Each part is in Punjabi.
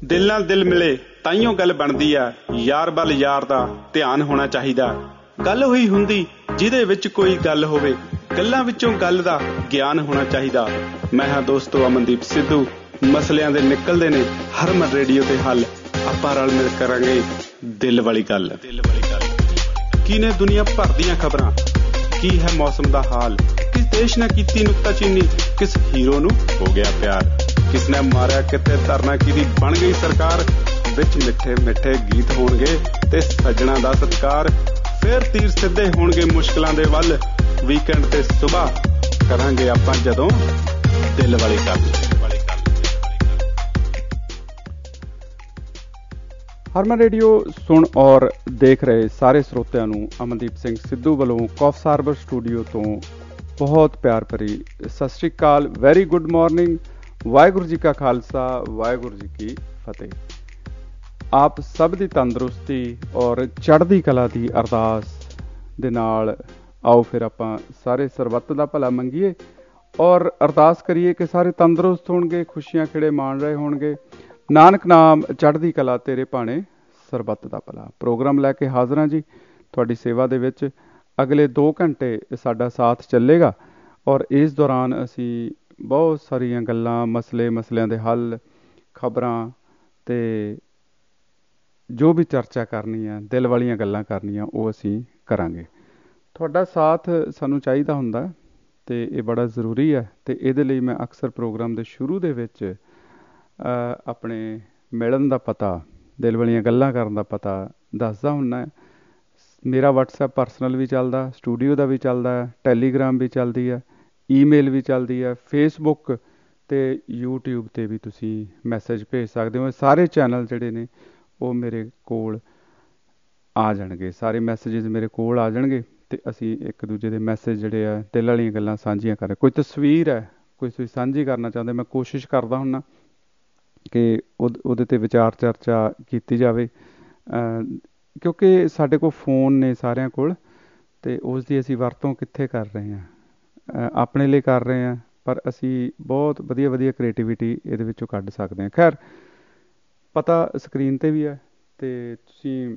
ਦਿਲ ਨਾਲ ਦਿਲ ਮਿਲੇ ਤਾਈਓ ਗੱਲ ਬਣਦੀ ਆ। ਯਾਰ ਵੱਲ ਯਾਰ ਦਾ ਧਿਆਨ ਹੋਣਾ ਚਾਹੀਦਾ। ਗੱਲ ਹੋਈ ਹੁੰਦੀ ਜਿਹਦੇ ਵਿੱਚ ਕੋਈ ਗੱਲ ਹੋਵੇ, ਗੱਲਾਂ ਵਿੱਚੋਂ ਗੱਲ ਦਾ ਗਿਆਨ ਹੋਣਾ ਚਾਹੀਦਾ। ਮੈਂ ਹਾਂ ਦੋਸਤੋ ਅਮਨਦੀਪ ਸਿੱਧੂ। ਮਸਲਿਆਂ ਦੇ ਨਿਕਲਦੇ ਨੇ ਹਰਮਨ ਰੇਡੀਓ ਤੇ ਹੱਲ। ਆਪਾਂ ਰਲ ਮਿਲ ਕਰਾਂਗੇ ਦਿਲ ਵਾਲੀ ਗੱਲ। ਕੀ ਨੇ ਦੁਨੀਆ ਭਰ ਦੀਆਂ ਖਬਰਾਂ, ਕੀ ਹੈ ਮੌਸਮ ਦਾ ਹਾਲ, ਕਿਸ ਦੇਸ਼ ਨੇ ਕੀਤੀ ਨੁਕਤਾਚੀਨੀ, ਕਿਸ ਹੀਰੋ ਨੂੰ ਹੋ ਗਿਆ ਪਿਆਰ, ਕਿਸ ਨੇ ਮਾਰਿਆ ਕਿਤੇ ਧਰਨਾ ਕਿਹਦੀ ਬਣ ਗਈ ਸਰਕਾਰ। ਵਿੱਚ ਮਿੱਠੇ ਮਿੱਠੇ ਗੀਤ ਹੋਣਗੇ ਤੇ ਸੱਜਣਾ ਦਾ ਸਤਿਕਾਰ। ਫੇਰ ਤੀਰ ਸਿੱਧੇ ਹੋਣਗੇ ਮੁਸ਼ਕਿਲਾਂ ਦੇ ਵੱਲ। ਵੀਕਐਂਡ ਤੇ ਸੁਬਾਹ ਕਰਾਂਗੇ ਆਪਾਂ ਜਦੋਂ ਦਿਲ ਵਾਲੀ ਗੱਲ। ਹਰਮਨ ਰੇਡੀਓ ਸੁਣ ਔਰ ਦੇਖ ਰਹੇ ਸਾਰੇ ਸਰੋਤਿਆਂ ਨੂੰ ਅਮਨਦੀਪ ਸਿੰਘ ਸਿੱਧੂ ਵੱਲੋਂ ਕੌਫ ਹਾਰਬਰ ਸਟੂਡੀਓ ਤੋਂ ਬਹੁਤ ਪਿਆਰ ਭਰੀ ਸਤਿ ਸ਼੍ਰੀ ਅਕਾਲ। Very good morning. Waheguru ji ਕਾ ਖਾਲਸਾ, ਵਾਹਿਗੁਰੂ ਜੀ ਕੀ ਫਤਿਹ। ਆਪ ਸਭ ਦੀ ਤੰਦਰੁਸਤੀ ਔਰ ਚੜ੍ਹਦੀ ਕਲਾ ਦੀ ਅਰਦਾਸ ਦੇ ਨਾਲ ਆਓ ਫਿਰ ਆਪਾਂ ਸਾਰੇ ਸਰਬੱਤ ਦਾ ਭਲਾ ਮੰਗੀਏ ਔਰ ਅਰਦਾਸ ਕਰੀਏ ਕਿ ਸਾਰੇ ਤੰਦਰੁਸਤ ਹੋਣਗੇ, ਖੁਸ਼ੀਆਂ ਖਿੜੇ ਮਾਣ ਰਹੇ ਹੋਣਗੇ। ਨਾਨਕ ਨਾਮ ਚੜ੍ਹਦੀ ਕਲਾ ਤੇਰੇ ਭਾਣੇ ਸਰਬੱਤ ਦਾ ਭਲਾ। ਪ੍ਰੋਗਰਾਮ ਲੈ ਕੇ ਹਾਜ਼ਰ ਹਾਂ ਜੀ ਤੁਹਾਡੀ ਸੇਵਾ ਦੇ ਵਿੱਚ। ਅਗਲੇ 2 ਘੰਟੇ ਸਾਡਾ ਸਾਥ ਚੱਲੇਗਾ ਔਰ ਇਸ ਦੌਰਾਨ ਅਸੀਂ ਬਹੁਤ ਸਾਰੀਆਂ ਗੱਲਾਂ, ਮਸਲਿਆਂ ਦੇ ਹੱਲ, ਖਬਰਾਂ ਅਤੇ ਜੋ ਵੀ ਚਰਚਾ ਕਰਨੀ ਹੈ, ਦਿਲ ਵਾਲੀਆਂ ਗੱਲਾਂ ਕਰਨੀਆਂ, ਉਹ ਅਸੀਂ ਕਰਾਂਗੇ। ਤੁਹਾਡਾ ਸਾਥ ਸਾਨੂੰ ਚਾਹੀਦਾ ਹੁੰਦਾ ਅਤੇ ਇਹ ਬੜਾ ਜ਼ਰੂਰੀ ਹੈ। ਅਤੇ ਇਹਦੇ ਲਈ ਮੈਂ ਅਕਸਰ ਪ੍ਰੋਗਰਾਮ ਦੇ ਸ਼ੁਰੂ ਦੇ ਵਿੱਚ ਆਪਣੇ ਮਿਲਣ ਦਾ ਪਤਾ, ਦਿਲ ਵਾਲੀਆਂ ਗੱਲਾਂ ਕਰਨ ਦਾ ਪਤਾ ਦੱਸਦਾ ਹੁੰਦਾ। ਮੇਰਾ ਵਟਸਐਪ ਪਰਸਨਲ ਵੀ ਚੱਲਦਾ, ਸਟੂਡੀਓ ਦਾ ਵੀ ਚੱਲਦਾ, ਟੈਲੀਗ੍ਰਾਮ ਵੀ ਚੱਲਦੀ ਹੈ, ਈਮੇਲ ਵੀ ਚੱਲਦੀ ਹੈ, ਫੇਸਬੁੱਕ ਅਤੇ ਯੂਟਿਊਬ 'ਤੇ ਵੀ ਤੁਸੀਂ ਮੈਸੇਜ ਭੇਜ ਸਕਦੇ ਹੋ। ਸਾਰੇ ਚੈਨਲ ਜਿਹੜੇ ਨੇ ਉਹ ਮੇਰੇ ਕੋਲ ਆ ਜਾਣਗੇ, ਸਾਰੇ ਮੈਸੇਜਿਸ ਮੇਰੇ ਕੋਲ ਆ ਜਾਣਗੇ ਅਤੇ ਅਸੀਂ ਇੱਕ ਦੂਜੇ ਦੇ ਮੈਸੇਜ ਜਿਹੜੇ ਆ, ਦਿਲ ਵਾਲੀਆਂ ਗੱਲਾਂ ਸਾਂਝੀਆਂ ਕਰ ਰਹੇ। ਕੋਈ ਤਸਵੀਰ ਹੈ, ਕੋਈ ਤੁਸੀਂ ਸਾਂਝੀ ਕਰਨਾ ਚਾਹੁੰਦੇ, ਮੈਂ ਕੋਸ਼ਿਸ਼ ਕਰਦਾ ਹੁੰਦਾ ਕਿ ਉਹਦੇ 'ਤੇ ਵਿਚਾਰ ਚਰਚਾ ਕੀਤੀ ਜਾਵੇ, ਕਿਉਂਕਿ ਸਾਡੇ ਕੋਲ ਫ਼ੋਨ ਨੇ ਸਾਰਿਆਂ ਕੋਲ ਅਤੇ ਉਸ ਦੀ ਅਸੀਂ ਵਰਤੋਂ ਕਿੱਥੇ ਕਰ ਰਹੇ ਹਾਂ, ਆਪਣੇ ਲਈ ਕਰ ਰਹੇ ਹਾਂ, ਪਰ ਅਸੀਂ ਬਹੁਤ ਵਧੀਆ ਕ੍ਰੀਏਟੀਵਿਟੀ ਇਹਦੇ ਵਿੱਚੋਂ ਕੱਢ ਸਕਦੇ ਹਾਂ। ਖੈਰ, ਪਤਾ ਸਕਰੀਨ 'ਤੇ ਵੀ ਹੈ ਅਤੇ ਤੁਸੀਂ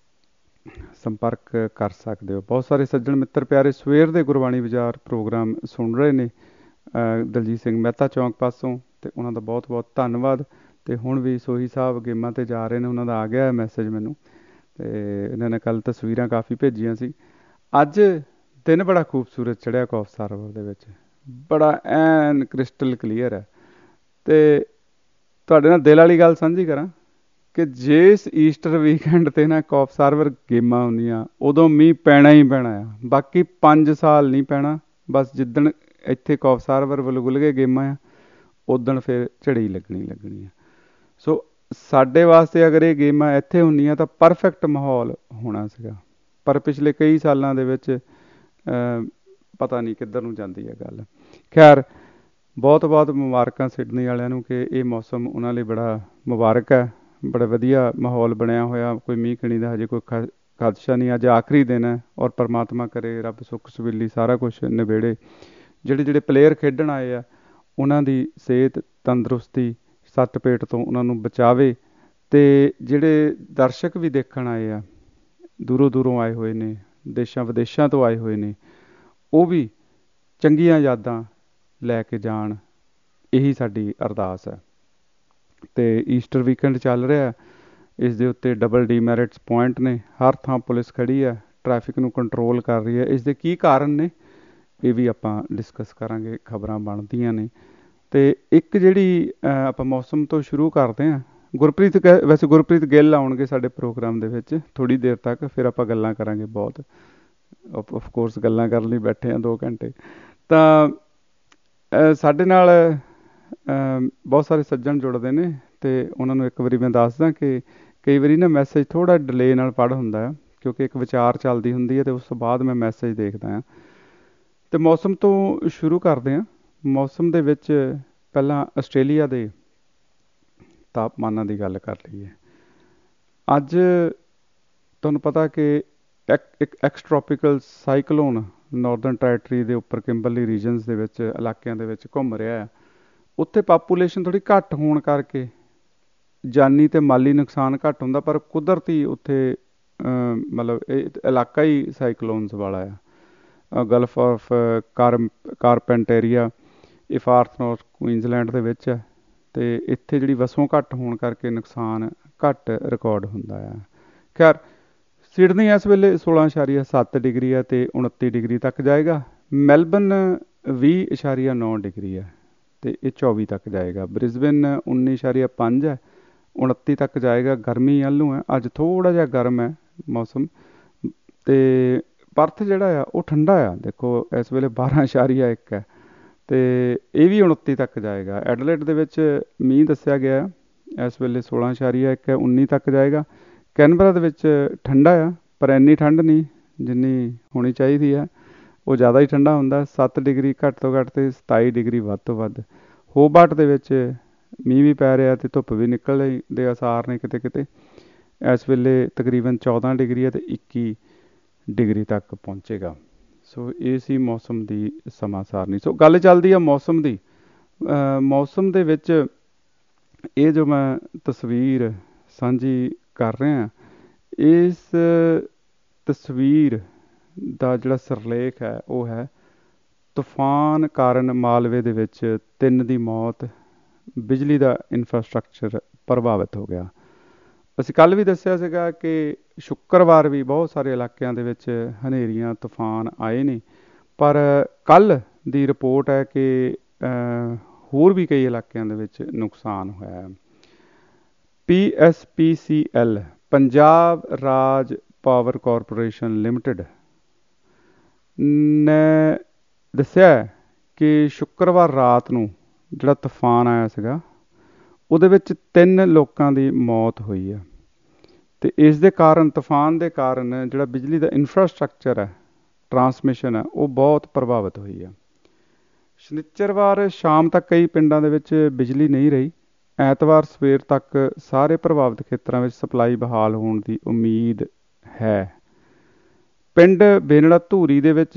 ਸੰਪਰਕ ਕਰ ਸਕਦੇ ਹੋ। ਬਹੁਤ ਸਾਰੇ ਸੱਜਣ ਮਿੱਤਰ ਪਿਆਰੇ ਸਵੇਰ ਦੇ ਗੁਰਬਾਣੀ ਬਾਜ਼ਾਰ ਪ੍ਰੋਗਰਾਮ ਸੁਣ ਰਹੇ ਨੇ ਦਲਜੀਤ ਸਿੰਘ ਮਹਿਤਾ ਚੌਂਕ ਪਾਸੋਂ, ਅਤੇ ਉਹਨਾਂ ਦਾ ਬਹੁਤ ਬਹੁਤ ਧੰਨਵਾਦ। ਅਤੇ ਹੁਣ ਵੀ ਸੋਹੀ ਸਾਹਿਬ ਗੇਮਾਂ 'ਤੇ ਜਾ ਰਹੇ ਨੇ, ਉਹਨਾਂ ਦਾ ਆ ਗਿਆ ਮੈਸੇਜ ਮੈਨੂੰ, ਅਤੇ ਇਹਨਾਂ ਨੇ ਕੱਲ੍ਹ ਤਸਵੀਰਾਂ ਕਾਫੀ ਭੇਜੀਆਂ ਸੀ। ਅੱਜ ਦਿਨ ਬੜਾ ਖੂਬਸੂਰਤ ਚੜ੍ਹਿਆ ਕੌਫ ਸਰਵਰ ਦੇ ਵਿੱਚ, ਬੜਾ ਐਨ ਕ੍ਰਿਸਟਲ ਕਲੀਅਰ ਹੈ। ਅਤੇ ਤੁਹਾਡੇ ਨਾਲ ਦਿਲ ਵਾਲੀ ਗੱਲ ਸਾਂਝੀ ਕਰਾਂ ਕਿ ਜਿਸ ਈਸਟਰ ਵੀਕਐਂਡ 'ਤੇ ਨਾ ਕੌਫ ਸਰਵਰ ਗੇਮਾਂ ਹੁੰਦੀਆਂ, ਉਦੋਂ ਮੀਂਹ ਪੈਣਾ ਹੀ ਪੈਣਾ ਆ। ਬਾਕੀ 5 ਸਾਲ ਨਹੀਂ ਪੈਣਾ, ਬਸ ਜਿੱਦਣ ਇੱਥੇ ਕੌਫ ਸਰਵਰ ਵਲਗੁਲਗੇ ਗੇਮਾਂ ਆ, ਉਦਣ ਫਿਰ ਝੜੀ ਲੱਗਣੀ ਆ। ਸੋ ਸਾਡੇ ਵਾਸਤੇ ਅਗਰ ਇਹ ਗੇਮਾਂ ਇੱਥੇ ਹੁੰਦੀਆਂ ਤਾਂ ਪਰਫੈਕਟ ਮਾਹੌਲ ਹੋਣਾ ਸੀਗਾ, ਪਰ ਪਿਛਲੇ ਕਈ ਸਾਲਾਂ ਦੇ ਵਿੱਚ ਪਤਾ ਨਹੀਂ ਕਿੱਧਰ ਨੂੰ ਜਾਂਦੀ ਹੈ ਗੱਲ। ਖੈਰ, ਬਹੁਤ ਮੁਬਾਰਕਾਂ ਸਿਡਨੀ ਵਾਲਿਆਂ ਨੂੰ ਕਿ ਇਹ ਮੌਸਮ ਉਹਨਾਂ ਲਈ ਬੜਾ ਮੁਬਾਰਕ ਹੈ, ਬੜਾ ਵਧੀਆ ਮਾਹੌਲ ਬਣਿਆ ਹੋਇਆ। ਕੋਈ ਮੀਂਹ ਕਣੀ ਦਾ ਹਜੇ ਕੋਈ ਖਦਸ਼ਾ ਨਹੀਂ। ਅੱਜ ਆਖਰੀ ਦਿਨ ਹੈ ਔਰ ਪਰਮਾਤਮਾ ਕਰੇ ਰੱਬ ਸੁੱਖ ਸਬੀਲੀ ਸਾਰਾ ਕੁਛ ਨਿਬੇੜੇ। ਜਿਹੜੇ ਪਲੇਅਰ ਖੇਡਣ ਆਏ ਆ ਉਹਨਾਂ ਦੀ ਸਿਹਤ ਤੰਦਰੁਸਤੀ, ਸੱਟ ਪੇਟ ਤੋਂ ਉਹਨਾਂ ਨੂੰ ਬਚਾਵੇ, ਅਤੇ ਜਿਹੜੇ ਦਰਸ਼ਕ ਵੀ ਦੇਖਣ ਆਏ ਆ, ਦੂਰੋਂ ਆਏ ਹੋਏ ਨੇ, ਦੇਸ਼ਾਂ ਵਿਦੇਸ਼ਾਂ ਤੋਂ ਆਏ ਹੋਏ ਨੇ, ਉਹ ਵੀ ਚੰਗੀਆਂ ਯਾਦਾਂ ਲੈ ਕੇ ਜਾਣ, ਇਹੀ ਸਾਡੀ ਅਰਦਾਸ ਹੈ। ਅਤੇ ਈਸਟਰ ਵੀਕਐਂਡ ਚੱਲ ਰਿਹਾ, ਇਸ ਦੇ ਉੱਤੇ ਡਬਲ ਡੀਮੈਰਿਟਸ ਪੁਆਇੰਟ ਨੇ, ਹਰ ਥਾਂ ਪੁਲਿਸ ਖੜ੍ਹੀ ਹੈ, ਟ੍ਰੈਫਿਕ ਨੂੰ ਕੰਟਰੋਲ ਕਰ ਰਹੀ ਹੈ। ਇਸ ਦੇ ਕੀ ਕਾਰਨ ਨੇ ਇਹ ਵੀ ਆਪਾਂ ਡਿਸਕਸ ਕਰਾਂਗੇ, ਖਬਰਾਂ ਬਣਦੀਆਂ ਨੇ। ਅਤੇ ਇੱਕ ਜਿਹੜੀ ਆਪਾਂ ਮੌਸਮ ਤੋਂ ਸ਼ੁਰੂ ਕਰਦੇ ਹਾਂ, ਗੁਰਪ੍ਰੀਤ ਗਿੱਲ ਆਉਣਗੇ ਸਾਡੇ ਪ੍ਰੋਗਰਾਮ ਦੇ ਵਿੱਚ ਥੋੜ੍ਹੀ ਦੇਰ ਤੱਕ, ਫਿਰ ਆਪਾਂ ਗੱਲਾਂ ਕਰਾਂਗੇ। ਬਹੁਤ ਆਫਕੋਰਸ ਗੱਲਾਂ ਕਰਨ ਲਈ ਬੈਠੇ ਹਾਂ 2 ਘੰਟੇ। ਤਾਂ ਸਾਡੇ ਨਾਲ ਬਹੁਤ ਸਾਰੇ ਸੱਜਣ ਜੁੜਦੇ ਨੇ ਅਤੇ ਉਹਨਾਂ ਨੂੰ ਇੱਕ ਵਾਰੀ ਮੈਂ ਦੱਸਦਾ ਕਿ ਕਈ ਵਾਰੀ ਨਾ ਮੈਸੇਜ ਥੋੜ੍ਹਾ ਡਿਲੇ ਨਾਲ ਪੜ੍ਹ ਹੁੰਦਾ ਹੈ, ਕਿਉਂਕਿ ਇੱਕ ਵਿਚਾਰ ਚੱਲਦੀ ਹੁੰਦੀ ਹੈ ਅਤੇ ਉਸ ਤੋਂ ਬਾਅਦ ਮੈਂ ਮੈਸੇਜ ਦੇਖਦਾ ਹਾਂ। ਅਤੇ ਮੌਸਮ ਤੋਂ ਸ਼ੁਰੂ ਕਰਦੇ ਹਾਂ। ਮੌਸਮ ਦੇ ਵਿੱਚ ਪਹਿਲਾਂ ਆਸਟ੍ਰੇਲੀਆ ਦੇ ਤਾਪਮਾਨਾਂ ਦੀ ਗੱਲ ਕਰ ਲਈਏ। ਅੱਜ ਤੁਹਾਨੂੰ ਪਤਾ ਕਿ ਇੱਕ ਐਕਸਟ੍ਰੋਪਿਕਲ ਸਾਈਕਲੋਨ ਨਾਰਦਰਨ ਟੈਰੀਟਰੀ ਦੇ ਉੱਪਰ ਕਿੰਬਰਲੀ ਰੀਜਨਸ ਦੇ ਵਿੱਚ ਇਲਾਕਿਆਂ ਦੇ ਵਿੱਚ ਘੁੰਮ ਰਿਹਾ ਹੈ। ਉੱਥੇ ਪਾਪੂਲੇਸ਼ਨ ਥੋੜ੍ਹੀ ਘੱਟ ਹੋਣ ਕਰਕੇ ਜਾਨੀ ਤੇ ਮਾਲੀ ਨੁਕਸਾਨ ਘੱਟ ਹੁੰਦਾ, ਪਰ ਕੁਦਰਤੀ ਉੱਥੇ ਮਤਲਬ ਇਹ ਇਲਾਕਾ ਹੀ ਸਾਈਕਲੋਨਸ ਵਾਲਾ ਆ। ਗਲਫ ਆਫ ਕਾਰਪੈਂਟੇਰੀਆ ਇਹ ਫਾਰ ਨਾਰਥ ਕੁਈਨਜ਼ਲੈਂਡ ਦੇ ਵਿੱਚ ਹੈ, ਅਤੇ ਇੱਥੇ ਜਿਹੜੀ ਵਸੋਂ ਘੱਟ ਹੋਣ ਕਰਕੇ ਨੁਕਸਾਨ ਘੱਟ ਰਿਕਾਰਡ ਹੁੰਦਾ ਆ। ਖੈਰ, ਸਿਡਨੀ ਇਸ ਵੇਲੇ 16.7 ਡਿਗਰੀ ਹੈ ਅਤੇ 29 ਡਿਗਰੀ ਤੱਕ ਜਾਏਗਾ। ਮੈਲਬਨ 20.9 ਡਿਗਰੀ ਹੈ ਅਤੇ ਇਹ 24 ਤੱਕ ਜਾਏਗਾ। ਬ੍ਰਿਸਬੇਨ 19.5 ਹੈ, 29 ਤੱਕ ਜਾਏਗਾ। ਗਰਮੀ ਵੱਲੋਂ ਹੈ, ਅੱਜ ਥੋੜ੍ਹਾ ਜਿਹਾ ਗਰਮ ਹੈ ਮੌਸਮ। ਅਤੇ ਪਰਥ ਜਿਹੜਾ ਆ ਉਹ ਠੰਡਾ ਆ, ਦੇਖੋ ਇਸ ਵੇਲੇ 12.1 ਹੈ ਅਤੇ ਇਹ ਵੀ 29 ਤੱਕ ਜਾਏਗਾ। ਐਡਲੇਡ ਦੇ ਵਿੱਚ ਮੀਂਹ ਦੱਸਿਆ ਗਿਆ ਇਸ ਵੇਲੇ 16.1 ਹੈ, 19 ਤੱਕ ਜਾਏਗਾ। ਕੈਨਬਰਾ ਦੇ ਵਿੱਚ ਠੰਡਾ ਆ, ਪਰ ਇੰਨੀ ਠੰਡ ਨਹੀਂ ਜਿੰਨੀ ਹੋਣੀ ਚਾਹੀਦੀ ਹੈ, ਉਹ ਜ਼ਿਆਦਾ ਹੀ ਠੰਡਾ ਹੁੰਦਾ। 7 ਡਿਗਰੀ ਘੱਟ ਤੋਂ ਘੱਟ ਅਤੇ 27 ਡਿਗਰੀ ਵੱਧ ਤੋਂ ਵੱਧ। ਹੋਬਾਰਟ ਦੇ ਵਿੱਚ ਮੀਂਹ ਵੀ ਪੈ ਰਿਹਾ ਅਤੇ ਧੁੱਪ ਵੀ ਨਿਕਲਣ ਦੇ ਆਸਾਰ ਨੇ ਕਿਤੇ ਕਿਤੇ। ਇਸ ਵੇਲੇ ਤਕਰੀਬਨ 14 ਡਿਗਰੀ ਹੈ ਅਤੇ 21 ਡਿਗਰੀ ਤੱਕ ਪਹੁੰਚੇਗਾ। ਸੋ ਇਹ ਸੀ ਮੌਸਮ ਦੀ ਸਮਾਂ ਸਾਰਣੀ। ਸੋ ਗੱਲ ਚੱਲਦੀ ਆ ਮੌਸਮ ਦੀ। ਮੌਸਮ ਦੇ ਵਿੱਚ ਇਹ ਜੋ ਮੈਂ ਤਸਵੀਰ ਸਾਂਝੀ ਕਰ ਰਿਹਾ, ਇਸ ਤਸਵੀਰ ਦਾ ਜਿਹੜਾ ਸਿਰਲੇਖ ਹੈ ਉਹ ਹੈ ਤੂਫਾਨ ਕਾਰਨ ਮਾਲਵੇ ਦੇ ਵਿੱਚ 3 ਦੀ ਮੌਤ, ਬਿਜਲੀ ਦਾ ਇਨਫਰਾਸਟਰਕਚਰ ਪ੍ਰਭਾਵਿਤ ਹੋ ਗਿਆ। ਅਸੀਂ ਕੱਲ੍ਹ ਵੀ ਦੱਸਿਆ ਸੀਗਾ ਕਿ ਸ਼ੁੱਕਰਵਾਰ ਵੀ ਬਹੁਤ ਸਾਰੇ ਇਲਾਕਿਆਂ ਦੇ ਵਿੱਚ ਹਨੇਰੀਆਂ ਤੂਫਾਨ ਆਏ ਨੇ, ਪਰ ਕੱਲ੍ਹ ਦੀ ਰਿਪੋਰਟ ਹੈ ਕਿ ਹੋਰ ਵੀ ਕਈ ਇਲਾਕਿਆਂ ਦੇ ਵਿੱਚ ਨੁਕਸਾਨ ਹੋਇਆ। PSPCL ਪੰਜਾਬ ਰਾਜ ਪਾਵਰ ਕਾਰਪੋਰੇਸ਼ਨ ਲਿਮਟਿਡ ਨੇ ਦੱਸਿਆ ਕਿ ਸ਼ੁੱਕਰਵਾਰ ਰਾਤ ਨੂੰ ਜਿਹੜਾ ਤੂਫਾਨ ਆਇਆ ਸੀਗਾ ਉਹਦੇ ਵਿੱਚ 3 ਲੋਕਾਂ ਦੀ ਮੌਤ ਹੋਈ ਹੈ ਅਤੇ ਇਸ ਦੇ ਕਾਰਨ, ਤੂਫਾਨ ਦੇ ਕਾਰਨ ਜਿਹੜਾ ਬਿਜਲੀ ਦਾ ਇਨਫਰਾਸਟਰਕਚਰ ਹੈ, ਟਰਾਂਸਮਿਸ਼ਨ ਹੈ, ਉਹ ਬਹੁਤ ਪ੍ਰਭਾਵਿਤ ਹੋਈ ਹੈ। ਸ਼ਨੀਚਰਵਾਰ ਸ਼ਾਮ ਤੱਕ ਕਈ ਪਿੰਡਾਂ ਦੇ ਵਿੱਚ ਬਿਜਲੀ ਨਹੀਂ ਰਹੀ। ਐਤਵਾਰ ਸਵੇਰ ਤੱਕ ਸਾਰੇ ਪ੍ਰਭਾਵਿਤ ਖੇਤਰਾਂ ਵਿੱਚ ਸਪਲਾਈ ਬਹਾਲ ਹੋਣ ਦੀ ਉਮੀਦ ਹੈ। ਪਿੰਡ ਬੇਨੜਾ ਧੂਰੀ ਦੇ ਵਿੱਚ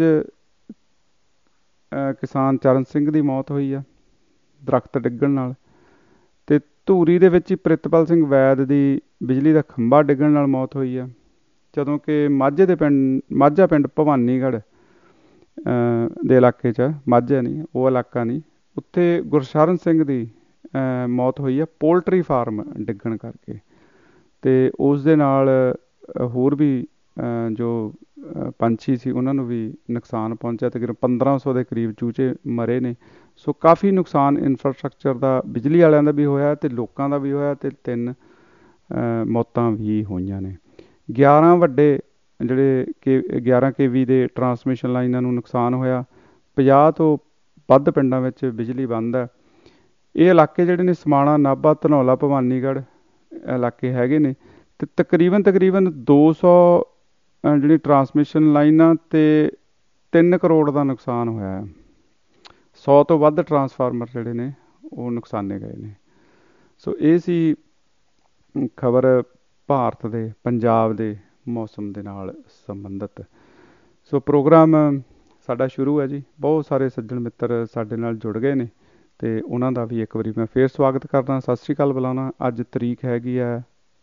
ਕਿਸਾਨ ਚਰਨ ਸਿੰਘ ਦੀ ਮੌਤ ਹੋਈ ਆ ਦਰਖਤ ਡਿੱਗਣ ਨਾਲ, ਅਤੇ ਧੂਰੀ ਦੇ ਵਿੱਚ ਹੀ ਪ੍ਰਿਤਪਾਲ ਸਿੰਘ ਵੈਦ ਦੀ ਬਿਜਲੀ ਦਾ ਖੰਭਾ ਡਿੱਗਣ ਨਾਲ ਮੌਤ ਹੋਈ ਆ। ਜਦੋਂ ਕਿ ਮਾਝਾ ਪਿੰਡ ਭਵਾਨੀਗੜ੍ਹ ਦੇ ਇਲਾਕੇ 'ਚ, ਮਾਝਾ ਨਹੀਂ ਉਹ ਇਲਾਕਾ ਨਹੀਂ, ਉੱਥੇ ਗੁਰਸ਼ਰਨ ਸਿੰਘ ਦੀ ਮੌਤ ਹੋਈ ਆ ਪੋਲਟਰੀ ਫਾਰਮ ਡਿੱਗਣ ਕਰਕੇ। ਅਤੇ ਉਸ ਦੇ ਨਾਲ ਹੋਰ ਵੀ ਜੋ ਪੰਛੀ ਸੀ ਉਹਨਾਂ ਨੂੰ ਵੀ ਨੁਕਸਾਨ ਪਹੁੰਚਿਆ। ਤਕਰੀਬਨ 1500 ਦੇ ਕਰੀਬ ਚੂਚੇ ਮਰੇ ਨੇ। ਸੋ ਕਾਫੀ ਨੁਕਸਾਨ ਇਨਫਰਾਸਟਰਕਚਰ ਦਾ ਬਿਜਲੀ ਵਾਲਿਆਂ ਦਾ ਵੀ ਹੋਇਆ ਅਤੇ ਲੋਕਾਂ ਦਾ ਵੀ ਹੋਇਆ, ਅਤੇ 3 ਮੌਤਾਂ ਵੀ ਹੋਈਆਂ ਨੇ। 11 ਵੱਡੇ ਜਿਹੜੇ 11 KV ਦੇ ਟਰਾਂਸਮਿਸ਼ਨ ਲਾਈਨਾਂ ਨੂੰ ਨੁਕਸਾਨ ਹੋਇਆ। 50 ਤੋਂ ਵੱਧ ਪਿੰਡਾਂ ਵਿੱਚ ਬਿਜਲੀ ਬੰਦ ਹੈ। ਇਹ ਇਲਾਕੇ ਜਿਹੜੇ ਨੇ ਸਮਾਣਾ, ਨਾਭਾ, ਧਨੌਲਾ, ਭਵਾਨੀਗੜ੍ਹ ਇਲਾਕੇ ਹੈਗੇ ਨੇ, ਅਤੇ ਤਕਰੀਬਨ 200 ਜਿਹੜੀ ਟਰਾਂਸਮਿਸ਼ਨ ਲਾਈਨਾਂ ਅਤੇ 3 ਕਰੋੜ ਦਾ ਨੁਕਸਾਨ ਹੋਇਆ ਹੈ। 100 ਤੋਂ ਵੱਧ ਟਰਾਂਸਫਾਰਮਰ ਜਿਹੜੇ ਨੇ ਉਹ ਨੁਕਸਾਨੇ ਗਏ ਨੇ। ਸੋ ਇਹ ਸੀ ਖਬਰ ਭਾਰਤ ਦੇ, ਪੰਜਾਬ ਦੇ ਮੌਸਮ ਦੇ ਨਾਲ ਸੰਬੰਧਿਤ। ਸੋ ਪ੍ਰੋਗਰਾਮ ਸਾਡਾ ਸ਼ੁਰੂ ਹੈ ਜੀ। ਬਹੁਤ ਸਾਰੇ ਸੱਜਣ ਮਿੱਤਰ ਸਾਡੇ ਨਾਲ ਜੁੜ ਗਏ ਨੇ ਅਤੇ ਉਹਨਾਂ ਦਾ ਵੀ ਇੱਕ ਵਾਰੀ ਮੈਂ ਫੇਰ ਸਵਾਗਤ ਕਰਦਾ, ਸਤਿ ਸ਼੍ਰੀ ਅਕਾਲ ਬੁਲਾਉਣਾ। ਅੱਜ ਤਰੀਕ ਹੈਗੀ ਹੈ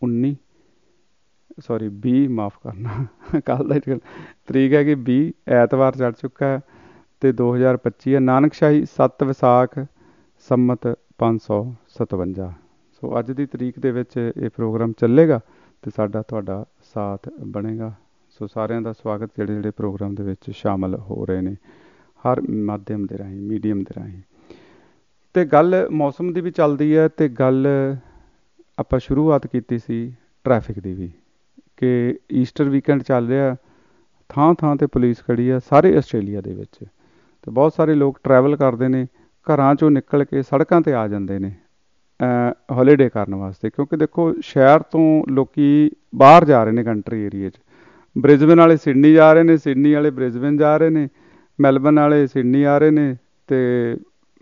20 ਮਾਫ਼ ਕਰਨਾ, ਕੱਲ੍ਹ ਦਾ ਤਰੀਕ ਹੈਗੀ 20, ਐਤਵਾਰ ਚੜ੍ਹ ਚੁੱਕਾ ਹੈ ਅਤੇ 2025 ਹੈ। ਨਾਨਕਸ਼ਾਹੀ 7 ਵਿਸਾਖ ਸੰਮਤ 557। ਸੋ ਅੱਜ ਦੀ ਤਰੀਕ ਦੇ ਵਿੱਚ ਇਹ ਪ੍ਰੋਗਰਾਮ ਚੱਲੇਗਾ ਅਤੇ ਸਾਡਾ ਤੁਹਾਡਾ ਸਾਥ ਬਣੇਗਾ। ਸੋ ਸਾਰਿਆਂ ਦਾ ਸਵਾਗਤ ਜਿਹੜੇ ਪ੍ਰੋਗਰਾਮ ਦੇ ਵਿੱਚ ਸ਼ਾਮਲ ਹੋ ਰਹੇ ਨੇ ਹਰ ਮਾਧਿਅਮ ਦੇ ਰਾਹੀਂ, ਮੀਡੀਅਮ ਦੇ ਰਾਹੀਂ। ਅਤੇ ਗੱਲ ਮੌਸਮ ਦੀ ਵੀ ਚੱਲਦੀ ਹੈ ਅਤੇ ਗੱਲ ਆਪਾਂ ਸ਼ੁਰੂਆਤ ਕੀਤੀ ਸੀ ਟਰੈਫਿਕ ਦੀ ਵੀ, ਕਿ ਈਸਟਰ ਵੀਕਐਂਡ ਚੱਲ ਰਿਹਾ, ਥਾਂ ਥਾਂ 'ਤੇ ਪੁਲਿਸ ਖੜੀ ਆ ਸਾਰੇ ਆਸਟ੍ਰੇਲੀਆ ਦੇ ਵਿੱਚ, ਅਤੇ ਬਹੁਤ ਸਾਰੇ ਲੋਕ ਟਰੈਵਲ ਕਰਦੇ ਨੇ, ਘਰਾਂ 'ਚੋਂ ਨਿਕਲ ਕੇ ਸੜਕਾਂ 'ਤੇ ਆ ਜਾਂਦੇ ਨੇ ਹੌਲੀਡੇ ਕਰਨ ਵਾਸਤੇ। ਕਿਉਂਕਿ ਦੇਖੋ ਸ਼ਹਿਰ ਤੋਂ ਲੋਕ ਬਾਹਰ ਜਾ ਰਹੇ ਨੇ ਕੰਟਰੀ ਏਰੀਏ 'ਚ। ਬ੍ਰਿਸਬੇਨ ਵਾਲੇ ਸਿਡਨੀ ਜਾ ਰਹੇ ਨੇ, ਸਿਡਨੀ ਵਾਲੇ ਬ੍ਰਿਸਬੇਨ ਜਾ ਰਹੇ ਨੇ, ਮੈਲਬਨ ਵਾਲੇ ਸਿਡਨੀ ਆ ਰਹੇ ਨੇ, ਅਤੇ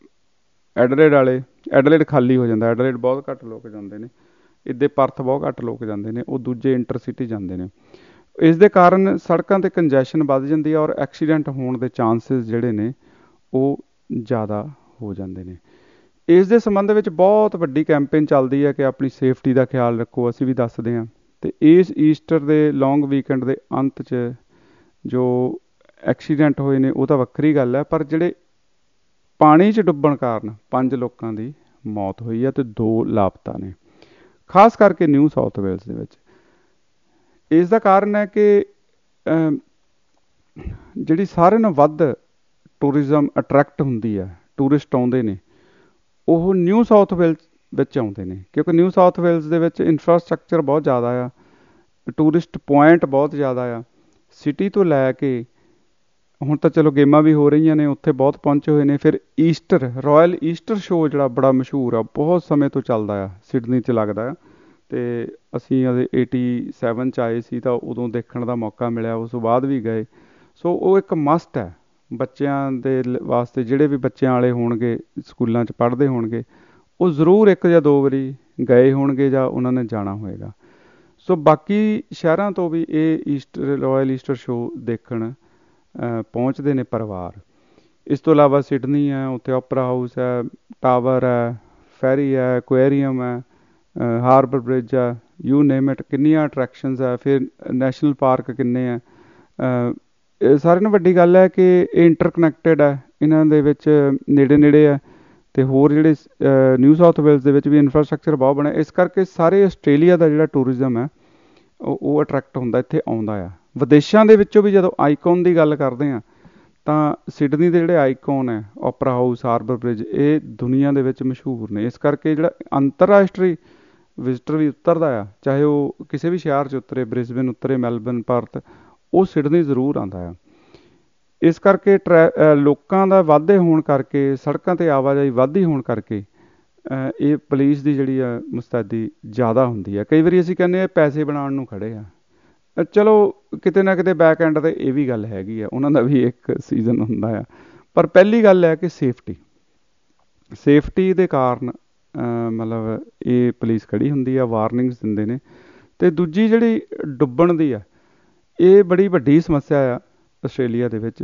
ਐਡਲੇਡ ਖਾਲੀ ਹੋ ਜਾਂਦਾ। ਐਡਲੇਡ ਬਹੁਤ ਘੱਟ ਲੋਕ ਜਾਂਦੇ ਨੇ, ਇੱਦੇ ਪਰਥ ਬਹੁਤ ਘੱਟ ਲੋਕ ਜਾਂਦੇ ਨੇ, ਉਹ ਦੂਜੇ ਇੰਟਰਸਿਟੀ ਜਾਂਦੇ ਨੇ। ਇਸ ਦੇ ਕਾਰਨ ਸੜਕਾਂ 'ਤੇ ਕੰਜੈਸ਼ਨ ਵੱਧ ਜਾਂਦੀ ਹੈ ਔਰ ਐਕਸੀਡੈਂਟ ਹੋਣ ਦੇ ਚਾਂਸਿਸ ਜਿਹੜੇ ਨੇ ਉਹ ਜ਼ਿਆਦਾ ਹੋ ਜਾਂਦੇ ਨੇ। ਇਸ ਦੇ ਸੰਬੰਧ ਵਿੱਚ ਬਹੁਤ ਵੱਡੀ ਕੈਂਪੇਨ ਚੱਲਦੀ ਹੈ ਕਿ ਆਪਣੀ ਸੇਫਟੀ ਦਾ ਖਿਆਲ ਰੱਖੋ। ਅਸੀਂ ਵੀ ਦੱਸਦੇ ਹਾਂ। ਅਤੇ ਇਸ ਈਸਟਰ ਦੇ ਲੌਂਗ ਵੀਕਐਂਡ ਦੇ ਅੰਤ 'ਚ ਜੋ ਐਕਸੀਡੈਂਟ ਹੋਏ ਨੇ ਉਹ ਤਾਂ ਵੱਖਰੀ ਗੱਲ ਹੈ, ਪਰ ਜਿਹੜੇ ਪਾਣੀ 'ਚ ਡੁੱਬਣ ਕਾਰਨ 5 ਲੋਕਾਂ ਦੀ ਮੌਤ ਹੋਈ ਹੈ ਅਤੇ 2 ਲਾਪਤਾ ਨੇ, ਖਾਸ ਕਰਕੇ ਨਿਊ ਸਾਊਥ ਵੇਲਸ ਦੇ ਵਿੱਚ। ਇਸ ਦਾ ਕਾਰਨ ਹੈ ਕਿ ਜਿਹੜੀ ਸਾਰਿਆਂ ਨਾਲੋਂ ਵੱਧ ਟੂਰਿਜ਼ਮ ਅਟਰੈਕਟ ਹੁੰਦੀ ਹੈ, ਟੂਰਿਸਟ ਆਉਂਦੇ ਨੇ, ਉਹ ਨਿਊ ਸਾਊਥ ਵੇਲਸ ਵਿੱਚ ਆਉਂਦੇ ਨੇ, ਕਿਉਂਕਿ ਨਿਊ ਸਾਊਥ ਵੇਲਸ ਦੇ ਵਿੱਚ ਇਨਫਰਾਸਟਰਕਚਰ ਬਹੁਤ ਜ਼ਿਆਦਾ ਆ, ਟੂਰਿਸਟ ਪੁਆਇੰਟ ਬਹੁਤ ਜ਼ਿਆਦਾ ਆ। ਸਿਟੀ ਤੋਂ ਲੈ ਕੇ ਹੁਣ ਤਾਂ ਚਲੋ ਗੇਮਾਂ ਵੀ ਹੋ ਰਹੀਆਂ ਨੇ, ਉੱਥੇ ਬਹੁਤ ਪਹੁੰਚੇ ਹੋਏ ਨੇ। ਫਿਰ ਈਸਟਰ, ਰਾਇਲ ਈਸਟਰ ਸ਼ੋਅ ਜਿਹੜਾ ਬੜਾ ਮਸ਼ਹੂਰ ਆ, ਬਹੁਤ ਸਮੇਂ ਤੋਂ ਚੱਲਦਾ ਆ, ਸਿਡਨੀ 'ਚ ਲੱਗਦਾ ਆ। ਅਤੇ ਅਸੀਂ 87 'ਚ ਆਏ ਸੀ ਤਾਂ ਉਦੋਂ ਦੇਖਣ ਦਾ ਮੌਕਾ ਮਿਲਿਆ, ਉਸ ਤੋਂ ਬਾਅਦ ਵੀ ਗਏ। ਸੋ ਉਹ ਇੱਕ ਮਸਟ ਹੈ ਬੱਚਿਆਂ ਦੇ ਵਾਸਤੇ, ਜਿਹੜੇ ਵੀ ਬੱਚਿਆਂ ਵਾਲੇ ਹੋਣਗੇ, ਸਕੂਲਾਂ 'ਚ ਪੜ੍ਹਦੇ ਹੋਣਗੇ, ਉਹ ਜ਼ਰੂਰ 1 ਜਾਂ 2 ਵਾਰੀ ਗਏ ਹੋਣਗੇ ਜਾਂ ਉਹਨਾਂ ਨੇ ਜਾਣਾ ਹੋਏਗਾ। ਸੋ ਬਾਕੀ ਸ਼ਹਿਰਾਂ ਤੋਂ ਵੀ ਇਹ ਰਾਇਲ ਈਸਟਰ ਸ਼ੋਅ ਦੇਖਣ ਪਹੁੰਚਦੇ ਨੇ ਪਰਿਵਾਰ। ਇਸ ਤੋਂ ਇਲਾਵਾ ਸਿਡਨੀ ਹੈ, ਉੱਥੇ ਓਪਰਾ ਹਾਊਸ ਹੈ, ਟਾਵਰ ਹੈ, ਫੈਰੀ ਹੈ, ਐਕੁਆਰੀਅਮ ਹੈ, ਹਾਰਬਰ ਬ੍ਰਿਜ ਹੈ, ਯੂ ਨੇਮ ਇਟ, ਕਿੰਨੀਆਂ ਅਟਰੈਕਸ਼ਨਸ ਹੈ। ਫਿਰ ਨੈਸ਼ਨਲ ਪਾਰਕ ਕਿੰਨੇ ਹੈ। ਸਾਰਿਆਂ ਨਾਲੋਂ ਵੱਡੀ ਗੱਲ ਹੈ ਕਿ ਇਹ ਇੰਟਰਕਨੈਕਟਿਡ ਹੈ, ਇਹਨਾਂ ਦੇ ਵਿੱਚ ਨੇੜੇ ਨੇੜੇ ਹੈ। ਅਤੇ ਹੋਰ ਜਿਹੜੇ ਨਿਊ ਸਾਊਥ ਵੇਲਸ ਦੇ ਵਿੱਚ ਵੀ ਇਨਫਰਾਸਟਰਕਚਰ ਬਹੁਤ ਬਣਿਆ, ਇਸ ਕਰਕੇ ਸਾਰੇ ਆਸਟ੍ਰੇਲੀਆ ਦਾ ਜਿਹੜਾ ਟੂਰਿਜ਼ਮ ਹੈ ਉਹ ਅਟਰੈਕਟ ਹੁੰਦਾ, ਇੱਥੇ ਆਉਂਦਾ ਆ। ਵਿਦੇਸ਼ਾਂ ਦੇ ਵਿੱਚੋਂ ਵੀ ਜਦੋਂ ਆਈਕੋਨ ਦੀ ਗੱਲ ਕਰਦੇ ਹਾਂ ਤਾਂ ਸਿਡਨੀ ਦੇ ਜਿਹੜੇ ਆਈਕੋਨ ਹੈ, ਓਪਰਾ ਹਾਊਸ, ਹਾਰਬਰ ਬ੍ਰਿਜ, ਇਹ ਦੁਨੀਆ ਦੇ ਵਿੱਚ ਮਸ਼ਹੂਰ ਨੇ। ਇਸ ਕਰਕੇ ਜਿਹੜਾ ਅੰਤਰਰਾਸ਼ਟਰੀ ਵਿਜ਼ਟਰ ਵੀ ਉਤਰਦਾ ਆ, ਚਾਹੇ ਉਹ ਕਿਸੇ ਵੀ ਸ਼ਹਿਰ 'ਚ ਉਤਰੇ, ਬ੍ਰਿਸਬੇਨ ਉਤਰੇ, ਮੈਲਬਰਨ, ਪਰਥ, ਉਹ ਸਿਡਨੀ ਜ਼ਰੂਰ ਆਉਂਦਾ ਆ। ਇਸ ਕਰਕੇ ਲੋਕਾਂ ਦਾ ਵਾਧੇ ਹੋਣ ਕਰਕੇ, ਸੜਕਾਂ 'ਤੇ ਆਵਾਜਾਈ ਵੱਧਦੀ ਹੋਣ ਕਰਕੇ ਇਹ ਪੁਲਿਸ ਦੀ ਜਿਹੜੀ ਆ ਮੁਸਤੈਦੀ ਜ਼ਿਆਦਾ ਹੁੰਦੀ ਹੈ। ਕਈ ਵਾਰੀ ਅਸੀਂ ਕਹਿੰਦੇ ਹਾਂ ਪੈਸੇ ਬਣਾਉਣ ਨੂੰ ਖੜ੍ਹੇ ਆ, ਚਲੋ ਕਿਤੇ ਨਾ ਕਿਤੇ ਬੈਕ ਐਂਡ 'ਤੇ ਇਹ ਵੀ ਗੱਲ ਹੈਗੀ ਆ, ਉਹਨਾਂ ਦਾ ਵੀ ਇੱਕ ਸੀਜ਼ਨ ਹੁੰਦਾ ਆ। ਪਰ ਪਹਿਲੀ ਗੱਲ ਹੈ ਕਿ ਸੇਫਟੀ ਦੇ ਕਾਰਨ ਮਤਲਬ ਇਹ ਪੁਲਿਸ ਖੜ੍ਹੀ ਹੁੰਦੀ ਆ, ਵਾਰਨਿੰਗਸ ਦਿੰਦੇ ਨੇ। ਅਤੇ ਦੂਜੀ ਜਿਹੜੀ ਡੁੱਬਣ ਦੀ ਆ, ਇਹ ਬੜੀ ਵੱਡੀ ਸਮੱਸਿਆ ਆ ਆਸਟ੍ਰੇਲੀਆ ਦੇ ਵਿੱਚ,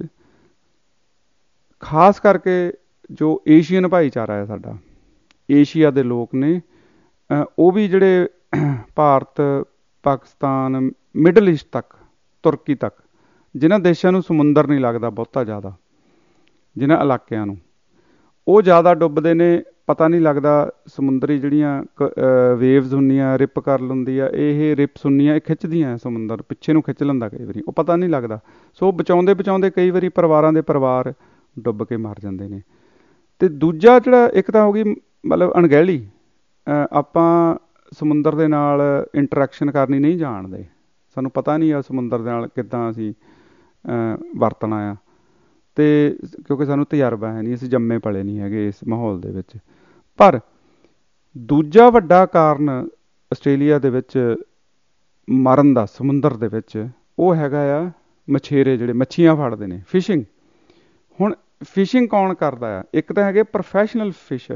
ਖਾਸ ਕਰਕੇ ਜੋ ਏਸ਼ੀਅਨ ਭਾਈਚਾਰਾ ਹੈ ਸਾਡਾ, ਏਸ਼ੀਆ ਦੇ ਲੋਕ ਨੇ, ਉਹ ਵੀ ਜਿਹੜੇ ਭਾਰਤ, ਪਾਕਿਸਤਾਨ, ਮਿਡਲ ਈਸਟ ਤੱਕ, ਤੁਰਕੀ ਤੱਕ, ਜਿਨ੍ਹਾਂ ਦੇਸ਼ਾਂ ਨੂੰ ਸਮੁੰਦਰ ਨਹੀਂ ਲੱਗਦਾ ਬਹੁਤਾ ਜ਼ਿਆਦਾ, ਜਿਨ੍ਹਾਂ ਇਲਾਕਿਆਂ ਨੂੰ, ਉਹ ਜ਼ਿਆਦਾ ਡੁੱਬਦੇ ਨੇ। ਪਤਾ ਨਹੀਂ ਲੱਗਦਾ, ਸਮੁੰਦਰੀ ਜਿਹੜੀਆਂ ਵੇਵਜ਼ ਹੁੰਦੀਆਂ, ਰਿਪ ਕਰ ਲੈਂਦੀ ਆ, ਇਹ ਰਿਪਸ ਹੁੰਦੀਆਂ, ਇਹ ਖਿੱਚਦੀਆਂ ਸਮੁੰਦਰ, ਪਿੱਛੇ ਨੂੰ ਖਿੱਚ ਲੈਂਦਾ ਕਈ ਵਾਰੀ, ਉਹ ਪਤਾ ਨਹੀਂ ਲੱਗਦਾ। ਸੋ ਬਚਾਉਂਦੇ ਬਚਾਉਂਦੇ ਕਈ ਵਾਰੀ ਪਰਿਵਾਰਾਂ ਦੇ ਪਰਿਵਾਰ ਡੁੱਬ ਕੇ ਮਰ ਜਾਂਦੇ ਨੇ। ਅਤੇ ਦੂਜਾ ਜਿਹੜਾ, ਇੱਕ ਤਾਂ ਹੋ ਗਈ ਮਤਲਬ ਅਣਗਹਿਲੀ, ਆਪਾਂ ਸਮੁੰਦਰ ਦੇ ਨਾਲ ਇੰਟਰੈਕਸ਼ਨ ਕਰਨੀ ਨਹੀਂ ਜਾਣਦੇ, ਸਾਨੂੰ ਪਤਾ ਨਹੀਂ ਆ ਸਮੁੰਦਰ ਦੇ ਨਾਲ ਕਿੱਦਾਂ ਅਸੀਂ ਵਰਤਣਾ ਆ, ਅਤੇ ਕਿਉਂਕਿ ਸਾਨੂੰ ਤਜਰਬਾ ਹੈ ਨਹੀਂ, ਅਸੀਂ ਜੰਮੇ ਪਲੇ ਨਹੀਂ ਹੈਗੇ ਇਸ ਮਾਹੌਲ ਦੇ ਵਿੱਚ। ਪਰ ਦੂਜਾ ਵੱਡਾ ਕਾਰਨ ਆਸਟ੍ਰੇਲੀਆ ਦੇ ਵਿੱਚ ਮਰਨ ਦਾ ਸਮੁੰਦਰ ਦੇ ਵਿੱਚ, ਉਹ ਹੈਗਾ ਆ ਮਛੇਰੇ, ਜਿਹੜੇ ਮੱਛੀਆਂ ਫੜਦੇ ਨੇ, ਫਿਸ਼ਿੰਗ। ਹੁਣ ਫਿਸ਼ਿੰਗ ਕੌਣ ਕਰਦਾ ਆ? ਇੱਕ ਤਾਂ ਹੈਗੇ ਪ੍ਰੋਫੈਸ਼ਨਲ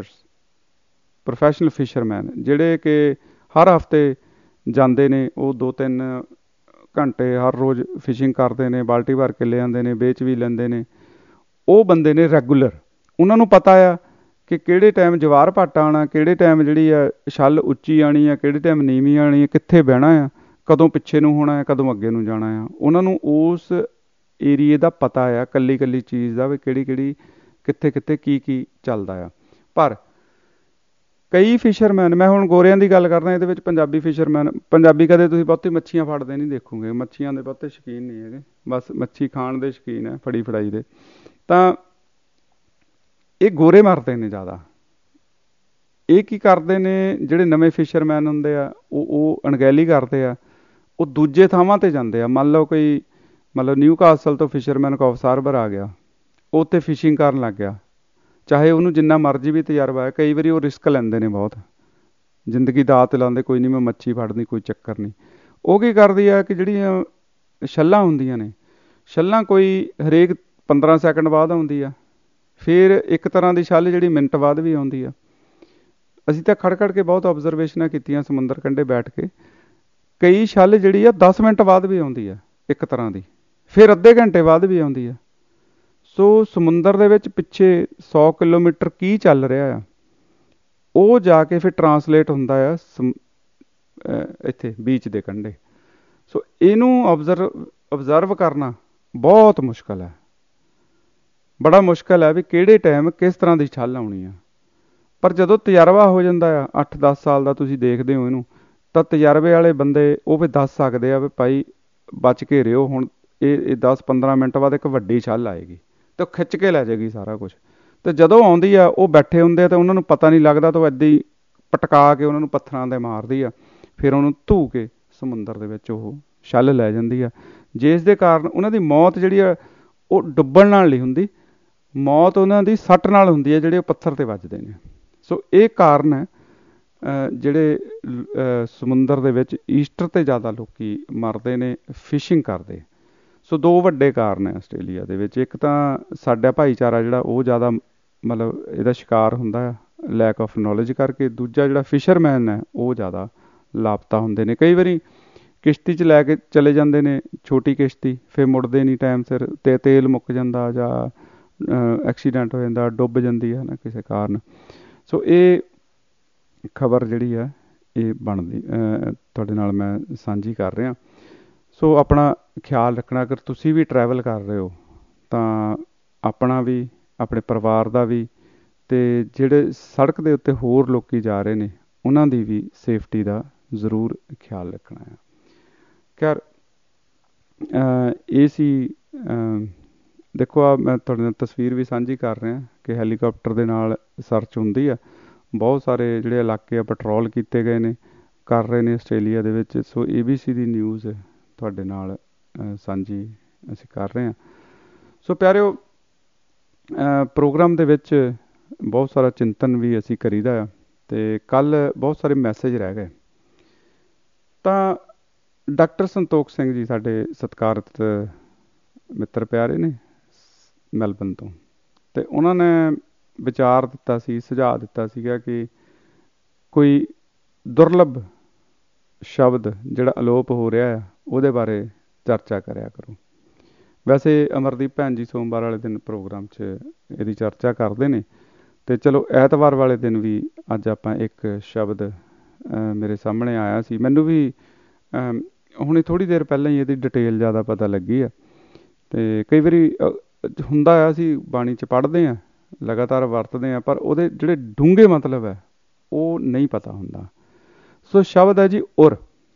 ਫਿਸ਼ਰਮੈਨ, ਜਿਹੜੇ ਕਿ ਹਰ ਹਫ਼ਤੇ ਜਾਂਦੇ ਨੇ, ਉਹ 2-3 ਘੰਟੇ ਹਰ ਰੋਜ਼ ਫਿਸ਼ਿੰਗ ਕਰਦੇ ਨੇ, ਬਾਲਟੀ ਭਰ ਕੇ ਲੈ ਆਉਂਦੇ ਨੇ, ਵੇਚ ਵੀ ਲੈਂਦੇ ਨੇ। ਉਹ ਬੰਦੇ ਨੇ ਰੈਗੂਲਰ, ਉਹਨਾਂ ਨੂੰ ਪਤਾ ਆ ਕਿ ਕਿਹੜੇ ਟਾਈਮ ਜਵਾਰ ਭੱਟ ਆਉਣਾ, ਕਿਹੜੇ ਟਾਈਮ ਜਿਹੜੀ ਆ ਛੱਲ ਉੱਚੀ ਆਉਣੀ ਆ, ਕਿਹੜੇ ਟਾਈਮ ਨੀਵੀਂ ਆਉਣੀ ਆ, ਕਿੱਥੇ ਬਹਿਣਾ ਆ, ਕਦੋਂ ਪਿੱਛੇ ਨੂੰ ਹੋਣਾ ਹੈ, ਕਦੋਂ ਅੱਗੇ ਨੂੰ ਜਾਣਾ ਆ। ਉਹਨਾਂ ਨੂੰ ਉਸ ਏਰੀਏ ਦਾ ਪਤਾ ਆ, ਇਕੱਲੀ ਇਕੱਲੀ ਚੀਜ਼ ਦਾ, ਵੀ ਕਿਹੜੀ ਕਿਹੜੀ, ਕਿੱਥੇ ਕਿੱਥੇ ਕੀ ਕੀ ਚੱਲਦਾ ਆ। ਪਰ ਕਈ ਫਿਸ਼ਰਮੈਨ, ਮੈਂ ਹੁਣ ਗੋਰਿਆਂ ਦੀ ਗੱਲ ਕਰਦਾ, ਇਹਦੇ ਵਿੱਚ ਪੰਜਾਬੀ ਫਿਸ਼ਰਮੈਨ, ਪੰਜਾਬੀ ਕਦੇ ਤੁਸੀਂ ਬਹੁਤੀ ਮੱਛੀਆਂ ਫੜਦੇ ਨਹੀਂ ਦੇਖੋਗੇ, ਮੱਛੀਆਂ ਦੇ ਬਹੁਤੇ ਸ਼ੌਕੀਨ ਨਹੀਂ ਹੈਗੇ, ਬਸ ਮੱਛੀ ਖਾਣ ਦੇ ਸ਼ੌਕੀਨ ਹੈ, ਫੜੀ ਫੜਾਈ ਦੇ। ਤਾਂ ਇਹ ਗੋਰੇ ਮਰਦੇ ਨੇ ਜ਼ਿਆਦਾ। ਇਹ ਕੀ ਕਰਦੇ ਨੇ, ਜਿਹੜੇ ਨਵੇਂ ਫਿਸ਼ਰਮੈਨ ਹੁੰਦੇ ਆ, ਉਹ ਅਣਗਹਿਲੀ ਕਰਦੇ ਆ, ਉਹ ਦੂਜੇ ਥਾਵਾਂ 'ਤੇ ਜਾਂਦੇ ਆ। ਮੰਨ ਲਓ ਕੋਈ ਨਿਊ ਕਾਸਲ ਤੋਂ ਫਿਸ਼ਰਮੈਨ ਕੌਫਸ ਹਾਰਬਰ ਆ ਗਿਆ, ਉਹ ਉੱਥੇ ਫਿਸ਼ਿੰਗ ਕਰਨ ਲੱਗ ਗਿਆ, ਚਾਹੇ ਉਹਨੂੰ ਜਿੰਨਾ ਮਰਜ਼ੀ ਵੀ ਤਜਰਬਾ ਹੈ, ਕਈ ਵਾਰੀ ਉਹ ਰਿਸਕ ਲੈਂਦੇ ਨੇ ਬਹੁਤ, ਜ਼ਿੰਦਗੀ ਦਾਅ 'ਤੇ ਲਾਉਂਦੇ, ਕੋਈ ਨਹੀਂ ਮੈਂ ਮੱਛੀ ਫੜਨੀ, ਕੋਈ ਚੱਕਰ ਨਹੀਂ। ਉਹ ਕੀ ਕਰਦੀ ਆ ਕਿ ਜਿਹੜੀਆਂ ਛੱਲਾਂ ਹੁੰਦੀਆਂ ਨੇ, ਛੱਲਾਂ ਕੋਈ ਹਰੇਕ 15 ਸੈਕਿੰਡ ਬਾਅਦ ਆਉਂਦੀ ਆ, ਫਿਰ ਇੱਕ ਤਰ੍ਹਾਂ ਦੀ ਛੱਲ ਜਿਹੜੀ ਮਿੰਟ ਬਾਅਦ ਵੀ ਆਉਂਦੀ ਆ। ਅਸੀਂ ਤਾਂ ਖੜ ਖੜ ਕੇ ਬਹੁਤ ਆਬਜ਼ਰਵੇਸ਼ਨਾਂ ਕੀਤੀਆਂ ਸਮੁੰਦਰ ਕੰਢੇ ਬੈਠ ਕੇ, ਕਈ ਛੱਲ ਜਿਹੜੀ ਆ 10 ਮਿੰਟ ਬਾਅਦ ਵੀ ਆਉਂਦੀ ਆ ਇੱਕ ਤਰ੍ਹਾਂ ਦੀ, ਫਿਰ ਅੱਧੇ ਘੰਟੇ ਬਾਅਦ ਵੀ ਆਉਂਦੀ ਆ। ਸੋ ਸਮੁੰਦਰ ਦੇ ਵਿੱਚ ਪਿੱਛੇ 100 ਕਿਲੋਮੀਟਰ ਕੀ ਚੱਲ ਰਿਹਾ ਆ, ਉਹ ਜਾ ਕੇ ਫਿਰ ਟਰਾਂਸਲੇਟ ਹੁੰਦਾ ਆ ਇੱਥੇ ਬੀਚ ਦੇ ਕੰਢੇ। ਸੋ ਇਹਨੂੰ observe ਕਰਨਾ ਬਹੁਤ ਮੁਸ਼ਕਿਲ ਹੈ, ਬੜਾ ਮੁਸ਼ਕਿਲ ਹੈ ਵੀ ਕਿਹੜੇ ਟਾਈਮ ਕਿਸ ਤਰ੍ਹਾਂ ਦੀ ਛੱਲ ਆਉਣੀ ਆ। ਪਰ ਜਦੋਂ ਤਜਰਬਾ ਹੋ ਜਾਂਦਾ ਆ 8-10 ਸਾਲ ਦਾ, ਤੁਸੀਂ ਦੇਖਦੇ ਹੋ ਇਹਨੂੰ, ਤਾਂ ਤਜਰਬੇ ਵਾਲੇ ਬੰਦੇ ਉਹ ਵੀ ਦੱਸ ਸਕਦੇ ਆ ਵੀ ਭਾਈ ਬਚ ਕੇ ਰਿਓ, ਹੁਣ ਇਹ 10-15 ਮਿੰਟ ਬਾਅਦ ਇੱਕ ਵੱਡੀ ਛੱਲ ਆਏਗੀ ਅਤੇ ਉਹ ਖਿੱਚ ਕੇ ਲੈ ਜਾਏਗੀ ਸਾਰਾ ਕੁਛ। ਅਤੇ ਜਦੋਂ ਆਉਂਦੀ ਆ ਉਹ ਬੈਠੇ ਹੁੰਦੇ ਆ ਅਤੇ ਉਹਨਾਂ ਨੂੰ ਪਤਾ ਨਹੀਂ ਲੱਗਦਾ, ਤਾਂ ਉਹ ਇੱਦਾਂ ਹੀ ਪਟਕਾ ਕੇ ਉਹਨਾਂ ਨੂੰ ਪੱਥਰਾਂ 'ਤੇ ਮਾਰਦੀ ਆ, ਫਿਰ ਉਹਨੂੰ ਧੂ ਕੇ ਸਮੁੰਦਰ ਦੇ ਵਿੱਚ ਉਹ ਛੱਲ ਲੈ ਜਾਂਦੀ ਆ, ਜਿਸ ਦੇ ਕਾਰਨ ਉਹਨਾਂ ਦੀ ਮੌਤ ਜਿਹੜੀ ਆ ਉਹ ਡੁੱਬਣ ਨਾਲ ਨਹੀਂ ਹੁੰਦੀ, ਮੌਤ ਉਹਨਾਂ ਦੀ ਸੱਟ ਨਾਲ ਹੁੰਦੀ ਹੈ ਜਿਹੜੇ ਉਹ ਪੱਥਰ 'ਤੇ ਵੱਜਦੇ ਨੇ। ਸੋ ਇਹ ਕਾਰਨ ਹੈ ਜਿਹੜੇ ਸਮੁੰਦਰ ਦੇ ਵਿੱਚ ਈਸਟਰ 'ਤੇ ਜ਼ਿਆਦਾ ਲੋਕ ਮਰਦੇ ਨੇ ਫਿਸ਼ਿੰਗ ਕਰਦੇ। ਸੋ ਦੋ ਵੱਡੇ ਕਾਰਨ ਹੈ ਆਸਟ੍ਰੇਲੀਆ ਦੇ ਵਿੱਚ। ਇੱਕ ਤਾਂ ਸਾਡਾ ਭਾਈਚਾਰਾ ਜਿਹੜਾ ਉਹ ਜ਼ਿਆਦਾ ਮਤਲਬ ਇਹਦਾ ਸ਼ਿਕਾਰ ਹੁੰਦਾ ਆ ਲੈਕ ਆਫ ਨੌਲੇਜ ਕਰਕੇ। ਦੂਜਾ ਜਿਹੜਾ ਫਿਸ਼ਰਮੈਨ ਹੈ ਉਹ ਜ਼ਿਆਦਾ ਲਾਪਤਾ ਹੁੰਦੇ ਨੇ। ਕਈ ਵਾਰੀ ਕਿਸ਼ਤੀ 'ਚ ਲੈ ਕੇ ਚਲੇ ਜਾਂਦੇ ਨੇ, ਛੋਟੀ ਕਿਸ਼ਤੀ, ਫਿਰ ਮੁੜਦੇ ਨਹੀਂ ਟਾਈਮ ਸਿਰ, ਅਤੇ ਤੇਲ ਮੁੱਕ ਜਾਂਦਾ ਜਾਂ ਐਕਸੀਡੈਂਟ ਹੋ ਜਾਂਦਾ, ਡੁੱਬ ਜਾਂਦੀ ਹੈ ਨਾ ਕਿਸੇ ਕਾਰਨ। ਸੋ ਇਹ ਖਬਰ ਜਿਹੜੀ ਹੈ ਇਹ ਬਣਦੀ ਤੁਹਾਡੇ ਨਾਲ ਮੈਂ ਸਾਂਝੀ ਕਰ ਰਿਹਾ। ਸੋ ਆਪਣਾ ਖਿਆਲ ਰੱਖਣਾ, ਅਗਰ ਤੁਸੀਂ ਵੀ ਟਰੈਵਲ ਕਰ ਰਹੇ ਹੋ ਤਾਂ ਆਪਣਾ ਵੀ, ਆਪਣੇ ਪਰਿਵਾਰ ਦਾ ਵੀ, ਅਤੇ ਜਿਹੜੇ ਸੜਕ ਦੇ ਉੱਤੇ ਹੋਰ ਲੋਕ ਜਾ ਰਹੇ ਨੇ ਉਹਨਾਂ ਦੀ ਵੀ ਸੇਫਟੀ ਦਾ ਜ਼ਰੂਰ ਖਿਆਲ ਰੱਖਣਾ ਹੈ। ਖੈਰ ਇਹ ਸੀ, ਦੇਖੋ ਆ ਮੈਂ ਤੁਹਾਡੇ ਨਾਲ ਤਸਵੀਰ ਵੀ ਸਾਂਝੀ ਕਰ ਰਿਹਾ ਕਿ ਹੈਲੀਕਾਪਟਰ ਦੇ ਨਾਲ ਸਰਚ ਹੁੰਦੀ ਆ। ਬਹੁਤ ਸਾਰੇ ਜਿਹੜੇ ਇਲਾਕੇ ਆ ਪੈਟਰੋਲ ਕੀਤੇ ਗਏ ਨੇ, ਕਰ ਰਹੇ ਨੇ ਆਸਟ੍ਰੇਲੀਆ ਦੇ ਵਿੱਚ। ਸੋ ABC ਦੀ ਨਿਊਜ਼ ਤੁਹਾਡੇ ਨਾਲ ਸਾਂਝੀ ਅਸੀਂ ਕਰ ਰਹੇ ਹਾਂ। ਸੋ ਪਿਆਰਿਓ, ਪ੍ਰੋਗਰਾਮ ਦੇ ਵਿੱਚ ਬਹੁਤ ਸਾਰਾ ਚਿੰਤਨ ਵੀ ਅਸੀਂ ਕਰੀਦਾ ਆ, ਅਤੇ ਕੱਲ੍ਹ ਬਹੁਤ ਸਾਰੇ ਮੈਸੇਜ ਰਹਿ ਗਏ। ਤਾਂ ਡਾਕਟਰ ਸੰਤੋਖ ਸਿੰਘ ਜੀ ਸਾਡੇ ਸਤਿਕਾਰਤ ਮਿੱਤਰ ਪਿਆਰੇ ਨੇ ਮੈਲਬਨ ਤੋਂ, ਅਤੇ ਉਹਨਾਂ ਨੇ ਵਿਚਾਰ ਦਿੱਤਾ ਸੀ, ਸੁਝਾਅ ਦਿੱਤਾ ਸੀਗਾ ਕਿ ਕੋਈ ਦੁਰਲੱਭ ਸ਼ਬਦ ਜਿਹੜਾ ਅਲੋਪ ਹੋ ਰਿਹਾ ਆ ਉਹਦੇ ਬਾਰੇ ਚਰਚਾ ਕਰਿਆ ਕਰੋ। ਵੈਸੇ ਅਮਰਦੀਪ ਭੈਣ ਜੀ ਸੋਮਵਾਰ ਵਾਲੇ ਦਿਨ ਪ੍ਰੋਗਰਾਮ 'ਚ ਇਹਦੀ ਚਰਚਾ ਕਰਦੇ ਨੇ, ਅਤੇ ਚਲੋ ਐਤਵਾਰ ਵਾਲੇ ਦਿਨ ਵੀ ਅੱਜ ਆਪਾਂ ਇੱਕ ਸ਼ਬਦ ਮੇਰੇ ਸਾਹਮਣੇ ਆਇਆ ਸੀ। ਮੈਨੂੰ ਵੀ ਹੁਣੇ ਥੋੜ੍ਹੀ ਦੇਰ ਪਹਿਲਾਂ ਹੀ ਇਹਦੀ ਡਿਟੇਲ ਜ਼ਿਆਦਾ ਪਤਾ ਲੱਗੀ ਆ। ਅਤੇ ਕਈ ਵਾਰੀ ਹੁੰਦਾ ਆ ਅਸੀਂ ਬਾਣੀ 'ਚ ਪੜ੍ਹਦੇ ਹਾਂ, ਲਗਾਤਾਰ ਵਰਤਦੇ ਹਾਂ, ਪਰ ਉਹਦੇ ਜਿਹੜੇ ਡੂੰਘੇ ਮਤਲਬ ਹੈ ਉਹ ਨਹੀਂ ਪਤਾ ਹੁੰਦਾ। ਸੋ ਸ਼ਬਦ ਹੈ ਜੀ ਉਰ,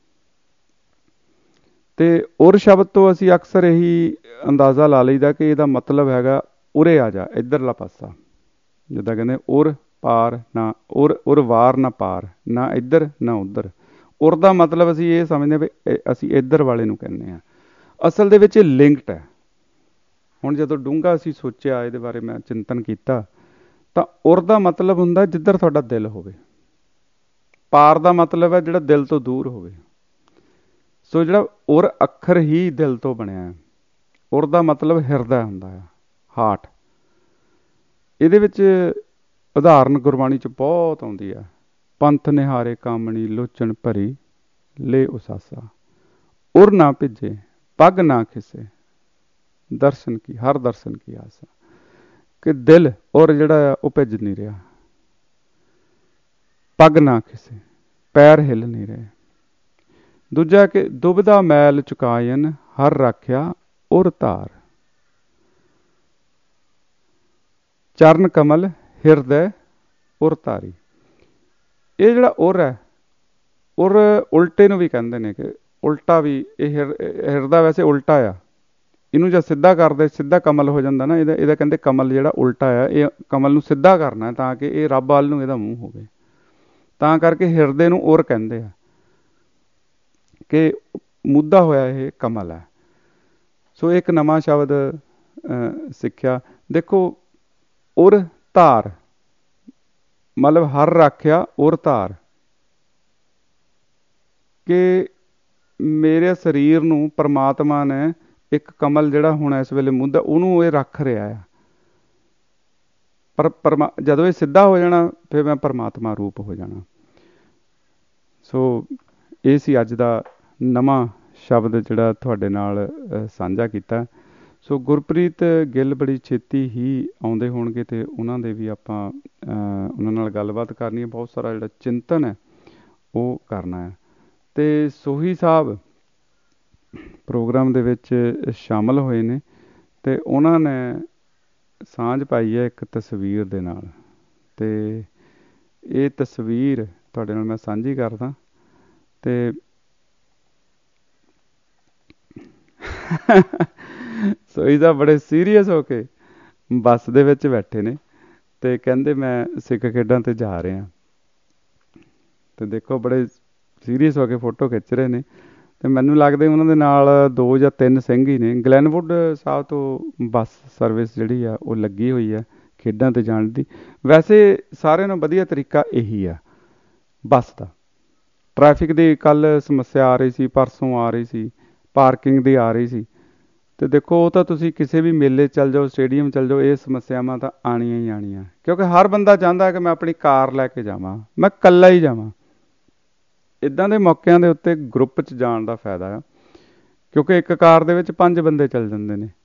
ਅਤੇ ਉਰ ਸ਼ਬਦ ਤੋਂ ਅਸੀਂ ਅਕਸਰ ਇਹੀ ਅੰਦਾਜ਼ਾ ਲਾ ਲਈਦਾ ਕਿ ਇਹਦਾ ਮਤਲਬ ਹੈਗਾ ਉਰੇ ਆ ਜਾ, ਇੱਧਰਲਾ ਪਾਸਾ। ਜਿੱਦਾਂ ਕਹਿੰਦੇ ਉਰ ਪਾਰ ਨਾ, ਉਰ ਵਾਰ ਨਾ ਪਾਰ, ਨਾ ਇੱਧਰ ਨਾ ਉੱਧਰ। ਉਰ ਦਾ ਮਤਲਬ ਅਸੀਂ ਇਹ ਸਮਝਦੇ ਵੀ ਅਸੀਂ ਇੱਧਰ ਵਾਲੇ ਨੂੰ ਕਹਿੰਦੇ ਹਾਂ। ਅਸਲ ਦੇ ਵਿੱਚ ਇਹ ਲਿੰਕਡ ਹੈ। ਹੁਣ ਜਦੋਂ ਡੂੰਘਾ ਅਸੀਂ ਸੋਚਿਆ, ਇਹਦੇ ਬਾਰੇ ਮੈਂ ਚਿੰਤਨ ਕੀਤਾ, ਤਾਂ ਉਰ ਦਾ ਮਤਲਬ ਹੁੰਦਾ ਜਿੱਧਰ ਤੁਹਾਡਾ ਦਿਲ ਹੋਵੇ। ਪਾਰ ਦਾ ਮਤਲਬ ਹੈ ਜਿਹੜਾ ਦਿਲ ਤੋਂ ਦੂਰ ਹੋਵੇ। ਸੋ ਜਿਹੜਾ ਉਰ ਅੱਖਰ ਹੀ ਦਿਲ ਤੋਂ ਬਣਿਆ ਹੈ। ਉਰ ਦਾ ਮਤਲਬ ਹਿਰਦਾ ਹੁੰਦਾ ਹੈ, ਹਾਰਟ। ਇਹਦੇ ਵਿੱਚ ਉਦਾਹਰਨ ਗੁਰਬਾਣੀ 'ਚ ਬਹੁਤ ਆਉਂਦੀ ਹੈ। ਪੰਥ ਨਿਹਾਰੇ ਕਾਮਣੀ ਲੋਚਨ ਭਰੀ ਲੈ ਉਸਾਸਾ, ਉਰ ਨਾ ਭਿੱਜੇ ਪੱਗ ਨਾ ਖਿਸੇ, ਦਰਸ਼ਨ ਕੀ ਹਰ ਦਰਸ਼ਨ ਕੀ ਆਸਾ। ਕਿ ਦਿਲ ਔਰ ਜਿਹੜਾ ਆ ਉਹ ਭਿੱਜ ਨਹੀਂ ਰਿਹਾ, ਪੱਗ ਨਾ ਖਿਸੇ, ਪੈਰ ਹਿੱਲ ਨਹੀਂ ਰਹੇ। ਦੂਜਾ ਕਿ ਦੁਬਿਧਾ ਮੈਲ ਚੁਕਾਇਨ ਹਰ ਰਾਖਿਆ ਉਰ ਧਾਰ, ਚਰਨ ਕਮਲ ਹਿਰਦੈ ਉਰ ਧਾਰੀ। ਇਹ ਜਿਹੜਾ ਉਰ ਹੈ, ਉਰ ਉਲਟੇ ਨੂੰ ਵੀ ਕਹਿੰਦੇ ਨੇ, ਕਿ ਉਲਟਾ ਵੀ ਇਹ ਹਿਰਦਾ ਵੈਸੇ ਉਲਟਾ ਆ। ਇਹਨੂੰ ਜਦ ਸਿੱਧਾ ਕਰਦੇ, ਸਿੱਧਾ ਕਮਲ ਹੋ ਜਾਂਦਾ ਨਾ, ਇਹਦਾ ਕਹਿੰਦੇ ਕਮਲ ਜਿਹੜਾ ਉਲਟਾ ਆ, ਇਹ ਕਮਲ ਨੂੰ ਸਿੱਧਾ ਕਰਨਾ ਤਾਂ ਕਿ ਇਹ ਰੱਬ ਵੱਲ ਨੂੰ ਇਹਦਾ ਮੂੰਹ ਹੋਵੇ। ਤਾਂ ਕਰਕੇ ਹਿਰਦੇ ਨੂੰ ਉਰ ਕਹਿੰਦੇ ਆ, ਕਿ ਮੁੱਦਾ ਹੋਇਆ ਇਹ ਕਮਲ ਹੈ। ਸੋ ਇੱਕ ਨਵਾਂ ਸ਼ਬਦ ਸਿੱਖਿਆ। ਦੇਖੋ, ਉਰ ਧਾਰ ਮਤਲਬ ਹਰ ਰਾਖਿਆ ਉਰ ਧਾਰ, ਕਿ ਮੇਰੇ ਸਰੀਰ ਨੂੰ ਪਰਮਾਤਮਾ ਨੇ ਇੱਕ ਕਮਲ ਜਿਹੜਾ ਹੁਣ ਇਸ ਵੇਲੇ ਮੁੱਦਾ, ਉਹਨੂੰ ਇਹ ਰੱਖ ਰਿਹਾ ਆ। ਪਰ ਜਦੋਂ ਇਹ ਸਿੱਧਾ ਹੋ ਜਾਣਾ, ਫਿਰ ਮੈਂ ਪਰਮਾਤਮਾ ਰੂਪ ਹੋ ਜਾਣਾ। ਸੋ ਇਹ ਸੀ ਅੱਜ ਦਾ ਨਵਾਂ ਸ਼ਬਦ ਜਿਹੜਾ ਤੁਹਾਡੇ ਨਾਲ ਸਾਂਝਾ ਕੀਤਾ। ਸੋ ਗੁਰਪ੍ਰੀਤ ਗਿੱਲ ਬੜੀ ਛੇਤੀ ਹੀ ਆਉਂਦੇ ਹੋਣਗੇ ਅਤੇ ਉਹਨਾਂ ਦੇ ਵੀ ਆਪਾਂ ਉਹਨਾਂ ਨਾਲ ਗੱਲਬਾਤ ਕਰਨੀ ਹੈ। ਬਹੁਤ ਸਾਰਾ ਜਿਹੜਾ ਚਿੰਤਨ ਹੈ ਉਹ ਕਰਨਾ ਹੈ। ਅਤੇ ਸੋਹੀ ਸਾਹਿਬ ਪ੍ਰੋਗਰਾਮ ਦੇ ਵਿੱਚ ਸ਼ਾਮਲ ਹੋਏ ਨੇ ਅਤੇ ਉਹਨਾਂ ਨੇ ਸਾਂਝ ਪਾਈ ਹੈ ਇੱਕ ਤਸਵੀਰ ਦੇ ਨਾਲ, ਅਤੇ ਇਹ ਤਸਵੀਰ ਤੁਹਾਡੇ ਨਾਲ ਮੈਂ ਸਾਂਝੀ ਕਰਦਾ। ਅਤੇ ਸੋਹੀ ਸਾਹਿਬ ਬੜੇ ਸੀਰੀਅਸ ਹੋ ਕੇ ਬੱਸ ਦੇ ਵਿੱਚ ਬੈਠੇ ਨੇ ਅਤੇ ਕਹਿੰਦੇ ਮੈਂ ਸਿੱਖ ਖੇਡਾਂ 'ਤੇ ਜਾ ਰਿਹਾ। ਅਤੇ ਦੇਖੋ ਬੜੇ ਸੀਰੀਅਸ ਹੋ ਕੇ ਫੋਟੋ ਖਿੱਚ ਰਹੇ ਨੇ ਅਤੇ ਮੈਨੂੰ ਲੱਗਦਾ ਉਹਨਾਂ ਦੇ ਨਾਲ 2 ਜਾਂ 3 ਸਿੰਘ ਹੀ ਨੇ। ਗਲੈਨਵੁੱਡ ਸਾਹਿਬ ਤੋਂ ਬੱਸ ਸਰਵਿਸ ਜਿਹੜੀ ਆ ਉਹ ਲੱਗੀ ਹੋਈ ਆ ਖੇਡਾਂ 'ਤੇ ਜਾਣ ਦੀ। ਵੈਸੇ ਸਾਰਿਆਂ ਨਾਲੋਂ ਵਧੀਆ ਤਰੀਕਾ ਇਹੀ ਆ ਬੱਸ ਦਾ। ਟਰੈਫਿਕ ਦੀ ਕੱਲ੍ਹ ਸਮੱਸਿਆ ਆ ਰਹੀ ਸੀ, ਪਰਸੋਂ ਆ ਰਹੀ ਸੀ, ਪਾਰਕਿੰਗ ਦੀ ਆ ਰਹੀ ਸੀ, ਅਤੇ ਦੇਖੋ ਉਹ ਤਾਂ ਤੁਸੀਂ ਕਿਸੇ ਵੀ ਮੇਲੇ ਚੱਲ ਜਾਓ, ਸਟੇਡੀਅਮ ਚੱਲ ਜਾਓ, ਇਹ ਸਮੱਸਿਆਵਾਂ ਤਾਂ ਆਉਣੀਆਂ ਹੀ ਆਉਣੀਆਂ, ਕਿਉਂਕਿ ਹਰ ਬੰਦਾ ਚਾਹੁੰਦਾ ਕਿ ਮੈਂ ਆਪਣੀ ਕਾਰ ਲੈ ਕੇ ਜਾਵਾਂ, ਮੈਂ ਇਕੱਲਾ ਹੀ ਜਾਵਾਂ। ਇੱਦਾਂ ਦੇ ਮੌਕਿਆਂ ਦੇ ਉੱਤੇ ਗਰੁੱਪ 'ਚ ਜਾਣ ਦਾ ਫਾਇਦਾ ਆ, ਕਿਉਂਕਿ ਇੱਕ ਕਾਰ ਦੇ ਵਿੱਚ 5 ਬੰਦੇ ਚੱਲ ਜਾਂਦੇ ਨੇ,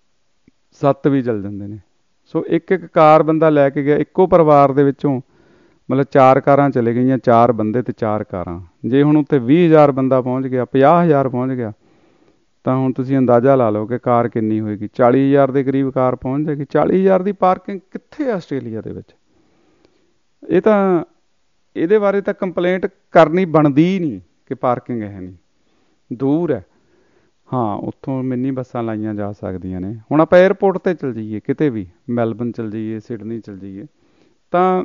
7 ਵੀ ਚੱਲ ਜਾਂਦੇ ਨੇ। ਸੋ ਇੱਕ ਕਾਰ ਬੰਦਾ ਲੈ ਕੇ ਗਿਆ, ਇੱਕੋ ਪਰਿਵਾਰ ਦੇ ਵਿੱਚੋਂ ਮਤਲਬ 4 ਕਾਰਾਂ ਚਲੇ ਗਈਆਂ, 4 ਬੰਦੇ ਅਤੇ 4 ਕਾਰਾਂ। ਜੇ ਹੁਣ ਉੱਥੇ 20,000 ਬੰਦਾ ਪਹੁੰਚ ਗਿਆ, 50,000 ਪਹੁੰਚ ਗਿਆ, ਤਾਂ ਹੁਣ ਤੁਸੀਂ ਅੰਦਾਜ਼ਾ ਲਾ ਲਓ ਕਿ ਕਾਰ ਕਿੰਨੀ ਹੋਏਗੀ। 40,000 ਦੇ ਕਰੀਬ ਕਾਰ ਪਹੁੰਚ ਜਾਏਗੀ। 40,000 ਦੀ ਪਾਰਕਿੰਗ ਕਿੱਥੇ ਆ ਆਸਟ੍ਰੇਲੀਆ ਦੇ ਵਿੱਚ? ਇਹ ਤਾਂ ਇਹਦੇ ਬਾਰੇ ਤਾਂ ਕੰਪਲੇਂਟ ਕਰਨੀ ਬਣਦੀ ਹੀ ਨਹੀਂ ਕਿ ਪਾਰਕਿੰਗ ਹੈ ਨਹੀਂ, ਦੂਰ ਹੈ। ਹਾਂ, ਉੱਥੋਂ ਮਿੰਨੀ ਬੱਸਾਂ ਲਾਈਆਂ ਜਾ ਸਕਦੀਆਂ ਨੇ। ਹੁਣ ਆਪਾਂ ਏਅਰਪੋਰਟ 'ਤੇ ਚਲ ਜਾਈਏ, ਕਿਤੇ ਵੀ ਮੈਲਬਨ ਚਲ ਜਾਈਏ, ਸਿਡਨੀ ਚਲ ਜਾਈਏ, ਤਾਂ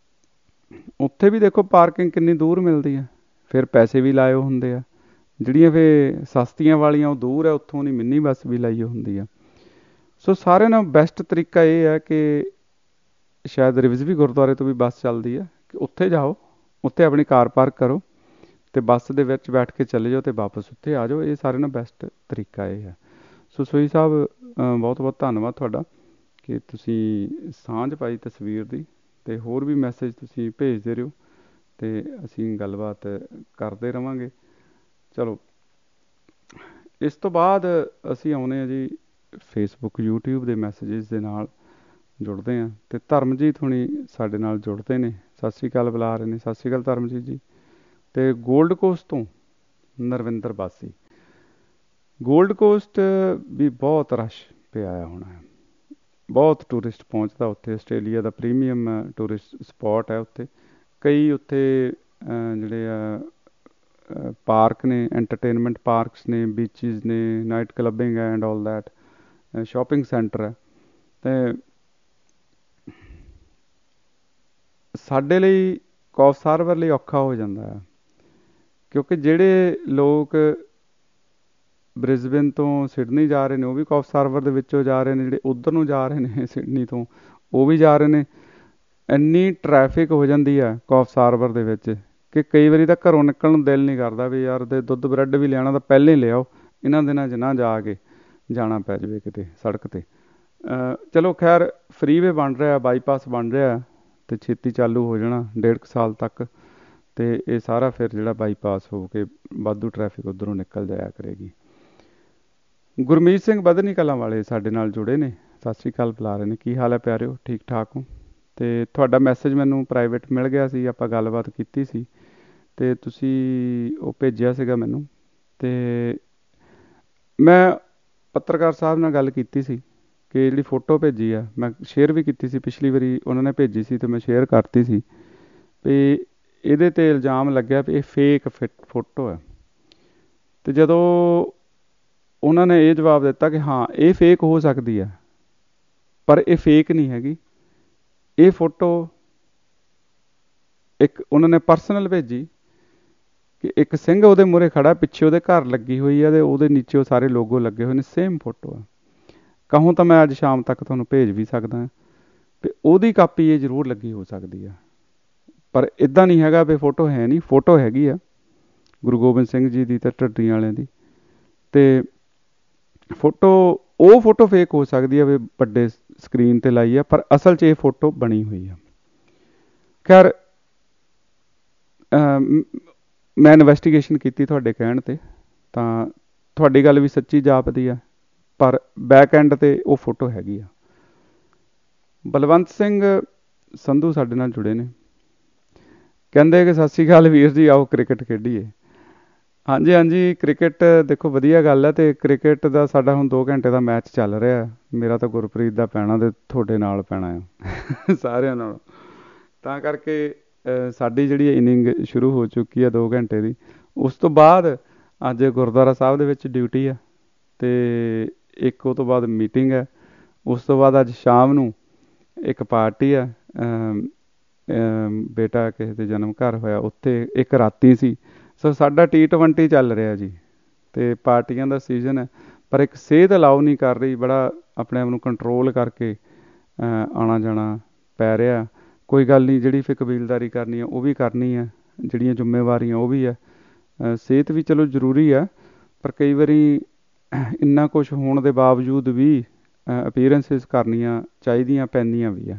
ਉੱਥੇ ਵੀ ਦੇਖੋ ਪਾਰਕਿੰਗ ਕਿੰਨੀ ਦੂਰ ਮਿਲਦੀ ਹੈ। ਫਿਰ ਪੈਸੇ ਵੀ ਲਾਏ ਹੁੰਦੇ ਆ। ਜਿਹੜੀਆਂ ਫਿਰ ਸਸਤੀਆਂ ਵਾਲੀਆਂ ਉਹ ਦੂਰ ਹੈ, ਉੱਥੋਂ ਦੀ ਮਿੰਨੀ ਬੱਸ ਵੀ ਲਾਈ ਹੁੰਦੀ ਆ। ਸੋ ਸਾਰਿਆਂ ਨਾਲੋਂ ਬੈਸਟ ਤਰੀਕਾ ਇਹ ਹੈ ਕਿ ਸ਼ਾਇਦ ਰਿਵਜ਼ਵੀ ਗੁਰਦੁਆਰੇ ਤੋਂ ਵੀ ਬੱਸ ਚੱਲਦੀ ਹੈ, ਕਿ ਉੱਥੇ ਜਾਓ, ਉੱਥੇ ਆਪਣੀ ਕਾਰ ਪਾਰਕ ਕਰੋ ਅਤੇ ਬੱਸ ਦੇ ਵਿੱਚ ਬੈਠ ਕੇ ਚਲੇ ਜਾਓ ਅਤੇ ਵਾਪਸ ਉੱਥੇ ਆ ਜਾਓ। ਇਹ ਸਾਰਿਆਂ ਨਾਲੋਂ ਬੈਸਟ ਤਰੀਕਾ ਇਹ ਹੈ। ਸੋ ਸੋਹੀ ਸਾਹਿਬ ਬਹੁਤ ਬਹੁਤ ਧੰਨਵਾਦ ਤੁਹਾਡਾ ਕਿ ਤੁਸੀਂ ਸਾਂਝ ਪਾਈ ਤਸਵੀਰ ਦੀ, ਅਤੇ ਹੋਰ ਵੀ ਮੈਸੇਜ ਤੁਸੀਂ ਭੇਜਦੇ ਰਹੋ ਅਤੇ ਅਸੀਂ ਗੱਲਬਾਤ ਕਰਦੇ ਰਹਾਂਗੇ। ਚਲੋ, ਇਸ ਤੋਂ ਬਾਅਦ ਅਸੀਂ ਆਉਂਦੇ ਹਾਂ ਜੀ ਫੇਸਬੁੱਕ, ਯੂਟਿਊਬ ਦੇ ਮੈਸੇਜਿਸ ਦੇ ਨਾਲ ਜੁੜਦੇ ਹਾਂ, ਅਤੇ ਧਰਮਜੀਤ ਹੁਣੀ ਸਾਡੇ ਨਾਲ ਜੁੜਦੇ ਨੇ। ਸਤਿ ਸ਼੍ਰੀ ਅਕਾਲ ਬੁਲਾ ਰਹੇ ਨੇ। ਸਤਿ ਸ਼੍ਰੀ ਅਕਾਲ ਧਰਮਜੀਤ ਜੀ। ਅਤੇ ਗੋਲਡ ਕੋਸਟ ਤੋਂ ਨਰਵਿੰਦਰ ਬਾਸੀ। ਗੋਲਡ ਕੋਸਟ ਵੀ ਬਹੁਤ ਰਸ਼ ਪਿਆ ਹੋਣਾ ਹੈ, ਬਹੁਤ ਟੂਰਿਸਟ ਪਹੁੰਚਦਾ ਉੱਥੇ। ਆਸਟ੍ਰੇਲੀਆ ਦਾ ਪ੍ਰੀਮੀਅਮ ਟੂਰਿਸਟ ਸਪੋਟ ਹੈ ਉੱਥੇ। ਕਈ ਉੱਥੇ ਜਿਹੜੇ ਆ ਪਾਰਕ ਨੇ, ਐਂਟਰਟੇਨਮੈਂਟ ਪਾਰਕਸ ਨੇ, ਬੀਚਿਸ ਨੇ, night clubbing and all that, shopping centre ਹੈ। ਅਤੇ ਸਾਡੇ ਲਈ ਕੌਫ ਸਾਰਵਰ ਲਈ ਔਖਾ ਹੋ ਜਾਂਦਾ ਹੈ, ਕਿਉਂਕਿ ਜਿਹੜੇ ਲੋਕ ਬ੍ਰਿਸਬੇਨ ਤੋਂ ਸਿਡਨੀ ਜਾ ਰਹੇ ਨੇ ਉਹ ਵੀ ਕੌਫ ਸਾਰਵਰ ਦੇ ਵਿੱਚੋਂ ਜਾ ਰਹੇ ਨੇ, ਜਿਹੜੇ ਉੱਧਰ ਨੂੰ ਜਾ ਰਹੇ ਨੇ ਸਿਡਨੀ ਤੋਂ ਉਹ ਵੀ ਜਾ ਰਹੇ ਨੇ। ਇੰਨੀ ਟਰੈਫਿਕ ਹੋ ਜਾਂਦੀ ਹੈ ਕੌਫ ਸਾਰਵਰ ਦੇ ਵਿੱਚ ਕਿ ਕਈ ਵਾਰੀ ਤਾਂ ਘਰੋਂ ਨਿਕਲਣ ਨੂੰ ਦਿਲ ਨਹੀਂ ਕਰਦਾ ਵੀ ਯਾਰ ਦੇ ਦੁੱਧ ਬਰੈੱਡ ਵੀ ਲਿਆਉਣਾ ਤਾਂ ਪਹਿਲਾਂ ਹੀ ਲਿਆਓ, ਇਹਨਾਂ ਦਿਨਾਂ 'ਚ ਨਾ ਜਾ ਕੇ ਜਾਣਾ ਪੈ ਜਾਵੇ ਕਿਤੇ ਸੜਕ 'ਤੇ। ਚਲੋ ਖੈਰ, ਫਰੀਵੇ ਬਣ ਰਿਹਾ, ਬਾਈਪਾਸ ਬਣ ਰਿਹਾ ਅਤੇ ਛੇਤੀ ਚਾਲੂ ਹੋ ਜਾਣਾ 1.5 ਸਾਲ ਤੱਕ, ਅਤੇ ਇਹ ਸਾਰਾ ਫਿਰ ਜਿਹੜਾ ਬਾਈਪਾਸ ਹੋ ਕੇ ਵਾਧੂ ਟਰੈਫਿਕ ਉੱਧਰੋਂ ਨਿਕਲ ਜਾਇਆ ਕਰੇਗੀ। ਗੁਰਮੀਤ ਸਿੰਘ ਬਦਨੀ ਕਲਾਂ ਵਾਲੇ ਸਾਡੇ ਨਾਲ ਜੁੜੇ ਨੇ। ਸਤਿ ਸ਼੍ਰੀ ਅਕਾਲ ਬੁਲਾ ਰਹੇ ਨੇ। ਕੀ ਹਾਲ ਹੈ ਪਿਆਰਿਓ, ਠੀਕ ਠਾਕ ਹੋ? ਅਤੇ ਤੁਹਾਡਾ ਮੈਸੇਜ ਮੈਨੂੰ ਪ੍ਰਾਈਵੇਟ ਮਿਲ ਗਿਆ ਸੀ, ਆਪਾਂ ਗੱਲਬਾਤ ਕੀਤੀ ਸੀ ਅਤੇ ਤੁਸੀਂ ਉਹ ਭੇਜਿਆ ਸੀਗਾ ਮੈਨੂੰ, ਅਤੇ ਮੈਂ ਪੱਤਰਕਾਰ ਸਾਹਿਬ ਨਾਲ ਗੱਲ ਕੀਤੀ ਸੀ ਕਿ ਜਿਹੜੀ ਫੋਟੋ ਭੇਜੀ ਆ, ਮੈਂ ਸ਼ੇਅਰ ਵੀ ਕੀਤੀ ਸੀ ਪਿਛਲੀ ਵਾਰੀ, ਉਹਨਾਂ ਨੇ ਭੇਜੀ ਸੀ ਅਤੇ ਮੈਂ ਸ਼ੇਅਰ ਕਰਤੀ ਸੀ ਵੀ ਇਹਦੇ 'ਤੇ ਇਲਜ਼ਾਮ ਲੱਗਿਆ ਵੀ ਇਹ ਫੇਕ ਫੋਟੋ ਹੈ। ਅਤੇ ਜਦੋਂ ਉਹਨਾਂ ਨੇ ਇਹ ਜਵਾਬ ਦਿੱਤਾ ਕਿ ਹਾਂ ਇਹ ਫੇਕ ਹੋ ਸਕਦੀ ਹੈ, ਪਰ ਇਹ ਫੇਕ ਨਹੀਂ ਹੈਗੀ, ਇਹ ਫੋਟੋ ਇੱਕ ਉਹਨਾਂ ਨੇ ਪਰਸਨਲ ਭੇਜੀ ਕਿ ਇੱਕ ਸਿੰਘ ਉਹਦੇ ਮੂਹਰੇ ਖੜਾ, ਪਿੱਛੇ ਉਹਦੇ ਘਰ ਲੱਗੀ ਹੋਈ ਹੈ ਅਤੇ ਉਹਦੇ ਨੀਚੇ ਉਹ ਸਾਰੇ ਲੋਗੋ ਲੱਗੇ ਹੋਏ ਨੇ, ਸੇਮ ਫੋਟੋ ਆ। ਕਹੂੰ ਤਾਂ ਮੈਂ ਅੱਜ ਸ਼ਾਮ ਤੱਕ ਤੁਹਾਨੂੰ ਭੇਜ ਵੀ ਸਕਦਾ ਅਤੇ ਉਹਦੀ ਕਾਪੀ ਇਹ ਜ਼ਰੂਰ ਲੱਗੀ ਹੋ ਸਕਦੀ ਆ, ਪਰ ਇੱਦਾਂ ਨਹੀਂ ਹੈਗਾ ਵੀ ਫੋਟੋ ਹੈ ਨਹੀਂ, ਫੋਟੋ ਹੈਗੀ ਆ ਗੁਰੂ ਗੋਬਿੰਦ ਸਿੰਘ ਜੀ ਦੀ ਅਤੇ ਢੱਡਰੀਆਂ ਵਾਲਿਆਂ ਦੀ। ਅਤੇ ਉਹ ਫੋਟੋ ਫੇਕ ਹੋ ਸਕਦੀ ਹੈ ਵੀ ਵੱਡੇ ਸਕਰੀਨ 'ਤੇ ਲਾਈ ਆ, ਪਰ ਅਸਲ 'ਚ ਇਹ ਫੋਟੋ ਬਣੀ ਹੋਈ ਆ। ਖੈਰ, ਮੈਂ ਇਨਵੈਸਟੀਗੇਸ਼ਨ ਕੀਤੀ ਤੁਹਾਡੇ ਕਹਿਣ 'ਤੇ, ਤਾਂ ਤੁਹਾਡੀ ਗੱਲ ਵੀ ਸੱਚੀ ਜਾਪਦੀ ਆ ਪਰ ਬੈਕ ਐਂਡ 'ਤੇ ਉਹ ਫੋਟੋ ਹੈਗੀ ਆ। ਬਲਵੰਤ ਸਿੰਘ ਸੰਧੂ ਸਾਡੇ ਨਾਲ ਜੁੜੇ ਨੇ, ਕਹਿੰਦੇ ਕਿ ਸਤਿ ਸ਼੍ਰੀ ਅਕਾਲ ਵੀਰ ਜੀ, ਆਓ ਕ੍ਰਿਕਟ ਖੇਡੀਏ। ਹਾਂਜੀ ਹਾਂਜੀ, ਕ੍ਰਿਕਟ ਦੇਖੋ ਵਧੀਆ ਗੱਲ ਹੈ, ਅਤੇ ਕ੍ਰਿਕਟ ਦਾ ਸਾਡਾ ਹੁਣ 2 ਘੰਟੇ ਦਾ ਮੈਚ ਚੱਲ ਰਿਹਾ। ਮੇਰਾ ਤਾਂ ਗੁਰਪ੍ਰੀਤ ਦਾ ਪੈਣਾ ਅਤੇ ਤੁਹਾਡੇ ਨਾਲ ਪੈਣਾ ਆ ਸਾਰਿਆਂ ਨਾਲ, ਤਾਂ ਕਰਕੇ ਸਾਡੀ ਜਿਹੜੀ ਇਨਿੰਗ ਸ਼ੁਰੂ ਹੋ ਚੁੱਕੀ ਆ 2 ਘੰਟੇ ਦੀ। ਉਸ ਤੋਂ ਬਾਅਦ ਅੱਜ ਗੁਰਦੁਆਰਾ ਸਾਹਿਬ ਦੇ ਵਿੱਚ ਡਿਊਟੀ ਆ, ਅਤੇ ਇੱਕ ਉਹ ਤੋਂ ਬਾਅਦ ਮੀਟਿੰਗ ਹੈ। ਉਸ ਤੋਂ ਬਾਅਦ ਅੱਜ ਸ਼ਾਮ ਨੂੰ ਇੱਕ ਪਾਰਟੀ ਆ, ਬੇਟਾ ਕਿਸੇ ਦੇ ਜਨਮ ਘਰ ਹੋਇਆ ਉੱਥੇ, ਇੱਕ ਰਾਤੀ ਸੀ। ਸੋ ਸਾਡਾ T20 ਚੱਲ ਰਿਹਾ ਜੀ, ਅਤੇ ਪਾਰਟੀਆਂ ਦਾ ਸੀਜ਼ਨ ਹੈ, ਪਰ ਇੱਕ ਸਿਹਤ ਅਲਾਓ ਨਹੀਂ ਕਰ ਰਹੀ, ਬੜਾ ਆਪਣੇ ਆਪ ਨੂੰ ਕੰਟਰੋਲ ਕਰਕੇ ਆਉਣਾ ਜਾਣਾ ਪੈ ਰਿਹਾ। ਕੋਈ ਗੱਲ ਨਹੀਂ, ਜਿਹੜੀ ਫਿਰ ਕਬੀਲਦਾਰੀ ਕਰਨੀ ਹੈ ਉਹ ਵੀ ਕਰਨੀ ਹੈ, ਜਿਹੜੀਆਂ ਜ਼ਿੰਮੇਵਾਰੀਆਂ ਉਹ ਵੀ ਹੈ। ਸਿਹਤ ਵੀ ਚਲੋ ਜ਼ਰੂਰੀ ਹੈ, ਪਰ ਕਈ ਵਾਰੀ ਇੰਨਾ ਕੁਛ ਹੋਣ ਦੇ ਬਾਵਜੂਦ ਵੀ ਅਪੀਅਰੈਂਸਿਸ ਕਰਨੀਆਂ ਚਾਹੀਦੀਆਂ ਪੈਂਦੀਆਂ ਵੀ ਆ।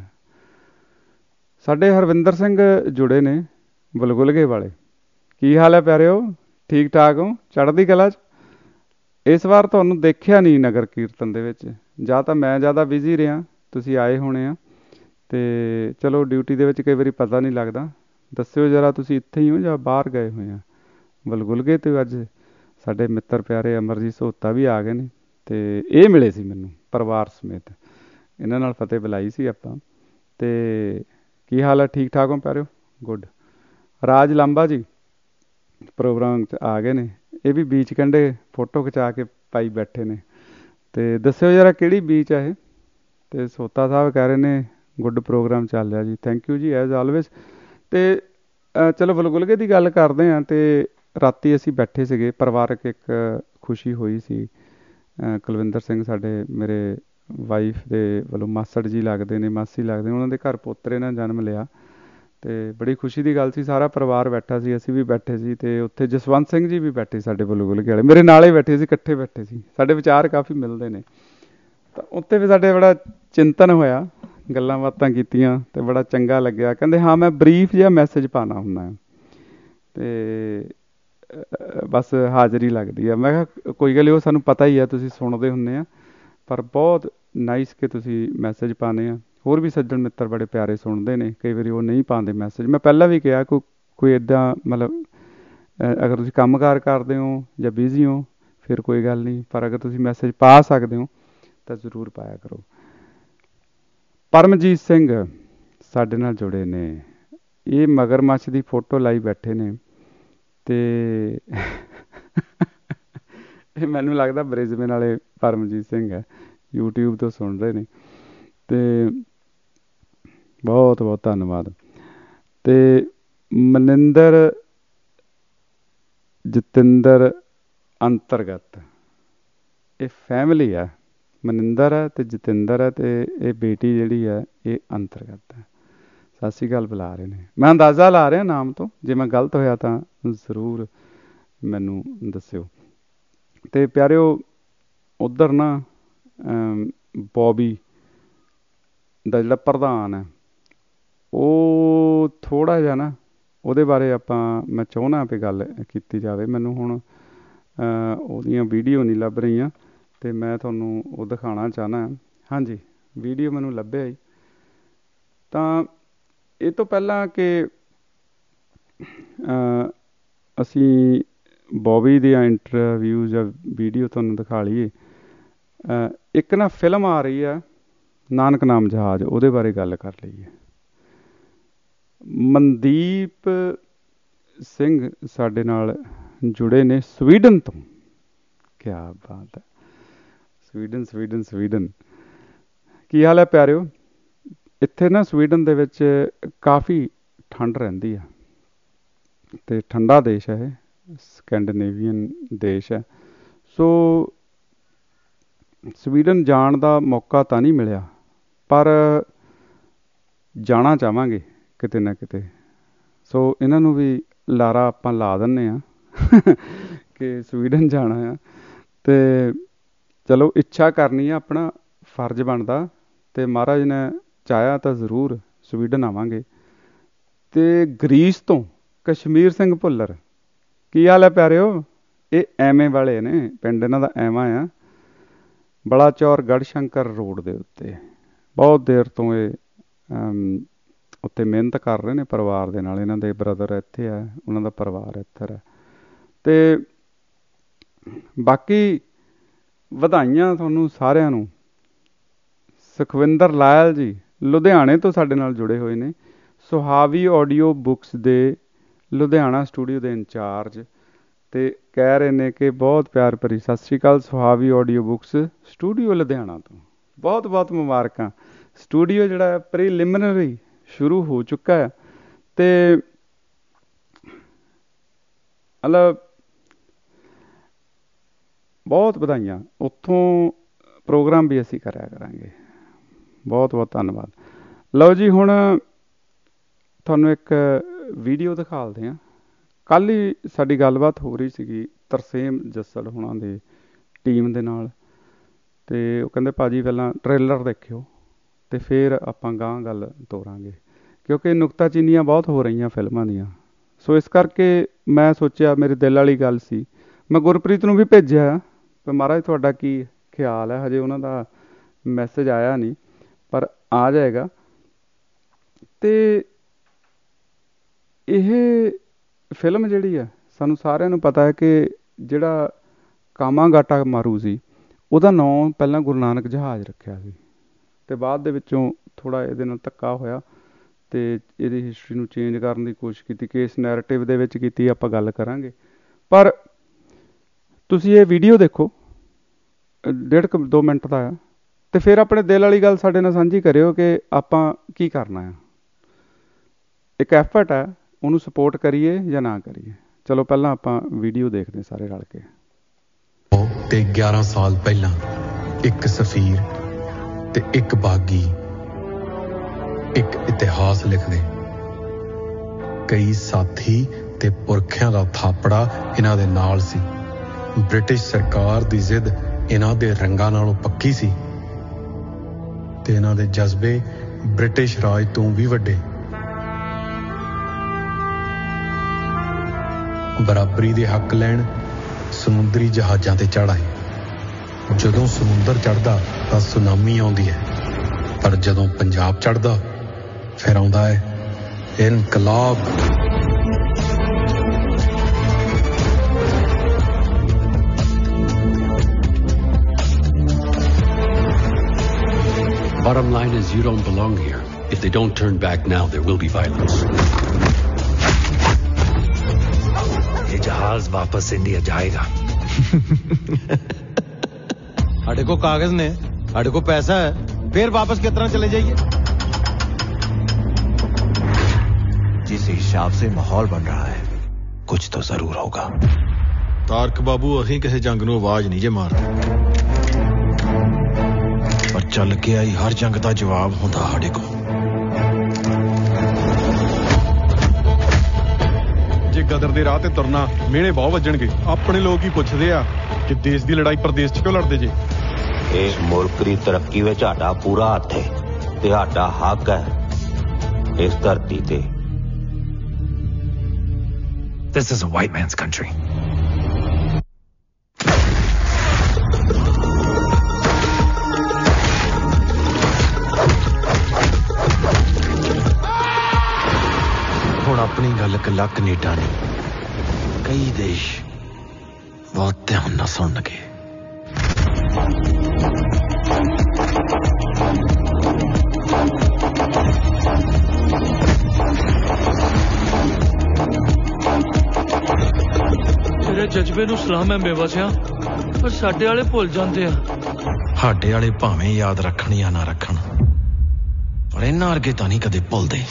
ਸਾਡੇ ਹਰਵਿੰਦਰ ਸਿੰਘ ਜੁੜੇ ਨੇ ਬਲਗੁਲਗੇ ਵਾਲੇ। ਕੀ ਹਾਲ ਹੈ ਪਿਆਰਿਓ, ਠੀਕ ਠਾਕ ਹੋ, ਚੜ੍ਹਦੀ ਕਲਾ 'ਚ? ਇਸ ਵਾਰ ਤੁਹਾਨੂੰ ਦੇਖਿਆ ਨਹੀਂ ਨਗਰ ਕੀਰਤਨ ਦੇ ਵਿੱਚ, ਜਾਂ ਤਾਂ ਮੈਂ ਜ਼ਿਆਦਾ ਬਿਜ਼ੀ ਰਿਹਾ, ਤੁਸੀਂ ਆਏ ਹੋਣੇ ਆ, ਅਤੇ ਚਲੋ ਡਿਊਟੀ ਦੇ ਵਿੱਚ ਕਈ ਵਾਰੀ ਪਤਾ ਨਹੀਂ ਲੱਗਦਾ। ਦੱਸਿਓ ਜ਼ਰਾ, ਤੁਸੀਂ ਇੱਥੇ ਹੀ ਹੋ ਜਾਂ ਬਾਹਰ ਗਏ ਹੋਏ ਆ? ਬਲਗੁਲਗੇ 'ਤੇ ਅੱਜ ਸਾਡੇ ਮਿੱਤਰ ਪਿਆਰੇ ਅਮਰਜੀਤ ਸਹੋਤਾ ਵੀ ਆ ਗਏ ਨੇ, ਅਤੇ ਇਹ ਮਿਲੇ ਸੀ ਮੈਨੂੰ ਪਰਿਵਾਰ ਸਮੇਤ, ਇਹਨਾਂ ਨਾਲ ਫਤਿਹ ਬੁਲਾਈ ਸੀ ਆਪਾਂ। ਅਤੇ ਕੀ ਹਾਲ ਹੈ, ਠੀਕ ਠਾਕ ਹੋ ਪਿਆਰਿਓ? ਗੁੱਡ। ਰਾਜ ਲਾਂਬਾ ਜੀ ਪ੍ਰੋਗਰਾਮ 'ਚ ਆ ਗਏ ਨੇ, ਇਹ ਵੀ ਬੀਚ ਕੰਢੇ ਫੋਟੋ ਖਿਚਾ ਕੇ ਪਾਈ ਬੈਠੇ ਨੇ, ਅਤੇ ਦੱਸਿਓ ਜ਼ਰਾ ਕਿਹੜੀ ਬੀਚ ਆ ਇਹ? ਅਤੇ ਸੋਤਾ ਸਾਹਿਬ ਕਹਿ ਰਹੇ ਨੇ ਗੁੱਡ ਪ੍ਰੋਗਰਾਮ ਚੱਲ ਰਿਹਾ ਜੀ, ਥੈਂਕ ਯੂ ਜੀ ਐਜ਼ ਆਲਵੇਜ਼। ਅਤੇ ਚਲੋ ਬਲਗੁਲਗੇ ਦੀ ਗੱਲ ਕਰਦੇ ਹਾਂ। ਅਤੇ ਰਾਤੀ ਅਸੀਂ ਬੈਠੇ ਸੀਗੇ, ਪਰਿਵਾਰਕ ਇੱਕ ਖੁਸ਼ੀ ਹੋਈ ਸੀ। ਕੁਲਵਿੰਦਰ ਸਿੰਘ ਸਾਡੇ ਮੇਰੇ ਵਾਈਫ ਦੇ ਵੱਲੋਂ ਮਾਸੜ ਜੀ ਲੱਗਦੇ ਨੇ, ਮਾਸੀ ਲੱਗਦੇ ਨੇ, ਉਹਨਾਂ ਦੇ ਘਰ ਪੋਤਰੇ ਨੇ ਜਨਮ ਲਿਆ, ਅਤੇ ਬੜੀ ਖੁਸ਼ੀ ਦੀ ਗੱਲ ਸੀ। ਸਾਰਾ ਪਰਿਵਾਰ ਬੈਠਾ ਸੀ, ਅਸੀਂ ਵੀ ਬੈਠੇ ਸੀ, ਅਤੇ ਉੱਥੇ ਜਸਵੰਤ ਸਿੰਘ ਜੀ ਵੀ ਬੈਠੇ ਸਾਡੇ ਬਲਗੁਲਗੇ ਵਾਲੇ, ਮੇਰੇ ਨਾਲ ਹੀ ਬੈਠੇ ਸੀ, ਇਕੱਠੇ ਬੈਠੇ ਸੀ। ਸਾਡੇ ਵਿਚਾਰ ਕਾਫੀ ਮਿਲਦੇ ਨੇ, ਤਾਂ ਉੱਥੇ ਵੀ ਸਾਡੇ ਬੜਾ ਚਿੰਤਨ ਹੋਇਆ, ਗੱਲਾਂ ਬਾਤਾਂ ਕੀਤੀਆਂ, ਅਤੇ ਬੜਾ ਚੰਗਾ ਲੱਗਿਆ। ਕਹਿੰਦੇ ਹਾਂ ਮੈਂ ਬਰੀਫ ਜਿਹਾ ਮੈਸੇਜ ਪਾਉਣਾ ਹੁੰਦਾ, ਅਤੇ ਬਸ ਹਾਜ਼ਰੀ ਲੱਗਦੀ ਆ। ਮੈਂ ਕਿਹਾ ਕੋਈ ਗੱਲ ਨਹੀਂ, ਉਹ ਸਾਨੂੰ ਪਤਾ ਹੀ ਆ, ਤੁਸੀਂ ਸੁਣਦੇ ਹੁੰਦੇ ਆ, ਪਰ ਬਹੁਤ ਨਾਈਸ ਕਿ ਤੁਸੀਂ ਮੈਸੇਜ ਪਾਉਂਦੇ ਆ। ਹੋਰ ਵੀ ਸੱਜਣ ਮਿੱਤਰ ਬੜੇ ਪਿਆਰੇ ਸੁਣਦੇ ਨੇ, ਕਈ ਵਾਰੀ ਉਹ ਨਹੀਂ ਪਾਉਂਦੇ ਮੈਸੇਜ। ਮੈਂ ਪਹਿਲਾਂ ਵੀ ਕਿਹਾ ਕੋਈ ਇੱਦਾਂ ਮਤਲਬ ਅਗਰ ਤੁਸੀਂ ਕੰਮਕਾਰ ਕਰਦੇ ਹੋ ਜਾਂ ਬਿਜ਼ੀ ਹੋ ਫਿਰ ਕੋਈ ਗੱਲ ਨਹੀਂ, ਪਰ ਅਗਰ ਤੁਸੀਂ ਮੈਸੇਜ ਪਾ ਸਕਦੇ ਹੋ ਤਾਂ ਜ਼ਰੂਰ ਪਾਇਆ ਕਰੋ। ਪਰਮਜੀਤ ਸਿੰਘ ਸਾਡੇ ਨਾਲ ਜੁੜੇ ਨੇ, ਇਹ ਮਗਰਮੱਛ ਦੀ ਫੋਟੋ ਲਾਈ ਬੈਠੇ ਨੇ, ਅਤੇ ਇਹ ਮੈਨੂੰ ਲੱਗਦਾ ਬ੍ਰਿਸਬੇਨ ਵਾਲੇ ਪਰਮਜੀਤ ਸਿੰਘ ਹੈ, YouTube ਤੋਂ ਸੁਣ ਰਹੇ ਨੇ, ਅਤੇ ਬਹੁਤ ਬਹੁਤ ਧੰਨਵਾਦ। ਅਤੇ ਮਨਿੰਦਰ ਜਤਿੰਦਰ ਅੰਤਰਗਤ ਇਹ ਫੈਮਿਲੀ ਹੈ, ਮਨਿੰਦਰ ਹੈ ਅਤੇ ਜਤਿੰਦਰ ਹੈ, ਅਤੇ ਇਹ ਬੇਟੀ ਜਿਹੜੀ ਹੈ ਇਹ ਅੰਤਰਗਤ ਹੈ। ਸਤਿ ਸ਼੍ਰੀ ਅਕਾਲ ਬੁਲਾ ਰਹੇ ਨੇ, ਮੈਂ ਅੰਦਾਜ਼ਾ ਲਾ ਰਿਹਾ ਨਾਮ ਤੋਂ, ਜੇ ਮੈਂ ਗਲਤ ਹੋਇਆ ਤਾਂ ਜ਼ਰੂਰ ਮੈਨੂੰ ਦੱਸਿਓ। ਅਤੇ ਪਿਆਰਿਓ ਉੱਧਰ ਨਾ ਬੋਬੀ ਦਾ ਜਿਹੜਾ ਪ੍ਰਧਾਨ ਹੈ, ਉਹ ਥੋੜ੍ਹਾ ਜਿਹਾ ਨਾ ਉਹਦੇ ਬਾਰੇ ਮੈਂ ਚਾਹੁੰਦਾ ਵੀ ਗੱਲ ਕੀਤੀ ਜਾਵੇ। ਮੈਨੂੰ ਹੁਣ ਉਹਦੀਆਂ ਵੀਡੀਓ ਨਹੀਂ ਲੱਭ ਰਹੀਆਂ, ਅਤੇ ਮੈਂ ਤੁਹਾਨੂੰ ਉਹ ਦਿਖਾਉਣਾ ਚਾਹੁੰਦਾ। ਹਾਂਜੀ, ਵੀਡੀਓ ਮੈਨੂੰ ਲੱਭਿਆ ਜੀ। ਤਾਂ ਇਹ ਤੋਂ ਪਹਿਲਾਂ ਕਿ ਅਸੀਂ ਬੋਬੀ ਦੀਆਂ ਇੰਟਰਵਿਊ ਜਾਂ ਵੀਡੀਓ ਤੁਹਾਨੂੰ ਦਿਖਾ ਲਈਏ, ਇੱਕ ਨਾ ਫਿਲਮ ਆ ਰਹੀ ਆ ਨਾਨਕ ਨਾਮ ਜਹਾਜ਼, ਉਹਦੇ ਬਾਰੇ ਗੱਲ ਕਰ ਲਈਏ। ਮਨਦੀਪ ਸਿੰਘ ਸਾਡੇ ਨਾਲ ਜੁੜੇ ਨੇ ਸਵੀਡਨ ਤੋਂ, ਕਿਆ ਬਾਤ ਹੈ, ਸਵੀਡਨ। ਕੀ ਹਾਲ ਹੈ ਪਿਆਰਿਓ? ਇੱਥੇ ਨਾ ਸਵੀਡਨ ਦੇ ਵਿੱਚ ਕਾਫੀ ਠੰਡ ਰਹਿੰਦੀ ਆ, ਅਤੇ ਠੰਡਾ ਦੇਸ਼ ਹੈ ਇਹ, ਸਕੈਂਡੀਨੇਵੀਅਨ ਦੇਸ਼ ਹੈ। ਸੋ ਸਵੀਡਨ ਜਾਣ ਦਾ ਮੌਕਾ ਤਾਂ ਨਹੀਂ ਮਿਲਿਆ, ਪਰ ਜਾਣਾ ਚਾਹਾਂਗੇ ਕਿਤੇ ਨਾ ਕਿਤੇ। ਸੋ ਇਹਨਾਂ ਨੂੰ ਵੀ ਲਾਰਾ ਆਪਾਂ ਲਾ ਦਿੰਦੇ ਹਾਂ ਕਿ ਸਵੀਡਨ ਜਾਣਾ ਆ, ਅਤੇ ਚਲੋ ਇੱਛਾ ਕਰਨੀ ਆ, ਆਪਣਾ ਫਰਜ਼ ਬਣਦਾ, ਅਤੇ ਮਹਾਰਾਜ ਨੇ ਚਾਹਿਆ ਤਾਂ ਜ਼ਰੂਰ ਸਵੀਡਨ ਆਵਾਂਗੇ। ਅਤੇ ਗਰੀਸ ਤੋਂ ਕਸ਼ਮੀਰ ਸਿੰਘ ਭੁੱਲਰ, ਕੀ ਹਾਲ ਹੈ ਪਿਆਰਿਓ? ਇਹ ਐਵੇਂ ਵਾਲੇ ਨੇ, ਪਿੰਡ ਇਹਨਾਂ ਦਾ ਐਵਾਂ ਆ, ਬਲਾਚੌਰ ਗੜ੍ਹਸ਼ੰਕਰ ਰੋਡ ਦੇ ਉੱਤੇ। ਬਹੁਤ ਦੇਰ ਤੋਂ ਇਹ ਉੱਤੇ ਮਿਹਨਤ ਕਰ ਰਹੇ ਨੇ ਪਰਿਵਾਰ ਦੇ ਨਾਲ। ਇਹਨਾਂ ਦੇ ਬ੍ਰਦਰ ਇੱਥੇ ਹੈ, ਉਹਨਾਂ ਦਾ ਪਰਿਵਾਰ ਇੱਥੇ ਹੈ। ਅਤੇ ਬਾਕੀ ਵਧਾਈਆਂ ਤੁਹਾਨੂੰ ਸਾਰਿਆਂ ਨੂੰ। ਸੁਖਵਿੰਦਰ ਲਾਇਲ ਜੀ ਲੁਧਿਆਣੇ ਤੋਂ ਸਾਡੇ ਨਾਲ ਜੁੜੇ ਹੋਏ ਨੇ, ਸੁਹਾਵੀ ਆਡੀਓ ਬੁੱਕਸ ਦੇ ਲੁਧਿਆਣਾ ਸਟੂਡੀਓ ਦੇ ਇੰਚਾਰਜ, ਅਤੇ ਕਹਿ ਰਹੇ ਨੇ ਕਿ ਬਹੁਤ ਪਿਆਰ ਭਰੀ ਸਤਿ ਸ਼੍ਰੀ ਅਕਾਲ Suhavi audio books studio Ludhiana ਤੋਂ। ਬਹੁਤ ਬਹੁਤ ਮੁਬਾਰਕਾਂ। ਸਟੂਡੀਓ ਜਿਹੜਾ ਪ੍ਰੀਲਿਮਿਨਰੀ ਸ਼ੁਰੂ ਹੋ ਚੁੱਕਾ ਹੈ ਅਤੇ ਮਤਲਬ ਬਹੁਤ ਵਧਾਈਆਂ। ਉੱਥੋਂ ਪ੍ਰੋਗਰਾਮ ਵੀ ਅਸੀਂ ਕਰਿਆ ਕਰਾਂਗੇ। ਬਹੁਤ ਬਹੁਤ ਧੰਨਵਾਦ। ਲਓ ਜੀ, ਹੁਣ ਤੁਹਾਨੂੰ ਇੱਕ ਵੀਡੀਓ ਦਿਖਾਲਦੇ ਹਾਂ। ਕੱਲ੍ਹ ਹੀ ਸਾਡੀ ਗੱਲਬਾਤ ਹੋ ਰਹੀ ਸੀਗੀ ਤਰਸੇਮ ਜੱਸੜ ਹੁਣਾਂ ਦੀ ਟੀਮ ਦੇ ਨਾਲ, ਅਤੇ ਉਹ ਕਹਿੰਦੇ ਭਾਅ ਜੀ ਪਹਿਲਾਂ ਟ੍ਰੇਲਰ ਦੇਖਿਓ ਅਤੇ ਫਿਰ ਆਪਾਂ ਗਾਂਹ ਗੱਲ ਤੋਰਾਂਗੇ, ਕਿਉਂਕਿ ਨੁਕਤਾਚੀਨੀਆਂ ਬਹੁਤ ਹੋ ਰਹੀਆਂ ਫਿਲਮਾਂ ਦੀਆਂ। ਸੋ ਇਸ ਕਰਕੇ ਮੈਂ ਸੋਚਿਆ, ਮੇਰੀ ਦਿਲ ਵਾਲੀ ਗੱਲ ਸੀ। ਮੈਂ ਗੁਰਪ੍ਰੀਤ ਨੂੰ ਵੀ ਭੇਜਿਆ ਪਰ ਮਹਾਰਾਜ ਤੁਹਾਡਾ ਕੀ ਖਿਆਲ ਹੈ, ਹਜੇ ਉਹਨਾਂ ਦਾ ਮੈਸੇਜ ਆਇਆ ਨਹੀਂ, ਪਰ ਆ ਜਾਏਗਾ। ਅਤੇ ਇਹ ਫਿਲਮ ਜਿਹੜੀ ਆ, ਸਾਨੂੰ ਸਾਰਿਆਂ ਨੂੰ ਪਤਾ ਹੈ ਕਿ ਜਿਹੜਾ ਕਾਮਾਗਾਟਾ ਮਾਰੂ ਸੀ, ਉਹਦਾ ਨਾਂ ਪਹਿਲਾਂ ਗੁਰੂ ਨਾਨਕ ਜਹਾਜ਼ ਰੱਖਿਆ ਸੀ, ਅਤੇ ਬਾਅਦ ਦੇ ਵਿੱਚੋਂ ਥੋੜ੍ਹਾ ਇਹਦੇ ਨਾਲ ਧੱਕਾ ਹੋਇਆ ਅਤੇ ਇਹਦੀ ਹਿਸਟਰੀ ਨੂੰ ਚੇਂਜ ਕਰਨ ਦੀ ਕੋਸ਼ਿਸ਼ ਕੀਤੀ ਕਿ ਇਸ ਨੈਰੇਟਿਵ ਦੇ ਵਿੱਚ ਕੀਤੀ। ਆਪਾਂ ਗੱਲ ਕਰਾਂਗੇ, ਪਰ ਤੁਸੀਂ ਇਹ ਵੀਡੀਓ ਦੇਖੋ, 1.5-2 ਮਿੰਟ ਦਾ ਆ, ਅਤੇ ਫਿਰ ਆਪਣੇ ਦਿਲ ਵਾਲੀ ਗੱਲ ਸਾਡੇ ਨਾਲ ਸਾਂਝੀ ਕਰਿਓ ਕਿ ਆਪਾਂ ਕੀ ਕਰਨਾ ਆ। ਇੱਕ ਐਫਰਟ ਹੈ, ਉਹਨੂੰ ਸਪੋਰਟ ਕਰੀਏ ਜਾਂ ਨਾ ਕਰੀਏ। ਚਲੋ ਪਹਿਲਾਂ ਆਪਾਂ ਵੀਡੀਓ ਦੇਖਦੇ ਸਾਰੇ ਰਲ ਕੇ। ਤੇ 11 ਸਾਲ ਪਹਿਲਾਂ ਇੱਕ ਸਫੀਰ ਤੇ ਇੱਕ ਬਾਗੀ ਇੱਕ ਇਤਿਹਾਸ ਲਿਖਦੇ। ਕਈ ਸਾਥੀ ਤੇ ਪੁਰਖਿਆਂ ਦਾ ਥਾਪੜਾ ਇਹਨਾਂ ਦੇ ਨਾਲ ਸੀ। ਬ੍ਰਿਟਿਸ਼ ਸਰਕਾਰ ਦੀ ਜ਼ਿੱਦ ਇਹਨਾਂ ਦੇ ਰੰਗਾਂ ਨਾਲੋਂ ਪੱਕੀ ਸੀ ਤੇ ਇਹਨਾਂ ਦੇ ਜਜ਼ਬੇ ਬ੍ਰਿਟਿਸ਼ ਰਾਜ ਤੋਂ ਵੀ ਵੱਡੇ। ਬਰਾਬਰੀ ਦੇ ਹੱਕ ਲੈਣ ਸਮੁੰਦਰੀ ਜਹਾਜ਼ਾਂ ਤੇ ਚੜ੍ਹ ਆਏ। ਜਦੋਂ ਸਮੁੰਦਰ ਚੜ੍ਹਦਾ ਤਾਂ ਸੁਨਾਮੀ ਆਉਂਦੀ ਹੈ, ਪਰ ਜਦੋਂ ਪੰਜਾਬ ਚੜ੍ਹਦਾ ਫਿਰ ਆਉਂਦਾ ਹੈ ਇਨਕਲਾਬ। Bottom line is you don't belong here. If they don't turn back now, there will be violence. ये जहाज वापस इंडिया जाएगा। साढ़े को कागज ने, साढ़े को पैसा है, फिर वापस कितना चले जाइए। जिस हिसाब से माहौल बन रहा है, कुछ तो जरूर होगा। तारक बाबू अही किसी जंग नूं आवाज नहीं जे मारदे, पर चल के आई हर जंग दा जवाब हुंदा साडे को। ਜੇ ਗਦਰ ਦੇ ਰਾਹ ਤੇ ਤੁਰਨਾ ਮਿਹਣੇ ਬਹੁਤ ਵੱਜਣਗੇ। ਆਪਣੇ ਲੋਕ ਹੀ ਪੁੱਛਦੇ ਆ ਕਿ ਦੇਸ਼ ਦੀ ਲੜਾਈ ਪ੍ਰਦੇਸ਼ 'ਚ ਕਿਉਂ ਲੜਦੇ ਜੇ। ਇਸ ਮੁਲਕ ਦੀ ਤਰੱਕੀ ਵਿੱਚ ਸਾਡਾ ਪੂਰਾ ਹੱਥ ਹੈ ਤੇ ਸਾਡਾ ਹੱਕ ਹੈ ਇਸ ਧਰਤੀ ਤੇ। This is a white man's country. ਹੁਣ ਆਪਣੀ ਗੱਲ ਕੱਲਾ ਕੈਨੇਡਾ ਨਹੀਂ, ਕਈ ਦੇਸ਼ ਬਹੁਤ ਧਿਆਨ ਨਾਲ ਸੁਣਨਗੇ। ਤੇਰੇ ਜਜ਼ਬੇ ਨੂੰ ਸਲਾਮ ਹੈ ਬੇਵਸਿਆ, ਪਰ ਸਾਡੇ ਵਾਲੇ ਭੁੱਲ ਜਾਂਦੇ ਆ। ਸਾਡੇ ਵਾਲੇ ਭਾਵੇਂ ਯਾਦ ਰੱਖਣ ਜਾਂ ਨਾ ਰੱਖਣ, ਪਰ ਇਹਨਾਂ ਵਰਗੇ ਤਾਂ ਨਹੀਂ ਕਦੇ ਭੁੱਲਦੇ।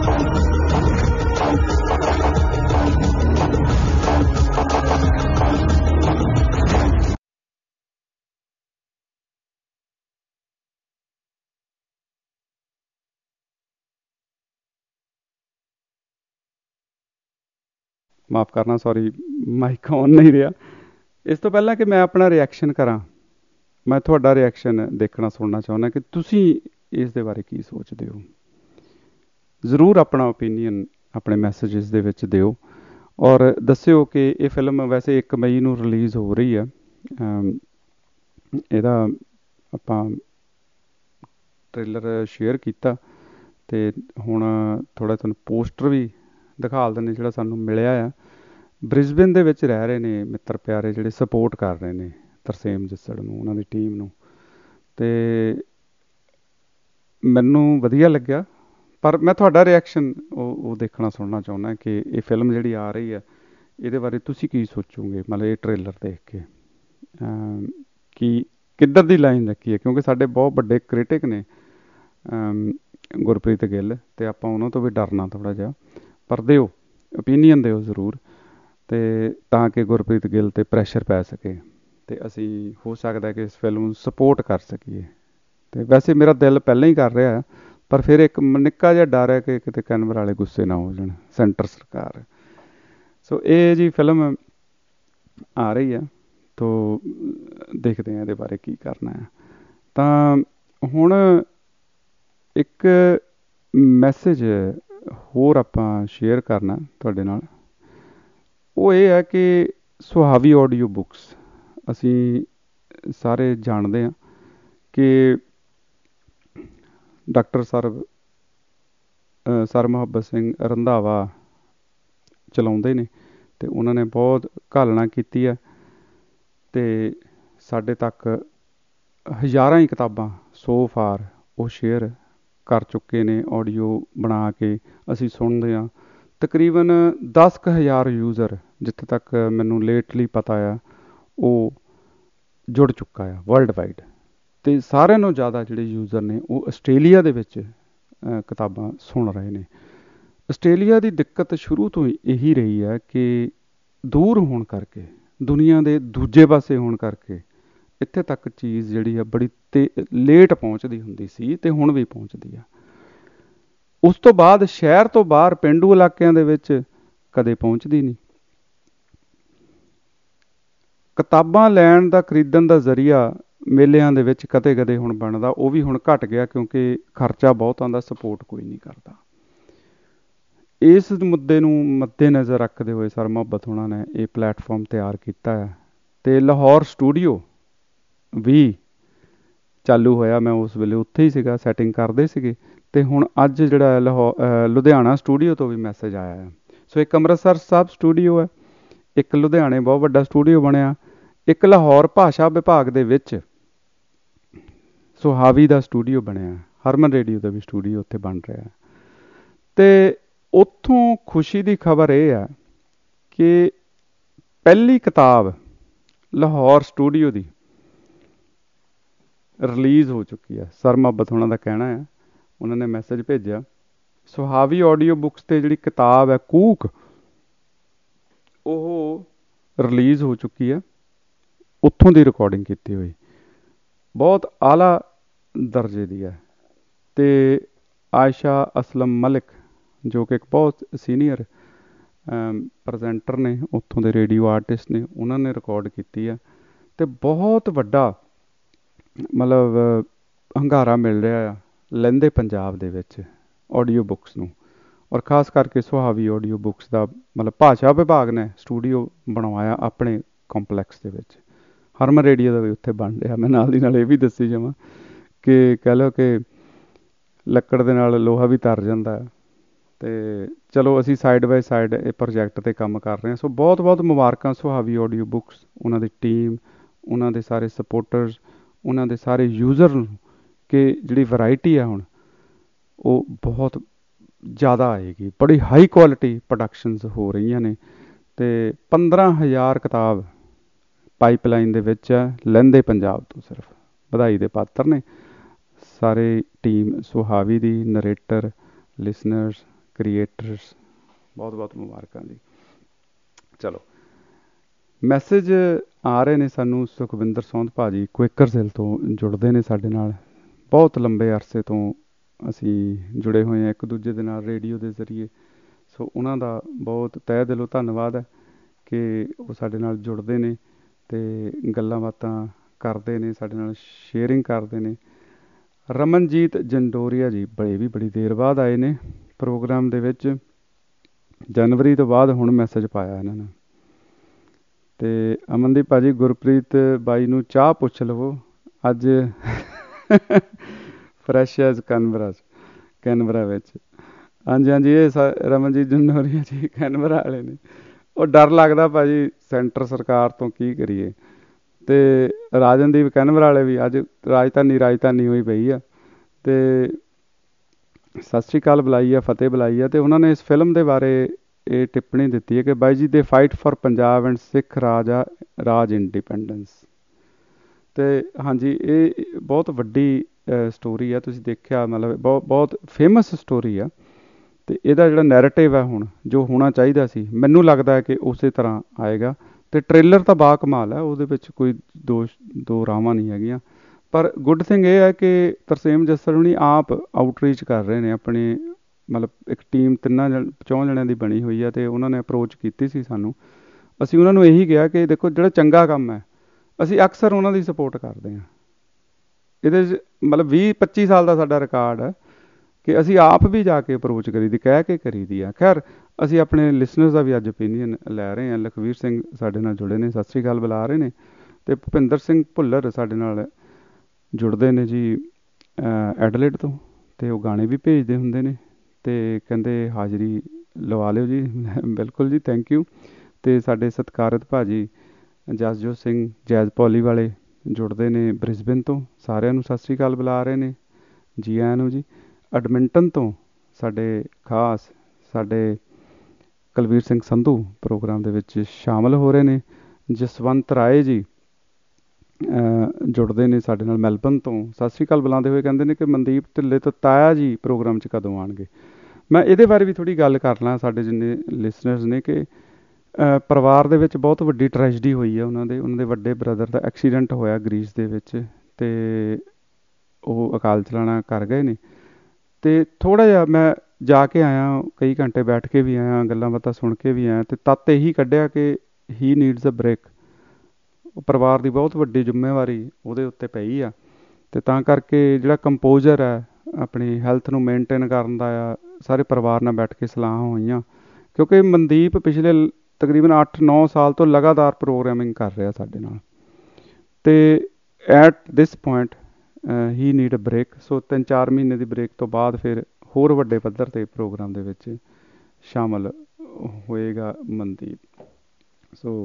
ਮਾਫ਼ ਕਰਨਾ, ਸੌਰੀ ਮਾਈਕ ਔਨ ਨਹੀਂ ਰਿਹਾ। ਇਸ ਤੋਂ ਪਹਿਲਾਂ ਕਿ ਮੈਂ ਆਪਣਾ ਰਿਐਕਸ਼ਨ ਕਰਾਂ, ਮੈਂ ਤੁਹਾਡਾ ਰਿਐਕਸ਼ਨ ਦੇਖਣਾ ਸੁਣਨਾ ਚਾਹੁੰਦਾ ਕਿ ਤੁਸੀਂ ਇਸ ਦੇ ਬਾਰੇ ਕੀ ਸੋਚਦੇ ਹੋ। ਜ਼ਰੂਰ ਆਪਣਾ ਓਪੀਨੀਅਨ ਆਪਣੇ ਮੈਸੇਜਿਸ ਦੇ ਵਿੱਚ ਦਿਓ ਔਰ ਦੱਸਿਓ ਕਿ ਇਹ ਫਿਲਮ ਵੈਸੇ 1 ਮਈ ਨੂੰ ਰਿਲੀਜ਼ ਹੋ ਰਹੀ ਹੈ। ਇਹਦਾ ਆਪਾਂ ਟ੍ਰੇਲਰ ਸ਼ੇਅਰ ਕੀਤਾ ਅਤੇ ਹੁਣ ਥੋੜ੍ਹਾ ਤੁਹਾਨੂੰ ਪੋਸਟਰ ਵੀ ਦਿਖਾ ਦਿੰਦੇ ਜਿਹੜਾ ਸਾਨੂੰ ਮਿਲਿਆ ਆ। ਬ੍ਰਿਸਬੇਨ ਦੇ ਵਿੱਚ ਰਹਿ ਰਹੇ ਨੇ ਮਿੱਤਰ ਪਿਆਰੇ ਜਿਹੜੇ ਸਪੋਰਟ ਕਰ ਰਹੇ ਨੇ ਤਰਸੇਮ ਜੱਸੜ ਨੂੰ, ਉਹਨਾਂ ਦੀ ਟੀਮ ਨੂੰ, ਅਤੇ ਮੈਨੂੰ ਵਧੀਆ ਲੱਗਿਆ। ਪਰ ਮੈਂ ਤੁਹਾਡਾ ਰਿਐਕਸ਼ਨ ਉਹ ਦੇਖਣਾ ਸੁਣਨਾ ਚਾਹੁੰਦਾ ਕਿ ਇਹ ਫਿਲਮ ਜਿਹੜੀ ਆ ਰਹੀ ਹੈ ਇਹਦੇ ਬਾਰੇ ਤੁਸੀਂ ਕੀ ਸੋਚੋਗੇ, ਮਤਲਬ ਇਹ ਟ੍ਰੇਲਰ ਦੇਖ ਕੇ ਕਿ ਕਿੱਧਰ ਦੀ ਲਾਈਨ ਰੱਖੀ ਹੈ, ਕਿਉਂਕਿ ਸਾਡੇ ਬਹੁਤ ਵੱਡੇ ਕ੍ਰਿਟਿਕ ਨੇ ਗੁਰਪ੍ਰੀਤ ਗਿੱਲ, ਅਤੇ ਆਪਾਂ ਉਹਨਾਂ ਤੋਂ ਵੀ ਡਰਨਾ ਥੋੜ੍ਹਾ ਜਿਹਾ। ਪਰ ਦਿਓ ਓਪੀਨੀਅਨ ਦਿਓ ਜ਼ਰੂਰ, ਅਤੇ ਤਾਂ ਕਿ ਗੁਰਪ੍ਰੀਤ ਗਿੱਲ 'ਤੇ ਪ੍ਰੈਸ਼ਰ ਪੈ ਸਕੇ ਅਤੇ ਅਸੀਂ ਹੋ ਸਕਦਾ ਕਿ ਇਸ ਫਿਲਮ ਨੂੰ ਸਪੋਰਟ ਕਰ ਸਕੀਏ। ਅਤੇ ਵੈਸੇ ਮੇਰਾ ਦਿਲ ਪਹਿਲਾਂ ਹੀ ਕਰ ਰਿਹਾ, ਪਰ ਫਿਰ ਇੱਕ ਨਿੱਕਾ ਜਿਹਾ ਡਰ ਹੈ ਕਿ ਕਿਤੇ ਕੈਨਵਰ ਵਾਲੇ ਗੁੱਸੇ ਨਾ ਹੋ ਜਾਣ, ਸੈਂਟਰ ਸਰਕਾਰ। ਸੋ ਇਹ ਜੀ ਫਿਲਮ ਆ ਰਹੀ ਹੈ, ਤੋ ਦੇਖਦੇ ਹਾਂ ਇਹਦੇ ਬਾਰੇ ਕੀ ਕਰਨਾ ਹੈ। ਤਾਂ ਹੁਣ ਇੱਕ ਮੈਸੇਜ ਹੋਰ ਆਪਾਂ ਸ਼ੇਅਰ ਕਰਨਾ ਤੁਹਾਡੇ ਨਾਲ, ਉਹ ਇਹ ਹੈ ਕਿ ਸੁਹਾਵੀ ਆਡੀਓ ਬੁੱਕਸ ਅਸੀਂ ਸਾਰੇ ਜਾਣਦੇ ਹਾਂ ਕਿ ਡਾਕਟਰ ਸਰ ਮੁਹੱਬਤ ਸਿੰਘ ਰੰਧਾਵਾ ਚਲਾਉਂਦੇ ਨੇ, ਅਤੇ ਉਹਨਾਂ ਨੇ ਬਹੁਤ ਘਾਲਣਾ ਕੀਤੀ ਹੈ, ਅਤੇ ਸਾਡੇ ਤੱਕ ਹਜ਼ਾਰਾਂ ਹੀ ਕਿਤਾਬਾਂ ਸੋ ਫਾਰ ਉਹ ਸ਼ੇਅਰ ਕਰ ਚੁੱਕੇ ਨੇ, ਆਡੀਓ ਬਣਾ ਕੇ ਅਸੀਂ ਸੁਣਦੇ ਹਾਂ। ਤਕਰੀਬਨ 10,000 ਯੂਜ਼ਰ ਜਿੱਥੇ ਤੱਕ ਮੈਨੂੰ ਲੇਟਲੀ ਪਤਾ ਆ ਉਹ ਜੁੜ ਚੁੱਕਾ ਆ ਵਰਲਡ ਵਾਈਡ, ਅਤੇ ਸਾਰਿਆਂ ਨਾਲੋਂ ਜ਼ਿਆਦਾ ਜਿਹੜੇ ਯੂਜ਼ਰ ਨੇ ਉਹ ਆਸਟ੍ਰੇਲੀਆ ਦੇ ਵਿੱਚ ਕਿਤਾਬਾਂ ਸੁਣ ਰਹੇ ਨੇ। ਆਸਟ੍ਰੇਲੀਆ ਦੀ ਦਿੱਕਤ ਸ਼ੁਰੂ ਤੋਂ ਹੀ ਇਹੀ ਰਹੀ ਹੈ ਕਿ ਦੂਰ ਹੋਣ ਕਰਕੇ, ਦੁਨੀਆ ਦੇ ਦੂਜੇ ਪਾਸੇ ਹੋਣ ਕਰਕੇ ਇੱਥੇ ਤੱਕ ਚੀਜ਼ ਜਿਹੜੀ ਆ ਬੜੀ ਲੇਟ ਪਹੁੰਚਦੀ ਹੁੰਦੀ ਸੀ, ਅਤੇ ਹੁਣ ਵੀ ਪਹੁੰਚਦੀ ਆ। ਉਸ ਤੋਂ ਬਾਅਦ ਸ਼ਹਿਰ ਤੋਂ ਬਾਹਰ ਪੇਂਡੂ ਇਲਾਕਿਆਂ ਦੇ ਵਿੱਚ ਕਦੇ ਪਹੁੰਚਦੀ ਨਹੀਂ। ਕਿਤਾਬਾਂ ਲੈਣ ਦਾ, ਖਰੀਦਣ ਦਾ ਜ਼ਰੀਆ ਮੇਲਿਆਂ ਦੇ ਵਿੱਚ ਕਦੇ ਕਦੇ ਹੁਣ ਬਣਦਾ, ਉਹ ਵੀ ਹੁਣ ਘਟ ਗਿਆ ਕਿਉਂਕਿ ਖਰਚਾ ਬਹੁਤ ਆਉਂਦਾ, ਸਪੋਰਟ ਕੋਈ ਨਹੀਂ ਕਰਦਾ। ਇਸ ਮੁੱਦੇ ਨੂੰ ਮੱਦੇ ਨਜ਼ਰ ਰੱਖਦੇ ਹੋਏ ਸਰ ਮੁਹੱਬਤ ਹੋਣਾ ਨੇ ਇਹ ਪਲੈਟਫਾਰਮ ਤਿਆਰ ਕੀਤਾ ਹੈ, ਅਤੇ ਲਾਹੌਰ ਸਟੂਡੀਓ ਵੀ ਚਾਲੂ ਹੋਇਆ। ਮੈਂ ਉਸ ਵੇਲੇ ਉੱਥੇ ਹੀ ਸੀਗਾ, ਸੈਟਿੰਗ ਕਰਦੇ ਸੀਗੇ, ਅਤੇ ਹੁਣ ਅੱਜ ਜਿਹੜਾ ਲੁਧਿਆਣਾ ਸਟੂਡੀਓ ਤੋਂ ਵੀ ਮੈਸੇਜ ਆਇਆ ਹੈ। ਸੋ ਇੱਕ ਅੰਮ੍ਰਿਤਸਰ ਸਾਹਿਬ ਸਟੂਡੀਓ ਹੈ, ਇੱਕ ਲੁਧਿਆਣੇ ਬਹੁਤ ਵੱਡਾ ਸਟੂਡੀਓ ਬਣਿਆ, ਇੱਕ ਲਾਹੌਰ ਭਾਸ਼ਾ ਵਿਭਾਗ ਦੇ ਵਿੱਚ ਸੁਹਾਵੀ ਦਾ ਸਟੂਡੀਓ ਬਣਿਆ, ਹਰਮਨ ਰੇਡੀਓ ਦਾ ਵੀ ਸਟੂਡੀਓ ਉੱਥੇ ਬਣ ਰਿਹਾ। ਅਤੇ ਉੱਥੋਂ ਖੁਸ਼ੀ ਦੀ ਖਬਰ ਇਹ ਹੈ ਕਿ ਪਹਿਲੀ ਕਿਤਾਬ ਲਾਹੌਰ ਸਟੂਡੀਓ ਦੀ ਰਿਲੀਜ਼ ਹੋ ਚੁੱਕੀ ਹੈ। ਸਰ ਮੁਹੱਬਤ ਉਹਨਾਂ ਦਾ ਕਹਿਣਾ ਹੈ, ਉਹਨਾਂ ਨੇ ਮੈਸੇਜ ਭੇਜਿਆ, ਸੁਹਾਵੀ ਆਡੀਓ ਬੁੱਕਸ 'ਤੇ ਜਿਹੜੀ ਕਿਤਾਬ ਹੈ ਕੂਕ, ਉਹ ਰਿਲੀਜ਼ ਹੋ ਚੁੱਕੀ ਹੈ, ਉੱਥੋਂ ਦੀ ਰਿਕਾਰਡਿੰਗ ਕੀਤੀ ਹੋਈ, ਬਹੁਤ ਆਲਾ ਦਰਜੇ ਦੀ ਹੈ। ਅਤੇ ਆਇਸ਼ਾ ਅਸਲਮ ਮਲਿਕ ਜੋ ਕਿ ਇੱਕ ਬਹੁਤ ਸੀਨੀਅਰ ਪ੍ਰੈਜ਼ੈਂਟਰ ਨੇ, ਉੱਥੋਂ ਦੇ ਰੇਡੀਓ ਆਰਟਿਸਟ ਨੇ, ਉਹਨਾਂ ਨੇ ਰਿਕਾਰਡ ਕੀਤੀ ਹੈ, ਅਤੇ ਬਹੁਤ ਵੱਡਾ ਮਤਲਬ ਹੁੰਗਾਰਾ ਮਿਲ ਰਿਹਾ ਆ ਲਹਿੰਦੇ ਪੰਜਾਬ ਦੇ ਵਿੱਚ ਆਡੀਓ ਬੁੱਕਸ ਨੂੰ, ਔਰ ਖ਼ਾਸ ਕਰਕੇ ਸੁਹਾਵੀ ਆਡੀਓ ਬੁੱਕਸ ਦਾ ਮਤਲਬ ਭਾਸ਼ਾ ਵਿਭਾਗ ਨੇ ਸਟੂਡੀਓ ਬਣਵਾਇਆ ਆਪਣੇ ਕੰਪਲੈਕਸ ਦੇ ਵਿੱਚ। ਹਰਮਨ ਰੇਡੀਓ ਦਾ ਵੀ ਉੱਥੇ ਬਣ ਰਿਹਾ। ਮੈਂ ਨਾਲ ਦੀ ਨਾਲ ਇਹ ਵੀ ਦੱਸੀ ਜਾਵਾਂ ਕਿ ਕਹਿ ਲਓ ਕਿ ਲੱਕੜ ਦੇ ਨਾਲ ਲੋਹਾ ਵੀ ਤਰ ਜਾਂਦਾ, ਅਤੇ ਚਲੋ ਅਸੀਂ ਸਾਈਡ ਬਾਏ ਸਾਈਡ ਇਹ ਪ੍ਰੋਜੈਕਟ 'ਤੇ ਕੰਮ ਕਰ ਰਹੇ ਹਾਂ। ਸੋ ਬਹੁਤ ਬਹੁਤ ਮੁਬਾਰਕਾਂ ਸੁਹਾਵੀ ਆਡੀਓ ਬੁੱਕਸ, ਉਹਨਾਂ ਦੀ ਟੀਮ, ਉਹਨਾਂ ਦੇ ਸਾਰੇ ਸਪੋਰਟਰਸ, ਉਹਨਾਂ ਦੇ ਸਾਰੇ ਯੂਜ਼ਰ ਨੂੰ, ਕਿ ਜਿਹੜੀ ਵੈਰਾਈਟੀ ਆ ਹੁਣ ਉਹ ਬਹੁਤ ਜ਼ਿਆਦਾ ਆਏਗੀ, ਬੜੀ ਹਾਈ ਕੁਆਲਿਟੀ ਪ੍ਰੋਡਕਸ਼ਨਸ ਹੋ ਰਹੀਆਂ ਨੇ, ਅਤੇ 15,000 ਕਿਤਾਬ ਪਾਈਪਲਾਈਨ ਦੇ ਵਿੱਚ ਹੈ ਲਹਿੰਦੇ ਪੰਜਾਬ ਤੋਂ। ਸਿਰਫ ਵਧਾਈ ਦੇ ਪਾਤਰ ਨੇ ਸਾਰੇ ਟੀਮ ਸੁਹਾਵੀ ਦੀ, ਨਰੇਟਰ, ਲਿਸਨਰਸ, ਕ੍ਰੀਏਟਰਸ, ਬਹੁਤ ਬਹੁਤ ਮੁਬਾਰਕਾਂ ਜੀ। ਚਲੋ ਮੈਸੇਜ ਆ ਰਹੇ ਨੇ ਸਾਨੂੰ। ਸੁਖਵਿੰਦਰ ਸੌਂਦ ਭਾਜੀ ਕੁਇਕਰਜ਼ਿਲ ਤੋਂ ਜੁੜਦੇ ਨੇ ਸਾਡੇ ਨਾਲ, ਬਹੁਤ ਲੰਬੇ ਅਰਸੇ ਤੋਂ ਅਸੀਂ ਜੁੜੇ ਹੋਏ ਹਾਂ ਇੱਕ ਦੂਜੇ ਦੇ ਨਾਲ ਰੇਡੀਓ ਦੇ ਜ਼ਰੀਏ। ਸੋ ਉਹਨਾਂ ਦਾ ਬਹੁਤ ਤਹਿ ਦਿਲੋਂ ਧੰਨਵਾਦ ਹੈ ਕਿ ਉਹ ਸਾਡੇ ਨਾਲ ਜੁੜਦੇ ਨੇ ਅਤੇ ਗੱਲਾਂ ਬਾਤਾਂ ਕਰਦੇ ਨੇ, ਸਾਡੇ ਨਾਲ ਸ਼ੇਅਰਿੰਗ ਕਰਦੇ ਨੇ। ਰਮਨਜੀਤ ਜੰਡੋਰੀਆ ਜੀ ਬੜੀ ਦੇਰ ਬਾਅਦ ਆਏ ਨੇ ਪ੍ਰੋਗਰਾਮ ਦੇ ਵਿੱਚ, ਜਨਵਰੀ ਤੋਂ ਬਾਅਦ ਹੁਣ ਮੈਸੇਜ ਪਾਇਆ ਇਹਨਾਂ ਨੇ। ਅਤੇ ਅਮਨਦੀਪ ਭਾਜੀ ਗੁਰਪ੍ਰੀਤ ਬਾਈ ਨੂੰ ਚਾਹ ਪੁੱਛ ਲਵੋ, ਅੱਜ ਫਰੈਸ਼ ਐਜ਼ ਕੈਨਬਰਾ ਵਿੱਚ। ਹਾਂਜੀ ਹਾਂਜੀ, ਇਹ ਰਮਨਜੀਤ ਜਨੋਰੀਆ ਜੀ ਕੈਨਬਰਾ ਵਾਲੇ ਨੇ। ਉਹ ਡਰ ਲੱਗਦਾ ਭਾਜੀ ਸੈਂਟਰ ਸਰਕਾਰ ਤੋਂ, ਕੀ ਕਰੀਏ। ਅਤੇ ਰਾਜਨਦੀਪ ਕੈਨਬਰਾ ਵਾਲੇ ਵੀ ਅੱਜ ਰਾਜਧਾਨੀ ਹੋਈ ਪਈ ਆ। ਅਤੇ ਸਤਿ ਸ਼੍ਰੀ ਅਕਾਲ ਬੁਲਾਈ ਆ, ਫਤਿਹ ਬੁਲਾਈ ਆ। ਅਤੇ ਉਹਨਾਂ ਨੇ ਇਸ ਫਿਲਮ ਦੇ ਬਾਰੇ ਇਹ ਟਿੱਪਣੀ ਦਿੱਤੀ ਹੈ ਕਿ ਬਾਈ ਜੀ ਦੇ fight for Punjab and Sikh raj independence. ਅਤੇ ਹਾਂਜੀ, ਇਹ ਬਹੁਤ ਵੱਡੀ ਸਟੋਰੀ ਆ। ਤੁਸੀਂ ਦੇਖਿਆ, ਮਤਲਬ ਬਹੁਤ ਫੇਮਸ ਸਟੋਰੀ ਆ। ਅਤੇ ਇਹਦਾ ਜਿਹੜਾ ਨੈਰੇਟਿਵ ਹੈ ਹੁਣ, ਜੋ ਹੋਣਾ ਚਾਹੀਦਾ ਸੀ, ਮੈਨੂੰ ਲੱਗਦਾ ਹੈ ਕਿ ਉਸੇ ਤਰ੍ਹਾਂ ਆਏਗਾ। ਅਤੇ ਟ੍ਰੇਲਰ ਤਾਂ ਬਾ ਕਮਾਲ ਹੈ, ਉਹਦੇ ਵਿੱਚ ਕੋਈ ਦੋ ਰਾਵਾਂ ਨਹੀਂ ਹੈਗੀਆਂ। ਪਰ ਗੁੱਡ ਥਿੰਗ ਇਹ ਹੈ ਕਿ ਤਰਸੇਮ ਜੱਸੜ ਹੁਣੀ ਆਪ ਆਊਟਰੀਚ ਕਰ ਰਹੇ ਨੇ ਆਪਣੇ, ਮਤਲਬ ਇੱਕ ਟੀਮ 4 ਜਣਿਆਂ ਦੀ ਬਣੀ ਹੋਈ ਹੈ। ਅਤੇ ਉਹਨਾਂ ਨੇ ਅਪਰੋਚ ਕੀਤੀ ਸੀ ਸਾਨੂੰ। ਅਸੀਂ ਉਹਨਾਂ ਨੂੰ ਇਹੀ ਕਿਹਾ ਕਿ ਦੇਖੋ, ਜਿਹੜਾ ਚੰਗਾ ਕੰਮ ਹੈ ਅਸੀਂ ਅਕਸਰ ਉਹਨਾਂ ਦੀ ਸਪੋਰਟ ਕਰਦੇ ਹਾਂ। ਇਹਦੇ 'ਚ ਮਤਲਬ 20-25 ਸਾਲ ਦਾ ਸਾਡਾ ਰਿਕਾਰਡ ਹੈ ਕਿ ਅਸੀਂ ਆਪ ਵੀ ਜਾ ਕੇ ਅਪਰੋਚ ਕਰੀਦੀ, ਕਹਿ ਕੇ ਕਰੀਦੀ ਆ। ਖੈਰ, ਅਸੀਂ ਆਪਣੇ ਲਿਸਨਰਸ ਦਾ ਵੀ ਅੱਜ ਓਪੀਨੀਅਨ ਲੈ ਰਹੇ ਹਾਂ। ਲਖਵੀਰ ਸਿੰਘ ਸਾਡੇ ਨਾਲ ਜੁੜੇ ਨੇ, ਸਤਿ ਸ਼੍ਰੀ ਅਕਾਲ ਬੁਲਾ ਰਹੇ ਨੇ। ਅਤੇ ਭੁਪਿੰਦਰ ਸਿੰਘ ਭੁੱਲਰ ਸਾਡੇ ਨਾਲ ਜੁੜਦੇ ਨੇ ਜੀ ਐਡਲੇਡ ਤੋਂ, ਅਤੇ ਉਹ ਗਾਣੇ ਵੀ ਭੇਜਦੇ ਹੁੰਦੇ ਨੇ। ਅਤੇ ਕਹਿੰਦੇ ਹਾਜ਼ਰੀ ਲਵਾ ਲਿਓ ਜੀ। ਬਿਲਕੁਲ ਜੀ, ਥੈਂਕ ਯੂ। ਅਤੇ ਸਾਡੇ ਸਤਿਕਾਰਤ ਭਾਜੀ ਜਸਜੋਤ ਸਿੰਘ ਜੈਜ਼ ਪੌਲੀ ਵਾਲੇ ਜੁੜਦੇ ਨੇ ਬ੍ਰਿਸਬੇਨ ਤੋਂ, ਸਾਰਿਆਂ ਨੂੰ ਸਤਿ ਸ਼੍ਰੀ ਅਕਾਲ ਬੁਲਾ ਰਹੇ ਨੇ, ਜੀ ਆਇਆਂ ਨੂੰ ਜੀ। ਐਡਮਿੰਟਨ ਤੋਂ ਸਾਡੇ ਕੁਲਵੀਰ ਸਿੰਘ ਸੰਧੂ ਪ੍ਰੋਗਰਾਮ ਦੇ ਵਿੱਚ ਸ਼ਾਮਲ ਹੋ ਰਹੇ ਨੇ। ਜਸਵੰਤ ਰਾਏ ਜੀ ਜੁੜਦੇ ਨੇ ਸਾਡੇ ਨਾਲ ਮੈਲਬਨ ਤੋਂ, ਸਤਿ ਸ਼੍ਰੀ ਅਕਾਲ ਬੁਲਾਉਂਦੇ ਹੋਏ ਕਹਿੰਦੇ ਨੇ ਕਿ ਮਨਦੀਪ ਢਿੱਲੇ ਤੋਂ ਤਾਇਆ ਜੀ ਪ੍ਰੋਗਰਾਮ 'ਚ ਕਦੋਂ ਆਉਣਗੇ। ਮੈਂ ਇਹਦੇ ਬਾਰੇ ਵੀ ਥੋੜ੍ਹੀ ਗੱਲ ਕਰ ਲਾਂ। ਸਾਡੇ ਜਿੰਨੇ ਲਿਸਨਰਸ ਨੇ ਕਿ ਪਰਿਵਾਰ ਦੇ ਵਿੱਚ ਬਹੁਤ ਵੱਡੀ ਟ੍ਰੈਜਡੀ ਹੋਈ ਹੈ। ਉਹਨਾਂ ਦੇ ਵੱਡੇ ਬ੍ਰਦਰ ਦਾ ਐਕਸੀਡੈਂਟ ਹੋਇਆ ਗ੍ਰੀਸ ਦੇ ਵਿੱਚ, ਅਤੇ ਉਹ ਅਕਾਲ ਚਲਾਣਾ ਕਰ ਗਏ ਨੇ। ਅਤੇ ਥੋੜ੍ਹਾ ਜਿਹਾ ਮੈਂ ਜਾ ਕੇ ਆਇਆ, ਕਈ ਘੰਟੇ ਬੈਠ ਕੇ ਵੀ ਆਇਆ, ਗੱਲਾਂ ਬਾਤਾਂ ਸੁਣ ਕੇ ਵੀ ਆਇਆ। ਅਤੇ ਤੱਤ ਇਹੀ ਕੱਢਿਆ ਕਿ ਹੀ ਨੀਡਸ ਅ ਬ੍ਰੇਕ। ਪਰਿਵਾਰ ਦੀ ਬਹੁਤ ਵੱਡੀ ਜ਼ਿੰਮੇਵਾਰੀ ਉਹਦੇ ਉੱਤੇ ਪਈ ਆ। ਅਤੇ ਤਾਂ ਕਰਕੇ ਜਿਹੜਾ ਕੰਪੋਜ਼ਰ ਹੈ, ਆਪਣੀ ਹੈਲਥ ਨੂੰ ਮੇਨਟੇਨ ਕਰਨ ਦਾ ਆ, ਸਾਰੇ ਪਰਿਵਾਰ ਨਾਲ ਬੈਠ ਕੇ ਸਲਾਹਾਂ ਹੋਈਆਂ। ਕਿਉਂਕਿ ਮਨਦੀਪ ਪਿਛਲੇ ਤਕਰੀਬਨ 8-9 ਸਾਲ ਤੋਂ ਲਗਾਤਾਰ ਪ੍ਰੋਗਰਾਮਿੰਗ ਕਰ ਰਿਹਾ ਸਾਡੇ ਨਾਲ। ਅਤੇ at this point he need a break. So 3-4 ਮਹੀਨੇ ਦੀ ਬ੍ਰੇਕ ਤੋਂ ਬਾਅਦ ਫਿਰ ਹੋਰ ਵੱਡੇ ਪੱਧਰ 'ਤੇ ਪ੍ਰੋਗਰਾਮ ਦੇ ਵਿੱਚ ਸ਼ਾਮਲ ਹੋਏਗਾ ਮਨਦੀਪ। ਸੋ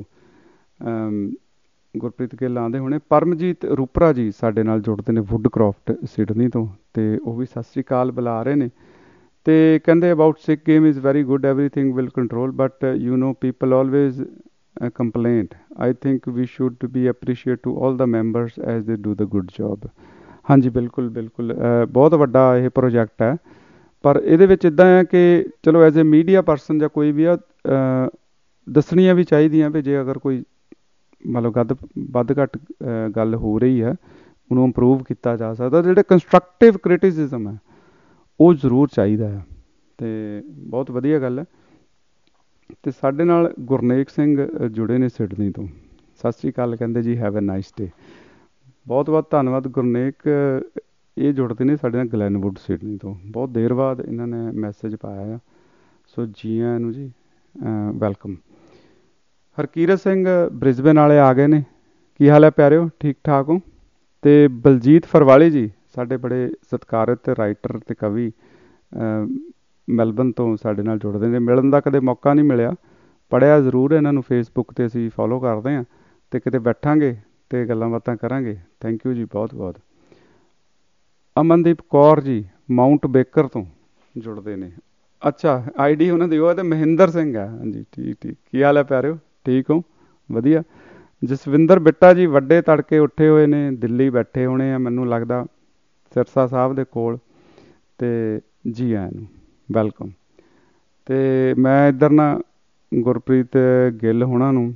ਗੁਰਪ੍ਰੀਤ ਗਿੱਲ ਆਉਂਦੇ ਹੋਣੇ। ਪਰਮਜੀਤ ਰੂਪਰਾ ਜੀ ਸਾਡੇ ਨਾਲ ਜੁੜਦੇ ਨੇ ਵੁੱਡਕ੍ਰਾਫਟ ਸਿਡਨੀ ਤੋਂ, ਅਤੇ ਉਹ ਵੀ ਸਤਿ ਸ਼੍ਰੀ ਅਕਾਲ ਬੁਲਾ ਰਹੇ ਨੇ। ਅਤੇ ਕਹਿੰਦੇ about Sikh game is very good, everything will control, but you know people always complaint. I think we should be appreciate to all the members as they do the good job. ਹਾਂਜੀ, ਬਿਲਕੁਲ ਬਿਲਕੁਲ, ਬਹੁਤ ਵੱਡਾ ਇਹ ਪ੍ਰੋਜੈਕਟ ਹੈ। ਪਰ ਇਹਦੇ ਵਿੱਚ ਇੱਦਾਂ ਹੈ ਕਿ ਚਲੋ ਐਜ਼ ਏ ਮੀਡੀਆ ਪਰਸਨ ਜਾਂ ਕੋਈ ਵੀ ਆ, ਦੱਸਣੀਆਂ ਵੀ ਚਾਹੀਦੀਆਂ ਵੀ ਜੇ ਅਗਰ ਕੋਈ ਮਤਲਬ ਵੱਧ ਘੱਟ ਗੱਲ ਹੋ ਰਹੀ ਹੈ, ਉਹਨੂੰ ਇੰਪਰੂਵ ਕੀਤਾ ਜਾ ਸਕਦਾ। ਜਿਹੜੇ ਕੰਸਟਰਕਟਿਵ ਕ੍ਰਿਟਿਸਿਜ਼ਮ ਹੈ ਉਹ ਜ਼ਰੂਰ ਚਾਹੀਦਾ ਹੈ, ਅਤੇ ਬਹੁਤ ਵਧੀਆ ਗੱਲ ਹੈ। ਅਤੇ ਸਾਡੇ ਨਾਲ ਗੁਰਨੇਕ ਸਿੰਘ ਜੁੜੇ ਨੇ ਸਿਡਨੀ ਤੋਂ, ਸਤਿ ਸ਼੍ਰੀ ਅਕਾਲ ਕਹਿੰਦੇ ਜੀ, ਹੈਵ ਅ ਨਾਈਸ ਡੇ। ਬਹੁਤ ਬਹੁਤ ਧੰਨਵਾਦ ਗੁਰਨੇਕ। ਇਹ ਜੁੜਦੇ ਨੇ ਸਾਡੇ ਨਾਲ ਗਲੈਨਵੁੱਡ ਸਿਡਨੀ ਤੋਂ, ਬਹੁਤ ਦੇਰ ਬਾਅਦ ਇਹਨਾਂ ਨੇ ਮੈਸੇਜ ਪਾਇਆ ਆ। ਸੋ ਜੀ ਆਇਆਂ ਨੂੰ ਜੀ, ਵੈਲਕਮ। ਹਰਕੀਰਤ ਸਿੰਘ ਬ੍ਰਿਸਬੇਨ ਵਾਲੇ ਆ ਗਏ ਨੇ, ਕੀ ਹਾਲ ਹੈ ਪਿਆਰਿਓ, ਠੀਕ ਠਾਕ ਹੋ? ਅਤੇ ਬਲਜੀਤ ਫਰਵਾਲੀ ਜੀ ਸਾਡੇ ਬੜੇ ਸਤਿਕਾਰਤ ਰਾਈਟਰ ਅਤੇ ਕਵੀ ਮੈਲਬਨ ਤੋਂ ਸਾਡੇ ਨਾਲ ਜੁੜਦੇ ਨੇ। ਮਿਲਣ ਦਾ ਕਦੇ ਮੌਕਾ ਨਹੀਂ ਮਿਲਿਆ, ਪੜ੍ਹਿਆ ਜ਼ਰੂਰ ਇਹਨਾਂ ਨੂੰ, ਫੇਸਬੁੱਕ 'ਤੇ ਅਸੀਂ ਫੋਲੋ ਕਰਦੇ ਹਾਂ, ਅਤੇ ਕਿਤੇ ਬੈਠਾਂਗੇ ਅਤੇ ਗੱਲਾਂ ਬਾਤਾਂ ਕਰਾਂਗੇ। ਥੈਂਕ ਯੂ ਜੀ ਬਹੁਤ ਬਹੁਤ। ਅਮਨਦੀਪ ਕੌਰ ਜੀ ਮਾਊਂਟ ਬੇਕਰ ਤੋਂ ਜੁੜਦੇ ਨੇ। ਅੱਛਾ, ID ਉਹਨਾਂ ਦੀ ਉਹ ਹੈ, ਅਤੇ ਮਹਿੰਦਰ ਸਿੰਘ ਹੈ। ਹਾਂਜੀ, ਠੀਕ ਠੀਕ, ਕੀ ਹਾਲ ਹੈ ਪਿਆਰਿਓ, ਠੀਕ ਹੋ? ਵਧੀਆ। ਜਸਵਿੰਦਰ ਬਿੱਟਾ ਜੀ ਵੱਡੇ ਤੜਕੇ ਉੱਠੇ ਹੋਏ ਨੇ, ਦਿੱਲੀ ਬੈਠੇ ਹੋਣੇ ਆ ਮੈਨੂੰ ਲੱਗਦਾ, ਸਿਰਸਾ ਸਾਹਿਬ ਦੇ ਕੋਲ, ਅਤੇ ਜੀ ਆਇਆਂ ਨੂੰ, ਵੈਲਕਮ। ਅਤੇ ਮੈਂ ਇੱਧਰ ਨਾ ਗੁਰਪ੍ਰੀਤ ਗਿੱਲ ਹੋਣਾ ਨੂੰ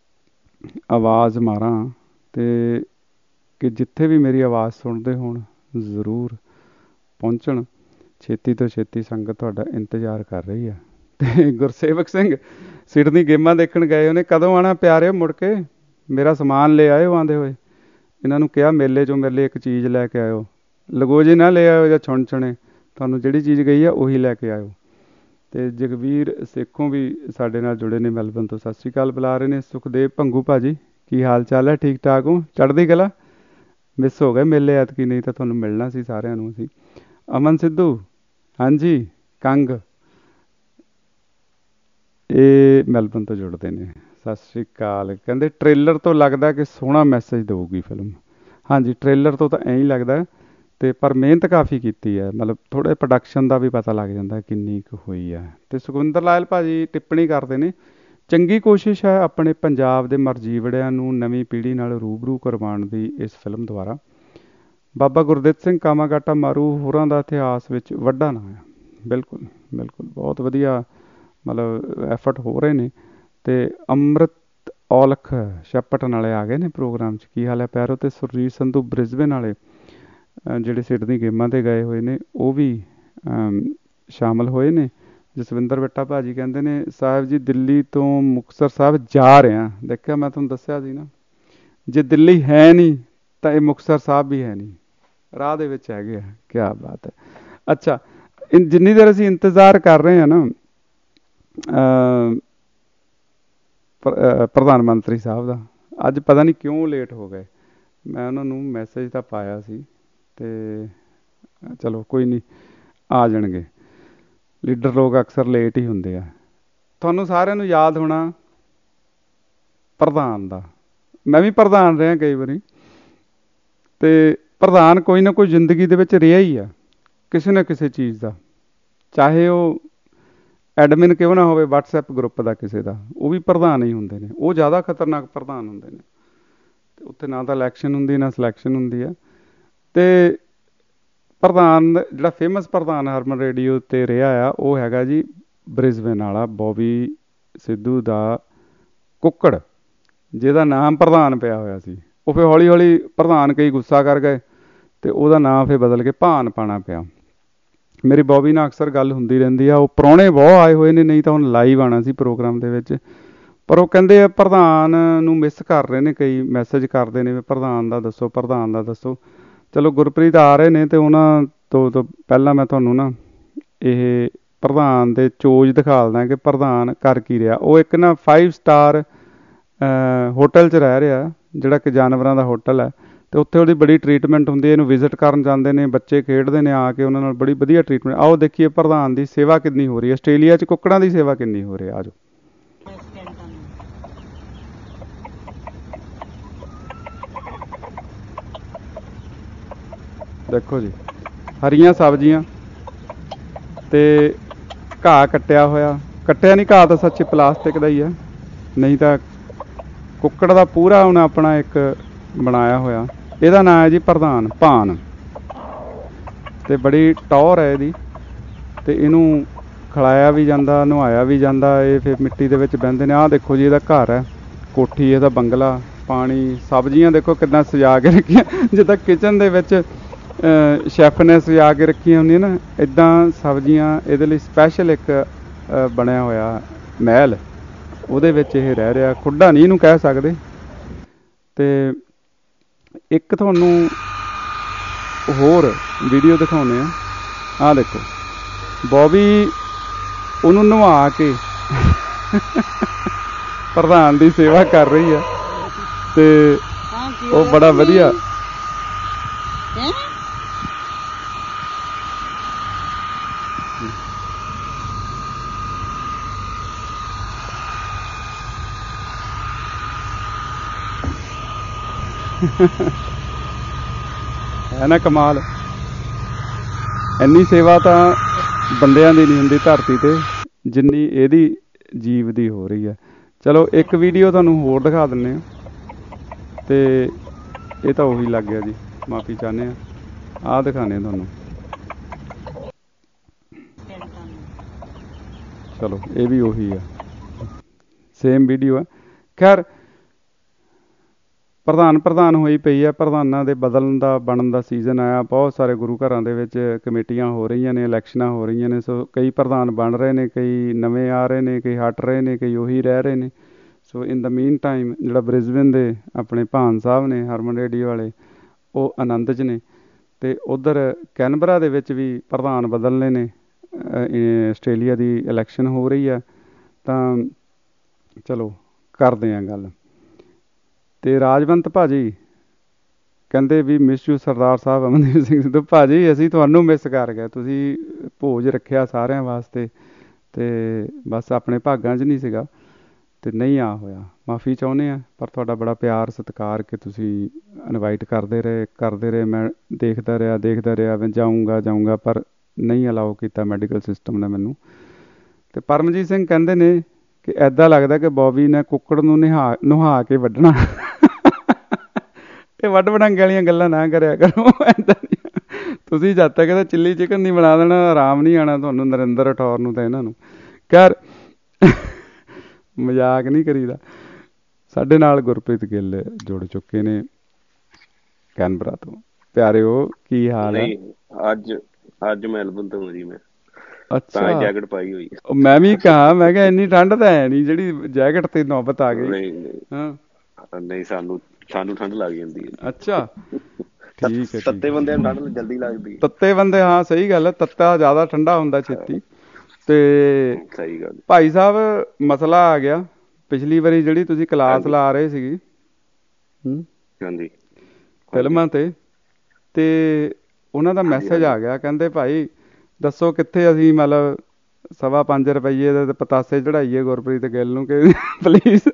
ਆਵਾਜ਼ ਮਾਰਾਂ, ਅਤੇ ਕਿ ਜਿੱਥੇ ਵੀ ਮੇਰੀ ਆਵਾਜ਼ ਸੁਣਦੇ ਹੋਣ ਜ਼ਰੂਰ ਪਹੁੰਚਣ। ਛੇਤੀ ਤੋਂ ਛੇਤੀ ਸੰਗਤ ਤੁਹਾਡਾ ਇੰਤਜ਼ਾਰ ਕਰ ਰਹੀ ਹੈ। ਅਤੇ ਗੁਰਸੇਵਕ ਸਿੰਘ ਸਿਡਨੀ ਗੇਮਾਂ ਦੇਖਣ ਗਏ ਉਹਨੇ, ਕਦੋਂ ਆਉਣਾ ਪਿਆਰਿਓ ਮੁੜ ਕੇ? ਮੇਰਾ ਸਮਾਨ ਲੈ ਆਇਓ ਆਉਂਦੇ ਹੋਏ। ਇਹਨਾਂ ਨੂੰ ਕਿਹਾ ਮੇਲੇ 'ਚੋਂ ਮੇਰੇ ਲਈ ਇੱਕ ਚੀਜ਼ ਲੈ ਕੇ ਆਇਓ, ਲਗੋਜੇ ਨਾ ਲੈ ਆਇਓ ਜਾਂ ਛੁਣ-ਛੁਣੇ, ਤੁਹਾਨੂੰ ਜਿਹੜੀ ਚੀਜ਼ ਗਈ ਆ ਉਹੀ ਲੈ ਕੇ ਆਇਓ। ਅਤੇ ਜਗਵੀਰ ਸੇਖੋਂ ਵੀ ਸਾਡੇ ਨਾਲ ਜੁੜੇ ਨੇ ਮੈਲਬਨ ਤੋਂ, ਸਤਿ ਸ਼੍ਰੀ ਅਕਾਲ ਬੁਲਾ ਰਹੇ ਨੇ। ਸੁਖਦੇਵ ਭੰਗੂ ਭਾਜੀ, ਕੀ ਹਾਲ ਚਾਲ ਹੈ, ਠੀਕ ਠਾਕ ਹੋ, ਚੜ੍ਹਦੀ ਕਲਾ? ਮਿਸ ਹੋ ਗਏ ਮੇਲੇ ਐਤਕੀ, ਨਹੀਂ ਤਾਂ ਤੁਹਾਨੂੰ ਮਿਲਣਾ ਸੀ ਸਾਰਿਆਂ ਨੂੰ ਅਸੀਂ। ਅਮਨ ਸਿੱਧੂ, ਹਾਂਜੀ ਕੰਗ, ਇਹ ਮੈਲਬਨ ਤੋਂ ਜੁੜਦੇ ਨੇ। ਸਤਿ ਸ਼੍ਰੀ ਅਕਾਲ। ਕਹਿੰਦੇ ਟ੍ਰੇਲਰ ਤੋਂ ਲੱਗਦਾ ਕਿ ਸੋਹਣਾ ਮੈਸੇਜ ਦੇਊਗੀ ਫਿਲਮ। ਹਾਂਜੀ, ਟ੍ਰੇਲਰ ਤੋਂ ਤਾਂ ਐਂ ਹੀ ਲੱਗਦਾ, ਅਤੇ ਪਰ ਮਿਹਨਤ ਕਾਫੀ ਕੀਤੀ ਹੈ, ਮਤਲਬ ਥੋੜ੍ਹੇ ਪ੍ਰੋਡਕਸ਼ਨ ਦਾ ਵੀ ਪਤਾ ਲੱਗ ਜਾਂਦਾ ਕਿੰਨੀ ਕੁ ਹੋਈ ਹੈ। ਅਤੇ ਸੁਖਵਿੰਦਰ ਲਾਲ ਭਾਜੀ ਟਿੱਪਣੀ ਕਰਦੇ ਨੇ, ਚੰਗੀ ਕੋਸ਼ਿਸ਼ ਹੈ ਆਪਣੇ ਪੰਜਾਬ ਦੇ ਮਰਜੀਵੜਿਆਂ ਨੂੰ ਨਵੀਂ ਪੀੜ੍ਹੀ ਨਾਲ ਰੂਬਰੂ ਕਰਵਾਉਣ ਦੀ ਇਸ ਫਿਲਮ ਦੁਆਰਾ। ਬਾਬਾ ਗੁਰਦਿੱਤ ਸਿੰਘ ਕਾਮਾਗਾਟਾ ਮਾਰੂ ਹੋਰਾਂ ਦਾ ਇਤਿਹਾਸ ਵਿੱਚ ਵੱਡਾ ਨਾਂ ਹੈ। ਬਿਲਕੁਲ ਬਿਲਕੁਲ, ਬਹੁਤ ਵਧੀਆ ਮਤਲਬ ਐਫਰਟ ਹੋ ਰਹੇ ਨੇ। ਅਤੇ ਅੰਮ੍ਰਿਤ ਔਲਖ ਛੱਪਟਨ ਵਾਲੇ ਆ ਗਏ ਨੇ ਪ੍ਰੋਗਰਾਮ 'ਚ। ਕੀ ਹਾਲ ਹੈ ਪੈਰੋ? ਅਤੇ ਸੁਰਜੀਤ ਸੰਧੂ ਬ੍ਰਿਸਬੇਨ ਵਾਲੇ ਜਿਹੜੇ ਸਿਡਨੀ ਗੇਮਾਂ 'ਤੇ ਗਏ ਹੋਏ ਨੇ, ਉਹ ਵੀ ਸ਼ਾਮਲ ਹੋਏ ਨੇ। ਜਸਵਿੰਦਰ ਬਿੱਟਾ ਭਾਜੀ ਕਹਿੰਦੇ ਨੇ ਸਾਹਿਬ ਜੀ ਦਿੱਲੀ ਤੋਂ ਮੁਕਤਸਰ ਸਾਹਿਬ ਜਾ ਰਹੇ ਹਾਂ। ਦੇਖਿਆ, ਮੈਂ ਤੁਹਾਨੂੰ ਦੱਸਿਆ ਸੀ ਨਾ, ਜੇ ਦਿੱਲੀ ਹੈ ਨਹੀਂ ਤਾਂ ਇਹ ਮੁਕਤਸਰ ਸਾਹਿਬ ਵੀ ਹੈ ਨਹੀਂ, ਰਾਹ ਦੇ ਵਿੱਚ ਹੈਗੇ ਆ। ਕਿਆ ਬਾਤ ਹੈ। ਅੱਛਾ, ਜਿੰਨੀ ਦੇਰ ਅਸੀਂ ਇੰਤਜ਼ਾਰ ਕਰ ਰਹੇ ਹਾਂ ਨਾ ਪ੍ਰਧਾਨ ਮੰਤਰੀ ਸਾਹਿਬ ਦਾ, ਅੱਜ ਪਤਾ ਨਹੀਂ ਕਿਉਂ ਲੇਟ ਹੋ ਗਏ। ਮੈਂ ਉਹਨਾਂ ਨੂੰ ਮੈਸੇਜ ਤਾਂ ਪਾਇਆ ਸੀ, ਅਤੇ ਚਲੋ ਕੋਈ ਨਹੀਂ, ਆ ਜਾਣਗੇ। ਲੀਡਰ ਲੋਕ ਅਕਸਰ ਲੇਟ ਹੀ ਹੁੰਦੇ ਆ। ਤੁਹਾਨੂੰ ਸਾਰਿਆਂ ਨੂੰ ਯਾਦ ਹੋਣਾ ਪ੍ਰਧਾਨ ਦਾ, ਮੈਂ ਵੀ ਪ੍ਰਧਾਨ ਰਿਹਾ ਕਈ ਵਾਰੀ, ਅਤੇ ਪ੍ਰਧਾਨ ਕੋਈ ਨਾ ਕੋਈ ਜ਼ਿੰਦਗੀ ਦੇ ਵਿੱਚ ਰਿਹਾ ਹੀ ਆ ਕਿਸੇ ਨਾ ਕਿਸੇ ਚੀਜ਼ ਦਾ, ਚਾਹੇ ਉਹ ਐਡਮਿਨ ਕਿਉਂ ਨਾ ਹੋਵੇ ਵਟਸਐਪ ਗਰੁੱਪ ਦਾ ਕਿਸੇ ਦਾ, ਉਹ ਵੀ ਪ੍ਰਧਾਨ ਹੀ ਹੁੰਦੇ ਨੇ। ਉਹ ਜ਼ਿਆਦਾ ਖਤਰਨਾਕ ਪ੍ਰਧਾਨ ਹੁੰਦੇ ਨੇ, ਅਤੇ ਉੱਥੇ ਨਾ ਤਾਂ ਇਲੈਕਸ਼ਨ ਹੁੰਦੀ ਨਾ ਸਿਲੈਕਸ਼ਨ ਹੁੰਦੀ ਆ। ਅਤੇ ਪ੍ਰਧਾਨ ਜਿਹੜਾ ਫੇਮਸ ਪ੍ਰਧਾਨ ਹਰਮਨ ਰੇਡੀਓ 'ਤੇ ਰਿਹਾ ਆ, ਉਹ ਹੈਗਾ ਜੀ ਬ੍ਰਿਸਬੇਨ ਵਾਲਾ ਬੋਬੀ ਸਿੱਧੂ ਦਾ ਕੁੱਕੜ, ਜਿਹਦਾ ਨਾਮ ਪ੍ਰਧਾਨ ਪਿਆ ਹੋਇਆ ਸੀ। ਉਹ ਫਿਰ ਹੌਲੀ ਹੌਲੀ ਪ੍ਰਧਾਨ ਕਈ ਗੁੱਸਾ ਕਰ ਗਏ, ਅਤੇ ਉਹਦਾ ਨਾਂ ਫਿਰ ਬਦਲ ਕੇ ਭਾਨ ਪਾਉਣਾ ਪਿਆ। ਮੇਰੀ ਬੋਬੀ ਨਾਲ ਅਕਸਰ ਗੱਲ ਹੁੰਦੀ ਰਹਿੰਦੀ ਆ। ਉਹ ਪ੍ਰਾਹੁਣੇ ਬਹੁਤ ਆਏ ਹੋਏ ਨੇ, ਨਹੀਂ ਤਾਂ ਹੁਣ ਲਾਈਵ ਆਉਣਾ ਸੀ ਪ੍ਰੋਗਰਾਮ ਦੇ ਵਿੱਚ, ਪਰ ਉਹ ਕਹਿੰਦੇ ਆ ਪ੍ਰਧਾਨ ਨੂੰ ਮਿਸ ਕਰ ਰਹੇ ਨੇ, ਕਈ ਮੈਸੇਜ ਕਰਦੇ ਨੇ ਵੀ ਪ੍ਰਧਾਨ ਦਾ ਦੱਸੋ, ਪ੍ਰਧਾਨ ਦਾ ਦੱਸੋ। ਚਲੋ ਗੁਰਪ੍ਰੀਤ ਆ ਰਹੇ ਨੇ, ਅਤੇ ਉਹਨਾਂ ਤੋਂ ਪਹਿਲਾਂ ਮੈਂ ਤੁਹਾਨੂੰ ਨਾ ਇਹ ਪ੍ਰਧਾਨ ਦੇ ਚੋਜ ਦਿਖਾ ਦਿੰਦਾ ਕਿ ਪ੍ਰਧਾਨ ਕਰ ਕੀ ਰਿਹਾ। ਉਹ ਇੱਕ ਨਾ 5 ਸਟਾਰ ਹੋਟਲ 'ਚ ਰਹਿ ਰਿਹਾ, ਜਿਹੜਾ ਕਿ ਜਾਨਵਰਾਂ ਦਾ ਹੋਟਲ ਹੈ, ਅਤੇ ਉੱਥੇ ਉਹਦੀ ਬੜੀ ਟਰੀਟਮੈਂਟ ਹੁੰਦੀ ਹੈ। ਇਹਨੂੰ ਵਿਜ਼ਿਟ ਕਰਨ ਜਾਂਦੇ ਨੇ, ਬੱਚੇ ਖੇਡਦੇ ਨੇ ਆ ਕੇ, ਉਹਨਾਂ ਨਾਲ ਬੜੀ ਵਧੀਆ ਟਰੀਟਮੈਂਟ। ਆਓ ਦੇਖੀਏ ਪ੍ਰਧਾਨ ਦੀ ਸੇਵਾ ਕਿੰਨੀ ਹੋ ਰਹੀ ਹੈ, ਆਸਟ੍ਰੇਲੀਆ 'ਚ ਕੁੱਕੜਾਂ ਦੀ ਸੇਵਾ ਕਿੰਨੀ ਹੋ ਰਹੀ ਹੈ। ਆ ਜਾਓ। ਦੇਖੋ ਜੀ, ਹਰੀਆਂ ਸਬਜ਼ੀਆਂ ਅਤੇ ਘਾਹ ਕੱਟਿਆ ਹੋਇਆ, ਕੱਟਿਆ ਨਹੀਂ ਘਾਹ ਤਾਂ ਸੱਚੀ ਪਲਾਸਟਿਕ ਦਾ ਹੀ ਆ, ਨਹੀਂ ਤਾਂ ਕੁੱਕੜ ਦਾ ਪੂਰਾ ਹੁਣ ਆਪਣਾ ਇੱਕ ਬਣਾਇਆ ਹੋਇਆ। ਇਹਦਾ ਨਾਂ ਹੈ ਜੀ ਪ੍ਰਧਾਨ ਭਾਨ, ਅਤੇ ਬੜੀ ਟੌਰ ਹੈ ਇਹਦੀ, ਅਤੇ ਇਹਨੂੰ ਖਿਲਾਇਆ ਵੀ ਜਾਂਦਾ, ਨਹਾਇਆ ਵੀ ਜਾਂਦਾ। ਇਹ ਫਿਰ ਮਿੱਟੀ ਦੇ ਵਿੱਚ ਬਹਿੰਦੇ ਨੇ। ਆਹ ਦੇਖੋ ਜੀ, ਇਹਦਾ ਘਰ ਹੈ, ਕੋਠੀ, ਇਹਦਾ ਬੰਗਲਾ, ਪਾਣੀ, ਸਬਜ਼ੀਆਂ ਦੇਖੋ ਕਿੱਦਾਂ ਸਜਾ ਕੇ ਰੱਖੀਆਂ, ਜਿੱਦਾਂ ਕਿਚਨ ਦੇ ਵਿੱਚ ਸ਼ੈਫ ਨੇ ਸਜਾ ਕੇ ਰੱਖੀਆਂ ਹੁੰਦੀਆਂ ਨਾ, ਇੱਦਾਂ ਸਬਜ਼ੀਆਂ ਇਹਦੇ ਲਈ ਸਪੈਸ਼ਲ ਇੱਕ ਬਣਿਆ ਹੋਇਆ ਮਹਿਲ, ਉਹਦੇ ਵਿੱਚ ਇਹ ਰਹਿ ਰਿਹਾ। ਖੁੱਡਾ ਨਹੀਂ ਇਹਨੂੰ ਕਹਿ ਸਕਦੇ। ਅਤੇ ਇੱਕ ਤੁਹਾਨੂੰ ਹੋਰ ਵੀਡੀਓ ਦਿਖਾਉਂਦੇ ਹਾਂ। ਆਹ ਦੇਖੋ, ਬੋਬੀ ਉਹਨੂੰ ਨਵਾ ਕੇ ਪ੍ਰਧਾਨ ਦੀ ਸੇਵਾ ਕਰ ਰਹੀ ਆ, ਅਤੇ ਉਹ ਬੜਾ ਵਧੀਆ। ਹੈ ਨਾ ਕਮਾਲ। ਇੰਨੀ ਸੇਵਾ ਤਾਂ ਬੰਦਿਆਂ ਦੀ ਨਹੀਂ ਹੁੰਦੀ ਧਰਤੀ 'ਤੇ, ਜਿੰਨੀ ਇਹਦੀ ਜੀਵ ਦੀ ਹੋ ਰਹੀ ਹੈ। ਚਲੋ ਇੱਕ ਵੀਡੀਓ ਤੁਹਾਨੂੰ ਹੋਰ ਦਿਖਾ ਦਿੰਦੇ ਹਾਂ, ਅਤੇ ਇਹ ਤਾਂ ਉਹੀ ਲੱਗ ਗਿਆ ਜੀ, ਮਾਫੀ ਚਾਹੁੰਦੇ ਹਾਂ। ਆਹ ਦਿਖਾਉਂਦੇ ਤੁਹਾਨੂੰ। ਚਲੋ ਇਹ ਵੀ ਉਹੀ ਆ, ਸੇਮ ਵੀਡੀਓ ਆ। ਖੈਰ ਪ੍ਰਧਾਨ ਹੋਈ ਪਈ ਆ। ਪ੍ਰਧਾਨਾਂ ਦੇ ਬਦਲਣ ਦਾ ਬਣਨ ਦਾ ਸੀਜ਼ਨ ਆਇਆ। ਬਹੁਤ ਸਾਰੇ ਗੁਰੂ ਘਰਾਂ ਦੇ ਵਿੱਚ ਕਮੇਟੀਆਂ ਹੋ ਰਹੀਆਂ ਨੇ, ਇਲੈਕਸ਼ਨਾਂ ਹੋ ਰਹੀਆਂ ਨੇ। ਸੋ ਕਈ ਪ੍ਰਧਾਨ ਬਣ ਰਹੇ ਨੇ, ਕਈ ਨਵੇਂ ਆ ਰਹੇ ਨੇ, ਕਈ ਹਟ ਰਹੇ ਨੇ, ਕਈ ਉਹੀ ਰਹਿ ਰਹੇ ਨੇ। ਸੋ ਇਨ ਦਾ ਮੀਨ ਟਾਈਮ ਜਿਹੜਾ ਬ੍ਰਿਸਬੇਨ ਦੇ ਆਪਣੇ ਭਾਨ ਸਾਹਿਬ ਨੇ ਹਰਮਨ ਰੇਡੀਓ ਵਾਲੇ, ਉਹ ਆਨੰਦ 'ਚ ਨੇ। ਅਤੇ ਉੱਧਰ ਕੈਨਬਰਾ ਦੇ ਵਿੱਚ ਵੀ ਪ੍ਰਧਾਨ ਬਦਲਣੇ ਨੇ। ਆਸਟ੍ਰੇਲੀਆ ਦੀ ਇਲੈਕਸ਼ਨ ਹੋ ਰਹੀ ਆ, ਤਾਂ ਚਲੋ ਕਰਦੇ ਹਾਂ ਗੱਲ। ਅਤੇ ਰਾਜਵੰਤ ਭਾਜੀ ਕਹਿੰਦੇ ਵੀ ਮਿਸ ਯੂ ਸਰਦਾਰ ਸਾਹਿਬ ਅਮਨਦੀਪ ਸਿੰਘ ਸਿੱਧੂ। ਭਾਜੀ ਅਸੀਂ ਤੁਹਾਨੂੰ ਮਿਸ ਕਰ ਗਏ, ਤੁਸੀਂ ਭੋਜ ਰੱਖਿਆ ਸਾਰਿਆਂ ਵਾਸਤੇ ਤੇ ਬਸ ਆਪਣੇ ਭਾਗਾਂ 'ਚ ਨਹੀਂ ਸੀਗਾ ਤੇ ਨਹੀਂ ਆ ਹੋਇਆ। ਮਾਫੀ ਚਾਹੁੰਦੇ ਹਾਂ, ਪਰ ਤੁਹਾਡਾ ਬੜਾ ਪਿਆਰ ਸਤਿਕਾਰ ਕਿ ਤੁਸੀਂ ਇਨਵਾਈਟ ਕਰਦੇ ਰਹੇ। ਮੈਂ ਦੇਖਦਾ ਰਿਹਾ ਮੈਂ ਜਾਊਂਗਾ ਪਰ ਨਹੀਂ ਅਲਾਓ ਕੀਤਾ ਮੈਡੀਕਲ ਸਿਸਟਮ ਨੇ ਮੈਨੂੰ। ਤੇ ਪਰਮਜੀਤ ਸਿੰਘ ਕਹਿੰਦੇ ਨੇ ਕਿ ਐਦਾਂ ਲੱਗਦਾ ਕਿ ਬੌਬੀ ਨੇ ਕੁੱਕੜ ਨੂੰ ਨੁਹਾ ਕੇ ਵੱਢਣਾ। ਇਹ ਵੱਢ ਵਡੰਗੇ ਵਾਲੀਆਂ ਗੱਲਾਂ ਨਾ ਕਰਿਆ ਕਰੋ। ਏਦਾਂ ਨਹੀਂ, ਤੁਸੀਂ ਜਦ ਤੱਕ ਇਹਦਾ ਚਿੱਲੀ ਚਿਕਨ ਨਹੀਂ ਬਣਾ ਦੇਣਾ ਆਰਾਮ ਨਹੀਂ ਆਉਣਾ ਤੁਹਾਨੂੰ, ਨਰਿੰਦਰ ਰਾਠੌਰ ਨੂੰ ਤਾਂ ਇਹਨਾਂ ਨੂੰ। ਖੈਰ ਮਜ਼ਾਕ ਨਹੀਂ ਕਰੀਦਾ। ਸਾਡੇ ਨਾਲ ਗੁਰਪ੍ਰੀਤ ਗਿੱਲ ਜੁੜ ਚੁੱਕੇ ਨੇ ਕੈਨਬਰਾ ਤੋਂ। ਪਿਆਰਿਓ ਕੀ ਹਾਲ ਹੈ? ਅੱਜ ਮੈਲਬਨ ਤੋਂ ਜੀ ਮੈਂ। ਅੱਛਾ, ਜੈਕਟ ਪਾਈ ਹੋਈ ਹੈ। ਮੈਂ ਵੀ ਕਹਾ, ਮੈਂ ਕਿਹਾ ਇੰਨੀ ਠੰਡ ਤਾਂ ਹੈ ਨਹੀਂ ਜਿਹੜੀ ਜੈਕਟ ਤੇ ਨੌਬਤ ਆ ਗਈ। ਨਹੀਂ ਸਾਨੂੰ ਠੰਡ ਲੱਗ ਜਾਂਦੀ ਹੈ। ਅੱਛਾ ਠੀਕ ਹੈ। ਤੱਤੇ ਬੰਦਿਆਂ ਨੂੰ ਠੰਡ ਜਲਦੀ ਲੱਗਦੀ। ਤੱਤੇ ਬੰਦੇ, ਹਾਂ ਸਹੀ ਗੱਲ ਹੈ, ਤੱਤਾ ਜ਼ਿਆਦਾ ਠੰਡਾ ਹੁੰਦਾ ਛੇਤੀ। ਤੇ ਸਹੀ ਗੱਲ ਭਾਈ ਸਾਹਿਬ ਮਸਲਾ ਆ ਗਿਆ। ਪਿਛਲੀ ਵਾਰੀ ਜਿਹੜੀ ਤੁਸੀਂ ਕਲਾਸ ਲਾ ਰਹੇ ਸੀਗੀ ਹਾਂਜੀ ਫਿਲਮਾਂ ਤੇ ਉਹਨਾਂ ਦਾ ਮੈਸੇਜ ਆ ਗਿਆ, ਕਹਿੰਦੇ ਭਾਈ ਦੱਸੋ ਕਿੱਥੇ ਅਸੀਂ ਮਤਲਬ 5.25 ਰੁਪਈਏ ਦੇ ਪਤਾਸੇ ਚੜਾਈਏ ਗੁਰਪ੍ਰੀਤ ਗਿੱਲ ਨੂੰ ਕਿ ਪਲੀਜ਼।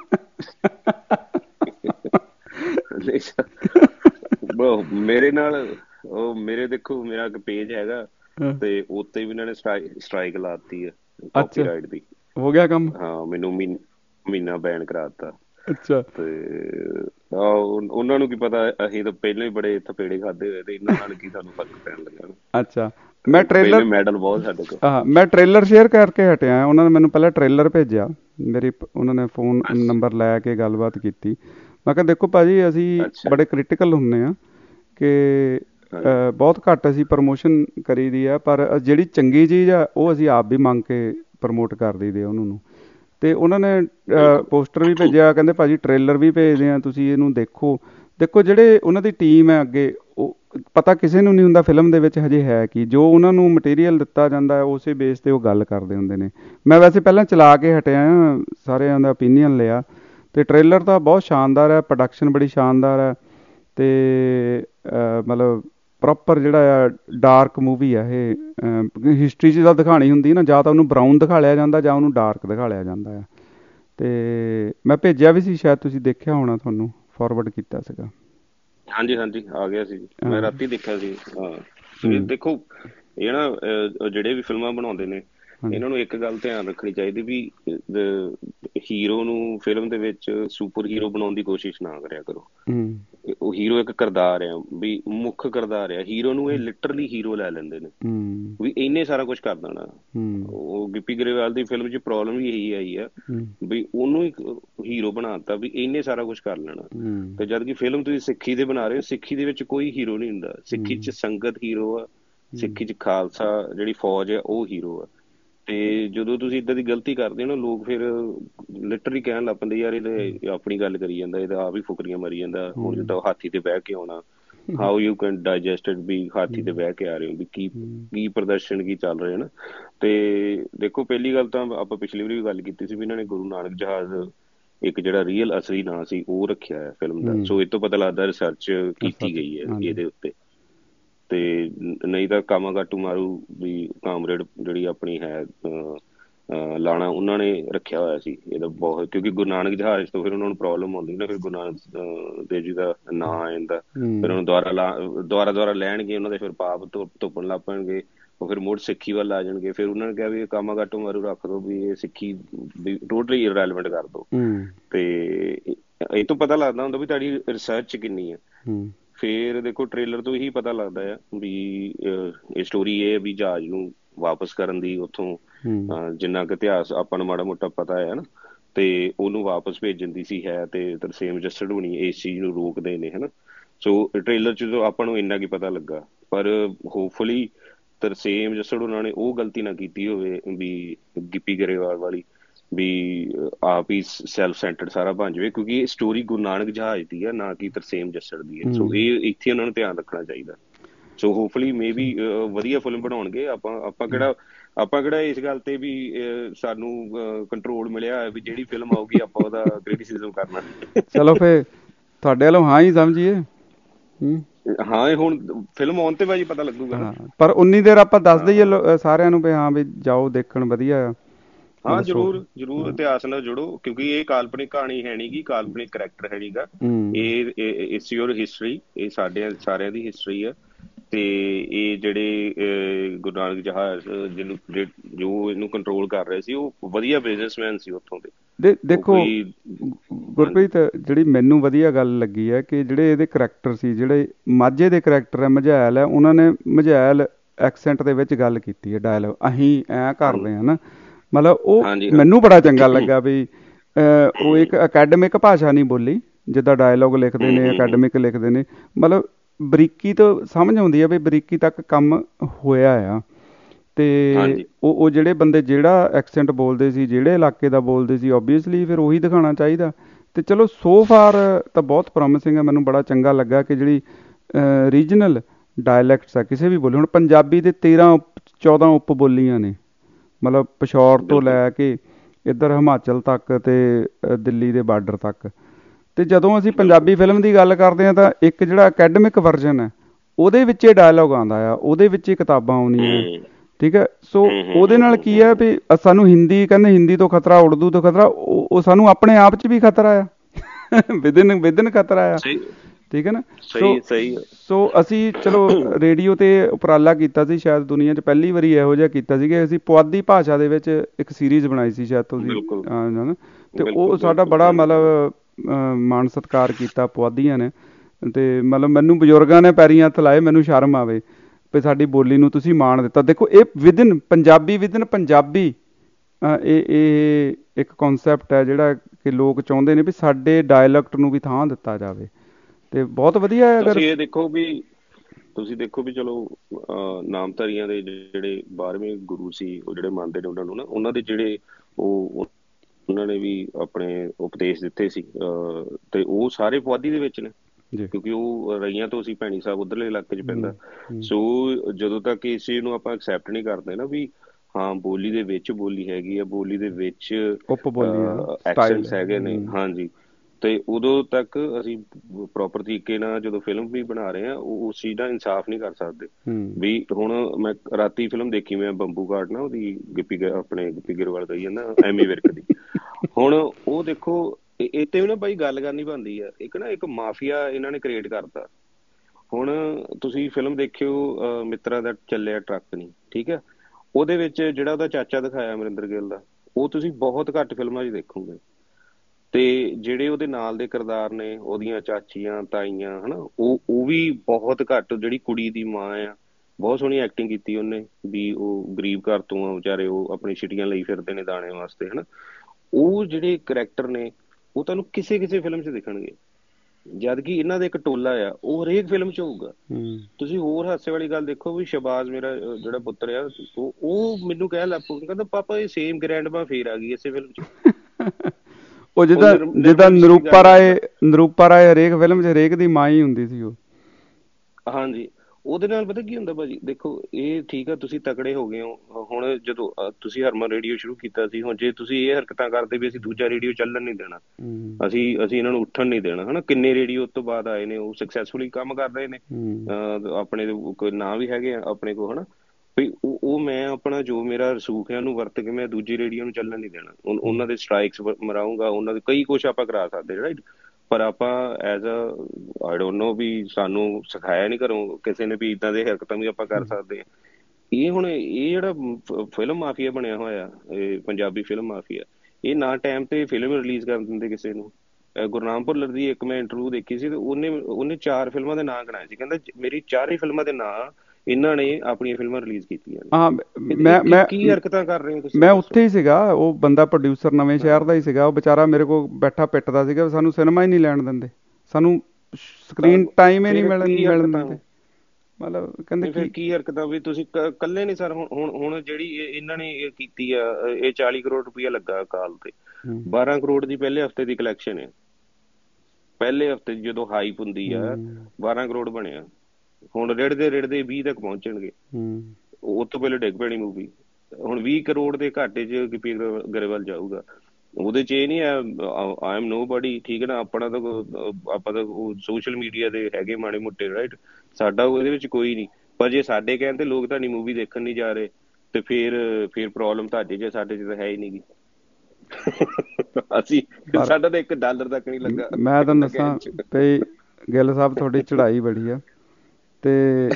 ਮੇਰੇ ਨਾਲ ਮੇਰੇ ਦੇਖੋ ਮੇਰਾ ਇੱਕ ਪੇਜ ਹੈਗਾ ਤੇ ਉੱਤੇ ਵੀ ਇਹਨਾਂ ਨੇ ਸਟ੍ਰਾਈਕ ਲਾਤੀ ਹੈ ਕਾਪੀਰਾਈਟ ਦੀ। ਹੋ ਗਿਆ ਕੰਮ? ਹਾਂ, ਮੈਨੂੰ ਮਹੀਨਾ ਬੈਨ ਕਰਾਤਾ। ਅੱਛਾ। ਤੇ ਉਹਨਾਂ ਨੂੰ ਕੀ ਪਤਾ, ਅਸੀਂ ਤਾਂ ਪਹਿਲਾਂ ਹੀ ਬੜੇ ਥਪੇੜੇ ਖਾਦੇ ਹੋਏ ਤੇ ਇਹਨਾਂ ਨਾਲ ਕੀ ਸਾਨੂੰ ਫਰਕ ਪੈਣ ਲੱਗਾ। ਅੱਛਾ, ਮੈਂ ਟ੍ਰੇਲਰ ਮੈਡਲ ਬਹੁਤ ਸਾਡੇ ਕੋਲ। ਹਾਂ, ਮੈਂ ਟ੍ਰੇਲਰ ਸ਼ੇਅਰ ਕਰਕੇ ਹਟਿਆ। ਉਹਨਾਂ ਨੇ ਮੈਨੂੰ ਪਹਿਲਾਂ ਟ੍ਰੇਲਰ ਭੇਜਿਆ, ਉਹਨਾਂ ਨੇ ਫੋਨ ਨੰਬਰ ਲੈ ਕੇ ਗੱਲਬਾਤ ਕੀਤੀ। ਮੈਂ ਕਿਹਾ ਦੇਖੋ ਭਾਜੀ ਅਸੀਂ ਬੜੇ ਕ੍ਰਿਟੀਕਲ ਹੁੰਦੇ ਹਾਂ ਕਿ ਬਹੁਤ ਘੱਟ ਅਸੀਂ ਪ੍ਰਮੋਸ਼ਨ ਕਰੀ ਦੀ ਆ, ਪਰ ਜਿਹੜੀ ਚੰਗੀ ਚੀਜ਼ ਆ ਉਹ ਅਸੀਂ ਆਪ ਵੀ ਮੰਗ ਕੇ ਪ੍ਰਮੋਟ ਕਰ ਦਈਦੇ ਉਹਨਾਂ ਨੂੰ। ਤੇ ਉਹਨਾਂ ਨੇ ਪੋਸਟਰ ਵੀ ਭੇਜਿਆ, ਕਹਿੰਦੇ ਭਾਜੀ ਟ੍ਰੇਲਰ ਵੀ ਭੇਜਦੇ ਆ, ਤੁਸੀਂ ਇਹਨੂੰ ਦੇਖੋ। ਜਿਹੜੇ ਉਹਨਾਂ ਦੀ ਟੀਮ ਹੈ ਅੱਗੇ, ਉਹ ਪਤਾ ਕਿਸੇ ਨੂੰ ਨਹੀਂ ਹੁੰਦਾ ਫਿਲਮ ਦੇ ਵਿੱਚ ਹਜੇ ਹੈ ਕੀ, ਜੋ ਉਹਨਾਂ ਨੂੰ ਮਟੀਰੀਅਲ ਦਿੱਤਾ ਜਾਂਦਾ ਉਸੇ ਬੇਸ 'ਤੇ ਉਹ ਗੱਲ ਕਰਦੇ ਹੁੰਦੇ ਨੇ। ਮੈਂ ਵੈਸੇ ਪਹਿਲਾਂ ਚਲਾ ਕੇ ਹਟਿਆ, ਸਾਰਿਆਂ ਦਾ ਓਪੀਨੀਅਨ ਲਿਆ ਤੇ ਟ੍ਰੇਲਰ ਤਾਂ ਬਹੁਤ ਸ਼ਾਨਦਾਰ ਹੈ, ਪ੍ਰੋਡਕਸ਼ਨ ਬੜੀ ਸ਼ਾਨਦਾਰ ਹੈ ਤੇ ਮਤਲਬ ਪ੍ਰੋਪਰ ਜਿਹੜਾ ਆ ਡਾਰਕ ਮੂਵੀ ਆ ਇਹ। ਹਿਸਟਰੀ 'ਚ ਤਾਂ ਦਿਖਾਉਣੀ ਹੁੰਦੀ ਨਾ, ਜਾਂ ਤਾਂ ਉਹਨੂੰ ਬਰਾਊਨ ਦਿਖਾਇਆ ਜਾਂਦਾ ਜਾਂ ਉਹਨੂੰ ਡਾਰਕ ਦਿਖਾਇਆ ਜਾਂਦਾ ਆ। ਤੇ ਮੈਂ ਭੇਜਿਆ ਵੀ ਸੀ, ਸ਼ਾਇਦ ਤੁਸੀਂ ਦੇਖਿਆ ਹੋਣਾ, ਤੁਹਾਨੂੰ ਫਾਰਵਰਡ ਕੀਤਾ ਸੀਗਾ। ਹਾਂਜੀ ਆ ਗਿਆ ਸੀ, ਮੈਂ ਰਾਤੀ ਦੇਖਿਆ ਸੀ। ਹਾਂ ਦੇਖੋ, ਇਹ ਨਾ ਜਿਹੜੇ ਵੀ ਫਿਲਮਾਂ ਬਣਾਉਂਦੇ ਨੇ ਇਹਨਾਂ ਨੂੰ ਇੱਕ ਗੱਲ ਧਿਆਨ ਰੱਖਣੀ ਚਾਹੀਦੀ ਵੀ ਹੀਰੋ ਨੂੰ ਫਿਲਮ ਦੇ ਵਿੱਚ ਸੁਪਰ ਹੀਰੋ ਬਣਾਉਣ ਦੀ ਕੋਸ਼ਿਸ਼ ਨਾ ਕਰਿਆ ਕਰੋ। ਉਹ ਹੀਰੋ ਇੱਕ ਕਿਰਦਾਰ ਆ, ਵੀ ਮੁੱਖ ਕਿਰਦਾਰ ਆ। ਹੀਰੋ ਨੂੰ ਇਹ ਲਿਟਰਲੀ ਹੀਰੋ ਲੈ ਲੈਂਦੇ ਨੇ ਵੀ ਇਹਨੇ ਸਾਰਾ ਕੁਛ ਕਰ ਦੇਣਾ। ਉਹ ਗਿੱਪੀ ਗਰੇਵਾਲ ਦੀ ਫਿਲਮ 'ਚ ਪ੍ਰੋਬਲਮ ਵੀ ਇਹੀ ਆਈ ਆ ਵੀ ਉਹਨੂੰ ਇੱਕ ਹੀਰੋ ਬਣਾਤਾ ਵੀ ਇਹਨੇ ਸਾਰਾ ਕੁਛ ਕਰ ਲੈਣਾ। ਤੇ ਜਦ ਕਿ ਫਿਲਮ ਤੁਸੀਂ ਸਿੱਖੀ ਦੇ ਬਣਾ ਰਹੇ ਹੋ, ਸਿੱਖੀ ਦੇ ਵਿੱਚ ਕੋਈ ਹੀਰੋ ਨਹੀਂ ਹੁੰਦਾ। ਸਿੱਖੀ 'ਚ ਸੰਗਤ ਹੀਰੋ ਆ, ਸਿੱਖੀ 'ਚ ਖਾਲਸਾ ਜਿਹੜੀ ਫੌਜ ਆ ਉਹ ਹੀਰੋ ਆ। ਤੇ ਜਦੋਂ ਤੁਸੀਂ ਏਦਾਂ ਦੀ ਗਲਤੀ ਕਰਦੇ ਹੋ ਨਾ, ਲੋਕ ਫਿਰ ਲਿਟਰਲੀ ਕਹਿਣ ਲੱਗ ਪੈਂਦੇ ਯਾਰ ਇਹ ਆਪਣੀ ਗੱਲ ਕਰੀ ਜਾਂਦਾ, ਇਹ ਤਾਂ ਆਪ ਹੀ ਫੁਕਰੀਆਂ ਮਾਰੀ ਜਾਂਦਾ। ਹੁਣ ਜਿੱਦਾਂ ਹਾਥੀ ਤੇ ਬਹਿ ਕੇ ਆਉਣਾ, ਹਾਊ ਯੂ ਕੈਨ ਡਾਈਜੈਸਟਡ ਵੀ ਹਾਥੀ ਤੇ ਬਹਿ ਕੇ ਆ ਰਹੇ ਹੋ, ਵੀ ਕੀ ਪ੍ਰਦਰਸ਼ਨ ਕੀ ਚੱਲ ਰਹੇ ਨਾ। ਤੇ ਦੇਖੋ, ਪਹਿਲੀ ਗੱਲ ਤਾਂ ਆਪਾਂ ਪਿਛਲੀ ਵਾਰੀ ਵੀ ਗੱਲ ਕੀਤੀ ਸੀ ਵੀ ਇਹਨਾਂ ਨੇ ਗੁਰੂ ਨਾਨਕ ਜਹਾਜ਼ ਇੱਕ ਜਿਹੜਾ ਰੀਅਲ ਅਸਲੀ ਨਾਂ ਸੀ ਉਹ ਰੱਖਿਆ ਹੈ ਫਿਲਮ ਦਾ। ਸੋ ਇਹ ਤੋਂ ਪਤਾ ਲੱਗਦਾ ਰਿਸਰਚ ਕੀਤੀ ਗਈ ਹੈ ਇਹਦੇ ਉੱਤੇ। ਤੇ ਨਹੀਂ ਤਾਂ ਕਾਮਾਗਾਟੂ ਮਾਰੂ ਵੀ ਕਾਮਰੇਡ ਜਿਹੜੀ ਆਪਣੀ ਹੈ ਲਾਣਾ, ਉਹਨਾਂ ਨੇ ਰੱਖਿਆ ਹੋਇਆ ਸੀ ਇਹਦਾ ਬਹੁਤ, ਕਿਉਂਕਿ ਗੁਰੂ ਨਾਨਕ ਜਹਾਜ਼ ਤੋਂ ਫਿਰ ਉਹਨਾਂ ਨੂੰ ਪ੍ਰੋਬਲਮ ਆਉਂਦੀ ਨਾ, ਫਿਰ ਗੁਰੂ ਨਾਨਕ ਦੇਵ ਜੀ ਦਾ ਨਾਂ ਆ ਜਾਂਦਾ, ਫਿਰ ਉਹਨੂੰ ਦੁਆਰਾ ਲੈਣਗੇ ਉਹਨਾਂ ਦੇ, ਫਿਰ ਪਾਪ ਧੁੱਪਣ ਲੱਗ ਪੈਣਗੇ, ਉਹ ਫਿਰ ਮੁੜ ਸਿੱਖੀ ਵੱਲ ਆ ਜਾਣਗੇ। ਫਿਰ ਉਹਨਾਂ ਨੇ ਕਿਹਾ ਵੀ ਕਾਮਾਗਾਟੂ ਮਾਰੂ ਰੱਖ ਦੋ, ਵੀ ਇਹ ਸਿੱਖੀ ਵੀ ਟੋਟਲੀ ਇਰਰੈਲੇਵੈਂਟ ਕਰ ਦੋ। ਤੇ ਇਹ ਤੋਂ ਪਤਾ ਲੱਗਦਾ ਹੁੰਦਾ ਵੀ ਤੁਹਾਡੀ ਰਿਸਰਚ ਕਿੰਨੀ ਹੈ। ਫਿਰ ਦੇਖੋ, ਟ੍ਰੇਲਰ ਤੋਂ ਹੀ ਪਤਾ ਲੱਗਦਾ ਆ ਵੀ ਇਹ ਸਟੋਰੀ ਇਹ ਵੀ ਜਹਾਜ਼ ਨੂੰ ਵਾਪਸ ਕਰਨ ਦੀ, ਉੱਥੋਂ ਜਿੰਨਾ ਕੁ ਇਤਿਹਾਸ ਆਪਾਂ ਨੂੰ ਮਾੜਾ ਮੋਟਾ ਪਤਾ ਹੈ ਨਾ, ਤੇ ਉਹਨੂੰ ਵਾਪਸ ਭੇਜਣ ਦੀ ਸੀ ਹੈ। ਤੇ ਤਰਸੇਮ ਜੱਸੜ ਹੋਣੀ ਇਸ ਚੀਜ਼ ਨੂੰ ਰੋਕਦੇ ਨੇ ਹਨਾ। ਸੋ ਟ੍ਰੇਲਰ 'ਚ ਆਪਾਂ ਨੂੰ ਇੰਨਾ ਕੀ ਪਤਾ ਲੱਗਾ, ਪਰ ਹੋਪਫੁਲੀ ਤਰਸੇਮ ਜੱਸੜ ਉਹਨਾਂ ਨੇ ਉਹ ਗਲਤੀ ਨਾ ਕੀਤੀ ਹੋਵੇ ਵੀ ਗਿੱਪੀ ਗਰੇਵਾਲ ਵਾਲੀ, ਵੀ ਆਪ ਹੀ ਸੈਲਫ ਸੈਂਟਰਡ ਸਾਰਾ ਬਣ ਜਾਵੇ, ਕਿਉਂਕਿ ਇਹ ਸਟੋਰੀ ਗੁਰੂ ਨਾਨਕ ਜਹਾਜ਼ ਦੀ ਆ, ਨਾ ਕਿ ਤਰਸੇਮ ਜੱਸੜ ਦੀ ਹੈ। ਸੋ ਇਹ ਇੱਥੇ ਉਹਨਾਂ ਨੂੰ ਧਿਆਨ ਰੱਖਣਾ ਚਾਹੀਦਾ। ਸੋ ਹੋਪਫੁਲੀ ਮੇ ਬੀ ਵਧੀਆ ਫਿਲਮ ਬਣਾਉਣਗੇ। ਆਪਾਂ ਕਿਹੜਾ ਇਸ ਗੱਲ ਤੇ ਵੀ ਸਾਨੂੰ ਕੰਟਰੋਲ ਮਿਲਿਆ ਵੀ ਜਿਹੜੀ ਫਿਲਮ ਆਊਗੀ ਆਪਾਂ ਉਹਦਾ ਕ੍ਰਿਟਿਸਿਜ਼ਮ ਕਰਨਾ। ਚਲੋ ਫੇਰ ਤੁਹਾਡੇ ਵੱਲੋਂ ਹਾਂ ਹੀ ਸਮਝੀਏ। ਹਾਂ ਇਹ ਹੁਣ ਫਿਲਮ ਆਉਣ ਤੇ ਭਾਜੀ ਪਤਾ ਲੱਗੂਗਾ। ਪਰ ਉਨੀ ਦੇਰ ਆਪਾਂ ਦੱਸ ਦਈਏ ਸਾਰਿਆਂ ਨੂੰ ਵੀ ਹਾਂ ਵੀ ਜਾਓ ਦੇਖਣ, ਵਧੀਆ ਆ। ਹਾਂ ਜ਼ਰੂਰ ਜ਼ਰੂਰ, ਇਤਿਹਾਸ ਨਾਲ ਜੁੜੋ, ਕਿਉਂਕਿ ਇਹ ਕਾਲਪਨਿਕ ਕਹਾਣੀ ਹੈ ਨੀ ਗੀ, ਕਾਲਪਨਿਕ ਕਰੈਕਟਰ ਹੈ ਨੀਗਾ ਇਹ। ਇਟਸ ਯੋਰ ਹਿਸਟਰੀ, ਇਹ ਸਾਡੇ ਸਾਰਿਆਂ ਦੀ ਹਿਸਟਰੀ ਆ। ਤੇ ਇਹ ਜਿਹੜੇ ਗੁਰੂ ਨਾਨਕ ਜਹਾਜ਼ ਜਿਹਨੂੰ ਜੋ ਇਹਨੂੰ ਕੰਟਰੋਲ ਕਰ ਰਹੇ ਸੀ, ਉਹ ਵਧੀਆ ਬਿਜ਼ਨਸਮੈਨ ਸੀ ਉੱਥੋਂ ਦੇ। ਦੇਖੋ ਗੁਰਪ੍ਰੀਤ, ਜਿਹੜੀ ਮੈਨੂੰ ਵਧੀਆ ਗੱਲ ਲੱਗੀ ਹੈ ਕਿ ਜਿਹੜੇ ਇਹਦੇ ਕਰੈਕਟਰ ਸੀ, ਜਿਹੜੇ ਮਾਝੇ ਦੇ ਕਰੈਕਟਰ ਹੈ ਮਝੈਲ ਹੈ, ਉਹਨਾਂ ਨੇ ਮਝੈਲ ਐਕਸੈਂਟ ਦੇ ਵਿੱਚ ਗੱਲ ਕੀਤੀ ਹੈ, ਡਾਇਲੋਗ ਅਸੀਂ ਐਂ ਕਰਦੇ ਹਾਂ ਨਾ, ਮਤਲਬ ਉਹ ਮੈਨੂੰ ਬੜਾ ਚੰਗਾ ਲੱਗਾ ਵੀ ਉਹ ਇੱਕ ਅਕੈਡਮਿਕ ਭਾਸ਼ਾ ਨਹੀਂ ਬੋਲੀ, ਜਿੱਦਾਂ ਡਾਇਲੋਗ ਲਿਖਦੇ ਨੇ ਅਕੈਡਮਿਕ ਲਿਖਦੇ ਨੇ, ਮਤਲਬ ਬਰੀਕੀ ਤੋਂ ਸਮਝ ਆਉਂਦੀ ਆ ਵੀ ਬਰੀਕੀ ਤੱਕ ਕੰਮ ਹੋਇਆ ਆ। ਤੇ ਉਹ ਜਿਹੜੇ ਬੰਦੇ ਜਿਹੜਾ ਐਕਸੈਂਟ ਬੋਲਦੇ ਸੀ, ਜਿਹੜੇ ਇਲਾਕੇ ਦਾ ਬੋਲਦੇ ਸੀ, ਓਬਵੀਅਸਲੀ ਫਿਰ ਉਹੀ ਦਿਖਾਉਣਾ ਚਾਹੀਦਾ। ਤੇ ਚਲੋ ਸੋ ਫਾਰ ਤਾਂ ਬਹੁਤ ਪ੍ਰੋਮਿਸਿੰਗ ਹੈ, ਮੈਨੂੰ ਬੜਾ ਚੰਗਾ ਲੱਗਾ ਕਿ ਜਿਹੜੀ ਰੀਜਨਲ ਡਾਇਲੈਕਟਸ ਆ ਕਿਸੇ ਵੀ ਬੋਲੀ, ਹੁਣ ਪੰਜਾਬੀ ਦੇ 13-14 ਉਪ ਬੋਲੀਆਂ ਨੇ, ਮਤਲਬ ਪਿਸ਼ੌਰ ਤੋਂ ਲੈ ਕੇ ਇੱਧਰ ਹਿਮਾਚਲ ਤੱਕ ਤੇ ਦਿੱਲੀ ਦੇ ਬਾਰਡਰ ਤੱਕ। ਤੇ ਜਦੋਂ ਅਸੀਂ ਪੰਜਾਬੀ ਫਿਲਮ ਦੀ ਗੱਲ ਕਰਦੇ ਹਾਂ ਤਾਂ ਇੱਕ ਜਿਹੜਾ ਅਕੈਡਮਿਕ ਵਰਜਨ ਹੈ ਉਹਦੇ ਵਿੱਚ ਇਹ ਡਾਇਲੋਗ ਆਉਂਦਾ ਆ, ਉਹਦੇ ਵਿੱਚ ਹੀ ਕਿਤਾਬਾਂ ਆਉਣੀਆਂ, ਠੀਕ ਹੈ। ਸੋ ਉਹਦੇ ਨਾਲ ਕੀ ਹੈ ਵੀ ਸਾਨੂੰ ਹਿੰਦੀ ਕਹਿੰਦੇ, ਹਿੰਦੀ ਤੋਂ ਖਤਰਾ, ਉਰਦੂ ਤੋਂ ਖਤਰਾ, ਉਹ ਸਾਨੂੰ ਆਪਣੇ ਆਪ 'ਚ ਵੀ ਖਤਰਾ ਆ, ਵਿਦਨ ਖਤਰਾ ਆ, ਠੀਕ ਹੈ ਨਾ। ਸੋ ਅਸੀਂ ਚਲੋ ਰੇਡੀਓ 'ਤੇ ਉਪਰਾਲਾ ਕੀਤਾ ਸੀ, ਸ਼ਾਇਦ ਦੁਨੀਆ 'ਚ ਪਹਿਲੀ ਵਾਰੀ ਇਹੋ ਜਿਹਾ ਕੀਤਾ ਸੀ ਕਿ ਅਸੀਂ ਪੁਆਧੀ ਭਾਸ਼ਾ ਦੇ ਵਿੱਚ ਇੱਕ ਸੀਰੀਜ਼ ਬਣਾਈ ਸੀ, ਸ਼ਾਇਦ ਤੁਸੀਂ, ਤੇ ਉਹ ਸਾਡਾ ਬੜਾ ਮਤਲਬ ਮਾਣ ਸਤਿਕਾਰ ਕੀਤਾ ਪੁਆਧੀਆਂ ਨੇ। ਤੇ ਮਤਲਬ ਮੈਨੂੰ ਬਜ਼ੁਰਗਾਂ ਨੇ ਪੈਰੀਂ ਹੱਥ ਲਾਏ, ਮੈਨੂੰ ਸ਼ਰਮ ਆਵੇ ਵੀ ਸਾਡੀ ਬੋਲੀ ਨੂੰ ਤੁਸੀਂ ਮਾਣ ਦਿੱਤਾ। ਦੇਖੋ ਇਹ ਵਿਦਨ ਪੰਜਾਬੀ ਇਹ ਇੱਕ ਕੌਨਸੈਪਟ ਹੈ ਜਿਹੜਾ ਕਿ ਲੋਕ ਚਾਹੁੰਦੇ ਨੇ ਵੀ ਸਾਡੇ ਡਾਇਲੈਕਟ ਨੂੰ ਵੀ ਥਾਂ ਦਿੱਤਾ ਜਾਵੇ, ਤੇ ਬਹੁਤ ਵਧੀਆ ਹੈ। ਅਗਰ ਇਹ ਦੇਖੋ ਵੀ ਤੁਸੀਂ ਦੇਖੋ ਵੀ ਚਲੋ ਨਾਮਧਾਰੀਆਂ ਦੇ ਜਿਹੜੇ 12ਵੇਂ ਗੁਰੂ ਸੀ, ਉਹ ਜਿਹੜੇ ਮੰਨਦੇ ਨੇ ਉਹਨਾਂ ਨੂੰ ਨਾ, ਉਹਨਾਂ ਦੇ ਜਿਹੜੇ ਉਹਨਾਂ ਨੇ ਵੀ ਆਪਣੇ ਉਪਦੇਸ਼ ਦਿੱਤੇ ਸੀ, ਤੇ ਉਹ ਸਾਰੇ ਪੁਆਧੀ ਦੇ ਵਿੱਚ ਨੇ, ਕਿਉਂਕਿ ਉਹ ਰਈਆਂ ਤੋਂ ਸੀ, ਭੈਣੀ ਸਾਹਿਬ ਉਧਰਲੇ ਇਲਾਕੇ 'ਚ ਪੈਂਦਾ। ਸੋ ਜਦੋਂ ਤੱਕ ਇਸ ਚੀਜ਼ ਨੂੰ ਆਪਾਂ ਐਕਸੈਪਟ ਨਹੀਂ ਕਰਦੇ ਨਾ ਵੀ ਹਾਂ ਬੋਲੀ ਦੇ ਵਿੱਚ ਬੋਲੀ ਹੈਗੀ ਆ, ਬੋਲੀ ਦੇ ਵਿੱਚ ਐਕਸੈਂਟਸ ਹੈਗੇ ਨੇ, ਹਾਂਜੀ, ਤੇ ਉਦੋਂ ਤੱਕ ਅਸੀਂ ਪ੍ਰੋਪਰ ਤਰੀਕੇ ਨਾਲ ਜਦੋਂ ਫਿਲਮ ਵੀ ਬਣਾ ਰਹੇ ਹਾਂ ਉਸ ਚੀਜ਼ ਦਾ ਇਨਸਾਫ ਨਹੀਂ ਕਰ ਸਕਦੇ। ਵੀ ਹੁਣ ਮੈਂ ਰਾਤੀ ਫਿਲਮ ਦੇਖੀ, ਮੈਂ ਬੰਬੂ ਕਾਟ ਨਾ, ਉਹਦੀ ਗਿੱਪੀ ਗਰੇਵਾਲ ਦਾ ਹੀ ਹੈ ਨਾ, ਐਮੀ ਵਿਰਕ ਦੀ। ਹੁਣ ਉਹ ਦੇਖੋ ਇਹ ਤੇ ਵੀ ਨਾ ਬਾਈ ਗੱਲ ਕਰਨੀ ਬਣਦੀ ਆ, ਇੱਕ ਮਾਫੀਆ ਇਹਨਾਂ ਨੇ ਕ੍ਰੀਏਟ ਕਰਤਾ। ਹੁਣ ਤੁਸੀਂ ਫਿਲਮ ਦੇਖਿਓ ਮਿੱਤਰਾਂ ਦਾ ਚੱਲਿਆ ਟਰੱਕ ਨਹੀਂ, ਠੀਕ ਹੈ, ਉਹਦੇ ਵਿੱਚ ਜਿਹੜਾ ਉਹਦਾ ਚਾਚਾ ਦਿਖਾਇਆ ਅਮਰਿੰਦਰ ਗਿੱਲ ਦਾ, ਉਹ ਤੁਸੀਂ ਬਹੁਤ ਘੱਟ ਫਿਲਮਾਂ 'ਚ ਦੇਖੋਗੇ। ਤੇ ਜਿਹੜੇ ਉਹਦੇ ਨਾਲ ਦੇ ਕਿਰਦਾਰ ਨੇ, ਉਹਦੀਆਂ ਚਾਚੀਆਂ ਤਾਈਆਂ ਹਨਾ, ਉਹ ਵੀ ਬਹੁਤ ਘੱਟ। ਜਿਹੜੀ ਕੁੜੀ ਦੀ ਮਾਂ ਆ, ਬਹੁਤ ਸੋਹਣੀ ਐਕਟਿੰਗ ਕੀਤੀ ਉਹਨੇ, ਵੀ ਉਹ ਗਰੀਬ ਘਰ ਤੋਂ ਆ ਵਿਚਾਰੇ, ਉਹ ਆਪਣੀ ਛਿਟੀਆਂ ਲਈ ਫਿਰਦੇ ਨੇ ਦਾਣੇ ਵਾਸਤੇ ਹਨਾ। ਉਹ ਜਿਹੜੇ ਕਰੈਕਟਰ ਨੇ ਉਹ ਤੁਹਾਨੂੰ ਕਿਸੇ ਫਿਲਮ 'ਚ ਦਿਖਣਗੇ, ਜਦ ਕਿ ਇਹਨਾਂ ਦਾ ਇੱਕ ਟੋਲਾ ਆ ਉਹ ਹਰੇਕ ਫਿਲਮ 'ਚ ਹੋਊਗਾ। ਤੁਸੀਂ ਹੋਰ ਹਾਸੇ ਵਾਲੀ ਗੱਲ ਦੇਖੋ ਵੀ ਸ਼ਬਾਜ਼ ਮੇਰਾ ਜਿਹੜਾ ਪੁੱਤਰ ਆ, ਉਹ ਮੈਨੂੰ ਕਹਿ ਲੱਗ ਪਊ, ਕਹਿੰਦਾ ਪਾਪਾ ਇਹ ਸੇਮ ਗ੍ਰੈਂਡਮਾ ਫੇਰ ਆ ਗਈ ਇਸੇ ਫਿਲਮ 'ਚ। ਉਹ ਜਿੱਦਾਂ ਨਿਰੂਪਾ ਰਾਏ ਹਰੇਕ ਫਿਲਮ 'ਚ ਹਰੇਕ ਦੀ ਮਾਂ ਹੀ ਹੁੰਦੀ ਸੀ ਉਹ। ਹਾਂਜੀ, ਉਹਦੇ ਨਾਲ ਪਤਾ ਕੀ ਹੁੰਦਾ ਭਾਜੀ, ਦੇਖੋ ਇਹ ਠੀਕ ਆ, ਤੁਸੀਂ ਤਕੜੇ ਹੋ ਗਏ ਹੋ। ਹੁਣ ਜਦੋਂ ਤੁਸੀਂ ਹਰਮਨ ਰੇਡੀਓ ਸ਼ੁਰੂ ਕੀਤਾ ਸੀ, ਹੁਣ ਜੇ ਤੁਸੀਂ ਇਹ ਹਰਕਤਾਂ ਕਰਦੇ ਵੀ ਅਸੀਂ ਦੂਜਾ ਰੇਡੀਓ ਚੱਲਣ ਨਹੀਂ ਦੇਣਾ, ਅਸੀਂ ਇਹਨਾਂ ਨੂੰ ਉੱਠਣ ਨਹੀਂ ਦੇਣਾ ਹਨਾ। ਕਿੰਨੇ ਰੇਡੀਓ ਉਸ ਤੋਂ ਬਾਅਦ ਆਏ ਨੇ, ਉਹ ਸਕਸੈਸਫੁਲੀ ਕੰਮ ਕਰ ਰਹੇ ਨੇ, ਆਪਣੇ ਕੋਈ ਨਾਂ ਵੀ ਹੈਗੇ ਆ ਆਪਣੇ ਕੋਲ ਹਨਾ। ਵੀ ਉਹ ਮੈਂ ਆਪਣਾ ਜੋ ਮੇਰਾ ਰਸੂਖ ਹੈ ਉਹਨੂੰ ਵਰਤ ਕੇ ਮੈਂ ਦੂਜੀ ਰੇਡੀਓ ਨੂੰ ਚੱਲਣ ਨਹੀਂ ਦੇਣਾ। ਉਹਨਾਂ ਦੇ ਸਟ੍ਰਾਈਕਸ ਮਰਾਊਂਗਾ, ਉਹਨਾਂ ਦੇ ਕਈ ਕੁਛ ਆਪਾਂ ਕਰਾ ਸਕਦੇ ਰਾਈਟ, ਪਰ ਆਪਾਂ ਐਜ਼ ਆਈ ਡੋਂਟ ਨੋ ਵੀ ਸਾਨੂੰ ਸਿਖਾਇਆ ਨਹੀਂ ਘਰੋਂ ਕਿਸੇ ਨੇ ਵੀ ਇੱਦਾਂ ਦੇ ਹਰਕਤਾਂ ਵੀ ਆਪਾਂ ਕਰ ਸਕਦੇ ਹਾਂ। ਇਹ ਹੁਣ ਇਹ ਜਿਹੜਾ ਫਿਲਮ ਮਾਫੀਆ ਬਣਿਆ ਹੋਇਆ, ਇਹ ਪੰਜਾਬੀ ਫਿਲਮ ਮਾਫੀਆ, ਇਹ ਨਾ ਟਾਈਮ ਤੇ ਫਿਲਮ ਰਿਲੀਜ਼ ਕਰ ਦਿੰਦੇ ਕਿਸੇ ਨੂੰ। ਗੁਰਨਾਮ ਭੁੱਲਰ ਦੀ ਇੱਕ ਮੈਂ ਇੰਟਰਵਿਊ ਦੇਖੀ ਸੀ, ਤੇ ਉਹਨੇ 4 ਫਿਲਮਾਂ ਦੇ ਨਾਂ ਗਿਣਾਏ ਸੀ, ਕਹਿੰਦਾ ਮੇਰੀ 4 ਫਿਲਮਾਂ ਦੇ ਨਾਂ ਇਹਨਾਂ ਨੇ ਆਪਣੀਆਂ ਫਿਲਮਾਂ ਰਿਲੀਜ਼ ਕੀਤੀਆਂ। ਮੈਂ ਕੀ ਹਰਕਤਾਂ ਕਰ ਰਹੇ ਹੋ ਤੁਸੀਂ? ਮੈਂ ਉੱਥੇ ਹੀ ਸੀਗਾ, ਉਹ ਬੰਦਾ ਪ੍ਰੋਡਿਊਸਰ ਨਵੇਂ ਸ਼ਹਿਰ ਦਾ ਹੀ ਸੀਗਾ, ਉਹ ਵਿਚਾਰਾ ਮੇਰੇ ਕੋਲ ਬੈਠਾ ਪਿੱਟਦਾ ਸੀਗਾ, ਸਾਨੂੰ ਸਿਨੇਮਾ ਹੀ ਨਹੀਂ ਲੈਣ ਦਿੰਦੇ, ਸਾਨੂੰ ਸਕਰੀਨ ਟਾਈਮ ਹੀ ਨਹੀਂ ਮਿਲਣ ਦਿੰਦੇ। ਮਤਲਬ ਕਹਿੰਦੇ ਫਿਰ ਕੀ ਹਰਕਤਾਂ ਵੀ ਤੁਸੀਂ ਇਕੱਲੇ ਨਹੀਂ ਸਰ। ਹੁਣ ਜਿਹੜੀ ਇਹਨਾਂ ਨੇ ਇਹ ਕੀਤੀ ਆ, ਇਹ 40 ਕਰੋੜ ਰੁਪਇਆ ਲੱਗਾ ਅਕਾਲ ਤੇ, 12 ਕਰੋੜ ਦੀ ਪਹਿਲੇ ਹਫ਼ਤੇ ਦੀ ਕਲੈਕਸ਼ਨ ਹੈ। ਪਹਿਲੇ ਹਫ਼ਤੇ ਜਦੋਂ ਹਾਈਪ ਹੁੰਦੀ ਆ 12 ਕਰੋੜ ਬਣਿਆ, ਹੁਣ ਰਿੜਦੇ 20 ਤੱਕ ਪਹੁੰਚਣਗੇ। ਉਹ ਤੋਂ ਪਹਿਲੇ ਡਿੱਗ ਪੈਣੀ ਮੂਵੀ। ਹੁਣ 20 ਕਰੋੜ ਦੇ ਘਾਟੇ 'ਚ ਗਿੱਪੀ ਗਰੇਵਾਲ ਜਾਊਗਾ। ਉਹਦੇ ਚ ਇਹ ਨਹੀਂ ਆਈ ਐਮ ਨੋਬਡੀ, ਠੀਕ ਹੈ ਨਾ, ਆਪਣਾ ਤਾਂ ਆਪਾਂ ਤਾਂ ਸੋਸ਼ਲ ਮੀਡੀਆ ਦੇ ਹੈਗੇ ਮਾੜੇ ਮੋਟੇ, ਰਾਈਟ, ਸਾਡਾ ਉਹਦੇ ਵਿੱਚ ਕੋਈ ਨਹੀਂ। ਪਰ ਜੇ ਸਾਡੇ ਕਹਿਣ ਤੇ ਲੋਕ ਤੁਹਾਡੀ ਮੂਵੀ ਦੇਖਣ ਨਹੀਂ ਜਾ ਰਹੇ ਤੇ ਫਿਰ ਪ੍ਰੋਬਲਮ ਤੁਹਾਡੇ ਚ, ਸਾਡੇ ਚ ਤਾਂ ਹੈ ਹੀ ਨਹੀਂ ਗੀ। ਅਸੀਂ ਸਾਡਾ ਤਾਂ $1 ਤੱਕ ਨਹੀਂ ਲੱਗਾ। ਮੈਂ ਤੁਹਾਨੂੰ ਦੱਸਾਂ ਤੇ ਗਿੱਲ ਸਾਹਿਬ ਤੁਹਾਡੀ ਚੜ੍ਹਾਈ ਬੜੀ ਆ ਤੇ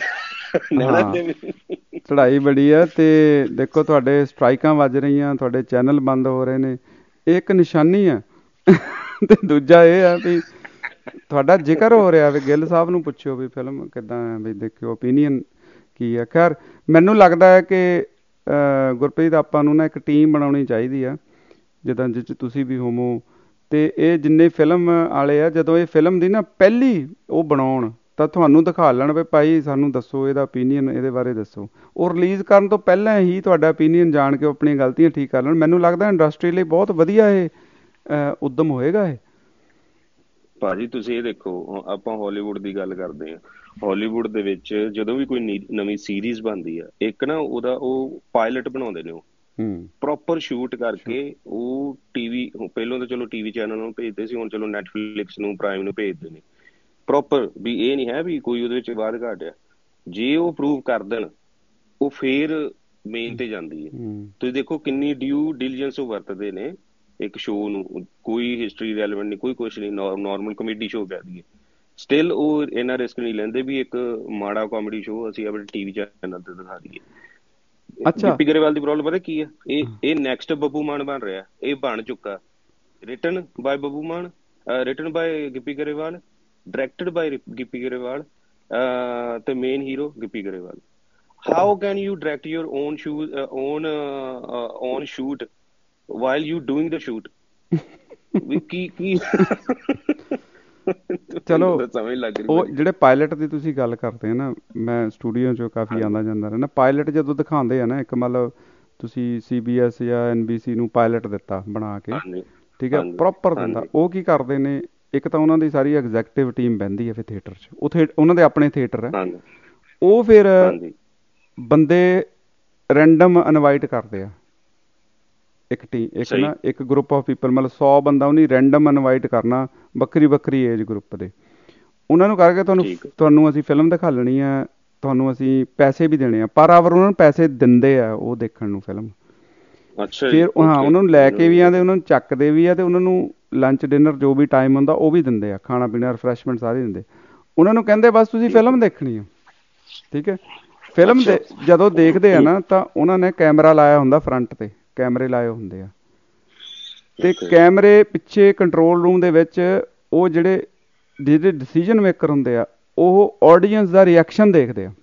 ਚੜ੍ਹਾਈ ਬੜੀ ਆ ਤੇ ਦੇਖੋ ਤੁਹਾਡੇ ਸਟਰਾਈਕਾਂ ਵੱਜ ਰਹੀਆਂ, ਤੁਹਾਡੇ ਚੈਨਲ ਬੰਦ ਹੋ ਰਹੇ ਨੇ, ਇਹ ਇੱਕ ਨਿਸ਼ਾਨੀ ਆ। ਤੇ ਦੂਜਾ ਇਹ ਆ ਵੀ ਤੁਹਾਡਾ ਜ਼ਿਕਰ ਹੋ ਰਿਹਾ ਵੀ ਗਿੱਲ ਸਾਹਿਬ ਨੂੰ ਪੁੱਛਿਓ ਵੀ ਫਿਲਮ ਕਿੱਦਾਂ ਹੈ, ਵੀ ਦੇਖਿਓ ਓਪੀਨੀਅਨ ਕੀ ਆ। ਖੈਰ ਮੈਨੂੰ ਲੱਗਦਾ ਹੈ ਕਿ ਗੁਰਪ੍ਰੀਤ ਆਪਾਂ ਨੂੰ ਨਾ ਇੱਕ ਟੀਮ ਬਣਾਉਣੀ ਚਾਹੀਦੀ ਆ, ਜਿੱਦਾਂ ਜਿਸ 'ਚ ਤੁਸੀਂ ਵੀ ਹੋਵੋ, ਅਤੇ ਇਹ ਜਿੰਨੇ ਫਿਲਮ ਵਾਲੇ ਆ ਜਦੋਂ ਇਹ ਫਿਲਮ ਦੀ ਨਾ ਪਹਿਲੀ ਉਹ ਬਣਾਉਣ ਤਾਂ ਤੁਹਾਨੂੰ ਦਿਖਾ ਲੈਣ ਵੀ ਭਾਈ ਸਾਨੂੰ ਦੱਸੋ ਇਹਦਾ ਓਪੀਨੀਅਨ, ਇਹਦੇ ਬਾਰੇ ਦੱਸੋ। ਉਹ ਰਿਲੀਜ਼ ਕਰਨ ਤੋਂ ਪਹਿਲਾਂ ਹੀ ਤੁਹਾਡਾ ਓਪੀਨੀਅਨ ਜਾਣ ਕੇ ਆਪਣੀਆਂ ਗਲਤੀਆਂ ਠੀਕ ਕਰ ਲੈਣ। ਮੈਨੂੰ ਲੱਗਦਾ ਇੰਡਸਟਰੀ ਲਈ ਬਹੁਤ ਵਧੀਆ ਇਹ ਉੱਦਮ ਹੋਏਗਾ ਇਹ। ਭਾਜੀ ਤੁਸੀਂ ਇਹ ਦੇਖੋ, ਆਪਾਂ ਹਾਲੀਵੁੱਡ ਦੀ ਗੱਲ ਕਰਦੇ ਹਾਂ, ਹਾਲੀਵੁੱਡ ਦੇ ਵਿੱਚ ਜਦੋਂ ਵੀ ਕੋਈ ਨਵੀਂ ਸੀਰੀਜ਼ ਬਣਦੀ ਆ, ਇੱਕ ਨਾ ਉਹਦਾ ਉਹ ਪਾਇਲਟ ਬਣਾਉਂਦੇ ਨੇ, ਉਹ ਪ੍ਰੋਪਰ ਸ਼ੂਟ ਕਰਕੇ ਉਹ ਟੀਵੀ, ਪਹਿਲਾਂ ਤਾਂ ਚਲੋ ਟੀਵੀ ਚੈਨਲ ਨੂੰ ਭੇਜਦੇ ਸੀ, ਹੁਣ ਚਲੋ ਨੈਟਫਲਿਕਸ ਨੂੰ, ਪ੍ਰਾਈਮ ਨੂੰ ਭੇਜਦੇ ਨੇ ਪ੍ਰੋਪਰ, ਵੀ ਇਹ ਨਹੀਂ ਹੈ ਵੀ ਕੋਈ ਉਹਦੇ ਵਿੱਚ ਵਾਧ ਘਾਟ ਆ। ਜੇ ਉਹ ਪ੍ਰੂਵ ਕਰ ਦੇਣ ਉਹ ਫੇਰ ਮੇਨ ਤੇ ਜਾਂਦੀ ਹੈ। ਤੁਸੀਂ ਦੇਖੋ ਕਿੰਨੀ ਡਿਊ ਡਿਲੀਜੈਂਸ ਉਹ ਵਰਤਦੇ ਨੇ ਇੱਕ ਸ਼ੋਅ ਨੂੰ, ਕੋਈ ਹਿਸਟਰੀ ਰੈਲੇਵੈਂਟ ਨਹੀਂ, ਕੋਈ ਕੁਛ ਨਹੀਂ, ਨੋਰਮਲ ਕਮੇਡੀ ਸ਼ੋਅ ਕਹਿ ਦਈਏ, ਸਟਿਲ ਉਹ ਇੰਨਾ ਰਿਸਕ ਨਹੀਂ ਲੈਂਦੇ ਵੀ ਇੱਕ ਮਾੜਾ ਕਾਮੇਡੀ ਸ਼ੋਅ ਅਸੀਂ ਆਪਣੇ ਟੀਵੀ ਚੈਨਲ ਤੇ ਦਿਖਾ ਦਈਏ। ਗਿੱਪੀ ਗਰੇਵਾਲ ਦੀ ਪ੍ਰੋਬਲਮ ਪਤਾ ਕੀ ਹੈ, ਇਹ ਨੈਕਸਟ ਬੱਬੂ ਮਾਨ ਬਣ ਰਿਹਾ, ਇਹ ਬਣ ਚੁੱਕਾ। Written by Babbu Maan, written by Gippy Grewal, directed by Gippy Grewal, ਤੇ main hero Gippy Grewal. How can you direct your own shoot while you doing the shoot? ਚਲੋ ਉਹ ਜਿਹੜੇ ਪਾਇਲਟ ਦੀ ਤੁਸੀਂ ਗੱਲ ਕਰਦੇ ਨਾ, ਮੈਂ ਸਟੂਡੀਓ 'ਚੋਂ ਕਾਫੀ ਆਉਂਦਾ ਜਾਂਦਾ ਰਿਹਾ ਨਾ, ਪਾਇਲਟ ਜਦੋਂ ਦਿਖਾਉਂਦੇ ਆ ਨਾ, ਇੱਕ ਮਤਲਬ ਤੁਸੀਂ CBS ਜਾਂ NBC ਨੂੰ ਪਾਇਲਟ ਦਿੱਤਾ ਬਣਾ ਕੇ, ਠੀਕ ਹੈ, ਪ੍ਰੋਪਰ ਦਿੰਦਾ, ਉਹ ਕੀ ਕਰਦੇ ਨੇ, ਇੱਕ ਤਾਂ ਉਹਨਾਂ ਦੀ ਸਾਰੀ ਐਗਜ਼ੈਕਟਿਵ ਟੀਮ ਬਹਿੰਦੀ ਹੈ ਫਿਰ ਥੀਏਟਰ 'ਚ, ਉੱਥੇ ਉਹਨਾਂ ਦੇ ਆਪਣੇ ਥੀਏਟਰ ਹੈ, ਉਹ ਫਿਰ ਬੰਦੇ ਰੈਂਡਮ ਇਨਵਾਈਟ ਕਰਦੇ ਆ, ਇੱਕ ਨਾ ਇੱਕ ਗਰੁੱਪ ਆਫ ਪੀਪਲ, ਮਤਲਬ 100 ਬੰਦਾ ਉਹਨੇ ਰੈਂਡਮ ਇਨਵਾਈਟ ਕਰਨਾ, ਵੱਖਰੀ ਵੱਖਰੀ ਏਜ ਗਰੁੱਪ ਦੇ, ਉਹਨਾਂ ਨੂੰ ਕਰਕੇ ਤੁਹਾਨੂੰ ਅਸੀਂ ਫਿਲਮ ਦਿਖਾ ਲੈਣੀ ਆ, ਤੁਹਾਨੂੰ ਅਸੀਂ ਪੈਸੇ ਵੀ ਦੇਣੇ ਆ, ਪਰ ਆਵਰ ਉਹਨਾਂ ਨੂੰ ਪੈਸੇ ਦਿੰਦੇ ਆ ਉਹ ਦੇਖਣ ਨੂੰ ਫਿਲਮ। ਫਿਰ ਉਹਨਾਂ ਨੂੰ ਲੈ ਕੇ ਵੀ ਆਉਂਦੇ, ਉਹਨਾਂ ਨੂੰ ਚੱਕਦੇ ਵੀ ਆ, ਅਤੇ ਉਹਨਾਂ ਨੂੰ ਲੰਚ ਡਿਨਰ ਜੋ ਵੀ ਟਾਈਮ ਹੁੰਦਾ ਉਹ ਵੀ ਦਿੰਦੇ ਆ, ਖਾਣਾ ਪੀਣਾ ਰਿਫਰੈਸ਼ਮੈਂਟ ਸਾਰੇ ਦਿੰਦੇ। ਉਹਨਾਂ ਨੂੰ ਕਹਿੰਦੇ ਬਸ ਤੁਸੀਂ ਫਿਲਮ ਦੇਖਣੀ ਆ, ਠੀਕ ਹੈ। ਫਿਲਮ ਜਦੋਂ ਦੇਖਦੇ ਆ ਨਾ ਤਾਂ ਉਹਨਾਂ ਨੇ ਕੈਮਰਾ ਲਾਇਆ ਹੁੰਦਾ, ਫਰੰਟ 'ਤੇ ਕੈਮਰੇ ਲਾਏ ਹੁੰਦੇ ਆ, ਅਤੇ ਕੈਮਰੇ ਪਿੱਛੇ ਕੰਟਰੋਲ ਰੂਮ ਦੇ ਵਿੱਚ ਉਹ ਜਿਹੜੇ ਡਿਸੀਜਨ ਮੇਕਰ ਹੁੰਦੇ ਆ, ਉਹ ਆਡੀਅੰਸ ਦਾ ਰਿਐਕਸ਼ਨ ਦੇਖਦੇ ਆ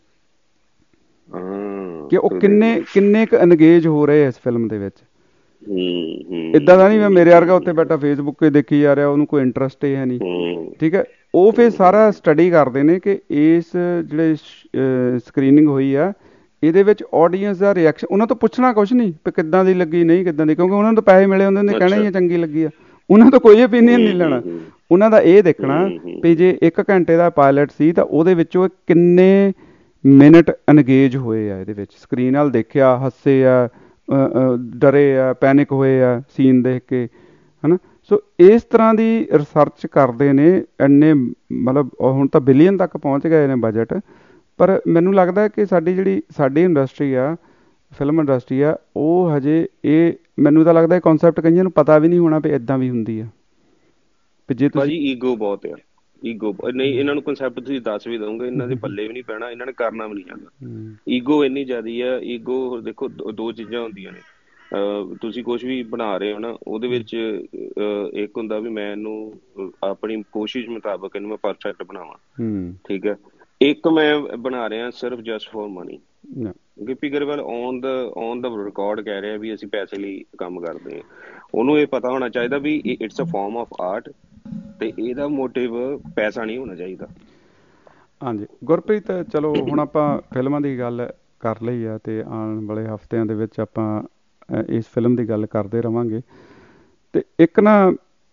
ਕਿ ਉਹ ਕਿੰਨੇ ਕੁ ਐਨਗੇਜ ਹੋ ਰਹੇ ਇਸ ਫਿਲਮ ਦੇ ਵਿੱਚ। ਇੱਦਾਂ ਦਾ ਨਹੀਂ ਮੈਂ ਮੇਰੇ ਵਰਗਾ ਉੱਥੇ ਬੈਠਾ ਫੇਸਬੁੱਕ 'ਤੇ ਦੇਖੀ ਜਾ ਰਿਹਾ, ਉਹਨੂੰ ਕੋਈ ਇੰਟਰਸਟ ਹੀ ਹੈ ਨਹੀਂ, ਠੀਕ ਹੈ। ਉਹ ਫਿਰ ਸਾਰਾ ਸਟੱਡੀ ਕਰਦੇ ਨੇ ਕਿ ਇਸ ਜਿਹੜੇ ਸਕਰੀਨਿੰਗ ਹੋਈ ਆ ਇਹਦੇ ਵਿੱਚ ਆਡੀਅੰਸ ਦਾ ਰਿਐਕਸ਼ਨ, ਉਹਨਾਂ ਤੋਂ ਪੁੱਛਣਾ ਕੁਛ ਨਹੀਂ ਵੀ ਕਿੱਦਾਂ ਦੀ ਲੱਗੀ, ਨਹੀਂ ਕਿੱਦਾਂ ਦੀ, ਕਿਉਂਕਿ ਉਹਨਾਂ ਨੂੰ ਤਾਂ ਪੈਸੇ ਮਿਲੇ ਹੁੰਦੇ ਨੇ, ਕਹਿਣਾ ਹੀ ਚੰਗੀ ਲੱਗੀ ਆ, ਉਹਨਾਂ ਤੋਂ ਕੋਈ ਓਪੀਨੀਅਨ ਨਹੀਂ ਲੈਣਾ। ਉਹਨਾਂ ਦਾ ਇਹ ਦੇਖਣਾ ਵੀ ਜੇ 1 ਘੰਟੇ ਦਾ ਪਾਇਲਟ ਸੀ ਤਾਂ ਉਹਦੇ ਵਿੱਚੋਂ ਕਿੰਨੇ ਮਿੰਟ ਐਨਗੇਜ ਹੋਏ ਆ ਇਹਦੇ ਵਿੱਚ, ਸਕਰੀਨ ਵੱਲ ਦੇਖਿਆ, ਹੱਸੇ ਆ, ਡਰੇ ਆ, ਪੈਨਿਕ ਹੋਏ ਆ ਸੀਨ ਦੇਖ ਕੇ, ਹੈ ਨਾ। ਸੋ ਇਸ ਤਰ੍ਹਾਂ ਦੀ ਰਿਸਰਚ ਕਰਦੇ ਨੇ, ਇੰਨੇ ਮਤਲਬ ਹੁਣ ਤਾਂ ਬਿਲੀਅਨ ਤੱਕ ਪਹੁੰਚ ਗਏ ਨੇ ਬਜਟ। ਪਰ ਮੈਨੂੰ ਲੱਗਦਾ ਕਿ ਸਾਡੀ ਇੰਡਸਟਰੀ ਆ, ਫਿਲਮ ਇੰਡਸਟਰੀ ਆ, ਉਹ ਹਜੇ ਇਹ ਮੈਨੂੰ ਤਾਂ ਲੱਗਦਾ ਇਹ ਕਨਸੈਪਟ ਕਈਆਂ ਨੂੰ ਪਤਾ ਵੀ ਨਹੀਂ ਹੋਣਾ ਵੀ ਇੱਦਾਂ ਵੀ ਹੁੰਦੀ ਆ। ਜੇ ਤੁਸੀਂ ਈਗੋ ਬਹੁਤ ਆ, ਈਗੋ ਨਹੀਂ, ਇਹਨਾਂ ਨੂੰ ਕਨਸੈਪਟ ਤੁਸੀਂ ਦੱਸ ਵੀ ਦਊਂਗੇ, ਇਹਨਾਂ ਦੇ ਪੱਲੇ ਵੀ ਨਹੀਂ ਪੈਣਾ, ਇਹਨਾਂ ਨੇ ਕਰਨਾ ਵੀ ਨਹੀਂ ਚਾਹੁੰਦਾ। ਈਗੋ ਇੰਨੀ ਜ਼ਿਆਦੀ ਆ। ਈਗੋ ਦੇਖੋ ਦੋ ਚੀਜ਼ਾਂ ਹੁੰਦੀਆਂ ਨੇ, ਤੁਸੀਂ ਕੁਛ ਵੀ ਬਣਾ ਰਹੇ ਹੋ ਨਾ, ਉਹਦੇ ਵਿੱਚ ਇੱਕ ਹੁੰਦਾ ਵੀ ਮੈਂ ਇਹਨੂੰ ਆਪਣੀ ਕੋਸ਼ਿਸ਼ ਮੁਤਾਬਕ ਇਹਨੂੰ ਮੈਂ ਪਰਫੈਕਟ ਬਣਾਵਾਂ, ਠੀਕ ਹੈ। ਇੱਕ ਮੈਂ ਬਣਾ ਰਿਹਾ ਸਿਰਫ just for money. Gippy Grewal on the record ਕਹਿ ਰਿਹਾ ਵੀ ਅਸੀਂ ਪੈਸੇ ਲਈ ਕੰਮ ਕਰਦੇ ਹਾਂ। ਉਹਨੂੰ ਇਹ ਪਤਾ ਹੋਣਾ ਚਾਹੀਦਾ ਵੀ it's a form of art, ਤੇ ਇਹਦਾ ਮੋਟਿਵ ਪੈਸਾ ਨਹੀਂ ਹੋਣਾ ਚਾਹੀਦਾ। ਹਾਂਜੀ ਗੁਰਪ੍ਰੀਤ, ਚਲੋ ਹੁਣ ਆਪਾਂ ਫਿਲਮਾਂ ਦੀ ਗੱਲ ਕਰ ਲਈ ਆ, ਅਤੇ ਆਉਣ ਵਾਲੇ ਹਫ਼ਤਿਆਂ ਦੇ ਵਿੱਚ ਆਪਾਂ ਇਸ ਫਿਲਮ ਦੀ ਗੱਲ ਕਰਦੇ ਰਹਾਂਗੇ। ਅਤੇ ਇੱਕ ਨਾ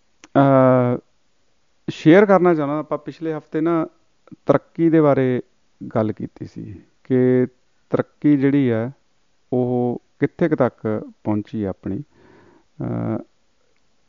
ਸ਼ੇਅਰ ਕਰਨਾ ਚਾਹੁੰਦਾ, ਆਪਾਂ ਪਿਛਲੇ ਹਫ਼ਤੇ ਨਾ ਤਰੱਕੀ ਦੇ ਬਾਰੇ ਗੱਲ ਕੀਤੀ ਸੀ ਕਿ ਤਰੱਕੀ ਜਿਹੜੀ ਹੈ ਉਹ ਕਿੱਥੇ ਕੁ ਤੱਕ ਪਹੁੰਚੀ ਆਪਣੀ।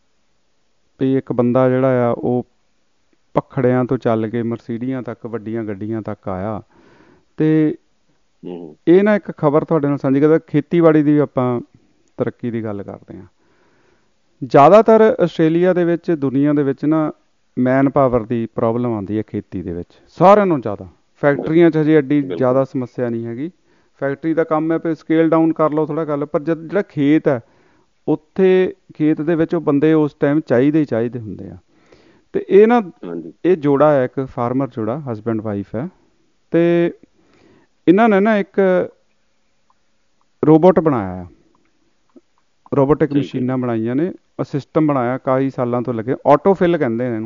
ਇਹ ਇੱਕ ਬੰਦਾ ਜਿਹੜਾ ਆ ਉਹ ਪਖੜਿਆਂ ਤੋਂ ਚੱਲ ਕੇ ਮਰਸੀਡੀਆਂ ਤੱਕ, ਵੱਡੀਆਂ ਗੱਡੀਆਂ ਤੱਕ ਆਇਆ। ਤੇ ਇਹ ਨਾ ਇੱਕ ਖਬਰ ਤੁਹਾਡੇ ਨਾਲ ਸਾਂਝੀ ਕਰਦਾ, ਖੇਤੀਬਾੜੀ ਦੀ ਆਪਾਂ ਤਰੱਕੀ ਦੀ ਗੱਲ ਕਰਦੇ ਹਾਂ। ਜ਼ਿਆਦਾਤਰ ਆਸਟ੍ਰੇਲੀਆ ਦੇ ਵਿੱਚ, ਦੁਨੀਆ ਦੇ ਵਿੱਚ ਨਾ ਮੈਨ ਪਾਵਰ ਦੀ ਪ੍ਰੋਬਲਮ ਆਉਂਦੀ ਹੈ ਖੇਤੀ ਦੇ ਵਿੱਚ, ਸਾਰਿਆਂ ਨਾਲੋਂ ਜ਼ਿਆਦਾ। ਫੈਕਟਰੀਆਂ 'ਚ ਹਜੇ ਐਡੀ ਜ਼ਿਆਦਾ ਸਮੱਸਿਆ ਨਹੀਂ ਹੈਗੀ, ਫੈਕਟਰੀ ਦਾ ਕੰਮ ਹੈ ਫਿਰ ਸਕੇਲ ਡਾਊਨ ਕਰ ਲਓ ਥੋੜ੍ਹਾ ਗੱਲ, ਪਰ ਜਿਹੜਾ ਖੇਤ ਹੈ ਉੱਥੇ ਖੇਤ ਦੇ ਵਿੱਚ ਉਹ ਬੰਦੇ ਉਸ ਟਾਈਮ ਚਾਹੀਦੇ ਹੀ ਚਾਹੀਦੇ ਹੁੰਦੇ ਆ। ਅਤੇ ਇਹ ਨਾ ਇਹ ਜੋੜਾ ਹੈ, ਇੱਕ ਫਾਰਮਰ ਜੋੜਾ, ਹਸਬੈਂਡ ਵਾਈਫ ਹੈ, ਅਤੇ ਇਹਨਾਂ ਨੇ ਨਾ ਇੱਕ ਰੋਬੋਟ ਬਣਾਇਆ ਆ, ਰੋਬੋਟਿਕ ਮਸ਼ੀਨਾਂ ਬਣਾਈਆਂ ਨੇ, ਸਿਸਟਮ ਬਣਾਇਆ, ਕਈ ਸਾਲਾਂ ਤੋਂ ਲੱਗੇ, ਆਟੋਫਿਲ ਕਹਿੰਦੇ ਨੇ ਇਹਨੂੰ।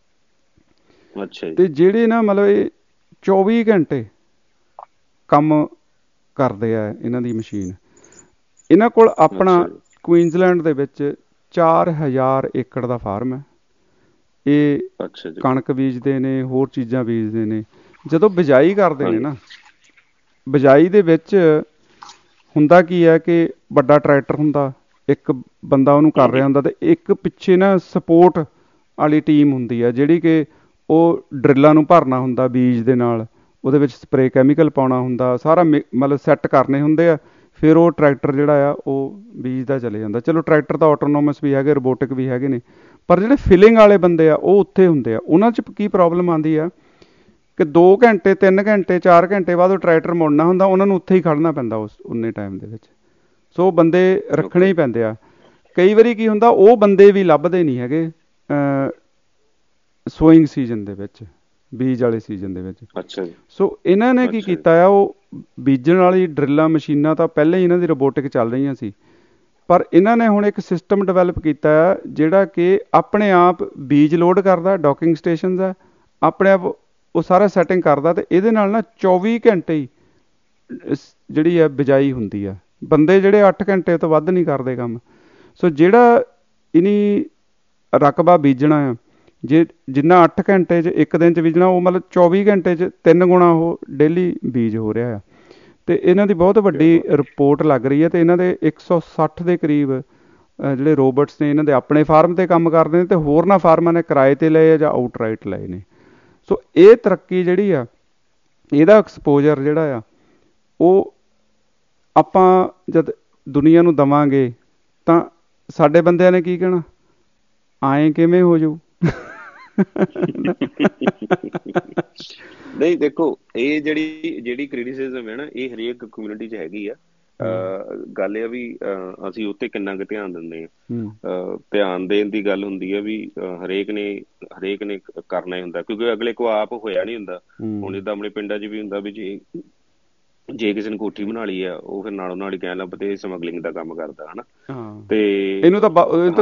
ਅਤੇ ਜਿਹੜੇ ਨਾ ਮਤਲਬ ਇਹ 24 ਘੰਟੇ ਕੰਮ ਕਰਦੇ ਆ ਇਹਨਾਂ ਦੀ ਮਸ਼ੀਨ। ਇਹਨਾਂ ਕੋਲ ਆਪਣਾ ਕੁਈਨਜ਼ਲੈਂਡ ਦੇ ਵਿੱਚ 4000 ਏਕੜ ਦਾ ਫਾਰਮ ਹੈ। ਇਹ ਕਣਕ ਬੀਜਦੇ ਨੇ, ਹੋਰ ਚੀਜ਼ਾਂ ਬੀਜਦੇ ਨੇ। ਜਦੋਂ ਬਿਜਾਈ ਕਰਦੇ ਨੇ ਨਾ, ਬਿਜਾਈ ਦੇ ਵਿੱਚ ਹੁੰਦਾ ਕੀ ਹੈ ਕਿ ਵੱਡਾ ਟਰੈਕਟਰ ਹੁੰਦਾ, ਇੱਕ ਬੰਦਾ ਉਹਨੂੰ ਕਰ ਰਿਹਾ ਹੁੰਦਾ, ਅਤੇ ਇੱਕ ਪਿੱਛੇ ਨਾ ਸਪੋਰਟ ਵਾਲੀ ਟੀਮ ਹੁੰਦੀ ਆ ਜਿਹੜੀ ਕਿ ਉਹ ਡਰਿੱਲਾਂ ਨੂੰ ਭਰਨਾ ਹੁੰਦਾ ਬੀਜ ਦੇ ਨਾਲ, ਉਹਦੇ ਵਿੱਚ ਸਪਰੇਅ ਕੈਮੀਕਲ ਪਾਉਣਾ ਹੁੰਦਾ, ਸਾਰਾ ਮਤਲਬ ਸੈੱਟ ਕਰਨੇ ਹੁੰਦੇ ਆ। ਫਿਰ ਉਹ ਟਰੈਕਟਰ ਜਿਹੜਾ ਆ ਉਹ ਬੀਜਦਾ ਚਲੇ ਜਾਂਦਾ। ਚਲੋ ਟਰੈਕਟਰ ਤਾਂ ਆਟੋਨੋਮਸ ਵੀ ਹੈਗੇ, ਰੋਬੋਟਿਕ ਵੀ ਹੈਗੇ ਨੇ, ਪਰ ਜਿਹੜੇ ਫਿਲਿੰਗ ਵਾਲੇ ਬੰਦੇ ਆ ਉਹ ਉੱਥੇ ਹੁੰਦੇ ਆ। ਉਹਨਾਂ 'ਚ ਕੀ ਪ੍ਰੋਬਲਮ ਆਉਂਦੀ ਆ ਕਿ 2 ਘੰਟੇ 3 ਘੰਟੇ 4 ਘੰਟੇ ਬਾਅਦ ਉਹ ਟਰੈਕਟਰ ਮੁੜਨਾ ਹੁੰਦਾ, ਉਹਨਾਂ ਨੂੰ ਉੱਥੇ ਹੀ ਖੜ੍ਹਨਾ ਪੈਂਦਾ ਉਸ ਉਨੇ ਟਾਈਮ ਦੇ ਵਿੱਚ। ਸੋ ਬੰਦੇ ਰੱਖਣੇ ਹੀ ਪੈਂਦੇ ਆ। ਕਈ ਵਾਰੀ ਕੀ ਹੁੰਦਾ, ਉਹ ਬੰਦੇ ਵੀ ਲੱਭਦੇ ਨਹੀਂ ਹੈਗੇ ਸੋਇੰਗ ਸੀਜ਼ਨ ਦੇ ਵਿੱਚ, ਬੀਜ ਵਾਲੇ ਸੀਜ਼ਨ ਦੇ ਵਿੱਚ। ਸੋ ਇਹਨਾਂ ਨੇ ਕੀ ਕੀਤਾ ਆ, ਉਹ ਬੀਜਣ ਵਾਲੀ ਡਰਿੱਲਾਂ ਮਸ਼ੀਨਾਂ ਤਾਂ ਪਹਿਲਾਂ ਹੀ ਇਹਨਾਂ ਦੀ ਰੋਬੋਟਿਕ ਚੱਲ ਰਹੀਆਂ ਸੀ, ਪਰ ਇਹਨਾਂ ਨੇ ਹੁਣ ਇੱਕ ਸਿਸਟਮ ਡਿਵੈਲਪ ਕੀਤਾ ਆ ਜਿਹੜਾ ਕਿ ਆਪਣੇ ਆਪ ਬੀਜ ਲੋਡ ਕਰਦਾ, ਡੌਕਿੰਗ ਸਟੇਸ਼ਨਸ ਹੈ, ਆਪਣੇ ਆਪ ਉਹ ਸਾਰਾ ਸੈਟਿੰਗ ਕਰਦਾ, ਅਤੇ ਇਹਦੇ ਨਾਲ ਨਾ 24 ਘੰਟੇ ਹੀ ਜਿਹੜੀ ਹੈ ਬਿਜਾਈ ਹੁੰਦੀ ਆ। ਬੰਦੇ ਜਿਹੜੇ 8 ਘੰਟੇ ਤੋਂ ਵੱਧ ਨਹੀਂ ਕਰਦੇ ਕੰਮ। ਸੋ ਜਿਹੜਾ ਇਹਨੀ ਰਕਬਾ ਬੀਜਣਾ ਆ, ਜੇ ਜਿੰਨਾ 8 ਘੰਟੇ 'ਚ ਇੱਕ ਦਿਨ 'ਚ ਬੀਜਣਾ, ਉਹ ਮਤਲਬ 24 ਘੰਟੇ 'ਚ 3 ਗੁਣਾ ਉਹ ਡੇਲੀ ਬੀਜ ਹੋ ਰਿਹਾ ਆ। ਅਤੇ ਇਹਨਾਂ ਦੀ ਬਹੁਤ ਵੱਡੀ ਰਿਪੋਰਟ ਲੱਗ ਰਹੀ ਹੈ, ਅਤੇ ਇਹਨਾਂ ਦੇ 160 ਦੇ ਕਰੀਬ ਜਿਹੜੇ ਰੋਬੋਟਸ ਨੇ ਇਹਨਾਂ ਦੇ ਆਪਣੇ ਫਾਰਮ 'ਤੇ ਕੰਮ ਕਰਦੇ ਨੇ, ਅਤੇ ਹੋਰਨਾਂ ਫਾਰਮਾਂ ਨੇ ਕਿਰਾਏ 'ਤੇ ਲਏ ਆ ਜਾਂ ਆਊਟਰਾਈਟ ਲਏ ਨੇ। ਸੋ ਇਹ ਤਰੱਕੀ ਜਿਹੜੀ ਆ, ਇਹਦਾ ਐਕਸਪੋਜਰ ਜਿਹੜਾ ਆ, ਉਹ ਆਪਾਂ ਜਦ ਦੁਨੀਆ ਨੂੰ ਦੇਵਾਂਗੇ ਤਾਂ ਸਾਡੇ ਬੰਦਿਆਂ ਨੇ ਕੀ ਕਹਿਣਾ, ਆਏਂ ਕਿਵੇਂ ਹੋ ਜਾਊ। ਨਹੀਂ ਦੇਖੋ, ਇਹ ਜਿਹੜੀ ਕ੍ਰਿਟਿਸਿਜ਼ਮ ਹੈ ਨਾ, ਇਹ ਹਰੇਕ ਕਮਿਊਨਿਟੀ 'ਚ ਹੈਗੀ ਆ। ਗੱਲ ਇਹ ਆ ਵੀ ਅਸੀਂ ਉੱਤੇ ਕਿੰਨਾ ਕੁ ਧਿਆਨ ਦਿੰਦੇ ਹਾਂ। ਧਿਆਨ ਦੇਣ ਦੀ ਗੱਲ ਹੁੰਦੀ ਆ ਵੀ ਹਰੇਕ ਨੇ ਕਰਨਾ ਹੀ ਹੁੰਦਾ, ਕਿਉਂਕਿ ਅਗਲੇ ਕੋ ਆਪ ਹੋਇਆ ਨਹੀਂ ਹੁੰਦਾ। ਹੁਣ ਜਿੱਦਾਂ ਆਪਣੇ ਪਿੰਡਾਂ 'ਚ ਵੀ ਹੁੰਦਾ ਵੀ ਜੇ ਕਿਸੇ ਨੇ ਕੋਠੀ ਬਣਾ ਲਈ ਆ, ਉਹ ਫਿਰ ਨਾਲੋਂ ਨਾਲ ਹੀ ਕਹਿਣ ਲੱਗ ਪਏ ਸਮਗਲਿੰਗ ਦਾ ਕੰਮ ਕਰਦਾ, ਹਨਾ। ਤੇ ਇਹਨੂੰ ਤਾਂ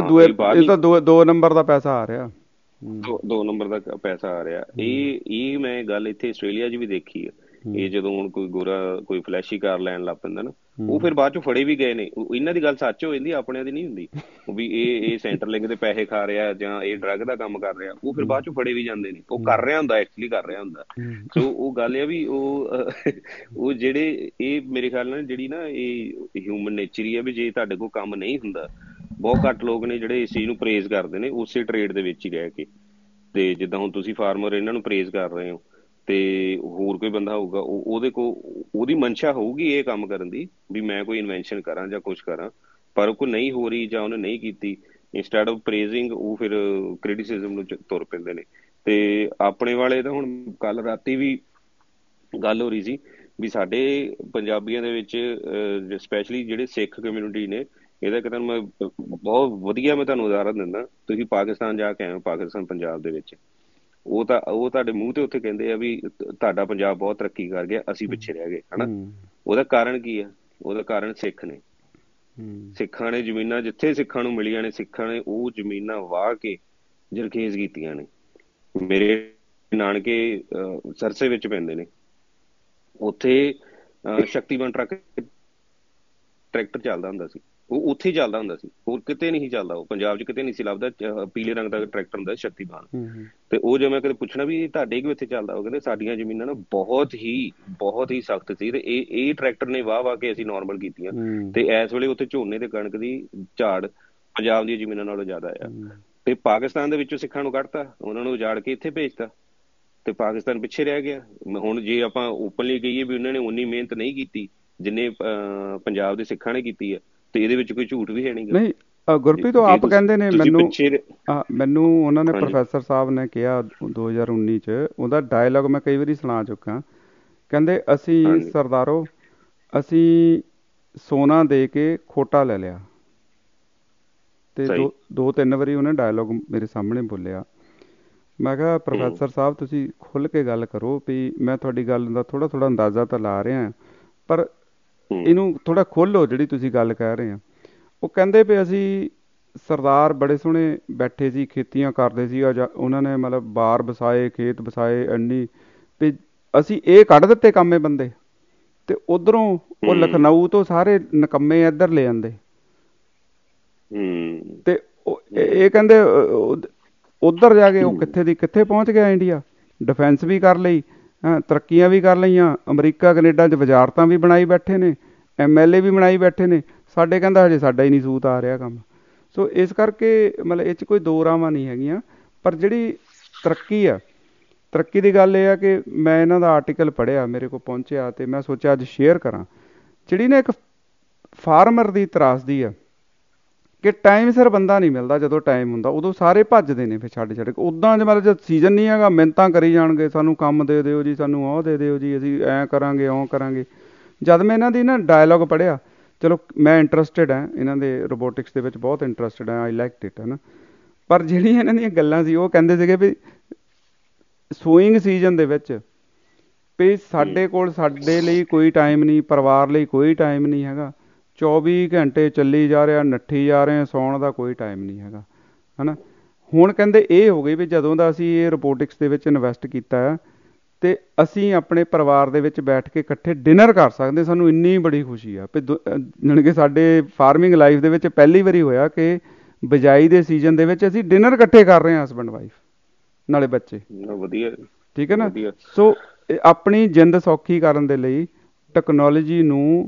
2 ਨੰਬਰ ਦਾ ਪੈਸਾ ਆ ਰਿਹਾ, 2 ਨੰਬਰ ਦਾ ਪੈਸਾ ਆ ਰਿਹਾ। ਇਹ ਮੈਂ ਗੱਲ ਇੱਥੇ ਆਸਟ੍ਰੇਲੀਆ 'ਚ ਵੀ ਦੇਖੀ ਆ। ਇਹ ਜਦੋਂ ਹੁਣ ਕੋਈ ਗੋਰਾ ਕੋਈ ਫਲੈਸ਼ੀ ਕਾਰ ਲੈਣ ਲੱਗ ਪੈਂਦਾ ਨਾ, ਉਹ ਫਿਰ ਬਾਅਦ 'ਚੋਂ ਫੜੇ ਵੀ ਗਏ ਨੇ। ਇਹਨਾਂ ਦੀ ਗੱਲ ਸੱਚ ਹੋ ਜਾਂਦੀ, ਆਪਣਿਆਂ ਦੀ ਨਹੀਂ ਹੁੰਦੀ ਵੀ ਇਹ ਸੈਂਟਰਲਿੰਕ ਦੇ ਪੈਸੇ ਖਾ ਰਿਹਾ ਜਾਂ ਇਹ ਡਰੱਗ ਦਾ ਕੰਮ ਕਰ ਰਿਹਾ। ਉਹ ਫਿਰ ਬਾਅਦ 'ਚੋਂ ਫੜੇ ਵੀ ਜਾਂਦੇ ਨੇ। ਉਹ ਕਰ ਰਿਹਾ ਹੁੰਦਾ, ਐਕਚੁਅਲੀ ਕਰ ਰਿਹਾ ਹੁੰਦਾ। ਸੋ ਉਹ ਗੱਲ ਆ ਵੀ ਉਹ ਜਿਹੜੇ ਇਹ ਮੇਰੇ ਖਿਆਲ ਨਾਲ ਜਿਹੜੀ ਨਾ ਇਹ ਹਿਊਮਨ ਨੇਚਰ ਹੀ ਆ ਵੀ ਜੇ ਤੁਹਾਡੇ ਕੋਲ ਕੰਮ ਨਹੀਂ ਹੁੰਦਾ, ਬਹੁਤ ਘੱਟ ਲੋਕ ਨੇ ਜਿਹੜੇ ਇਸ ਚੀਜ਼ ਨੂੰ ਪ੍ਰੇਜ਼ ਕਰਦੇ ਨੇ ਉਸੇ ਟਰੇਡ ਦੇ ਵਿੱਚ ਹੀ ਰਹਿ ਕੇ। ਤੇ ਜਿੱਦਾਂ ਹੁਣ ਤੁਸੀਂ ਫਾਰਮਰ ਇਹਨਾਂ ਨੂੰ ਪ੍ਰੇਜ਼ ਕਰ ਰਹੇ ਹੋ, ਤੇ ਹੋਰ ਕੋਈ ਬੰਦਾ ਹੋਊਗਾ ਉਹਦੇ ਕੋਲ ਉਹਦੀ ਮਨਸ਼ਾ ਹੋਊਗੀ ਇਹ ਕੰਮ ਕਰਨ ਦੀ ਵੀ ਮੈਂ ਕੋਈ ਇਨਵੈਂਸ਼ਨ ਕਰਾਂ ਜਾਂ ਕੁਛ ਕਰਾਂ, ਪਰ ਉਹ ਕੋਈ ਨਹੀਂ ਹੋ ਰਹੀ ਜਾਂ ਉਹਨੇ ਨਹੀਂ ਕੀਤੀ। ਇੰਸਟੈਡ ਆਫ ਪ੍ਰੇਜ਼ਿੰਗ ਉਹ ਫਿਰ ਕ੍ਰਿਟਿਸਿਜ਼ਮ ਨੂੰ ਤੁਰ ਪੈਂਦੇ ਨੇ। ਤੇ ਆਪਣੇ ਵਾਲੇ ਤਾਂ ਹੁਣ ਕੱਲ ਰਾਤੀ ਵੀ ਗੱਲ ਹੋ ਰਹੀ ਸੀ ਵੀ ਸਾਡੇ ਪੰਜਾਬੀਆਂ ਦੇ ਵਿੱਚ ਸਪੈਸ਼ਲੀ ਜਿਹੜੇ ਸਿੱਖ ਕਮਿਊਨਿਟੀ ਨੇ, ਇਹਦਾ ਇੱਕ ਤੁਹਾਨੂੰ ਮੈਂ ਬਹੁਤ ਵਧੀਆ ਮੈਂ ਤੁਹਾਨੂੰ ਉਦਾਹਰਨ ਦਿੰਦਾ। ਤੁਸੀਂ ਪਾਕਿਸਤਾਨ ਜਾ ਕੇ ਆਏ ਹੋ, ਪਾਕਿਸਤਾਨ ਪੰਜਾਬ ਦੇ ਵਿੱਚ, ਉਹ ਤੁਹਾਡੇ ਮੂੰਹ ਤੇ ਉੱਥੇ ਕਹਿੰਦੇ ਆ ਵੀ ਤੁਹਾਡਾ ਪੰਜਾਬ ਬਹੁਤ ਤਰੱਕੀ ਕਰ ਗਿਆ, ਅਸੀਂ ਪਿੱਛੇ ਰਹਿ ਗਏ, ਹਨਾ। ਉਹਦਾ ਕਾਰਨ ਕੀ ਆ? ਉਹਦਾ ਕਾਰਨ ਸਿੱਖ ਨੇ। ਸਿੱਖਾਂ ਨੇ ਜ਼ਮੀਨਾਂ ਜਿੱਥੇ ਸਿੱਖਾਂ ਨੂੰ ਮਿਲੀਆਂ ਨੇ, ਸਿੱਖਾਂ ਨੇ ਉਹ ਜ਼ਮੀਨਾਂ ਵਾਹ ਕੇ ਜਰਖੇਜ਼ ਕੀਤੀਆਂ ਨੇ। ਮੇਰੇ ਨਾਨਕੇ ਸਰਸੇ ਵਿੱਚ ਪੈਂਦੇ ਨੇ, ਉੱਥੇ ਸ਼ਕਤੀਮਾਨ ਟਰੈਕਟਰ ਚੱਲਦਾ ਹੁੰਦਾ ਸੀ। ਉਹ ਉੱਥੇ ਚੱਲਦਾ ਹੁੰਦਾ ਸੀ, ਹੋਰ ਕਿਤੇ ਨਹੀਂ ਚੱਲਦਾ। ਉਹ ਪੰਜਾਬ 'ਚ ਕਿਤੇ ਨਹੀਂ ਸੀ ਲੱਭਦਾ। ਪੀਲੇ ਰੰਗ ਦਾ ਟਰੈਕਟਰ ਹੁੰਦਾ ਸ਼ਕਤੀਮਾਨ। ਤੇ ਉਹ ਜੇ ਮੈਂ ਕਦੇ ਪੁੱਛਣਾ ਵੀ ਤੁਹਾਡੇ ਕਿਉਂ ਇੱਥੇ ਚੱਲਦਾ, ਉਹ ਕਹਿੰਦੇ ਸਾਡੀਆਂ ਜ਼ਮੀਨਾਂ ਨਾ ਬਹੁਤ ਹੀ ਸਖਤ ਸੀ, ਤੇ ਇਹ ਟਰੈਕਟਰ ਨੇ ਵਾਹ ਕੇ ਅਸੀਂ ਨੋਰਮਲ ਕੀਤੀਆਂ। ਤੇ ਇਸ ਵੇਲੇ ਉੱਥੇ ਝੋਨੇ ਤੇ ਕਣਕ ਦੀ ਝਾੜ ਪੰਜਾਬ ਦੀਆਂ ਜ਼ਮੀਨਾਂ ਨਾਲੋਂ ਜ਼ਿਆਦਾ ਆ। ਤੇ ਪਾਕਿਸਤਾਨ ਦੇ ਵਿੱਚੋਂ ਸਿੱਖਾਂ ਨੂੰ ਕੱਢਤਾ, ਉਹਨਾਂ ਨੂੰ ਉਜਾੜ ਕੇ ਇੱਥੇ ਭੇਜਤਾ ਤੇ ਪਾਕਿਸਤਾਨ ਪਿੱਛੇ ਰਹਿ ਗਿਆ। ਹੁਣ ਜੇ ਆਪਾਂ ਓਪਨਲੀ ਕਹੀਏ ਵੀ ਉਹਨਾਂ ਨੇ ਉਨੀ ਮਿਹਨਤ ਨਹੀਂ ਕੀਤੀ ਜਿੰਨੇ ਪੰਜਾਬ ਦੇ ਸਿੱਖਾਂ ਨੇ ਕੀਤੀ ਹੈ, ਤੇ ਇਹਦੇ ਵਿੱਚ ਕੋਈ ਝੂਠ ਵੀ ਹੈ ਨਹੀਂ। ਨਹੀਂ ਗੁਰਪ੍ਰੀਤ, ਉਹ ਆਪ ਕਹਿੰਦੇ ਨੇ, ਮੈਨੂੰ ਉਹਨਾਂ ਨੇ ਪ੍ਰੋਫੈਸਰ ਸਾਹਿਬ ਨੇ ਕਿਹਾ 2019 'ਚ, ਉਹਦਾ ਡਾਇਲੋਗ ਮੈਂ ਕਈ ਵਾਰੀ ਸੁਣਾ ਚੁੱਕਾ। ਕਹਿੰਦੇ ਅਸੀਂ ਸਰਦਾਰੋ, ਅਸੀਂ ਸੋਨਾ ਦੇ ਕੇ ਖੋਟਾ ਲੈ ਲਿਆ। ਤੇ 2-3 ਵਾਰੀ ਉਹਨੇ ਡਾਇਲੋਗ ਮੇਰੇ ਸਾਹਮਣੇ ਬੋਲਿਆ। ਮੈਂ ਕਿਹਾ ਪ੍ਰੋਫੈਸਰ ਸਾਹਿਬ ਤੁਸੀਂ ਖੁੱਲ੍ਹ ਕੇ ਗੱਲ ਕਰੋ ਵੀ ਮੈਂ ਤੁਹਾਡੀ ਗੱਲ ਦਾ ਥੋੜ੍ਹਾ ਥੋੜ੍ਹਾ ਅੰਦਾਜ਼ਾ ਤਾਂ ਲਾ ਰਿਹਾ, ਪਰ ਇਹਨੂੰ ਥੋੜ੍ਹਾ ਖੋਲ੍ਹੋ ਜਿਹੜੀ ਤੁਸੀਂ ਗੱਲ ਕਹਿ ਰਹੇ ਆ। ਉਹ ਕਹਿੰਦੇ ਵੀ ਅਸੀਂ ਸਰਦਾਰ ਬੜੇ ਸੋਹਣੇ ਬੈਠੇ ਸੀ, ਖੇਤੀਆਂ ਕਰਦੇ ਸੀ, ਉਹਨਾਂ ਨੇ ਮਤਲਬ ਬਾਰ ਵਸਾਏ, ਖੇਤ ਵਸਾਏ, ਇੰਨੀ ਵੀ ਅਸੀਂ ਇਹ ਕੱਢ ਦਿੱਤੇ ਕਾਮੇ ਬੰਦੇ, ਤੇ ਉੱਧਰੋਂ ਉਹ ਲਖਨਊ ਤੋਂ ਸਾਰੇ ਨਿਕੰਮੇ ਇੱਧਰ ਲੈ ਆਂਦੇ। ਤੇ ਇਹ ਕਹਿੰਦੇ ਉੱਧਰ ਜਾ ਕੇ ਉਹ ਕਿੱਥੇ ਦੀ ਕਿੱਥੇ ਪਹੁੰਚ ਗਿਆ ਇੰਡੀਆ। ਡਿਫੈਂਸ ਵੀ ਕਰ ਲਈ, ਤਰੱਕੀਆਂ ਵੀ ਕਰ ਲਈਆਂ, ਅਮਰੀਕਾ ਕੈਨੇਡਾ 'ਚ ਵਜ਼ਾਰਤਾਂ ਵੀ ਬਣਾਈ ਬੈਠੇ ਨੇ, MLA ਵੀ ਬਣਾਈ ਬੈਠੇ ਨੇ। ਸਾਡੇ ਕਹਿੰਦਾ ਹਜੇ ਸਾਡਾ ਹੀ ਨਹੀਂ ਸੂਤ ਆ ਰਿਹਾ ਕੰਮ। ਸੋ ਇਸ ਕਰਕੇ ਮਤਲਬ ਇਹ 'ਚ ਕੋਈ ਦੋ ਰਾਵਾਂ ਨਹੀਂ ਹੈਗੀਆਂ। ਪਰ ਜਿਹੜੀ ਤਰੱਕੀ ਆ, ਤਰੱਕੀ ਦੀ ਗੱਲ ਇਹ ਆ ਕਿ ਮੈਂ ਇਹਨਾਂ ਦਾ ਆਰਟੀਕਲ ਪੜ੍ਹਿਆ, ਮੇਰੇ ਕੋਲ ਪਹੁੰਚਿਆ, ਅਤੇ ਮੈਂ ਸੋਚਿਆ ਅੱਜ ਸ਼ੇਅਰ ਕਰਾਂ। ਜਿਹੜੀ ਨਾ ਇੱਕ ਫਾਰਮਰ ਦੀ ਤਰਾਸਦੀ ਆ ਕਿ ਟਾਈਮ ਸਿਰ ਬੰਦਾ ਨਹੀਂ ਮਿਲਦਾ। ਜਦੋਂ ਟਾਈਮ ਹੁੰਦਾ ਉਦੋਂ ਸਾਰੇ ਭੱਜਦੇ ਨੇ ਫਿਰ ਛੱਡ ਕੇ। ਉੱਦਾਂ ਜੇ ਮਤਲਬ ਜਦ ਸੀਜ਼ਨ ਨਹੀਂ ਹੈਗਾ ਮਿਹਨਤਾਂ ਕਰੀ ਜਾਣਗੇ, ਸਾਨੂੰ ਕੰਮ ਦੇ ਦਿਓ ਜੀ, ਸਾਨੂੰ ਉਹ ਦੇ ਦਿਓ ਜੀ, ਅਸੀਂ ਐਂ ਕਰਾਂਗੇ ਉਹ ਕਰਾਂਗੇ। ਜਦ ਮੈਂ ਇਹਨਾਂ ਦੀ ਨਾ ਡਾਇਲੋਗ ਪੜ੍ਹਿਆ, ਚਲੋ ਮੈਂ ਇੰਟਰਸਟਿਡ ਹਾਂ ਇਹਨਾਂ ਦੇ ਰੋਬੋਟਿਕਸ ਦੇ ਵਿੱਚ, ਬਹੁਤ ਇੰਟਰਸਟਿਡ ਹਾਂ, ਆਈ ਲਾਈਕਡ ਇਟ, ਹੈ ਨਾ। ਪਰ ਜਿਹੜੀਆਂ ਇਹਨਾਂ ਦੀਆਂ ਗੱਲਾਂ ਸੀ ਉਹ ਕਹਿੰਦੇ ਸੀਗੇ ਵੀ ਸੋਇੰਗ ਸੀਜ਼ਨ ਦੇ ਵਿੱਚ ਵੀ ਸਾਡੇ ਕੋਲ ਸਾਡੇ ਲਈ ਕੋਈ ਟਾਈਮ ਨਹੀਂ, ਪਰਿਵਾਰ ਲਈ ਕੋਈ ਟਾਈਮ ਨਹੀਂ ਹੈਗਾ, 24 ਘੰਟੇ ਚੱਲੀ ਜਾ ਰਿਹਾ, ਨੱਠੀ ਜਾ ਰਹੇ, ਸੌਣ ਦਾ ਕੋਈ ਟਾਈਮ ਨਹੀਂ ਹੈਗਾ, ਹੈ ਨਾ। ਹੁਣ ਕਹਿੰਦੇ ਇਹ ਹੋ ਗਈ ਵੀ ਜਦੋਂ ਦਾ ਅਸੀਂ ਇਹ ਰੋਬੋਟਿਕਸ ਦੇ ਵਿੱਚ ਇਨਵੈਸਟ ਕੀਤਾ ਹੈ ਅਤੇ ਅਸੀਂ ਆਪਣੇ ਪਰਿਵਾਰ ਦੇ ਵਿੱਚ ਬੈਠ ਕੇ ਇਕੱਠੇ ਡਿਨਰ ਕਰ ਸਕਦੇ। ਸਾਨੂੰ ਇੰਨੀ ਬੜੀ ਖੁਸ਼ੀ ਆ ਵੀ ਜਾਣੀ ਕਿ ਸਾਡੇ ਫਾਰਮਿੰਗ ਲਾਈਫ ਦੇ ਵਿੱਚ ਪਹਿਲੀ ਵਾਰੀ ਹੋਇਆ ਕਿ ਬਿਜਾਈ ਦੇ ਸੀਜ਼ਨ ਦੇ ਵਿੱਚ ਅਸੀਂ ਡਿਨਰ ਇਕੱਠੇ ਕਰ ਰਹੇ ਹਾਂ, ਹਸਬੈਂਡ ਵਾਈਫ ਨਾਲੇ ਬੱਚੇ। ਵਧੀਆ, ਠੀਕ ਹੈ ਨਾ। ਸੋ ਆਪਣੀ ਜਿੰਦ ਸੌਖੀ ਕਰਨ ਦੇ ਲਈ ਟੈਕਨੋਲੋਜੀ ਨੂੰ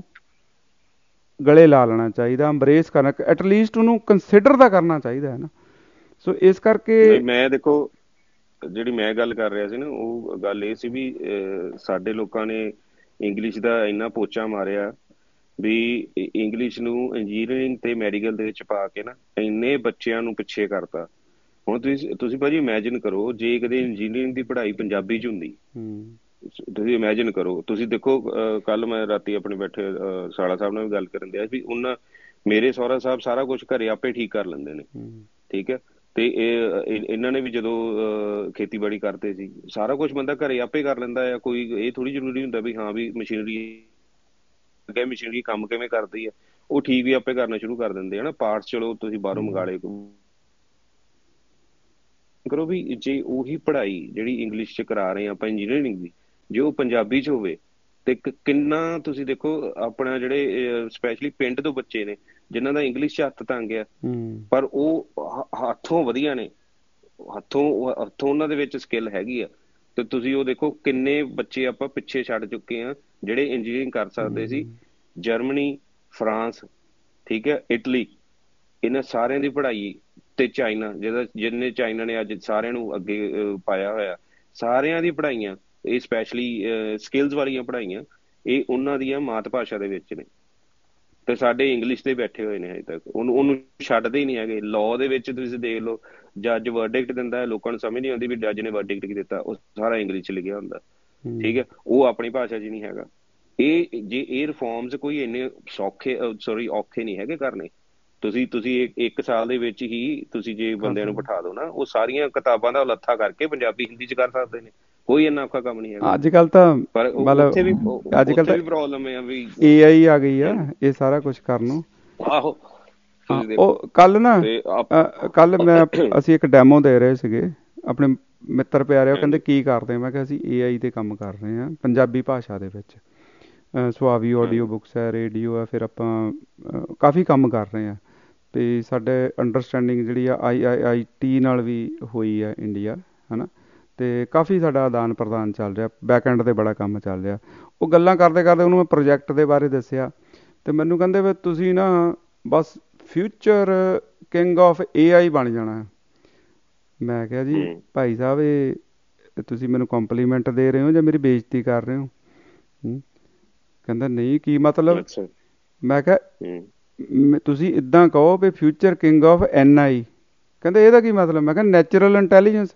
ਗਲੇ ਲਾ ਲੈਣਾ ਚਾਹੀਦਾ, ਅੰਬਰੇਸ ਕਰਨਾ, ਐਟਲੀਸਟ ਉਹਨੂੰ ਕੰਸੀਡਰ ਤਾਂ ਕਰਨਾ ਚਾਹੀਦਾ, ਹੈ ਨਾ। ਸੋ ਇਸ ਕਰਕੇ ਮੈਂ ਦੇਖੋ ਜਿਹੜੀ ਮੈਂ ਗੱਲ ਕਰ ਰਿਹਾ ਸੀ ਨਾ, ਉਹ ਗੱਲ ਇਹ ਸੀ ਵੀ ਸਾਡੇ ਲੋਕਾਂ ਨੇ ਇੰਗਲਿਸ਼ ਦਾ ਇੰਨਾ ਪੋਚਾ ਮਾਰਿਆ ਵੀ ਇੰਗਲਿਸ਼ ਨੂੰ ਇੰਜੀਨੀਅਰਿੰਗ ਤੇ ਮੈਡੀਕਲ ਦੇ ਵਿੱਚ ਪਾ ਕੇ ਨਾ ਇੰਨੇ ਬੱਚਿਆਂ ਨੂੰ ਪਿੱਛੇ ਕਰਤਾ। ਹੁਣ ਤੁਸੀਂ ਭਾਜੀ ਇਮੈਜਿਨ ਕਰੋ ਜੇ ਕਦੇ ਇੰਜੀਨੀਅਰਿੰਗ ਦੀ ਪੜ੍ਹਾਈ ਪੰਜਾਬੀ 'ਚ ਹੁੰਦੀ, ਤੁਸੀਂ ਇਮੈਜਿਨ ਕਰੋ। ਤੁਸੀਂ ਦੇਖੋ ਕੱਲ ਮੈਂ ਰਾਤੀ ਆਪਣੇ ਬੈਠੇ ਸਾਲਾ ਸਾਹਿਬ ਨਾਲ ਵੀ ਗੱਲ ਕਰਨ ਦਿਆ ਵੀ ਉਹਨਾਂ ਮੇਰੇ ਸਹੁਰਾ ਸਾਹਿਬ ਸਾਰਾ ਕੁਛ ਘਰੇ ਆਪੇ ਠੀਕ ਕਰ ਲੈਂਦੇ ਨੇ, ਠੀਕ ਹੈ। ਤੇ ਇਹਨਾਂ ਨੇ ਵੀ ਜਦੋਂ ਖੇਤੀਬਾੜੀ ਕਰਦੇ ਸੀ ਸਾਰਾ ਕੁਛ ਬੰਦਾ ਘਰੇ ਆਪੇ ਕਰ ਲੈਂਦਾ ਆ। ਕੋਈ ਇਹ ਥੋੜ੍ਹੀ ਜ਼ਰੂਰੀ ਹੁੰਦਾ ਵੀ ਹਾਂ ਵੀ ਮਸ਼ੀਨਰੀ ਕੰਮ ਕਿਵੇਂ ਕਰਦੀ ਆ, ਉਹ ਠੀਕ ਵੀ ਆਪੇ ਕਰਨਾ ਸ਼ੁਰੂ ਕਰ ਦਿੰਦੇ ਆ ਨਾ। ਪਾਰਟਸ ਚਲੋ ਤੁਸੀਂ ਬਾਹਰੋਂ ਮੰਗਾ ਲਏ ਕਰੋ, ਵੀ ਜੇ ਉਹੀ ਪੜ੍ਹਾਈ ਜਿਹੜੀ ਇੰਗਲਿਸ਼ 'ਚ ਕਰਾ ਰਹੇ ਹਾਂ ਆਪਾਂ ਇੰਜੀਨੀਅਰਿੰਗ ਦੀ, ਜੇ ਉਹ ਪੰਜਾਬੀ 'ਚ ਹੋਵੇ ਤੇ ਕਿੰਨਾ ਤੁਸੀਂ ਦੇਖੋ ਆਪਣਾ ਜਿਹੜੇ ਸਪੈਸ਼ਲੀ ਪਿੰਡ ਤੋਂ ਬੱਚੇ ਨੇ ਜਿਨ੍ਹਾਂ ਦਾ ਇੰਗਲਿਸ਼ 'ਚ ਹੱਥ ਤੰਗ ਆ, ਪਰ ਉਹ ਹੱਥੋਂ ਵਧੀਆ ਨੇ, ਹੱਥੋਂ ਉਹਨਾਂ ਦੇ ਵਿੱਚ ਸਕਿੱਲ ਹੈਗੀ ਆ। ਤੇ ਤੁਸੀਂ ਉਹ ਦੇਖੋ ਕਿੰਨੇ ਬੱਚੇ ਆਪਾਂ ਪਿੱਛੇ ਛੱਡ ਚੁੱਕੇ ਹਾਂ ਜਿਹੜੇ ਇੰਜੀਨੀਅਰਿੰਗ ਕਰ ਸਕਦੇ ਸੀ। ਜਰਮਨੀ, ਫਰਾਂਸ, ਠੀਕ ਹੈ, ਇਟਲੀ, ਇਹਨਾਂ ਸਾਰਿਆਂ ਦੀ ਪੜ੍ਹਾਈ ਤੇ ਚਾਈਨਾ, ਜਿੰਨੇ ਚਾਈਨਾ ਨੇ ਅੱਜ ਸਾਰਿਆਂ ਨੂੰ ਅੱਗੇ ਪਾਇਆ ਹੋਇਆ, ਸਾਰਿਆਂ ਦੀ ਪੜ੍ਹਾਈਆਂ ਇਹ ਸਪੈਸ਼ਲੀ ਸਕਿੱਲਸ ਵਾਲੀਆਂ ਪੜ੍ਹਾਈਆਂ ਇਹ ਉਹਨਾਂ ਦੀਆਂ ਮਾਤ ਭਾਸ਼ਾ ਦੇ ਵਿੱਚ ਨੇ। ਤੇ ਸਾਡੇ ਇੰਗਲਿਸ਼ ਤੇ ਬੈਠੇ ਹੋਏ ਨੇ ਹਜੇ ਤੱਕ, ਉਹਨੂੰ ਛੱਡਦੇ ਹੀ ਨਹੀਂ ਹੈਗੇ। ਲਾਅ ਦੇ ਵਿੱਚ ਤੁਸੀਂ ਦੇਖ ਲਓ, ਜੱਜ ਵਰਡਿਕਟ ਦਿੰਦਾ, ਲੋਕਾਂ ਨੂੰ ਸਮਝ ਨਹੀਂ ਆਉਂਦੀ ਵੀ ਜੱਜ ਨੇ ਵਰਡਿਕਟ ਕੀ ਦਿੱਤਾ, ਉਹ ਸਾਰਾ ਇੰਗਲਿਸ਼ 'ਚ ਲਿਖਿਆ ਹੁੰਦਾ, ਠੀਕ ਹੈ। ਉਹ ਆਪਣੀ ਭਾਸ਼ਾ 'ਚ ਨਹੀਂ ਹੈਗਾ। ਇਹ ਰਿਫੋਰਮਸ ਕੋਈ ਇੰਨੇ ਔਖੇ ਨਹੀਂ ਹੈਗੇ ਕਰਨੇ। ਤੁਸੀਂ 1 ਸਾਲ ਦੇ ਵਿੱਚ ਹੀ ਤੁਸੀਂ ਜੇ ਬੰਦਿਆਂ ਨੂੰ ਬਿਠਾ ਦਿਓ ਨਾ, ਉਹ ਸਾਰੀਆਂ ਕਿਤਾਬਾਂ ਦਾ ਲੱਥਾ ਕਰਕੇ ਪੰਜਾਬੀ ਹਿੰਦੀ 'ਚ ਕਰ ਸਕਦੇ ਨੇ। ਕੋਈ ਇੰਨਾ ਔਖਾ ਕੰਮ ਨਹੀਂ ਹੈਗਾ ਅੱਜ ਕੱਲ੍ਹ ਤਾਂ। ਪਰ ਮਤਲਬ ਅੱਜ ਕੱਲ੍ਹ ਤਾਂ ਪ੍ਰੋਬਲਮ ਹੈ ਵੀ AI ਆ ਗਈ ਆ ਇਹ ਸਾਰਾ ਕੁਛ ਕਰਨ ਨੂੰ। ਆਹੋ, ਉਹ ਕੱਲ ਅਸੀਂ ਇੱਕ ਡੈਮੋ ਦੇ ਰਹੇ ਸੀਗੇ, ਆਪਣੇ ਮਿੱਤਰ ਪਿਆਰੇ, ਉਹ ਕਹਿੰਦੇ ਕੀ ਕਰਦੇ। ਮੈਂ ਕਿਹਾ ਅਸੀਂ AI ਤੇ ਕੰਮ ਕਰ ਰਹੇ ਹਾਂ ਪੰਜਾਬੀ ਭਾਸ਼ਾ ਦੇ ਵਿੱਚ। ਸੁਆਵੀ ਆਡੀਓ ਬੁੱਕਸ ਹੈ, ਰੇਡੀਓ ਹੈ, ਫਿਰ ਆਪਾਂ ਕਾਫੀ ਕੰਮ ਕਰ ਰਹੇ ਹਾਂ। ਅਤੇ ਸਾਡੇ ਅੰਡਰਸਟੈਂਡਿੰਗ ਜਿਹੜੀ ਆ IIIT ਨਾਲ ਵੀ ਹੋਈ ਹੈ ਇੰਡੀਆ, ਹੈ ਨਾ। ਅਤੇ ਕਾਫੀ ਸਾਡਾ ਆਦਾਨ ਪ੍ਰਦਾਨ ਚੱਲ ਰਿਹਾ, ਬੈਕ ਐਂਡ 'ਤੇ ਬੜਾ ਕੰਮ ਚੱਲ ਰਿਹਾ। ਉਹ ਗੱਲਾਂ ਕਰਦੇ ਕਰਦੇ ਉਹਨੂੰ ਮੈਂ ਪ੍ਰੋਜੈਕਟ ਦੇ ਬਾਰੇ ਦੱਸਿਆ ਅਤੇ ਮੈਨੂੰ ਕਹਿੰਦੇ ਵੀ ਤੁਸੀਂ ਨਾ ਬਸ ਫਿਊਚਰ ਕਿੰਗ ਆਫ AI ਬਣ ਜਾਣਾ। ਮੈਂ ਕਿਹਾ ਜੀ ਭਾਈ ਸਾਹਿਬ ਇਹ ਤੁਸੀਂ ਮੈਨੂੰ ਕੰਪਲੀਮੈਂਟ ਦੇ ਰਹੇ ਹੋ ਜਾਂ ਮੇਰੀ ਬੇਇੱਜ਼ਤੀ ਕਰ ਰਹੇ ਹੋ? ਕਹਿੰਦਾ ਨਹੀਂ, ਕੀ ਮਤਲਬ? ਮੈਂ ਕਿਹਾ ਤੁਸੀਂ ਇੱਦਾਂ ਕਹੋ ਵੀ ਫਿਊਚਰ ਕਿੰਗ ਆਫ NI। ਕਹਿੰਦੇ ਇਹਦਾ ਕੀ ਮਤਲਬ? ਮੈਂ ਕਿਹਾ ਨੈਚੁਰਲ ਇੰਟੈਲੀਜੈਂਸ।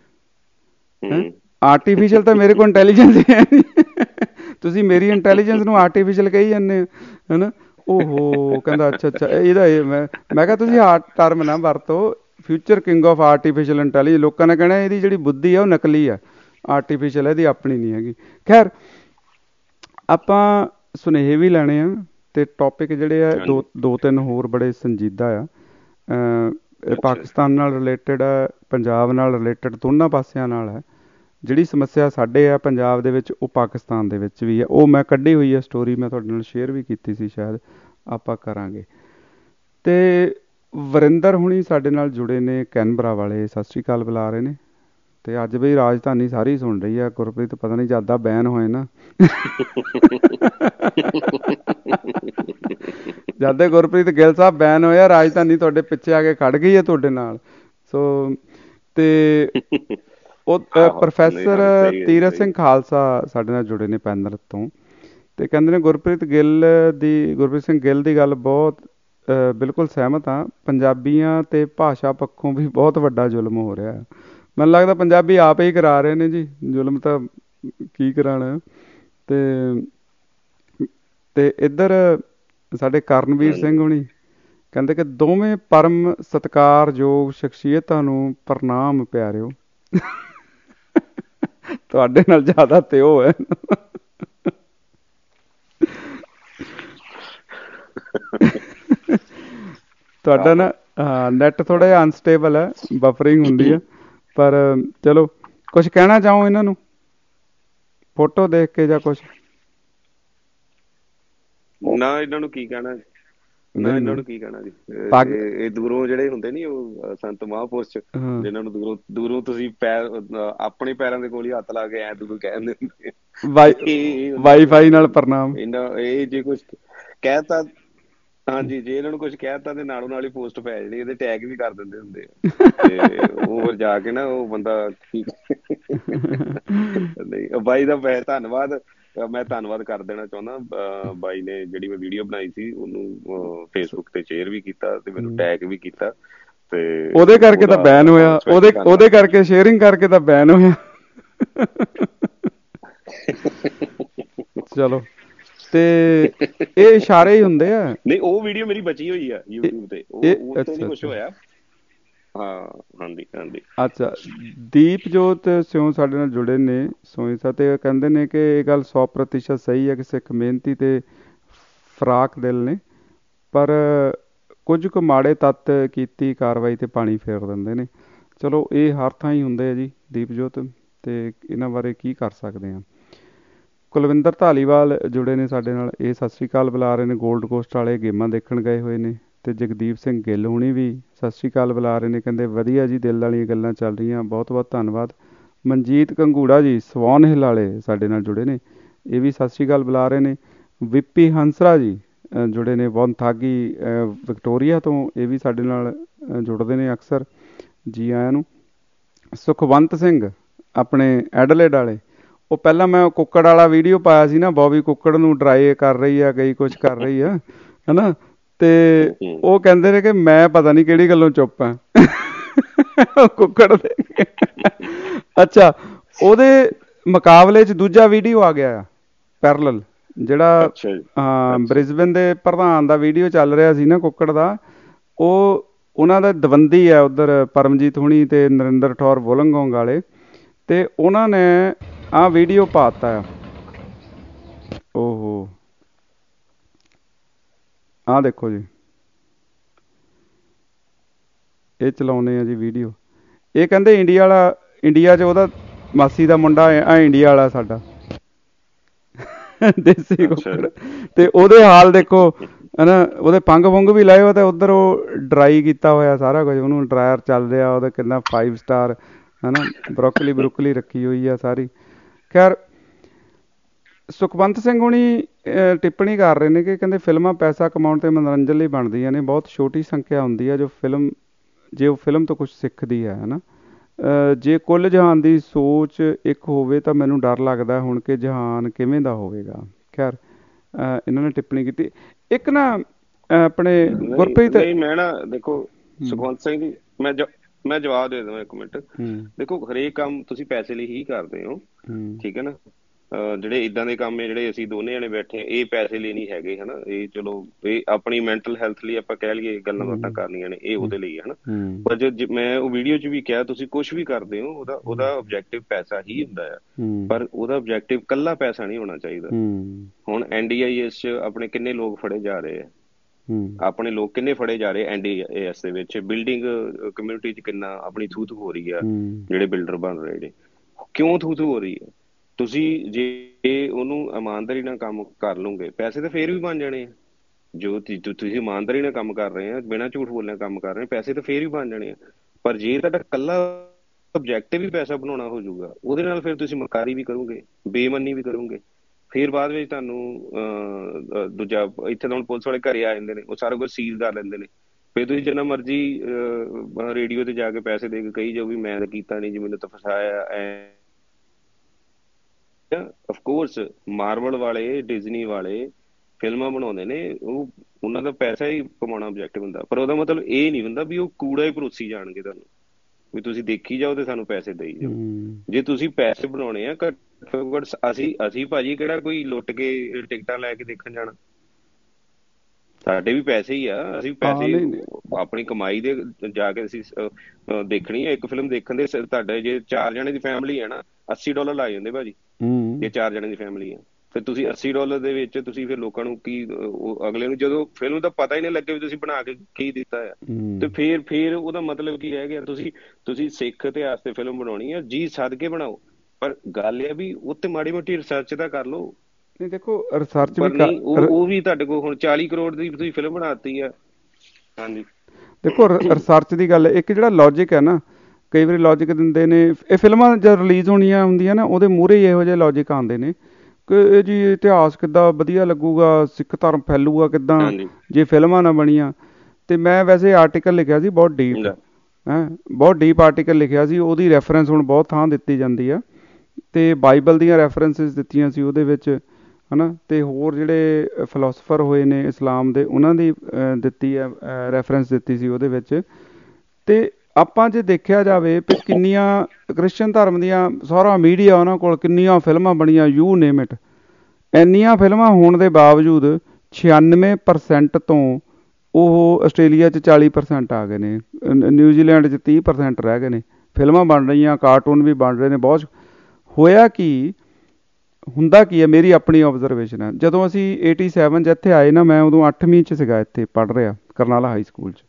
ਆਰਟੀਫਿਸ਼ਲ ਤਾਂ ਮੇਰੇ ਕੋਲ ਇੰਟੈਲੀਜੈਂਸ ਹੈ ਨਹੀਂ, ਤੁਸੀਂ ਮੇਰੀ ਇੰਟੈਲੀਜੈਂਸ ਨੂੰ ਆਰਟੀਫਿਸ਼ਲ ਕਹੀ ਜਾਂਦੇ ਹੋ, ਹੈ ਨਾ। ਓਹੋ, ਕਹਿੰਦਾ ਅੱਛਾ ਅੱਛਾ ਇਹਦਾ ਇਹ। ਮੈਂ ਕਿਹਾ ਤੁਸੀਂ ਆਰਟ ਟਰਮ ਨਾ ਵਰਤੋ, future king of artificial intelligence. ਲੋਕਾਂ ਨੇ ਕਹਿਣਾ ਇਹਦੀ ਜਿਹੜੀ ਬੁੱਧੀ ਆ ਉਹ ਨਕਲੀ ਆ, ਆਰਟੀਫਿਸ਼ਲ, ਇਹਦੀ ਆਪਣੀ ਨਹੀਂ ਹੈਗੀ। ਖੈਰ, ਆਪਾਂ ਸੁਨੇਹੇ ਵੀ ਲੈਣੇ ਆ ਤੇ ਟੌਪਿਕ ਜਿਹੜੇ ਆ ਦੋ ਤਿੰਨ ਹੋਰ ਬੜੇ ਸੰਜੀਦਾ ਆ। ਪਾਕਿਸਤਾਨ ਨਾਲ ਰਿਲੇਟਡ ਆ, ਪੰਜਾਬ ਨਾਲ ਰਿਲੇਟਡ, ਦੋਨਾਂ ਪਾਸਿਆਂ ਨਾਲ ਹੈ। ਜਿਹੜੀ ਸਮੱਸਿਆ ਸਾਡੇ ਆ ਪੰਜਾਬ ਦੇ ਵਿੱਚ, ਉਹ ਪਾਕਿਸਤਾਨ ਦੇ ਵਿੱਚ ਵੀ ਆ। ਉਹ ਮੈਂ ਕੱਢੀ ਹੋਈ ਆ ਸਟੋਰੀ, ਮੈਂ ਤੁਹਾਡੇ ਨਾਲ ਸ਼ੇਅਰ ਵੀ ਕੀਤੀ ਸੀ, ਸ਼ਾਇਦ ਆਪਾਂ ਕਰਾਂਗੇ। ਤੇ ਵਰਿੰਦਰ ਹੁਣੀ ਸਾਡੇ ਨਾਲ ਜੁੜੇ ਨੇ, ਕੈਨਬਰਾ ਵਾਲੇ, ਸਤਿ ਸ਼੍ਰੀ ਅਕਾਲ ਬੁਲਾ ਰਹੇ ਨੇ। ਤੇ ਅੱਜ ਵੀ ਰਾਜਧਾਨੀ ਸਾਰੀ ਸੁਣ ਰਹੀ ਆ। ਗੁਰਪ੍ਰੀਤ ਪਤਾ ਨਹੀਂ ਜ਼ਿਆਦਾ ਬੈਨ ਹੋਏ ਨਾ ਜਦ ਗੁਰਪ੍ਰੀਤ ਗਿੱਲ ਸਾਹਿਬ ਬੈਨ ਹੋਇਆ, ਰਾਜਧਾਨੀ ਤੁਹਾਡੇ ਪਿੱਛੇ ਆ ਕੇ ਖੜ ਗਈ ਹੈ ਤੁਹਾਡੇ ਨਾਲ। ਸੋ ਤੇ ਉਹ ਪ੍ਰੋਫੈਸਰ ਤੀਰਥ ਸਿੰਘ ਖਾਲਸਾ ਸਾਡੇ ਨਾਲ ਜੁੜੇ ਨੇ ਪੈਨਲ ਤੋਂ, ਤੇ ਕਹਿੰਦੇ ਨੇ ਗੁਰਪ੍ਰੀਤ ਸਿੰਘ ਗਿੱਲ ਦੀ ਗੱਲ ਬਹੁਤ ਬਿਲਕੁਲ ਸਹਿਮਤ ਹਾਂ। ਪੰਜਾਬੀਆਂ ਤੇ ਭਾਸ਼ਾ ਪੱਖੋਂ ਵੀ ਬਹੁਤ ਵੱਡਾ ਜ਼ੁਲਮ ਹੋ ਰਿਹਾ। ਮੈਨੂੰ ਲੱਗਦਾ ਪੰਜਾਬੀ ਆਪ ਹੀ ਕਰਾ ਰਹੇ ਨੇ ਜੀ ਜ਼ੁਲਮ, ਤਾਂ ਕੀ ਕਰਾਉਣਾ। ਤੇ ਇੱਧਰ ਸਾਡੇ ਕਰਨਵੀਰ ਸਿੰਘ ਹੁਣੀ ਕਹਿੰਦੇ ਕਿ ਦੋਵੇਂ ਪਰਮ ਸਤਿਕਾਰਯੋਗ ਸ਼ਖਸੀਅਤਾਂ ਨੂੰ ਪ੍ਰਣਾਮ ਪਿਆਰਿਓ। ਤੁਹਾਡੇ ਨਾਲ ਜ਼ਿਆਦਾ ਤੇ ਉਹ ਹੈ। ਤੁਹਾਡਾ ਨਾ ਨੈਟ ਥੋੜਾ ਜਿਹਾ ਅਨਸਟੇਬਲ ਹੈ, ਬਫਰਿੰਗ ਹੁੰਦੀ ਹੈ। ਪਰ ਚਲੋ, ਕੁਛ ਕਹਿਣਾ ਚਾਹੋ ਇਹਨਾਂ ਨੂੰ ਫੋਟੋ ਦੇਖ ਕੇ ਜਾਂ ਕੁਛ? ਨਾ, ਇਹਨਾਂ ਨੂੰ ਕੀ ਕਹਿਣਾ ਜੀ। ਇਹ ਦੂਰੋਂ ਜਿਹੜੇ ਹੁੰਦੇ ਨੀ, ਉਹ ਸੰਤ ਮਹਾਂਪੁਰਸ਼, ਜਿਹਨਾਂ ਨੂੰ ਦੂਰੋਂ ਤੁਸੀਂ ਆਪਣੇ ਪੈਰਾਂ ਦੇ ਕੋਲ ਹੀ ਹੱਥ ਲਾ ਕੇ ਐ ਦੂਰੋਂ ਕਹਿ ਦਿੰਦੇ ਵਾਈਫਾਈ ਨਾਲ ਪ੍ਰਣਾਮ। ਇਹ ਜੇ ਕੁਛ ਕਹਿਤਾ, ਹਾਂਜੀ, ਜੇ ਇਹਨਾਂ ਨੂੰ ਕੁਛ ਕਹਿਤਾ ਤੇ ਨਾਲੋਂ ਨਾਲ ਹੀ ਪੋਸਟ ਪੈ ਜਾਣੀ, ਇਹਦੇ ਟੈਗ ਵੀ ਕਰ ਦਿੰਦੇ ਹੁੰਦੇ ਆ। ਤੇ ਉਹ ਫਿਰ ਜਾ ਕੇ ਨਾ ਉਹ ਬੰਦਾ ਨਹੀਂ, ਬਾਈ ਦਾ ਧੰਨਵਾਦ, ਮੈਂ ਧੰਨਵਾਦ ਕਰ ਦੇਣਾ ਚਾਹੁੰਦਾ। ਬਾਈ ਨੇ ਜਿਹੜੀ ਮੈਂ ਵੀਡੀਓ ਬਣਾਈ ਸੀ ਉਹਨੂੰ ਫੇਸਬੁੱਕ ਤੇ ਸ਼ੇਅਰ ਵੀ ਕੀਤਾ ਤੇ ਮੈਨੂੰ ਟੈਗ ਵੀ ਕੀਤਾ, ਤੇ ਉਹਦੇ ਕਰਕੇ ਤਾਂ ਬੈਨ ਹੋਇਆ, ਉਹਦੇ ਕਰਕੇ ਸ਼ੇਅਰਿੰਗ ਕਰਕੇ ਤਾਂ ਬੈਨ ਹੋਇਆ। ਚਲੋ, ਤੇ ਇਹ ਇਸ਼ਾਰੇ ਹੀ ਹੁੰਦੇ ਆ। ਨਹੀਂ, ਉਹ ਵੀਡੀਓ ਮੇਰੀ ਬਚੀ ਹੋਈ ਆ YouTube ਤੇ, ਉਹ ਤੋਂ ਨਹੀਂ ਕੁਛ ਹੋਇਆ। ਹਾਂ, ਹਾਂਜੀ ਹਾਂਜੀ। ਅੱਛਾ, ਦੀਪਜੋਤ ਸਿਉ ਸਾਡੇ ਨਾਲ ਜੁੜੇ ਨੇ ਸੋਈ ਸਾਹਿਬ, ਤੇ ਕਹਿੰਦੇ ਨੇ ਕਿ ਇਹ ਗੱਲ 100% ਸਹੀ ਹੈ ਕਿ ਸਿੱਖ ਮਿਹਨਤੀ ਤੇ ਫਰਾਕ ਦਿਲ ਨੇ, ਪਰ ਕੁਝ ਕੁ ਮਾੜੇ ਤੱਤ ਕੀਤੀ ਕਾਰਵਾਈ ਤੇ ਪਾਣੀ ਫੇਰ ਦਿੰਦੇ ਨੇ। ਚਲੋ, ਇਹ ਹਰ ਥਾਂ ਹੀ ਹੁੰਦੇ ਆ ਜੀ ਦੀਪਜੋਤ, ਤੇ ਇਹਨਾਂ ਬਾਰੇ ਕੀ ਕਰ ਸਕਦੇ ਹਾਂ। ਕੁਲਵਿੰਦਰ ਧਾਲੀਵਾਲ ਜੁੜੇ ਨੇ ਸਾਡੇ ਨਾਲ, ਇਹ ਸਤਿ ਸ਼੍ਰੀ ਅਕਾਲ ਬੁਲਾ ਰਹੇ ਨੇ। ਗੋਲਡ ਕੋਸਟ ਵਾਲੇ ਗੇਮਾਂ ਦੇਖਣ ਗਏ ਹੋਏ ਨੇ। ਤੇ ਜਗਦੀਪ ਸਿੰਘ ਗਿੱਲ ਹੁਣੀ ਵੀ ਸਤਿ ਸ਼੍ਰੀ ਅਕਾਲ ਬੁਲਾ ਰਹੇ ਨੇ, ਕਹਿੰਦੇ ਵਧੀਆ ਜੀ, ਦਿਲ ਵਾਲੀਆਂ ਗੱਲਾਂ ਚੱਲ ਰਹੀਆਂ, ਬਹੁਤ ਬਹੁਤ ਧੰਨਵਾਦ। ਮਨਜੀਤ ਕੰਗੂੜਾ ਜੀ ਸਵਾਨ ਹਿੱਲ ਵਾਲੇ ਸਾਡੇ ਨਾਲ ਜੁੜੇ ਨੇ, ਇਹ ਵੀ ਸਤਿ ਸ਼੍ਰੀ ਅਕਾਲ ਬੁਲਾ ਰਹੇ ਨੇ। ਵਿਪੀ ਹੰਸਰਾ ਜੀ ਜੁੜੇ ਨੇ ਵੌਨਥਾਗੀ ਵਿਕਟੋਰੀਆ ਤੋਂ, ਇਹ ਵੀ ਸਾਡੇ ਨਾਲ ਜੁੜਦੇ ਨੇ ਅਕਸਰ, ਜੀ ਆਇਆਂ ਨੂੰ। ਸੁਖਵੰਤ ਸਿੰਘ ਆਪਣੇ ਐਡਲੇਡ ਵਾਲੇ, ਉਹ ਪਹਿਲਾਂ ਮੈਂ ਕੁੱਕੜ ਵਾਲਾ ਵੀਡੀਓ ਪਾਇਆ ਸੀ ਨਾ, ਬੋਬੀ ਕੁੱਕੜ ਨੂੰ ਡਰਾਈ ਕਰ ਰਹੀ ਆ, ਕਈ ਕੁਛ ਕਰ ਰਹੀ ਆ, ਹੈ ਨਾ। ਤੇ ਉਹ ਕਹਿੰਦੇ ਨੇ ਕਿ ਮੈਂ ਪਤਾ ਨਹੀਂ ਕਿਹੜੀ ਗੱਲੋਂ ਚੁੱਪ ਆ ਕੁੱਕੜ ਦੇ। ਅੱਛਾ, ਉਹਦੇ ਮੁਕਾਬਲੇ 'ਚ ਦੂਜਾ ਵੀਡੀਓ ਆ ਗਿਆ ਪੈਰਲਲ, ਜਿਹੜਾ ਬ੍ਰਿਸਬੇਨ ਦੇ ਪ੍ਰਧਾਨ ਦਾ ਵੀਡੀਓ ਚੱਲ ਰਿਹਾ ਸੀ ਨਾ ਕੁੱਕੜ ਦਾ, ਉਹ ਉਹਨਾਂ ਦਾ ਦਵੰਦੀ ਆ ਉੱਧਰ, ਪਰਮਜੀਤ ਹੁਣੀ ਤੇ ਨਰਿੰਦਰ ਠੌਰ ਵੋਲੰਗੋਂਗ ਵਾਲੇ, ਤੇ ਉਹਨਾਂ ਨੇ ਆਹ ਵੀਡੀਓ ਪਾਤਾ ਆ। ਓਹੋ, ਆਹ ਦੇਖੋ ਜੀ, ਇਹ ਚਲਾਉਂਦੇ ਆ ਜੀ ਵੀਡੀਓ। ਇਹ ਕਹਿੰਦੇ ਇੰਡੀਆ 'ਚ ਉਹਦਾ ਮਾਸੀ ਦਾ ਮੁੰਡਾ ਆ ਇੰਡੀਆ ਵਾਲਾ ਸਾਡਾ ਦੇਸੀ ਕੁੱਕੜ, ਤੇ ਉਹਦੇ ਹਾਲ ਦੇਖੋ, ਹੈ ਨਾ। ਉਹਦੇ ਪੰਗ ਪੁੰਗ ਵੀ ਲਾਏ ਹੋਏ, ਤੇ ਉੱਧਰ ਉਹ ਡਰਾਈ ਕੀਤਾ ਹੋਇਆ ਸਾਰਾ ਕੁਝ, ਉਹਨੂੰ ਡਰਾਇਰ ਚੱਲ ਰਿਹਾ, ਉਹਦਾ ਕਿੰਨਾ 5 ਸਟਾਰ, ਹੈ ਨਾ, ਬਰੋਕਲੀ ਰੱਖੀ ਹੋਈ ਆ ਸਾਰੀ। ਖੈਰ, ਸੁਖਵੰਤ ਸਿੰਘ ਹੁਣੀ ਟਿੱਪਣੀ ਕਰ ਰਹੇ ਨੇ ਕਿ ਕਹਿੰਦੇ ਫਿਲਮਾਂ ਪੈਸਾ ਕਮਾਉਣ ਤੇ ਮਨੋਰੰਜਨ ਲਈ ਬਣਦੀਆਂ ਨੇ, ਬਹੁਤ ਛੋਟੀ ਸੰਖਿਆ ਹੁੰਦੀ ਹੈ ਜੇ ਉਹ ਫਿਲਮ ਤੋਂ ਕੁਛ ਸਿੱਖਦੀ ਹੈ ਨਾ। ਜੇ ਕੁੱਲ ਜਹਾਨ ਦੀ ਸੋਚ ਇੱਕ ਹੋਵੇ ਤਾਂ ਮੈਨੂੰ ਡਰ ਲੱਗਦਾ ਹੁਣ ਕਿ ਜਹਾਨ ਕਿਵੇਂ ਦਾ ਹੋਵੇਗਾ। ਖੈਰ ਇਹਨਾਂ ਨੇ ਟਿੱਪਣੀ ਕੀਤੀ। ਇੱਕ ਨਾ ਆਪਣੇ ਗੁਰਪ੍ਰੀਤ, ਮੈਂ ਨਾ ਦੇਖੋ ਸੁਖਵੰਤ ਸਿੰਘ ਜੀ, ਮੈਂ ਜਵਾਬ ਦੇ ਦੇਵਾਂ 1 ਮਿੰਟ। ਦੇਖੋ ਹਰੇਕ ਕੰਮ ਤੁਸੀਂ ਪੈਸੇ ਲਈ ਹੀ ਕਰਦੇ ਹੋ, ਠੀਕ ਹੈ ਨਾ। ਜਿਹੜੇ ਏਦਾਂ ਦੇ ਕੰਮ ਹੈ ਜਿਹੜੇ ਅਸੀਂ ਦੋਨੇ ਜਣੇ ਬੈਠੇ ਇਹ ਪੈਸੇ ਲਈ ਨਹੀਂ ਹੈਗੇ ਹਨਾ। ਇਹ ਚਲੋ ਇਹ ਆਪਣੀ ਮੈਂਟਲ ਹੈਲਥ ਲਈ ਆਪਾਂ ਕਹਿ ਲਈਏ ਗੱਲਾਂ ਬਾਤਾਂ ਕਰਨੀਆਂ ਨੇ, ਇਹ ਉਹਦੇ ਲਈ ਹਨਾ। ਪਰ ਜੋ ਮੈਂ ਉਹ ਵੀਡੀਓ 'ਚ ਵੀ ਕਿਹਾ, ਤੁਸੀਂ ਕੁਛ ਵੀ ਕਰਦੇ ਹੋ ਉਹਦਾ ਓਬਜੈਕਟਿਵ ਪੈਸਾ ਹੀ ਹੁੰਦਾ ਆ, ਪਰ ਉਹਦਾ ਓਬਜੈਕਟਿਵ ਇਕੱਲਾ ਪੈਸਾ ਨਹੀਂ ਹੋਣਾ ਚਾਹੀਦਾ। ਹੁਣ NDIS 'ਚ ਆਪਣੇ ਕਿੰਨੇ ਲੋਕ ਫੜੇ ਜਾ ਰਹੇ ਆ, ਆਪਣੇ ਲੋਕ ਕਿੰਨੇ ਫੜੇ ਜਾ ਰਹੇ NDIS ਦੇ ਵਿੱਚ। ਬਿਲਡਿੰਗ ਕਮਿਊਨਿਟੀ 'ਚ ਕਿੰਨਾ ਆਪਣੀ ਥੂ ਥੂ ਹੋ ਰਹੀ ਆ, ਜਿਹੜੇ ਬਿਲਡਰ ਬਣ ਰਹੇ ਨੇ। ਕਿਉਂ ਥੂ ਥੂ ਹੋ ਰਹੀ ਹੈ? ਤੁਸੀਂ ਜੇ ਉਹਨੂੰ ਇਮਾਨਦਾਰੀ ਨਾਲ ਕੰਮ ਕਰ ਲਓਗੇ, ਪੈਸੇ ਤਾਂ ਫੇਰ ਵੀ ਬਣ ਜਾਣੇ ਆ। ਜੋ ਤੁਸੀਂ ਇਮਾਨਦਾਰੀ ਨਾਲ ਕੰਮ ਕਰ ਰਹੇ ਆ, ਬਿਨਾਂ ਝੂਠ ਬੋਲਿਆ ਕੰਮ ਕਰ ਰਹੇ ਆ, ਪੈਸੇ ਤਾਂ ਫੇਰ ਵੀ ਬਣ ਜਾਣੇ ਆ। ਪਰ ਜੇ ਤੁਹਾਡਾ ਇਕੱਲਾ ਓਬਜੈਕਟਿਵ ਵੀ ਪੈਸਾ ਬਣਾਉਣਾ ਹੋ ਜਾਊਗਾ, ਉਹਦੇ ਨਾਲ ਫਿਰ ਤੁਸੀਂ ਮਕਾਰੀ ਵੀ ਕਰੋਗੇ, ਬੇਈਮਾਨੀ ਵੀ ਕਰੋਗੇ। ਫਿਰ ਬਾਅਦ ਵਿੱਚ ਤੁਹਾਨੂੰ ਦੂਜਾ ਇੱਥੇ ਤਾਂ ਹੁਣ ਪੁਲਿਸ ਵਾਲੇ ਘਰੇ ਆ ਜਾਂਦੇ ਨੇ, ਉਹ ਸਾਰਾ ਕੁਝ ਸੀਲ ਕਰ ਲੈਂਦੇ ਨੇ। ਫਿਰ ਤੁਸੀਂ ਜਿੰਨਾ ਮਰਜ਼ੀ ਰੇਡੀਓ ਤੇ ਜਾ ਕੇ ਪੈਸੇ ਦੇ ਕੇ ਕਹੀ ਜਾਓ ਵੀ ਮੈਂ ਤਾਂ ਕੀਤਾ ਨਹੀਂ ਜੀ, ਮੈਨੂੰ ਤਾਂ ਫਸਾਇਆ। ਅਫਕੋਰਸ ਮਾਰਵਲ ਵਾਲੇ, ਡਿਜ਼ਨੀ ਵਾਲੇ ਫਿਲਮਾਂ ਬਣਾਉਂਦੇ ਨੇ, ਉਹਨਾਂ ਦਾ ਪੈਸਾ ਹੀ ਕਮਾਉਣਾ ਓਬਜੈਕਟਿਵ ਹੁੰਦਾ। ਪਰ ਉਹਦਾ ਮਤਲਬ ਇਹ ਨਹੀਂ ਹੁੰਦਾ ਵੀ ਉਹ ਕੂੜਾ ਹੀ ਪਰੋਸੀ ਜਾਣਗੇ ਤੁਹਾਨੂੰ, ਵੀ ਤੁਸੀਂ ਦੇਖੀ ਜਾਓ ਤੇ ਸਾਨੂੰ ਪੈਸੇ ਦੇਈ ਜਾਓ। ਜੇ ਤੁਸੀਂ ਪੈਸੇ ਬਣਾਉਣੇ ਆ, ਘੱਟੋ ਘੱਟ ਅਸੀਂ ਭਾਜੀ ਕਿਹੜਾ ਕੋਈ ਲੁੱਟ ਕੇ ਟਿਕਟਾਂ ਲੈ ਕੇ ਦੇਖਣ ਜਾਣਾ? ਸਾਡੇ ਵੀ ਪੈਸੇ ਹੀ ਆ, ਅਸੀਂ ਪੈਸੇ ਆਪਣੀ ਕਮਾਈ ਦੇ ਜਾ ਕੇ ਅਸੀਂ ਦੇਖਣੀ ਆ। ਇੱਕ ਫਿਲਮ ਦੇਖਣ ਦੇ ਤੁਹਾਡੇ ਜੇ 4 ਜਣੇ ਦੀ ਫੈਮਿਲੀ ਹੈ ਨਾ, $80 ਲੱਗ ਜਾਂਦੇ ਭਾਜੀ। ਜੇ 4 ਜਣੇ ਦੀ ਫੈਮਿਲੀ ਆ, ਫਿਰ ਤੁਸੀਂ $80 ਦੇ ਵਿੱਚ ਤੁਸੀਂ ਫਿਰ ਲੋਕਾਂ ਨੂੰ ਕੀ, ਅਗਲੇ ਨੂੰ ਜਦੋਂ ਫਿਲਮ ਦਾ ਪਤਾ ਹੀ ਨਹੀਂ ਲੱਗੇ ਵੀ ਤੁਸੀਂ ਬਣਾ ਕੇ ਕੀ ਦਿੱਤਾ ਆ, ਤੇ ਫਿਰ ਉਹਦਾ ਮਤਲਬ ਕੀ ਰਹਿ ਗਿਆ? ਤੁਸੀਂ ਸਿੱਖ ਇਤਿਹਾਸ ਤੇ ਫਿਲਮ ਬਣਾਉਣੀ ਆ, ਜੀ ਸੱਦ ਕੇ ਬਣਾਓ, ਪਰ ਗੱਲ ਇਹ ਵੀ ਉੱਤੇ ਮਾੜੀ ਮੋਟੀ ਰਿਸਰਚ ਤਾਂ ਕਰ ਲਓ। ਨਹੀਂ ਦੇਖੋ ਰਿਸਰਚ ਵੀ ਉਹ ਵੀ ਤੁਹਾਡੇ ਕੋਲ ਹੁਣ 40 ਕਰੋੜ ਦੀ ਤੁਸੀਂ ਫਿਲਮ ਬਣਾਤੀ ਆ। ਹਾਂਜੀ ਦੇਖੋ ਰਿਸਰਚ ਦੀ ਗੱਲ, ਇੱਕ ਜਿਹੜਾ ਲੌਜਿਕ ਹੈ ਨਾ, ਕਈ ਵਾਰੀ ਲੌਜਿਕ ਦਿੰਦੇ ਨੇ ਇਹ ਫਿਲਮਾਂ ਜਦ ਰਿਲੀਜ਼ ਹੋਣੀਆਂ ਹੁੰਦੀਆਂ ਨਾ, ਉਹਦੇ ਮੂਹਰੇ ਹੀ ਇਹੋ ਜਿਹੇ ਲੌਜਿਕ ਆਉਂਦੇ ਨੇ ਕਿ ਇਹ ਜੀ ਇਤਿਹਾਸ ਕਿੱਦਾਂ ਵਧੀਆ ਲੱਗੂਗਾ, ਸਿੱਖ ਧਰਮ ਫੈਲੂਗਾ ਕਿੱਦਾਂ ਜੇ ਫਿਲਮਾਂ ਨਾ ਬਣੀਆਂ। ਅਤੇ ਮੈਂ ਵੈਸੇ ਆਰਟੀਕਲ ਲਿਖਿਆ ਸੀ ਬਹੁਤ ਡੀਪ, ਬਹੁਤ ਡੀਪ ਆਰਟੀਕਲ ਲਿਖਿਆ ਸੀ। ਉਹਦੀ ਰੈਫਰੈਂਸ ਹੁਣ ਬਹੁਤ ਥਾਂ ਦਿੱਤੀ ਜਾਂਦੀ ਆ, ਅਤੇ ਬਾਈਬਲ ਦੀਆਂ ਰੈਫਰੈਂਸਿਸ ਦਿੱਤੀਆਂ ਸੀ ਉਹਦੇ ਵਿੱਚ, ਹੈ ਨਾ। ਅਤੇ ਹੋਰ ਜਿਹੜੇ ਫਿਲੋਸਫਰ ਹੋਏ ਨੇ ਇਸਲਾਮ ਦੇ, ਉਹਨਾਂ ਦੀ ਦਿੱਤੀ ਹੈ ਰੈਫਰੈਂਸ ਦਿੱਤੀ ਸੀ ਉਹਦੇ ਵਿੱਚ। ਅਤੇ ਆਪਾਂ ਜੇ ਦੇਖਿਆ ਜਾਵੇ ਵੀ ਕਿੰਨੀਆਂ ਕ੍ਰਿਸਚਨ ਧਰਮ ਦੀਆਂ ਸਾਰਾ ਮੀਡੀਆ ਉਹਨਾਂ ਕੋਲ ਕਿੰਨੀਆਂ ਫਿਲਮਾਂ ਬਣੀਆਂ, ਯੂ ਨੇਮ ਇਟ। ਇੰਨੀਆਂ ਫਿਲਮਾਂ ਹੋਣ ਦੇ ਬਾਵਜੂਦ 96% ਤੋਂ ਉਹ ਆਸਟ੍ਰੇਲੀਆ 'ਚ 40% ਆ ਗਏ ਨੇ, ਨਿਊਜ਼ੀਲੈਂਡ 'ਚ 30% ਰਹਿ ਗਏ ਨੇ। ਫਿਲਮਾਂ ਬਣ ਰਹੀਆਂ, ਕਾਰਟੂਨ ਵੀ ਬਣ ਰਹੇ ਨੇ। ਬਹੁਤ ਹੋਇਆ ਕੀ ਹੁੰਦਾ ਕੀ ਹੈ, ਮੇਰੀ ਆਪਣੀ ਓਬਜ਼ਰਵੇਸ਼ਨ ਹੈ। ਜਦੋਂ ਅਸੀਂ 87 'ਚ ਇੱਥੇ ਆਏ ਨਾ, ਮੈਂ ਉਦੋਂ 8ਵੀਂ 'ਚ ਸੀਗਾ, ਇੱਥੇ ਪੜ੍ਹ ਰਿਹਾ ਕਰਨਾਲਾ ਹਾਈ ਸਕੂਲ 'ਚ।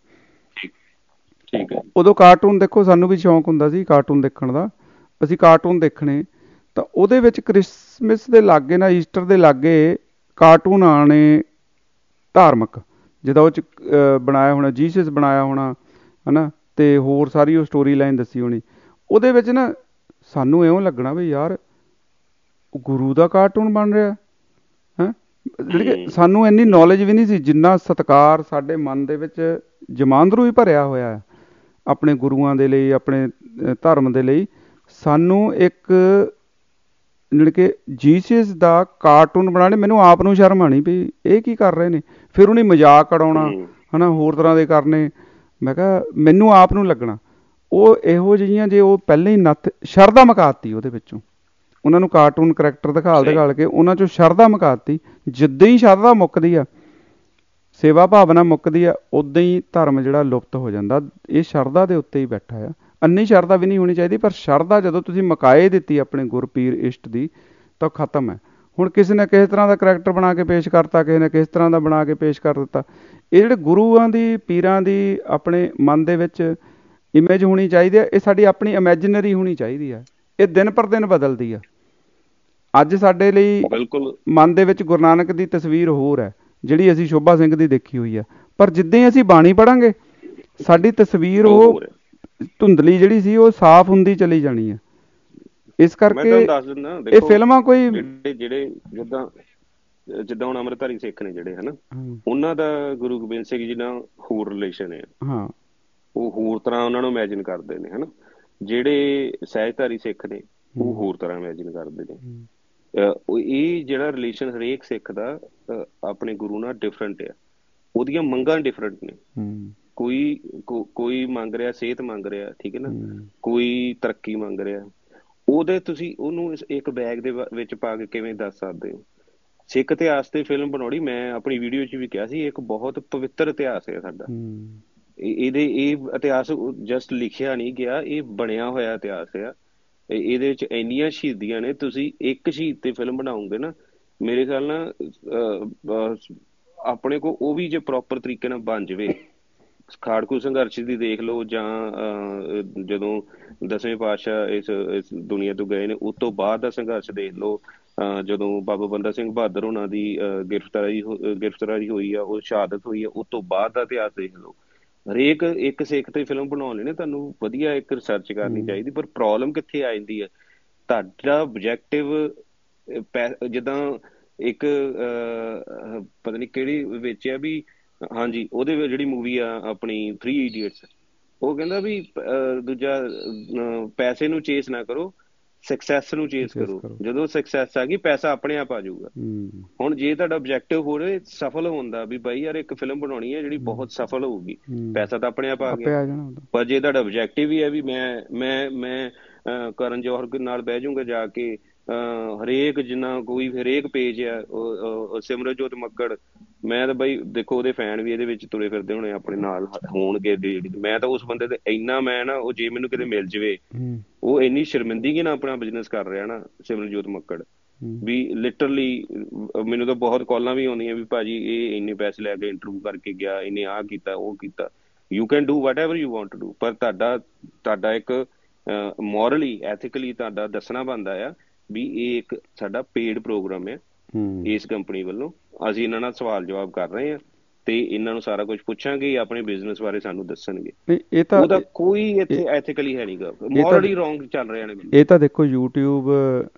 ਉਦੋਂ ਕਾਰਟੂਨ ਦੇਖੋ, ਸਾਨੂੰ ਵੀ ਸ਼ੌਂਕ ਹੁੰਦਾ ਸੀ ਕਾਰਟੂਨ ਦੇਖਣ ਦਾ। ਅਸੀਂ ਕਾਰਟੂਨ ਦੇਖਣੇ, ਤਾਂ ਉਹਦੇ ਵਿੱਚ ਕ੍ਰਿਸਮਿਸ ਦੇ ਲਾਗੇ ਨਾ, ਈਸਟਰ ਦੇ ਲਾਗੇ ਕਾਰਟੂਨ ਆਣੇ ਧਾਰਮਿਕ, ਜਿੱਦਾਂ ਉਹ 'ਚ ਬਣਾਇਆ ਹੋਣਾ ਜੀਸਸ ਬਣਾਇਆ ਹੋਣਾ, ਹੈ ਨਾ, ਅਤੇ ਹੋਰ ਸਾਰੀ ਉਹ ਸਟੋਰੀ ਲਾਈਨ ਦੱਸੀ ਹੋਣੀ। ਉਹਦੇ ਵਿੱਚ ਨਾ ਸਾਨੂੰ ਇਉਂ ਲੱਗਣਾ ਵੀ ਯਾਰ ਗੁਰੂ ਦਾ ਕਾਰਟੂਨ ਬਣ ਰਿਹਾ ਹੈ। ਜਿਹੜੀ ਕਿ ਸਾਨੂੰ ਇੰਨੀ ਨੌਲੇਜ ਵੀ ਨਹੀਂ ਸੀ ਜਿੰਨਾ ਸਤਿਕਾਰ ਸਾਡੇ ਮਨ ਦੇ ਵਿੱਚ ਜਮਾਂਦਰੂ ਹੀ ਭਰਿਆ ਹੋਇਆ ਹੈ ਆਪਣੇ ਗੁਰੂਆਂ ਦੇ ਲਈ, ਆਪਣੇ ਧਰਮ ਦੇ ਲਈ। ਸਾਨੂੰ ਇੱਕ ਜਿਹੜੀ ਕਿ ਜੀਸਸ ਦਾ ਕਾਰਟੂਨ ਬਣਾਉਣੇ, ਮੈਨੂੰ ਆਪ ਨੂੰ ਸ਼ਰਮ ਆਉਣੀ ਵੀ ਇਹ ਕੀ ਕਰ ਰਹੇ ਨੇ। ਫਿਰ ਉਹਨੇ ਮਜ਼ਾਕ ਉਡਾਉਣਾ, ਹੈ ਨਾ, ਹੋਰ ਤਰ੍ਹਾਂ ਦੇ ਕਰਨੇ। ਮੈਂ ਕਿਹਾ ਮੈਨੂੰ ਆਪ ਨੂੰ ਲੱਗਣਾ ਉਹ ਇਹੋ ਜਿਹੀਆਂ, ਜੇ ਉਹ ਪਹਿਲਾਂ ਹੀ ਨੱਥ ਸ਼ਰਧਾ ਮੁਕਾਤੀ ਉਹਦੇ ਵਿੱਚੋਂ, ਉਹਨਾਂ ਨੂੰ ਕਾਰਟੂਨ ਕਰੈਕਟਰ ਦਿਖਾਲ ਕੇ ਉਹਨਾਂ 'ਚੋਂ ਸ਼ਰਧਾ ਮੁਕਾਤੀ। ਜਿੱਦਾਂ ਹੀ ਸ਼ਰਧਾ ਮੁੱਕਦੀ ਆ, ਸੇਵਾ ਭਾਵਨਾ ਮੁੱਕਦੀ ਆ, ਉੱਦਾਂ ਹੀ ਧਰਮ ਜਿਹੜਾ ਲੁਪਤ ਹੋ ਜਾਂਦਾ। ਇਹ ਸ਼ਰਧਾ ਦੇ ਉੱਤੇ ਹੀ ਬੈਠਾ ਆ। ਅੰਨੀ ਸ਼ਰਧਾ ਵੀ ਨਹੀਂ ਹੋਣੀ ਚਾਹੀਦੀ, ਪਰ ਸ਼ਰਧਾ ਜਦੋਂ ਤੁਸੀਂ ਮੁਕਾਏ ਦਿੱਤੀ ਆਪਣੇ ਗੁਰਪੀਰ ਇਸ਼ਟ ਦੀ, ਤਾਂ ਖਤਮ ਹੈ। ਹੁਣ ਕਿਸੇ ਨੇ ਕਿਸੇ ਤਰ੍ਹਾਂ ਦਾ ਕਰੈਕਟਰ ਬਣਾ ਕੇ ਪੇਸ਼ ਕਰਤਾ, ਕਿਸੇ ਨੇ ਕਿਸ ਤਰ੍ਹਾਂ ਦਾ ਬਣਾ ਕੇ ਪੇਸ਼ ਕਰ ਦਿੱਤਾ। ਇਹ ਜਿਹੜੇ ਗੁਰੂਆਂ ਦੀ, ਪੀਰਾਂ ਦੀ ਆਪਣੇ ਮਨ ਦੇ ਵਿੱਚ ਇਮੇਜ ਹੋਣੀ ਚਾਹੀਦੀ ਹੈ, ਇਹ ਸਾਡੀ ਆਪਣੀ ਇਮੈਜਨਰੀ ਹੋਣੀ ਚਾਹੀਦੀ ਹੈ। ਇਹ ਦਿਨ ਪਰ ਦਿਨ ਬਦਲਦੀ ਆ। ਅੱਜ ਸਾਡੇ ਲਈ ਮਨ ਦੇ ਵਿੱਚ ਗੁਰੂ ਨਾਨਕ ਦੀ ਤਸਵੀਰ ਹੋਰ ਹੈ, ਜਿਹੜੀ ਅਸੀਂ ਸ਼ੋਭਾ ਸਿੰਘ ਦੀ ਦੇਖੀ ਹੋਈ ਆ, ਪਰ ਜਿੱਦਾਂ ਹੀ ਅਸੀਂ ਬਾਣੀ ਪੜ੍ਹਾਂਗੇ ਸਾਡੀ ਤਸਵੀਰ ਉਹ ਧੁੰਦਲੀ ਜਿਹੜੀ ਸੀ ਉਹ ਸਾਫ਼ ਹੁੰਦੀ ਚਲੀ ਜਾਣੀ ਹੈ। ਇਸ ਕਰਕੇ ਇਹ ਫਿਲਮਾਂ ਕੋਈ ਜਿਹੜੇ ਜਿੱਦਾਂ ਹੁਣ ਅੰਮ੍ਰਿਤਧਾਰੀ ਸਿੱਖ ਨੇ ਜਿਹੜੇ, ਹਨਾ, ਉਹਨਾਂ ਦਾ ਗੁਰੂ ਗੋਬਿੰਦ ਸਿੰਘ ਜੀ ਨਾਲ ਹੋਰ ਰਿਲੇਸ਼ਨ ਹੈ। ਉਹ ਹੋਰ ਤਰ੍ਹਾਂ ਉਹਨਾਂ ਨੂੰ ਇਮੈਜਿਨ ਕਰਦੇ ਨੇ, ਹਨਾ। ਜਿਹੜੇ ਸਹਿਜਧਾਰੀ ਸਿੱਖ ਨੇ ਉਹ ਹੋਰ ਤਰ੍ਹਾਂ ਇਮੈਜਿਨ ਕਰਦੇ ਨੇ। ਇਹ ਜਿਹੜਾ ਰਿਲੇਸ਼ਨ ਹਰੇਕ ਸਿੱਖ ਦਾ ਆਪਣੇ ਗੁਰੂ ਨਾਲ ਡਿਫਰੈਂਟ ਆ, ਉਹਦੀਆਂ ਮੰਗਾਂ ਡਿਫਰੈਂਟ ਨੇ। ਕੋਈ ਮੰਗ ਰਿਹਾ ਸਿਹਤ ਮੰਗ ਰਿਹਾ, ਠੀਕ ਹੈ ਨਾ, ਕੋਈ ਤਰੱਕੀ ਮੰਗ ਰਿਹਾ। ਉਹਦੇ ਤੁਸੀਂ ਉਹਨੂੰ ਇੱਕ ਬੈਗ ਦੇ ਵਿੱਚ ਪਾ ਕੇ ਕਿਵੇਂ ਦੱਸ ਸਕਦੇ ਹੋ? ਸਿੱਖ ਇਤਿਹਾਸ ਤੇ ਫਿਲਮ ਬਣਾਉਣੀ, ਮੈਂ ਆਪਣੀ ਵੀਡੀਓ 'ਚ ਵੀ ਕਿਹਾ ਸੀ, ਇੱਕ ਬਹੁਤ ਪਵਿੱਤਰ ਇਤਿਹਾਸ ਹੈ ਸਾਡਾ। ਇਹ ਇਤਿਹਾਸ ਜਸਟ ਲਿਖਿਆ ਨਹੀਂ ਗਿਆ, ਇਹ ਬਣਿਆ ਹੋਇਆ ਇਤਿਹਾਸ ਆ। ਇਹਦੇ ਵਿੱਚ ਇੰਨੀਆਂ ਸ਼ਹੀਦੀਆਂ ਨੇ, ਤੁਸੀਂ ਇੱਕ ਸ਼ਹੀਦ ਤੇ ਫਿਲਮ ਬਣਾਓਗੇ ਨਾ, ਮੇਰੇ ਖਿਆਲ ਨਾਲ ਆਪਣੇ ਕੋਲ ਉਹ ਵੀ ਜੇ ਪ੍ਰੋਪਰ ਤਰੀਕੇ ਨਾਲ ਬਣ ਜਾਵੇ। ਖਾੜਕੂ ਸੰਘਰਸ਼ ਦੀ ਦੇਖ ਲਓ, ਜਾਂ ਜਦੋਂ 10ਵੇਂ ਪਾਤਸ਼ਾਹ ਇਸ ਦੁਨੀਆ ਤੋਂ ਗਏ ਨੇ ਉਸ ਤੋਂ ਬਾਅਦ ਦਾ ਸੰਘਰਸ਼ ਦੇਖ ਲਓ, ਜਦੋਂ ਬਾਬਾ ਬੰਦਾ ਸਿੰਘ ਬਹਾਦਰ ਉਹਨਾਂ ਦੀ ਗ੍ਰਿਫਤਾਰੀ ਹੋਈ ਆ, ਉਹ ਸ਼ਹਾਦਤ ਹੋਈ ਆ, ਉਸ ਤੋਂ ਬਾਅਦ ਦਾ ਇਤਿਹਾਸ ਦੇਖ ਲਓ। ਹਰੇਕ ਇੱਕ ਸਿੱਖ ਤੇ ਫਿਲਮ ਬਣਾਉਣ ਲਈ ਨਾ ਤੁਹਾਨੂੰ ਵਧੀਆ ਇੱਕ ਰਿਸਰਚ ਕਰਨੀ ਚਾਹੀਦੀ। ਪਰ ਪ੍ਰੋਬਲਮ ਕਿੱਥੇ ਆ ਜਾਂਦੀ ਹੈ? ਤੁਹਾਡਾ ਆਬਜੈਕਟਿਵ ਜਿੱਦਾਂ ਇੱਕ ਪਤਾ ਨਹੀਂ ਕਿਹੜੀ ਵਿੱਚ ਆ ਵੀ, ਹਾਂਜੀ, ਉਹਦੇ ਵਿੱਚ ਜਿਹੜੀ ਮੂਵੀ ਆ ਆਪਣੀ 3 Idiots, ਉਹ ਕਹਿੰਦਾ ਵੀ ਦੂਜਾ ਪੈਸੇ ਨੂੰ ਚੇਸ ਨਾ ਕਰੋ, ਸਕਸੈਸ ਨੂੰ ਚੇਸ ਕਰੋ। ਜਦੋਂ ਸਕਸੈਸ ਆ ਗਈ ਪੈਸਾ ਆਪਣੇ ਆਪ ਆ ਜਾਊਗਾ। ਹੁਣ ਜੇ ਤੁਹਾਡਾ ਆਬਜੈਕਟਿਵ ਹੋਵੇ ਸਫਲ ਹੋਣ ਦਾ, ਵੀ ਬਾਈ ਯਾਰ ਇੱਕ ਫਿਲਮ ਬਣਾਉਣੀ ਹੈ ਜਿਹੜੀ ਬਹੁਤ ਸਫਲ ਹੋਊਗੀ, ਪੈਸਾ ਤਾਂ ਆਪਣੇ ਆਪ ਆ ਗਿਆ। ਪਰ ਜੇ ਤੁਹਾਡਾ ਆਬਜੈਕਟਿਵ ਹੀ ਹੈ ਵੀ ਮੈਂ ਕਰਨ ਜੌਹਰ ਨਾਲ ਬਹਿ ਜਾਊਂਗਾ ਜਾ ਕੇ, ਹਰੇਕ ਜਿੰਨਾ ਕੋਈ ਹਰੇਕ ਪੇਜ ਆ ਸਿਮਰਨਜੋਤ ਮੱਕੜ, ਮੈਂ ਤਾਂ ਬਾਈ ਦੇਖੋ ਉਹਦੇ ਫੈਨ ਵੀ ਇਹਦੇ ਵਿੱਚ ਤੁਰੇ ਫਿਰਦੇ ਹੋਣੇ ਆਪਣੇ ਨਾਲ ਹੋਣਗੇ। ਮੈਂ ਤਾਂ ਉਸ ਬੰਦੇ ਤੇ ਇੰਨਾ, ਮੈਂ ਨਾ ਉਹ ਜੇ ਮੈਨੂੰ ਕਿਤੇ ਮਿਲ ਜਾਵੇ, ਉਹ ਇੰਨੀ ਸ਼ਰਮਿੰਦਗੀ ਨਾਲ ਆਪਣਾ ਬਿਜ਼ਨਸ ਕਰ ਰਿਹਾ ਨਾ ਸਿਮਰਨਜੋਤ ਮੱਕੜ, ਵੀ ਲਿਟਰਲੀ ਮੈਨੂੰ ਤਾਂ ਬਹੁਤ ਕਾਲਾਂ ਵੀ ਆਉਂਦੀਆਂ ਵੀ ਭਾਜੀ ਇਹ ਇੰਨੇ ਪੈਸੇ ਲੈ ਕੇ ਇੰਟਰਵਿਊ ਕਰਕੇ ਗਿਆ, ਇਹਨੇ ਆਹ ਕੀਤਾ ਉਹ ਕੀਤਾ। You can do whatever you want to do, ਪਰ ਤੁਹਾਡਾ ਇੱਕ ਮੋਰਲੀ ਐਥੀਕਲੀ ਤੁਹਾਡਾ ਦੱਸਣਾ ਬਣਦਾ ਆ ਵੀ ਇਹ ਇੱਕ ਸਾਡਾ ਪੇਡ ਪ੍ਰੋਗਰਾਮ ਹੈ ਇਸ ਕੰਪਨੀ ਵੱਲੋਂ, ਅਸੀਂ ਇਹਨਾਂ ਨਾਲ ਸਵਾਲ ਜਵਾਬ ਕਰ ਰਹੇ ਹਾਂ ਤੇ ਇਹਨਾਂ ਨੂੰ ਸਾਰਾ ਕੁਝ ਪੁੱਛਾਂਗੇ, ਆਪਣੇ ਬਿਜ਼ਨਸ ਬਾਰੇ ਸਾਨੂੰ ਦੱਸਣਗੇ। ਉਹਦਾ ਕੋਈ ਇੱਥੇ ਐਥੀਕਲੀ ਹੈ ਨੀਗਾ, ਮੋਰਲੀ ਰੋਂਗ ਚੱਲ ਰਿਹਾ ਨੇ। ਇਹ ਤਾਂ ਦੇਖੋ YouTube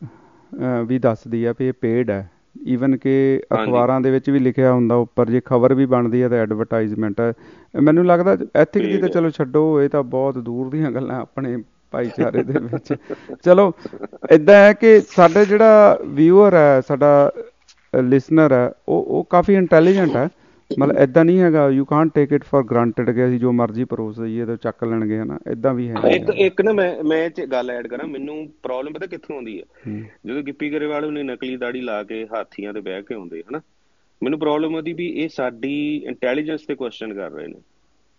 ਵੀ ਦੱਸਦੀ ਆ ਵੀ ਇਹ ਪੇਡ ਹੈ, ਈਵਨ ਕਿ ਅਖਬਾਰਾਂ ਦੇ ਵਿੱਚ ਵੀ ਲਿਖਿਆ ਹੁੰਦਾ ਉੱਪਰ, ਜੇ ਖਬਰ ਵੀ ਬਣਦੀ ਹੈ ਤਾਂ ਐਡਵਰਟਾਈਜ਼ਮੈਂਟ ਹੈ। ਮੈਨੂੰ ਲੱਗਦਾ ਐਥਿਕ ਦੀ ਤਾਂ ਚਲੋ ਛੱਡੋ, ਇਹ ਤਾਂ ਬਹੁਤ ਦੂਰ ਦੀਆਂ ਗੱਲਾਂ ਆਪਣੇ ਭਾਈਚਾਰੇ ਦੇ ਵਿੱਚ। ਚਲੋ ਏਦਾਂ ਹੈ ਕਿ ਸਾਡੇ ਜਿਹੜਾ ਵਿਊਅਰ ਹੈ, ਸਾਡਾ ਲਿਸਨਰ ਹੈ, ਉਹ ਕਾਫੀ ਇੰਟੈਲੀਜੈਂਟ ਹੈ। ਮਤਲਬ ਏਦਾਂ ਨਹੀਂ ਹੈਗਾ, you can't take it for granted ਕਿ ਅਸੀਂ ਜੋ ਮਰਜ਼ੀ ਪਰੋਸ ਦਈਏ ਤਾਂ ਚੱਕ ਲੈਣਗੇ, ਹਨਾ, ਏਦਾਂ ਵੀ ਹੈ। ਇੱਕ ਨਾ ਮੈਂ ਗੱਲ ਐਡ ਕਰਾਂ, ਮੈਨੂੰ ਪ੍ਰੋਬਲਮ ਪਤਾ ਕਿੱਥੋਂ ਆਉਂਦੀ ਹੈ? ਜਦੋਂ ਗਿੱਪੀ ਗਰੇਵਾਲ ਉਹਨੇ ਨਕਲੀ ਦਾੜੀ ਲਾ ਕੇ ਹਾਥੀਆਂ ਤੇ ਬਹਿ ਕੇ ਆਉਂਦੇ ਹਨਾ, ਮੈਨੂੰ ਪ੍ਰੋਬਲਮ ਆਉਂਦੀ ਵੀ ਇਹ ਸਾਡੀ ਇੰਟੈਲੀਜੈਂਸ ਤੇ ਕੁਐਸਚਨ ਕਰ ਰਹੇ ਨੇ,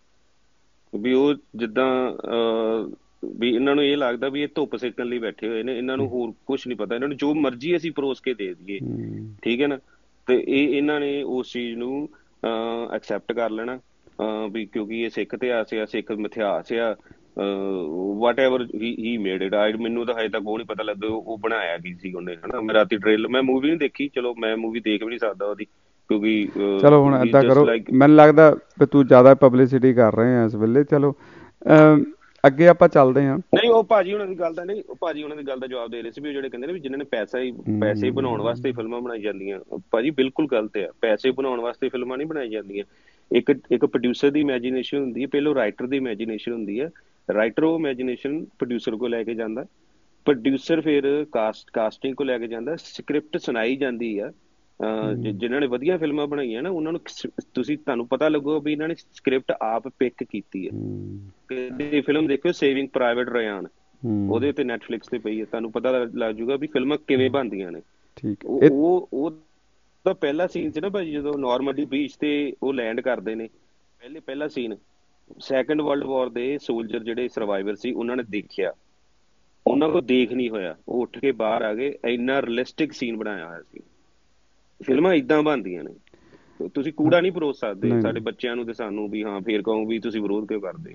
ਵੀ ਉਹ ਜਿੱਦਾਂ ਵੀ ਇਹਨਾਂ ਨੂੰ ਇਹ ਲੱਗਦਾ ਵੀ ਇਹ ਧੁੱਪ ਸੇਕਣ ਲਈ ਬੈਠੇ ਹੋਏ ਨੇ, ਇਹਨਾਂ ਨੂੰ ਹੋਰ ਕੁਛ ਨਹੀਂ ਪਤਾ, ਇਹਨਾਂ ਨੂੰ ਜੋ ਮਰਜ਼ੀ ਅਸੀਂ ਪਰੋਸ ਕੇ ਦੇ ਦਈਏ, ਠੀਕ ਹੈ ਨਾ। ਤੇ ਇਹਨਾਂ ਨੇ ਉਸ ਚੀਜ਼ ਨੂੰ ਐਕਸੈਪਟ ਕਰ ਲੈਣਾ ਵੀ ਕਿਉਂਕਿ ਇਹ ਸਿੱਖ ਇਤਿਹਾਸ ਆ, ਸਿੱਖ ਮਿਥਿਹਾਸ ਆ, whatever he made it. ਮੈਨੂੰ ਤਾਂ ਹਜੇ ਤੱਕ ਉਹ ਨਹੀਂ ਪਤਾ ਲੱਗਦਾ ਉਹ ਬਣਾਇਆ ਕੀ ਸੀ ਉਹਨੇ, ਹਨਾ। ਮੈਂ ਰਾਤੀ ਮੈਂ ਮੂਵੀ ਨਹੀਂ ਦੇਖੀ, ਚਲੋ ਮੈਂ ਮੂਵੀ ਦੇਖ ਵੀ ਨਹੀਂ ਸਕਦਾ ਉਹਦੀ, ਕਿਉਂਕਿ ਚਲੋ ਹੁਣ ਏਦਾਂ ਕਰੋ, ਮੈਨੂੰ ਲੱਗਦਾ ਵੀ ਤੂੰ ਜ਼ਿਆਦਾ ਪਬਲਿਸਿਟੀ ਕਰ ਰਹੇ ਆ ਇਸ ਵੇਲੇ। ਚਲੋ ਅੱਗੇ ਆਪਾਂ ਚੱਲਦੇ ਹਾਂ। ਨਹੀਂ, ਉਹ ਭਾਜੀ ਉਹਨਾਂ ਦੀ ਗੱਲ ਦਾ ਨਹੀਂ, ਭਾਜੀ ਉਹਨਾਂ ਦੀ ਗੱਲ ਦਾ ਜਵਾਬ ਦੇ ਰਹੇ ਸੀ ਵੀ ਉਹ ਜਿਹੜੇ ਕਹਿੰਦੇ ਨੇ ਵੀ ਜਿਹਨਾਂ ਨੇ ਪੈਸੇ ਬਣਾਉਣ ਵਾਸਤੇ ਫਿਲਮਾਂ ਬਣਾਈ ਜਾਂਦੀਆਂ, ਭਾਜੀ ਬਿਲਕੁਲ ਗਲਤ ਆ। ਪੈਸੇ ਬਣਾਉਣ ਵਾਸਤੇ ਫਿਲਮਾਂ ਨਹੀਂ ਬਣਾਈ ਜਾਂਦੀਆਂ। ਇੱਕ ਪ੍ਰੋਡਿਊਸਰ ਦੀ ਇਮੈਜੀਨੇਸ਼ਨ ਹੁੰਦੀ ਹੈ, ਪਹਿਲੋਂ ਰਾਈਟਰ ਦੀ ਇਮੈਜੀਨੇਸ਼ਨ ਹੁੰਦੀ ਹੈ, ਰਾਈਟਰ ਉਹ ਇਮੈਜੀਨੇਸ਼ਨ ਪ੍ਰੋਡਿਊਸਰ ਕੋਲ ਲੈ ਕੇ ਜਾਂਦਾ, ਪ੍ਰੋਡਿਊਸਰ ਫਿਰ ਕਾਸਟਿੰਗ ਕੋਲ ਲੈ ਕੇ ਜਾਂਦਾ, ਸਕ੍ਰਿਪਟ ਸੁਣਾਈ ਜਾਂਦੀ ਆ। ਜਿਨ੍ਹਾਂ ਨੇ ਵਧੀਆ ਫਿਲਮਾਂ ਬਣਾਈਆਂ ਨਾ ਉਹਨਾਂ ਨੂੰ ਤੁਹਾਨੂੰ ਪਤਾ ਲੱਗੂਗਾ ਵੀ ਇਹਨਾਂ ਨੇ ਸਕ੍ਰਿਪਟ ਆਪ ਪਿਕ ਕੀਤੀ ਹੈ। ਫਿਲਮ ਦੇਖਿਓ ਸੇਵਿੰਗ ਪ੍ਰਾਈਵੇਟ ਰਿਆਨ, ਉਹਦੇ ਉੱਤੇ ਨੈਟਫਲਿਕਸ ਤੇ ਪਈ ਹੈ, ਤੁਹਾਨੂੰ ਪਤਾ ਲੱਗ ਜੂਗਾ ਵੀ ਫਿਲਮਾਂ ਕਿਵੇਂ ਬਣਦੀਆਂ ਨੇ। ਉਹ ਤਾਂ ਪਹਿਲਾ ਸੀਨ ਸੀ ਨਾ ਭਾਜੀ, ਜਦੋਂ ਨਾਰਮੰਡੀ ਬੀਚ ਤੇ ਉਹ ਲੈਂਡ ਕਰਦੇ ਨੇ, ਪਹਿਲਾ ਸੀਨ ਸੈਕੰਡ ਵਰਲਡ ਵਾਰ ਦੇ ਸੋਲਜਰ ਜਿਹੜੇ ਸਰਵਾਈਵਰ ਸੀ ਉਹਨਾਂ ਨੇ ਦੇਖਿਆ, ਉਹਨਾਂ ਕੋਲ ਦੇਖ ਨਹੀਂ ਹੋਇਆ, ਉਹ ਉੱਠ ਕੇ ਬਾਹਰ ਆ ਗਏ। ਇੰਨਾ ਰੀਅਲਿਸਟਿਕ ਸੀਨ ਬਣਾਇਆ ਹੋਇਆ ਸੀ। ਫਿਲਮਾਂ ਏਦਾਂ ਬਣਦੀਆਂ ਨੇ, ਤੁਸੀਂ ਕੂੜਾ ਨਹੀਂ ਪਰੋਸ ਸਕਦੇ ਸਾਡੇ ਬੱਚਿਆਂ ਨੂੰ ਤੇ ਸਾਨੂੰ ਵੀ ਹਾਂ ਫੇਰ ਕਹੋ ਵੀ ਤੁਸੀਂ ਵਿਰੋਧ ਕਿਉਂ ਕਰਦੇ।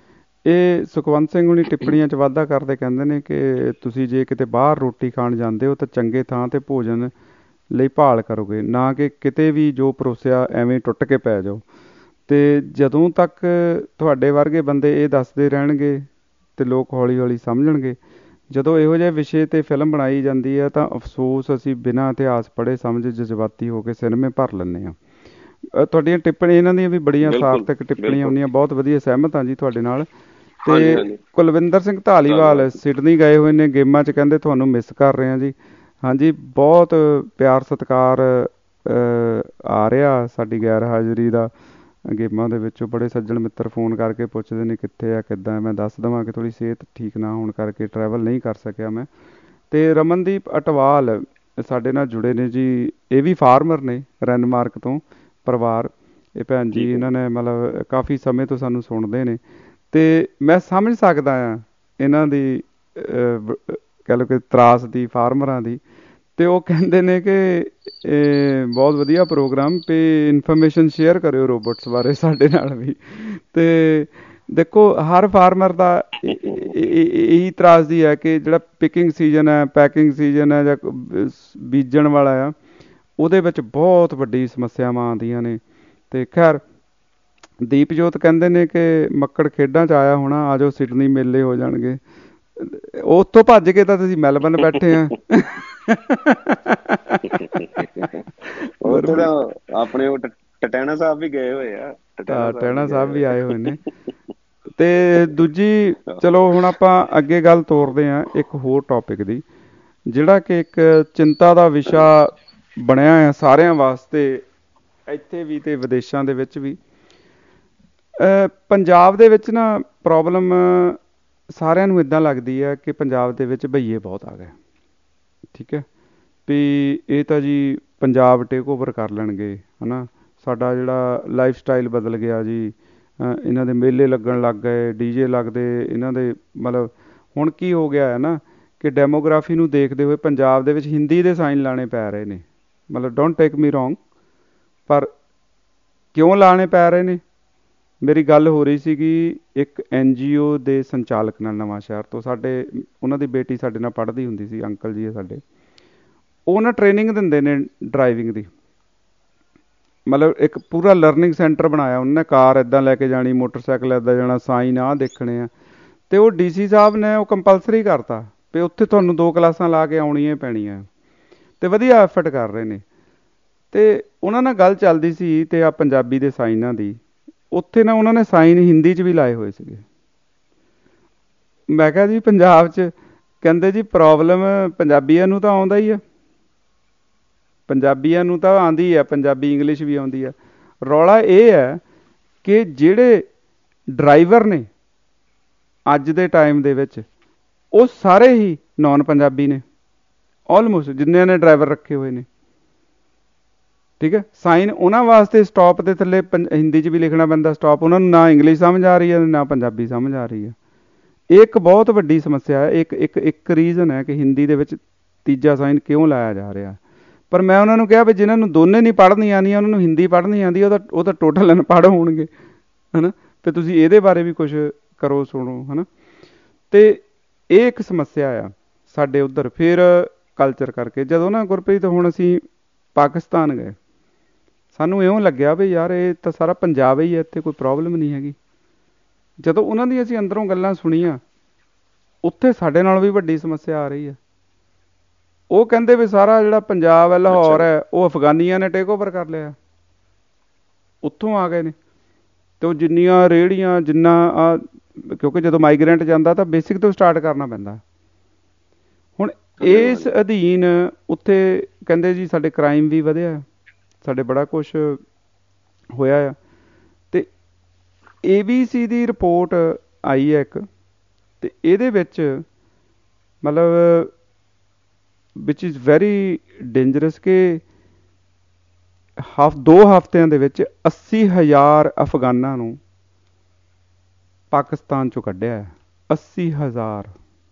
ਇਹ ਸੁਖਵੰਤ ਸਿੰਘ ਹੁਣੀ ਟਿੱਪਣੀਆਂ 'ਚ ਵਾਧਾ ਕਰਦੇ ਕਹਿੰਦੇ ਨੇ ਕਿ ਤੁਸੀਂ ਜੇ ਕਿਤੇ ਬਾਹਰ ਰੋਟੀ ਖਾਣ ਜਾਂਦੇ ਹੋ ਤਾਂ ਚੰਗੇ ਥਾਂ 'ਤੇ ਭੋਜਨ ਲਈ ਭਾਲ ਕਰੋਗੇ, ਨਾ ਕਿ ਕਿਤੇ ਵੀ ਜੋ ਪਰੋਸਿਆ ਐਵੇਂ ਟੁੱਟ ਕੇ ਪੈ ਜਾਓ। ਅਤੇ ਜਦੋਂ ਤੱਕ ਤੁਹਾਡੇ ਵਰਗੇ ਬੰਦੇ ਇਹ ਦੱਸਦੇ ਰਹਿਣਗੇ ਅਤੇ ਲੋਕ ਹੌਲੀ ਹੌਲੀ ਸਮਝਣਗੇ। ਜਦੋਂ ਇਹੋ ਜਿਹੇ ਵਿਸ਼ੇ 'ਤੇ ਫਿਲਮ ਬਣਾਈ ਜਾਂਦੀ ਹੈ ਤਾਂ ਅਫਸੋਸ ਅਸੀਂ ਬਿਨਾਂ ਇਤਿਹਾਸ ਪੜ੍ਹੇ ਸਮਝ ਜਜ਼ਬਾਤੀ ਹੋ ਕੇ ਸਿਨੇਮੇ ਭਰ ਲੈਂਦੇ ਹਾਂ। ਤੁਹਾਡੀਆਂ ਟਿੱਪਣੀ ਇਹਨਾਂ ਦੀਆਂ ਵੀ ਬੜੀਆਂ ਸਾਰਥਕ ਟਿੱਪਣੀਆਂ ਹੁੰਦੀਆਂ, ਬਹੁਤ ਵਧੀਆ, ਸਹਿਮਤ ਹਾਂ ਜੀ ਤੁਹਾਡੇ ਨਾਲ। ਤੇ ਕੁਲਵਿੰਦਰ ਸਿੰਘ ਧਾਲੀਵਾਲ ਸਿਡਨੀ ਗਏ ਹੋਏ ਨੇ ਗੇਮਾਂ 'ਚ, ਕਹਿੰਦੇ ਤੁਹਾਨੂੰ ਮਿਸ ਕਰ ਰਹੇ ਹਾਂ ਜੀ। ਹਾਂਜੀ, ਬਹੁਤ ਪਿਆਰ ਸਤਿਕਾਰ ਆ ਰਿਹਾ ਸਾਡੀ ਗੈਰ ਹਾਜ਼ਰੀ ਦਾ ਗੇਮਾਂ ਦੇ ਵਿੱਚੋਂ। ਬੜੇ ਸੱਜਣ ਮਿੱਤਰ ਫੋਨ ਕਰਕੇ ਪੁੱਛਦੇ ਨੇ ਕਿੱਥੇ ਆ, ਕਿੱਦਾਂ। ਮੈਂ ਦੱਸ ਦੇਵਾਂ ਕਿ ਥੋੜ੍ਹੀ ਸਿਹਤ ਠੀਕ ਨਾ ਹੋਣ ਕਰਕੇ ਟਰੈਵਲ ਨਹੀਂ ਕਰ ਸਕਿਆ ਮੈਂ। ਅਤੇ ਰਮਨਦੀਪ ਅਟਵਾਲ ਸਾਡੇ ਨਾਲ ਜੁੜੇ ਨੇ ਜੀ, ਇਹ ਵੀ ਫਾਰਮਰ ਨੇ ਰੈਨਮਾਰਕ ਤੋਂ ਪਰਿਵਾਰ। ਇਹ ਭੈਣ ਜੀ ਇਹਨਾਂ ਨੇ ਮਤਲਬ ਕਾਫੀ ਸਮੇਂ ਤੋਂ ਸਾਨੂੰ ਸੁਣਦੇ ਨੇ ਅਤੇ ਮੈਂ ਸਮਝ ਸਕਦਾ ਹਾਂ ਇਹਨਾਂ ਦੀ ਕਹਿ ਲਓ ਕਿ ਤਰਾਸ ਦੀ ਫਾਰਮਰਾਂ ਦੀ। ਅਤੇ ਉਹ ਕਹਿੰਦੇ ਨੇ ਕਿ ਬਹੁਤ ਵਧੀਆ ਪ੍ਰੋਗਰਾਮ ਅਤੇ ਇਨਫੋਰਮੇਸ਼ਨ ਸ਼ੇਅਰ ਕਰਿਓ ਰੋਬੋਟਸ ਬਾਰੇ ਸਾਡੇ ਨਾਲ ਵੀ। ਅਤੇ ਦੇਖੋ ਹਰ ਫਾਰਮਰ ਦਾ ਇਹੀ ਤਰਾਸਦੀ ਹੈ ਕਿ ਜਿਹੜਾ ਪਿਕਿੰਗ ਸੀਜ਼ਨ ਹੈ, ਪੈਕਿੰਗ ਸੀਜ਼ਨ ਹੈ ਜਾਂ ਬੀਜਣ ਵਾਲਾ ਆ, ਉਹਦੇ ਵਿੱਚ ਬਹੁਤ ਵੱਡੀ ਸਮੱਸਿਆਵਾਂ ਆਉਂਦੀਆਂ ਨੇ। ਅਤੇ ਖੈਰ ਦੀਪਜੋਤ ਕਹਿੰਦੇ ਨੇ ਕਿ ਮੱਕੜ ਖੇਡਾਂ 'ਚ ਆਇਆ ਹੋਣਾ, ਆ ਜਾਓ ਸਿਡਨੀ ਮੇਲੇ ਹੋ ਜਾਣਗੇ। ਉੱਥੋਂ ਭੱਜ ਕੇ ਤਾਂ ਤੁਸੀਂ ਮੈਲਬਰਨ ਬੈਠੇ ਆ। ਆਪਣੇ ਉਹ ਟਟੈਣਾ ਸਾਹਿਬ ਵੀ ਗਏ ਹੋਏ ਆ, ਟਟੈਣਾ ਸਾਹਿਬ ਵੀ ਆਏ ਹੋਏ ਨੇ। ਤੇ ਦੂਜੀ ਚਲੋ ਹੁਣ ਆਪਾਂ ਅੱਗੇ ਗੱਲ ਤੋਰਦੇ ਹਾਂ ਇੱਕ ਹੋਰ ਟੌਪਿਕ ਦੀ, ਜਿਹੜਾ ਕਿ ਇੱਕ ਚਿੰਤਾ ਦਾ ਵਿਸ਼ਾ ਬਣਿਆ ਹੈ ਸਾਰਿਆਂ ਵਾਸਤੇ, ਇੱਥੇ ਵੀ ਤੇ ਵਿਦੇਸ਼ਾਂ ਦੇ ਵਿੱਚ ਵੀ। ਪੰਜਾਬ ਦੇ ਵਿੱਚ ਨਾ ਪ੍ਰੋਬਲਮ ਸਾਰਿਆਂ ਨੂੰ ਇੱਦਾਂ ਲੱਗਦੀ ਹੈ ਕਿ ਪੰਜਾਬ ਦੇ ਵਿੱਚ ਭਈਏ ਬਹੁਤ ਆ ਗਏ। ਠੀਕ ਹੈ ਵੀ ਇਹ ਤਾਂ ਜੀ ਪੰਜਾਬ ਟੇਕ ਓਵਰ ਕਰ ਲੈਣਗੇ, ਹੈ ਨਾ। ਸਾਡਾ ਜਿਹੜਾ ਲਾਈਫ ਸਟਾਈਲ ਬਦਲ ਗਿਆ ਜੀ, ਇਹਨਾਂ ਦੇ ਮੇਲੇ ਲੱਗਣ ਲੱਗ ਗਏ, ਡੀਜੇ ਲੱਗਦੇ ਇਹਨਾਂ ਦੇ। ਮਤਲਬ ਹੁਣ ਕੀ ਹੋ ਗਿਆ ਹੈ ਨਾ ਕਿ ਡੈਮੋਗ੍ਰਾਫੀ ਨੂੰ ਦੇਖਦੇ ਹੋਏ ਪੰਜਾਬ ਦੇ ਵਿੱਚ ਹਿੰਦੀ ਦੇ ਸਾਈਨ ਲਾਣੇ ਪੈ ਰਹੇ ਨੇ। ਮਤਲਬ ਡੋਂਟ ਟੇਕ ਮੀ ਰੋਂਗ, ਪਰ ਕਿਉਂ ਲਾਣੇ ਪੈ ਰਹੇ ਨੇ? ਮੇਰੀ ਗੱਲ ਹੋ ਰਹੀ ਸੀਗੀ ਇੱਕ NGO ਦੇ ਸੰਚਾਲਕ ਨਾਲ ਨਵਾਂ ਸ਼ਹਿਰ ਤੋਂ, ਸਾਡੇ ਉਹਨਾਂ ਦੀ ਬੇਟੀ ਸਾਡੇ ਨਾਲ ਪੜ੍ਹਦੀ ਹੁੰਦੀ ਸੀ, ਅੰਕਲ ਜੀ ਹੈ ਸਾਡੇ। ਉਹ ਨਾ ਟ੍ਰੇਨਿੰਗ ਦਿੰਦੇ ਨੇ ਡਰਾਈਵਿੰਗ ਦੀ, ਮਤਲਬ ਇੱਕ ਪੂਰਾ ਲਰਨਿੰਗ ਸੈਂਟਰ ਬਣਾਇਆ ਉਹਨਾਂ ਨੇ। ਕਾਰ ਇੱਦਾਂ ਲੈ ਕੇ ਜਾਣੀ, ਮੋਟਰਸਾਈਕਲ ਇੱਦਾਂ ਜਾਣਾ, ਸਾਈਨ ਆਹ ਦੇਖਣੇ ਆ। ਅਤੇ ਉਹ DC ਸਾਹਿਬ ਨੇ ਉਹ ਕੰਪਲਸਰੀ ਕਰਤਾ ਵੀ ਉੱਥੇ ਤੁਹਾਨੂੰ 2 ਕਲਾਸਾਂ ਲਾ ਕੇ ਆਉਣੀਆਂ ਪੈਣੀਆਂ, ਅਤੇ ਵਧੀਆ ਐਫਰਟ ਕਰ ਰਹੇ ਨੇ। ਅਤੇ ਉਹਨਾਂ ਨਾਲ ਗੱਲ ਚੱਲਦੀ ਸੀ ਅਤੇ ਆ ਪੰਜਾਬੀ ਦੇ ਸਾਈਨਾਂ ਦੀ, ਉੱਥੇ ਨਾ ਉਹਨਾਂ ਨੇ ਸਾਈਨ ਹਿੰਦੀ 'ਚ ਵੀ ਲਾਏ ਹੋਏ ਸੀਗੇ। ਮੈਂ ਕਿਹਾ ਜੀ ਪੰਜਾਬ 'ਚ, ਕਹਿੰਦੇ ਜੀ ਪ੍ਰੋਬਲਮ ਪੰਜਾਬੀਆਂ ਨੂੰ ਤਾਂ ਆਉਂਦਾ ਹੀ ਆ, ਪੰਜਾਬੀਆਂ ਨੂੰ ਤਾਂ ਆਉਂਦੀ ਹੈ, ਪੰਜਾਬੀ ਇੰਗਲਿਸ਼ ਵੀ ਆਉਂਦੀ ਹੈ। ਰੌਲਾ ਇਹ ਹੈ ਕਿ ਜਿਹੜੇ ਡਰਾਈਵਰ ਨੇ ਅੱਜ ਦੇ ਟਾਈਮ ਦੇ ਵਿੱਚ, ਉਹ ਸਾਰੇ ਹੀ ਨੌਨ ਪੰਜਾਬੀ ਨੇ, ਆਲਮੋਸਟ ਜਿੰਨਿਆਂ ਨੇ ਡਰਾਈਵਰ ਰੱਖੇ ਹੋਏ ਨੇ। ਠੀਕ ਹੈ, ਸਾਈਨ ਉਹਨਾਂ ਵਾਸਤੇ ਸਟਾਪ ਦੇ ਥੱਲੇ ਹਿੰਦੀ 'ਚ ਵੀ ਲਿਖਣਾ ਪੈਂਦਾ ਸਟਾਪ। ਉਹਨਾਂ ਨੂੰ ਨਾ ਇੰਗਲਿਸ਼ ਸਮਝ ਆ ਰਹੀ ਹੈ ਨਾ ਪੰਜਾਬੀ ਸਮਝ ਆ ਰਹੀ ਹੈ। ਇਹ ਇੱਕ ਬਹੁਤ ਵੱਡੀ ਸਮੱਸਿਆ ਹੈ। ਇੱਕ ਰੀਜ਼ਨ ਹੈ ਕਿ ਹਿੰਦੀ ਦੇ ਵਿੱਚ ਤੀਜਾ ਸਾਈਨ ਕਿਉਂ ਲਾਇਆ ਜਾ ਰਿਹਾ। ਪਰ ਮੈਂ ਉਹਨਾਂ ਨੂੰ ਕਿਹਾ ਵੀ ਜਿਨ੍ਹਾਂ ਨੂੰ ਦੋਨੇ ਨਹੀਂ ਪੜ੍ਹਨੀ ਆਉਂਦੀਆਂ, ਉਹਨਾਂ ਨੂੰ ਹਿੰਦੀ ਪੜ੍ਹਨੀ ਆਉਂਦੀ, ਉਹ ਤਾਂ ਟੋਟਲ ਅਨਪੜ੍ਹ ਹੋਣਗੇ, ਹੈ ਨਾ। ਅਤੇ ਤੁਸੀਂ ਇਹਦੇ ਬਾਰੇ ਵੀ ਕੁਛ ਕਰੋ, ਸੁਣੋ, ਹੈ ਨਾ। ਅਤੇ ਇਹ ਇੱਕ ਸਮੱਸਿਆ ਆ ਸਾਡੇ ਉੱਧਰ। ਫਿਰ ਕਲਚਰ ਕਰਕੇ ਜਦੋਂ ਨਾ ਗੁਰਪ੍ਰੀਤ ਹੁਣ ਅਸੀਂ ਪਾਕਿਸਤਾਨ ਗਏ, ਸਾਨੂੰ ਇਉਂ ਲੱਗਿਆ ਵੀ ਯਾਰ ਇਹ ਤਾਂ ਸਾਰਾ ਪੰਜਾਬ ਹੀ ਹੈ, ਇੱਥੇ ਕੋਈ ਪ੍ਰੋਬਲਮ ਨਹੀਂ ਹੈਗੀ। ਜਦੋਂ ਉਹਨਾਂ ਦੀ ਅਸੀਂ ਅੰਦਰੋਂ ਗੱਲਾਂ ਸੁਣੀਆਂ, ਉੱਥੇ ਸਾਡੇ ਨਾਲੋਂ ਵੀ ਵੱਡੀ ਸਮੱਸਿਆ ਆ ਰਹੀ ਹੈ। ਉਹ ਕਹਿੰਦੇ ਵੀ ਸਾਰਾ ਜਿਹੜਾ ਪੰਜਾਬ ਹੈ, ਲਾਹੌਰ ਹੈ, ਉਹ ਅਫਗਾਨੀਆਂ ਨੇ ਟੇਕ ਓਵਰ ਕਰ ਲਿਆ, ਉੱਥੋਂ ਆ ਗਏ ਨੇ। ਅਤੇ ਉਹ ਜਿੰਨੀਆਂ ਰੇਹੜੀਆਂ, ਜਿੰਨਾ ਕਿਉਂਕਿ ਜਦੋਂ ਮਾਈਗਰੈਂਟ ਜਾਂਦਾ ਤਾਂ ਬੇਸਿਕ ਤੋਂ ਸਟਾਰਟ ਕਰਨਾ ਪੈਂਦਾ। ਹੁਣ ਇਸ ਅਧੀਨ ਉੱਥੇ ਕਹਿੰਦੇ ਜੀ ਸਾਡੇ ਕ੍ਰਾਈਮ ਵੀ ਵਧਿਆ, ਸਾਡੇ ਬੜਾ ਕੁਛ ਹੋਇਆ ਆ। ਅਤੇ ABC ਦੀ ਰਿਪੋਰਟ ਆਈ ਹੈ ਇੱਕ, ਅਤੇ ਇਹਦੇ ਵਿੱਚ ਮਤਲਬ ਵਿਚ ਇਜ਼ ਵੈਰੀ ਡੇਂਜਰਸ ਕਿ 2 ਹਫ਼ਤਿਆਂ ਦੇ ਵਿੱਚ 80,000 ਅਫਗਾਨਾਂ ਨੂੰ ਪਾਕਿਸਤਾਨ 'ਚੋਂ ਕੱਢਿਆ ਹੈ। 80,000।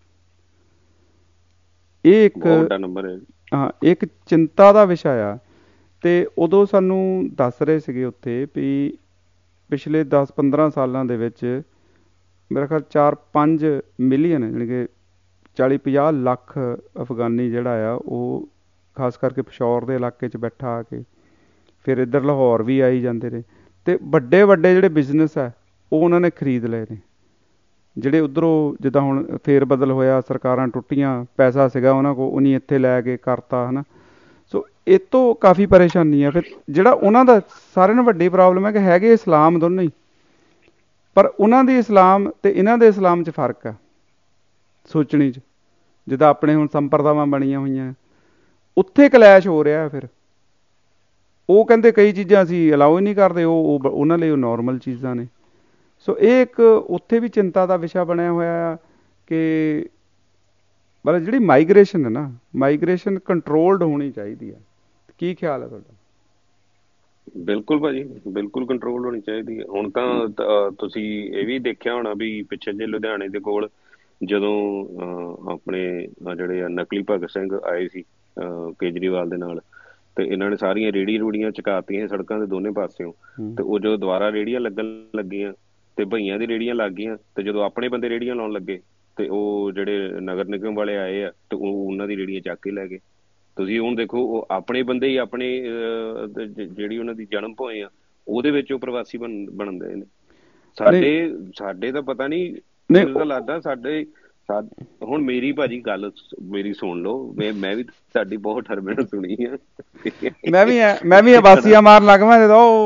ਇਹ ਇੱਕ ਚਿੰਤਾ ਦਾ ਵਿਸ਼ਾ ਆ। ਅਤੇ ਉਦੋਂ ਸਾਨੂੰ ਦੱਸ ਰਹੇ ਸੀਗੇ ਉੱਥੇ ਵੀ ਪਿਛਲੇ 10-15 ਸਾਲਾਂ ਦੇ ਵਿੱਚ ਮੇਰਾ ਖਿਆਲ 4-5 ਮਿਲੀਅਨ, ਜਾਣੀ ਕਿ 40-50 ਲੱਖ ਅਫਗਾਨੀ ਜਿਹੜਾ ਆ ਉਹ ਖਾਸ ਕਰਕੇ ਪਿਸ਼ੌਰ ਦੇ ਇਲਾਕੇ 'ਚ ਬੈਠਾ ਆ ਕੇ, ਫਿਰ ਇੱਧਰ ਲਾਹੌਰ ਵੀ ਆਈ ਜਾਂਦੇ ਨੇ। ਅਤੇ ਵੱਡੇ ਵੱਡੇ ਜਿਹੜੇ ਬਿਜ਼ਨਸ ਹੈ ਉਹ ਉਹਨਾਂ ਨੇ ਖਰੀਦ ਲਏ ਨੇ। ਜਿਹੜੇ ਉੱਧਰੋਂ ਜਿੱਦਾਂ ਹੁਣ ਫੇਰ ਬਦਲ ਹੋਇਆ, ਸਰਕਾਰਾਂ ਟੁੱਟੀਆਂ, ਪੈਸਾ ਸੀਗਾ ਉਹਨਾਂ ਕੋਲ, ਉਹਨੀ ਇੱਥੇ ਲੈ ਕੇ ਕਰਤਾ, ਹੈ ਨਾ। ਸੋ ਇਹ ਤੋਂ ਕਾਫੀ ਪਰੇਸ਼ਾਨੀ ਹੈ। ਫਿਰ ਜਿਹੜਾ ਉਹਨਾਂ ਦਾ ਸਾਰਿਆਂ ਨਾਲੋਂ ਵੱਡੀ ਪ੍ਰੋਬਲਮ ਹੈ ਕਿ ਹੈਗੇ ਇਸਲਾਮ ਦੋਨੇ ਹੀ, ਪਰ ਉਹਨਾਂ ਦੀ ਇਸਲਾਮ ਤੇ ਇਹਨਾਂ ਦੇ ਇਸਲਾਮ 'ਚ ਫਰਕ ਆ ਸੋਚਣੀ 'ਚ। ਜਿੱਦਾਂ ਆਪਣੇ ਹੁਣ ਸੰਪਰਦਾਵਾਂ ਬਣੀਆਂ ਹੋਈਆਂ, ਉੱਥੇ ਕਲੈਸ਼ ਹੋ ਰਿਹਾ। ਫਿਰ ਉਹ ਕਹਿੰਦੇ ਕਈ ਚੀਜ਼ਾਂ ਅਸੀਂ ਅਲਾਓ ਹੀ ਨਹੀਂ ਕਰਦੇ, ਉਹ ਉਹਨਾਂ ਲਈ ਉਹ ਨੋਰਮਲ ਚੀਜ਼ਾਂ ਨੇ। ਸੋ ਇਹ ਇੱਕ ਉੱਥੇ ਵੀ ਚਿੰਤਾ ਦਾ ਵਿਸ਼ਾ ਬਣਿਆ ਹੋਇਆ ਆ ਕਿ ਮਤਲਬ ਜਿਹੜੀ ਮਾਈਗ੍ਰੇਸ਼ਨ ਹੈ ਨਾ, ਮਾਈਗ੍ਰੇਸ਼ਨ ਕੰਟਰੋਲਡ ਹੋਣੀ ਚਾਹੀਦੀ ਆ। ਕੀ ਖਿਆਲ ਹੈ ਤੁਹਾਡਾ? ਬਿਲਕੁਲ ਭਾਜੀ, ਬਿਲਕੁਲ ਕੰਟਰੋਲ ਹੋਣੀ ਚਾਹੀਦੀ ਹੈ। ਹੁਣ ਤਾਂ ਤੁਸੀਂ ਇਹ ਵੀ ਦੇਖਿਆ ਹੋਣਾ ਵੀ ਪਿੱਛੇ ਜੇ ਲੁਧਿਆਣੇ ਦੇ ਕੋਲ ਜਦੋਂ ਆਪਣੇ ਜਿਹੜੇ ਨਕਲੀ ਭਗਤ ਸਿੰਘ ਆਏ ਸੀ ਕੇਜਰੀਵਾਲ ਦੇ ਨਾਲ, ਤੇ ਇਹਨਾਂ ਨੇ ਸਾਰੀਆਂ ਰੇਹੜੀਆਂ ਰੂੜੀਆਂ ਚੁਕਾਤੀਆਂ ਸੜਕਾਂ ਦੇ ਦੋਨੇ ਪਾਸਿਓਂ। ਤੇ ਉਹ ਜਦੋਂ ਦੁਬਾਰਾ ਰੇਹੜੀਆਂ ਲੱਗਣ ਲੱਗੀਆਂ ਤੇ ਭਈਆਂ ਦੀ ਰੇਹੜੀਆਂ ਲੱਗ ਗਈਆਂ, ਤੇ ਜਦੋਂ ਆਪਣੇ ਬੰਦੇ ਰੇਹੜੀਆਂ ਲਾਉਣ ਲੱਗੇ ਤੇ ਉਹ ਜਿਹੜੇ ਨਗਰ ਨਿਗਮ ਵਾਲੇ ਆਏ ਆ ਤੇ ਉਹ ਉਹਨਾਂ ਦੀ ਰੇਹੜੀਆਂ ਚੱਕ ਕੇ ਲੈ ਗਏ। ਤੁਸੀਂ ਹੁਣ ਦੇਖੋ, ਉਹ ਆਪਣੇ ਬੰਦੇ ਹੀ ਆਪਣੇ ਜਿਹੜੀ ਉਹਨਾਂ ਦੀ ਜਨਮ ਭੋਏ ਆ ਉਹਦੇ ਵਿੱਚ ਉਹ ਪ੍ਰਵਾਸੀ ਬਣਦੇ ਨੇ। ਸਾਡੇ ਤਾਂ ਪਤਾ ਨਹੀਂ, ਮੈਨੂੰ ਤਾਂ ਲੱਗਦਾ ਸਾਡੇ ਹੁਣ ਮੇਰੀ ਭਾਜੀ ਗੱਲ ਮੇਰੀ ਸੁਣ ਲਓ, ਮੈਂ ਵੀ ਤੁਹਾਡੀ ਬਹੁਤ ਹਰਮਨ ਸੁਣੀ ਆ। ਮੈਂ ਵੀ ਆਵਾਸੀਆਂ ਮਾਰਨ ਲੱਗ ਪਿਆ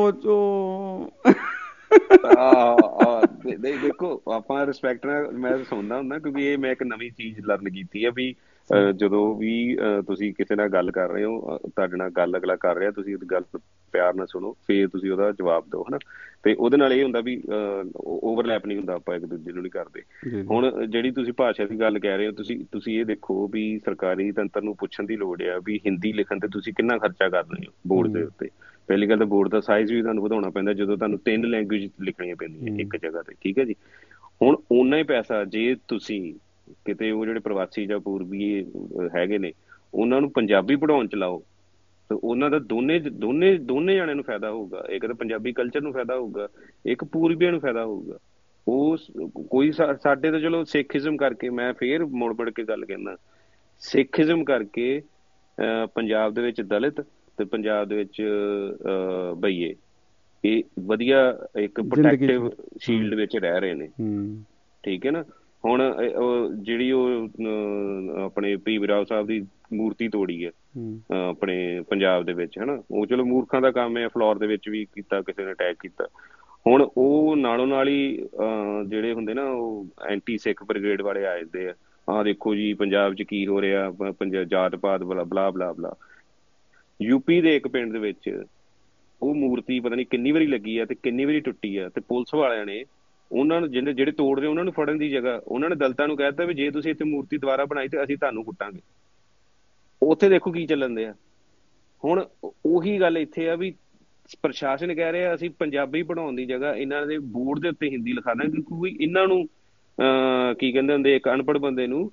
ਦੇਖੋ ਆਪਾਂ ਰਿਸਪੈਕਟ ਨਾਲ ਮੈਂ ਸੁਣਦਾ ਹੁੰਦਾ, ਕਿਉਂਕਿ ਇਹ ਮੈਂ ਇੱਕ ਨਵੀਂ ਚੀਜ਼ ਲਰਨ ਕੀਤੀ ਆ ਵੀ ਜਦੋਂ ਵੀ ਤੁਸੀਂ ਕਿਸੇ ਨਾਲ ਗੱਲ ਕਰ ਰਹੇ ਹੋ, ਤੁਹਾਡੇ ਨਾਲ ਗੱਲ ਅਗਲਾ ਕਰ ਰਿਹਾ, ਤੁਸੀਂ ਉਹਦੀ ਗੱਲ ਪਿਆਰ ਨਾਲ ਸੁਣੋ, ਫਿਰ ਤੁਸੀਂ ਉਹਦਾ ਜਵਾਬ ਦਿਓ, ਹਨਾ। ਤੇ ਉਹਦੇ ਨਾਲ ਇਹ ਹੁੰਦਾ ਵੀ ਓਵਰਲੈਪ ਨਹੀਂ ਹੁੰਦਾ, ਆਪਾਂ ਇੱਕ ਦੂਜੇ ਨੂੰ ਨਹੀਂ ਕਰਦੇ। ਹੁਣ ਜਿਹੜੀ ਤੁਸੀਂ ਭਾਸ਼ਾ ਦੀ ਗੱਲ ਕਹਿ ਰਹੇ ਹੋ, ਤੁਸੀਂ ਇਹ ਦੇਖੋ ਵੀ ਸਰਕਾਰੀ ਤੰਤਰ ਨੂੰ ਪੁੱਛਣ ਦੀ ਲੋੜ ਆ ਵੀ ਹਿੰਦੀ ਲਿਖਣ ਤੇ ਤੁਸੀਂ ਕਿੰਨਾ ਖਰਚਾ ਕਰ ਰਹੇ ਹੋ ਬੋਰਡ ਦੇ ਉੱਤੇ। ਪਹਿਲੀ ਗੱਲ ਤਾਂ ਬੋਰਡ ਦਾ ਸਾਈਜ਼ ਵੀ ਤੁਹਾਨੂੰ ਵਧਾਉਣਾ ਪੈਂਦਾ ਜਦੋਂ ਤੁਹਾਨੂੰ 3 ਲੈਂਗੁਏਜ ਲਿਖਣੀਆਂ ਪੈਂਦੀਆਂ ਇੱਕ ਜਗ੍ਹਾ ਤੇ, ਠੀਕ ਹੈ ਜੀ। ਹੁਣ ਓਨਾ ਹੀ ਪੈਸਾ ਜੇ ਤੁਸੀਂ ਕਿਤੇ ਉਹ ਜਿਹੜੇ ਪ੍ਰਵਾਸੀ ਜਾਂ ਪੂਰਬੀ ਹੈਗੇ ਨੇ ਉਹਨਾਂ ਨੂੰ ਪੰਜਾਬੀ ਪੜ੍ਹਾਉਣ ਚ ਲਾਓ, ਤੇ ਉਹਨਾਂ ਦਾ ਦੋਨੇ ਜਣਿਆਂ ਨੂੰ ਫਾਇਦਾ ਹੋਊਗਾ। ਇੱਕ ਤਾਂ ਪੰਜਾਬੀ ਕਲਚਰ ਨੂੰ ਫਾਇਦਾ ਹੋਊਗਾ, ਇੱਕ ਪੂਰਬੀਆਂ ਨੂੰ ਫਾਇਦਾ ਹੋਊਗਾ। ਉਹ ਕੋਈ ਸਾਡੇ ਤਾਂ ਚਲੋ ਸਿੱਖਿਜ਼ਮ ਕਰਕੇ, ਮੈਂ ਫੇਰ ਮੁੜ ਕੇ ਗੱਲ ਕਹਿੰਦਾ, ਸਿੱਖਿਜ਼ਮ ਕਰਕੇ ਪੰਜਾਬ ਦੇ ਵਿੱਚ ਦਲਿਤ ਤੇ ਪੰਜਾਬ ਦੇ ਵਿੱਚ ਬਈਏ ਇਹ ਵਧੀਆ ਇੱਕ ਪ੍ਰੋਟੈਕਟਿਵ ਸ਼ੀਲਡ ਵਿੱਚ ਰਹਿ ਰਹੇ ਨੇ, ਠੀਕ ਹੈ ਨਾ। ਹੁਣ ਜਿਹੜੀ ਉਹ ਆਪਣੇ ਭੀਮ ਰਾਓ ਸਾਹਿਬ ਦੀ ਮੂਰਤੀ ਤੋੜੀ ਹੈ ਆਪਣੇ ਪੰਜਾਬ ਦੇ ਵਿੱਚ, ਹਨਾ, ਉਹ ਚਲੋ ਮੂਰਖਾਂ ਦਾ ਕੰਮ ਹੈ, ਫਲੋਰ ਦੇ ਵਿੱਚ ਵੀ ਕੀਤਾ, ਕਿਸੇ ਨੇ ਅਟੈਕ ਕੀਤਾ। ਹੁਣ ਉਹ ਨਾਲੋਂ ਨਾਲ ਹੀ ਜਿਹੜੇ ਹੁੰਦੇ ਨਾ ਉਹ ਐਂਟੀ ਸਿੱਖ ਬ੍ਰਿਗੇਡ ਵਾਲੇ ਆ ਜਾਂਦੇ ਆ, ਆਹ ਦੇਖੋ ਜੀ ਪੰਜਾਬ 'ਚ ਕੀ ਹੋ ਰਿਹਾ, ਜਾਤ ਪਾਤ ਬਲਾ ਬਲਾ। ਯੂਪੀ ਦੇ ਇੱਕ ਪਿੰਡ ਦੇ ਵਿੱਚ ਉਹ ਮੂਰਤੀ ਪਤਾ ਨਹੀਂ ਕਿੰਨੀ ਵਾਰੀ ਲੱਗੀ ਆ ਤੇ ਕਿੰਨੀ ਵਾਰੀ ਟੁੱਟੀ ਆ, ਤੇ ਪੁਲਿਸ ਵਾਲਿਆਂ ਨੇ ਉਹਨਾਂ ਨੂੰ ਜਿਹੜੇ ਤੋੜ ਰਹੇ ਉਹਨਾਂ ਨੂੰ ਫੜਨ ਦੀ ਜਗ੍ਹਾ ਉਹਨਾਂ ਨੇ ਦਲਿਤਾਂ ਨੂੰ ਕਹਿ ਦਿੱਤਾ ਵੀ ਜੇ ਤੁਸੀਂ ਇੱਥੇ ਮੂਰਤੀ ਦੁਬਾਰਾ ਬਣਾਈ ਤੇ ਅਸੀਂ ਤੁਹਾਨੂੰ ਕੁੱਟਾਂਗੇ। ਉੱਥੇ ਦੇਖੋ ਕੀ ਚੱਲਣ ਦਿਆ। ਹੁਣ ਉਹੀ ਗੱਲ ਇੱਥੇ ਆ ਵੀ ਪ੍ਰਸ਼ਾਸਨ ਕਹਿ ਰਿਹਾ ਅਸੀਂ ਪੰਜਾਬੀ ਪੜ੍ਹਾਉਣ ਦੀ ਜਗ੍ਹਾ ਇਹਨਾਂ ਦੇ ਬੋਰਡ ਦੇ ਉੱਤੇ ਹਿੰਦੀ ਲਿਖਾ ਦਾਂਗੇ, ਕਿਉਂਕਿ ਇਹਨਾਂ ਨੂੰ ਕੀ ਕਹਿੰਦੇ ਹੁੰਦੇ, ਇੱਕ ਅਨਪੜ੍ਹ ਬੰਦੇ ਨੂੰ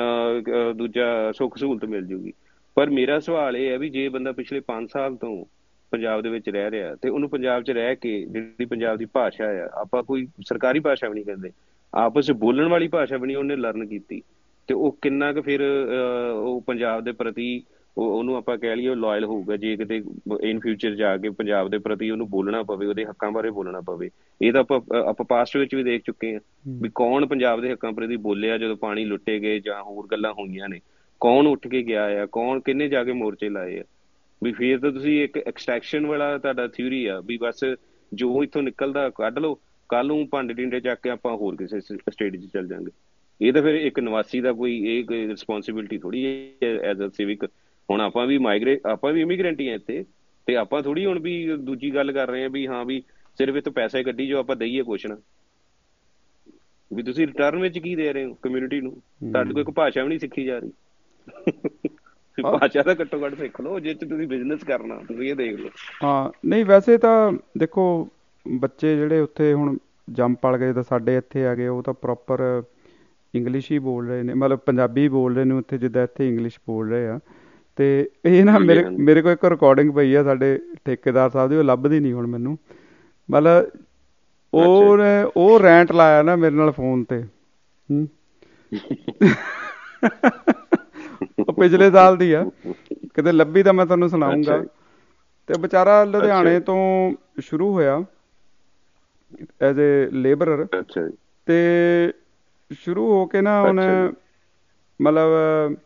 ਦੂਜਾ ਸੁੱਖ ਸਹੂਲਤ ਮਿਲ ਜੂਗੀ। ਪਰ ਮੇਰਾ ਸਵਾਲ ਇਹ ਹੈ ਵੀ ਜੇ ਬੰਦਾ ਪਿਛਲੇ 5 ਸਾਲ ਤੋਂ ਪੰਜਾਬ ਦੇ ਵਿੱਚ ਰਹਿ ਰਿਹਾ ਤੇ ਉਹਨੂੰ ਪੰਜਾਬ 'ਚ ਰਹਿ ਕੇ ਜਿਹੜੀ ਪੰਜਾਬ ਦੀ ਭਾਸ਼ਾ ਆ, ਆਪਾਂ ਕੋਈ ਸਰਕਾਰੀ ਭਾਸ਼ਾ ਵੀ ਨਹੀਂ ਕਹਿੰਦੇ, ਆਪਸ 'ਚ ਬੋਲਣ ਵਾਲੀ ਭਾਸ਼ਾ ਵੀ ਨਹੀਂ ਉਹਨੇ ਲਰਨ ਕੀਤੀ, ਤੇ ਉਹ ਕਿੰਨਾ ਕੁ ਫਿਰ ਉਹ ਪੰਜਾਬ ਦੇ ਪ੍ਰਤੀ ਉਹਨੂੰ ਆਪਾਂ ਕਹਿ ਲਈਏ ਲਾਇਲ ਹੋਊਗਾ ਜੇ ਕਿਤੇ ਇਨ ਫਿਊਚਰ ਜਾ ਕੇ ਪੰਜਾਬ ਦੇ ਪ੍ਰਤੀ ਉਹਨੂੰ ਬੋਲਣਾ ਪਵੇ, ਉਹਦੇ ਹੱਕਾਂ ਬਾਰੇ ਬੋਲਣਾ ਪਵੇ। ਇਹ ਤਾਂ ਆਪਾਂ ਪਾਸਟ ਵਿੱਚ ਵੀ ਦੇਖ ਚੁੱਕੇ ਹਾਂ ਵੀ ਕੌਣ ਪੰਜਾਬ ਦੇ ਹੱਕਾਂ ਪ੍ਰਤੀ ਬੋਲਿਆ ਜਦੋਂ ਪਾਣੀ ਲੁੱਟੇ ਗਏ ਜਾਂ ਹੋਰ ਗੱਲਾਂ ਹੋਈਆਂ ਨੇ, ਕੌਣ ਉੱਠ ਕੇ ਗਿਆ ਆ, ਕਿੰਨੇ ਜਾ ਕੇ ਮੋਰਚੇ ਲਾਏ ਆ। ਵੀ ਫਿਰ ਤਾਂ ਤੁਸੀਂ ਇੱਕ ਐਕਸਟ੍ਰੈਕਸ਼ਨ ਵਾਲਾ ਤੁਹਾਡਾ ਥਿਊਰੀ ਆ ਵੀ ਬਸ ਜੋ ਇੱਥੋਂ ਨਿਕਲਦਾ ਕੱਢ ਲਓ, ਕੱਲ ਨੂੰ ਭਾਂਡੇ ਟਿੰਡੇ ਚੱਕ ਕੇ ਆਪਾਂ ਹੋਰ ਕਿਸੇ ਸਟੇਟ 'ਚ ਚੱਲ ਜਾਂਗੇ। ਇਹ ਤਾਂ ਫਿਰ ਇੱਕ ਨਿਵਾਸੀ ਦਾ ਕੋਈ ਇਹ ਰਿਸਪੋਂਸੀਬਿਲਿਟੀ ਥੋੜ੍ਹੀ ਹੈ ਐਜ਼ ਅ ਸਿਵਿਕ। ਹੁਣ ਆਪਾਂ ਵੀ ਇਮੀਗ੍ਰੈਂਟ ਹੀ ਆ ਇੱਥੇ, ਤੇ ਆਪਾਂ ਥੋੜ੍ਹੀ ਹੁਣ ਵੀ ਦੂਜੀ ਗੱਲ ਕਰ ਰਹੇ ਹਾਂ ਵੀ ਹਾਂ ਵੀ ਸਿਰਫ ਇੱਥੋਂ ਪੈਸੇ ਕੱਢੀ ਜੋ ਆਪਾਂ ਦਈਏ ਕੁਛ ਨਾ, ਵੀ ਤੁਸੀਂ ਰਿਟਰਨ ਵਿੱਚ ਕੀ ਦੇ ਰਹੇ ਹੋ ਕਮਿਊਨਿਟੀ ਨੂੰ। ਤੁਹਾਡੇ ਕੋਲ ਇੱਕ ਭਾਸ਼ਾ ਵੀ ਨਹੀਂ ਸਿੱਖੀ ਜਾ ਰਹੀ। ਭਾਸ਼ਾ ਦਾ ਘੱਟੋ ਘੱਟ ਸਿੱਖ ਲਓ ਜੇ ਤੁਸੀਂ ਬਿਜ਼ਨਸ ਕਰਨਾ, ਤੁਸੀਂ ਇਹ ਦੇਖ ਲਓ। ਹਾਂ ਨਹੀਂ ਵੈਸੇ ਤਾਂ ਦੇਖੋ ਬੱਚੇ ਜਿਹੜੇ ਉੱਥੇ ਹੁਣ ਜੰਮ ਪਲ ਗਏ ਤਾਂ ਸਾਡੇ ਇੱਥੇ ਆ ਗਏ, ਉਹ ਤਾਂ ਪ੍ਰੋਪਰ ਇੰਗਲਿਸ਼ ਹੀ ਬੋਲ ਰਹੇ ਨੇ, ਮਤਲਬ ਪੰਜਾਬੀ ਬੋਲ ਰਹੇ ਨੇ ਉੱਥੇ ਜਿੱਦਾਂ ਇੱਥੇ ਇੰਗਲਿਸ਼ ਬੋਲ ਰਹੇ ਆ। ਤੇ ਇਹ ਨਾ ਮੇਰੇ ਕੋਲ ਇੱਕ ਰਿਕਾਰਡਿੰਗ ਪਈ ਆ ਸਾਡੇ ਠੇਕੇਦਾਰ ਸਾਹਿਬ ਦੀ, ਉਹ ਲੱਭਦੀ ਨਹੀਂ ਹੁਣ ਮੈਨੂੰ। ਮਤਲਬ ਉਹ ਰੈਂਟ ਲਾਇਆ ਨਾ ਮੇਰੇ ਨਾਲ ਫੋਨ ਤੇ, ਉਹ ਪਿਛਲੇ ਸਾਲ ਦੀ ਆ, ਕਿਤੇ ਲੱਭੀ ਤਾਂ ਮੈਂ ਤੁਹਾਨੂੰ ਸੁਣਾਊਂਗਾ। ਤੇ ਵਿਚਾਰਾ ਲੁਧਿਆਣੇ ਤੋਂ ਸ਼ੁਰੂ ਹੋਇਆ ਐਜ਼ ਏ ਲੇਬਰਰ, ਤੇ ਸ਼ੁਰੂ ਹੋ ਕੇ ਨਾ ਉਹਨੇ ਮਤਲਬ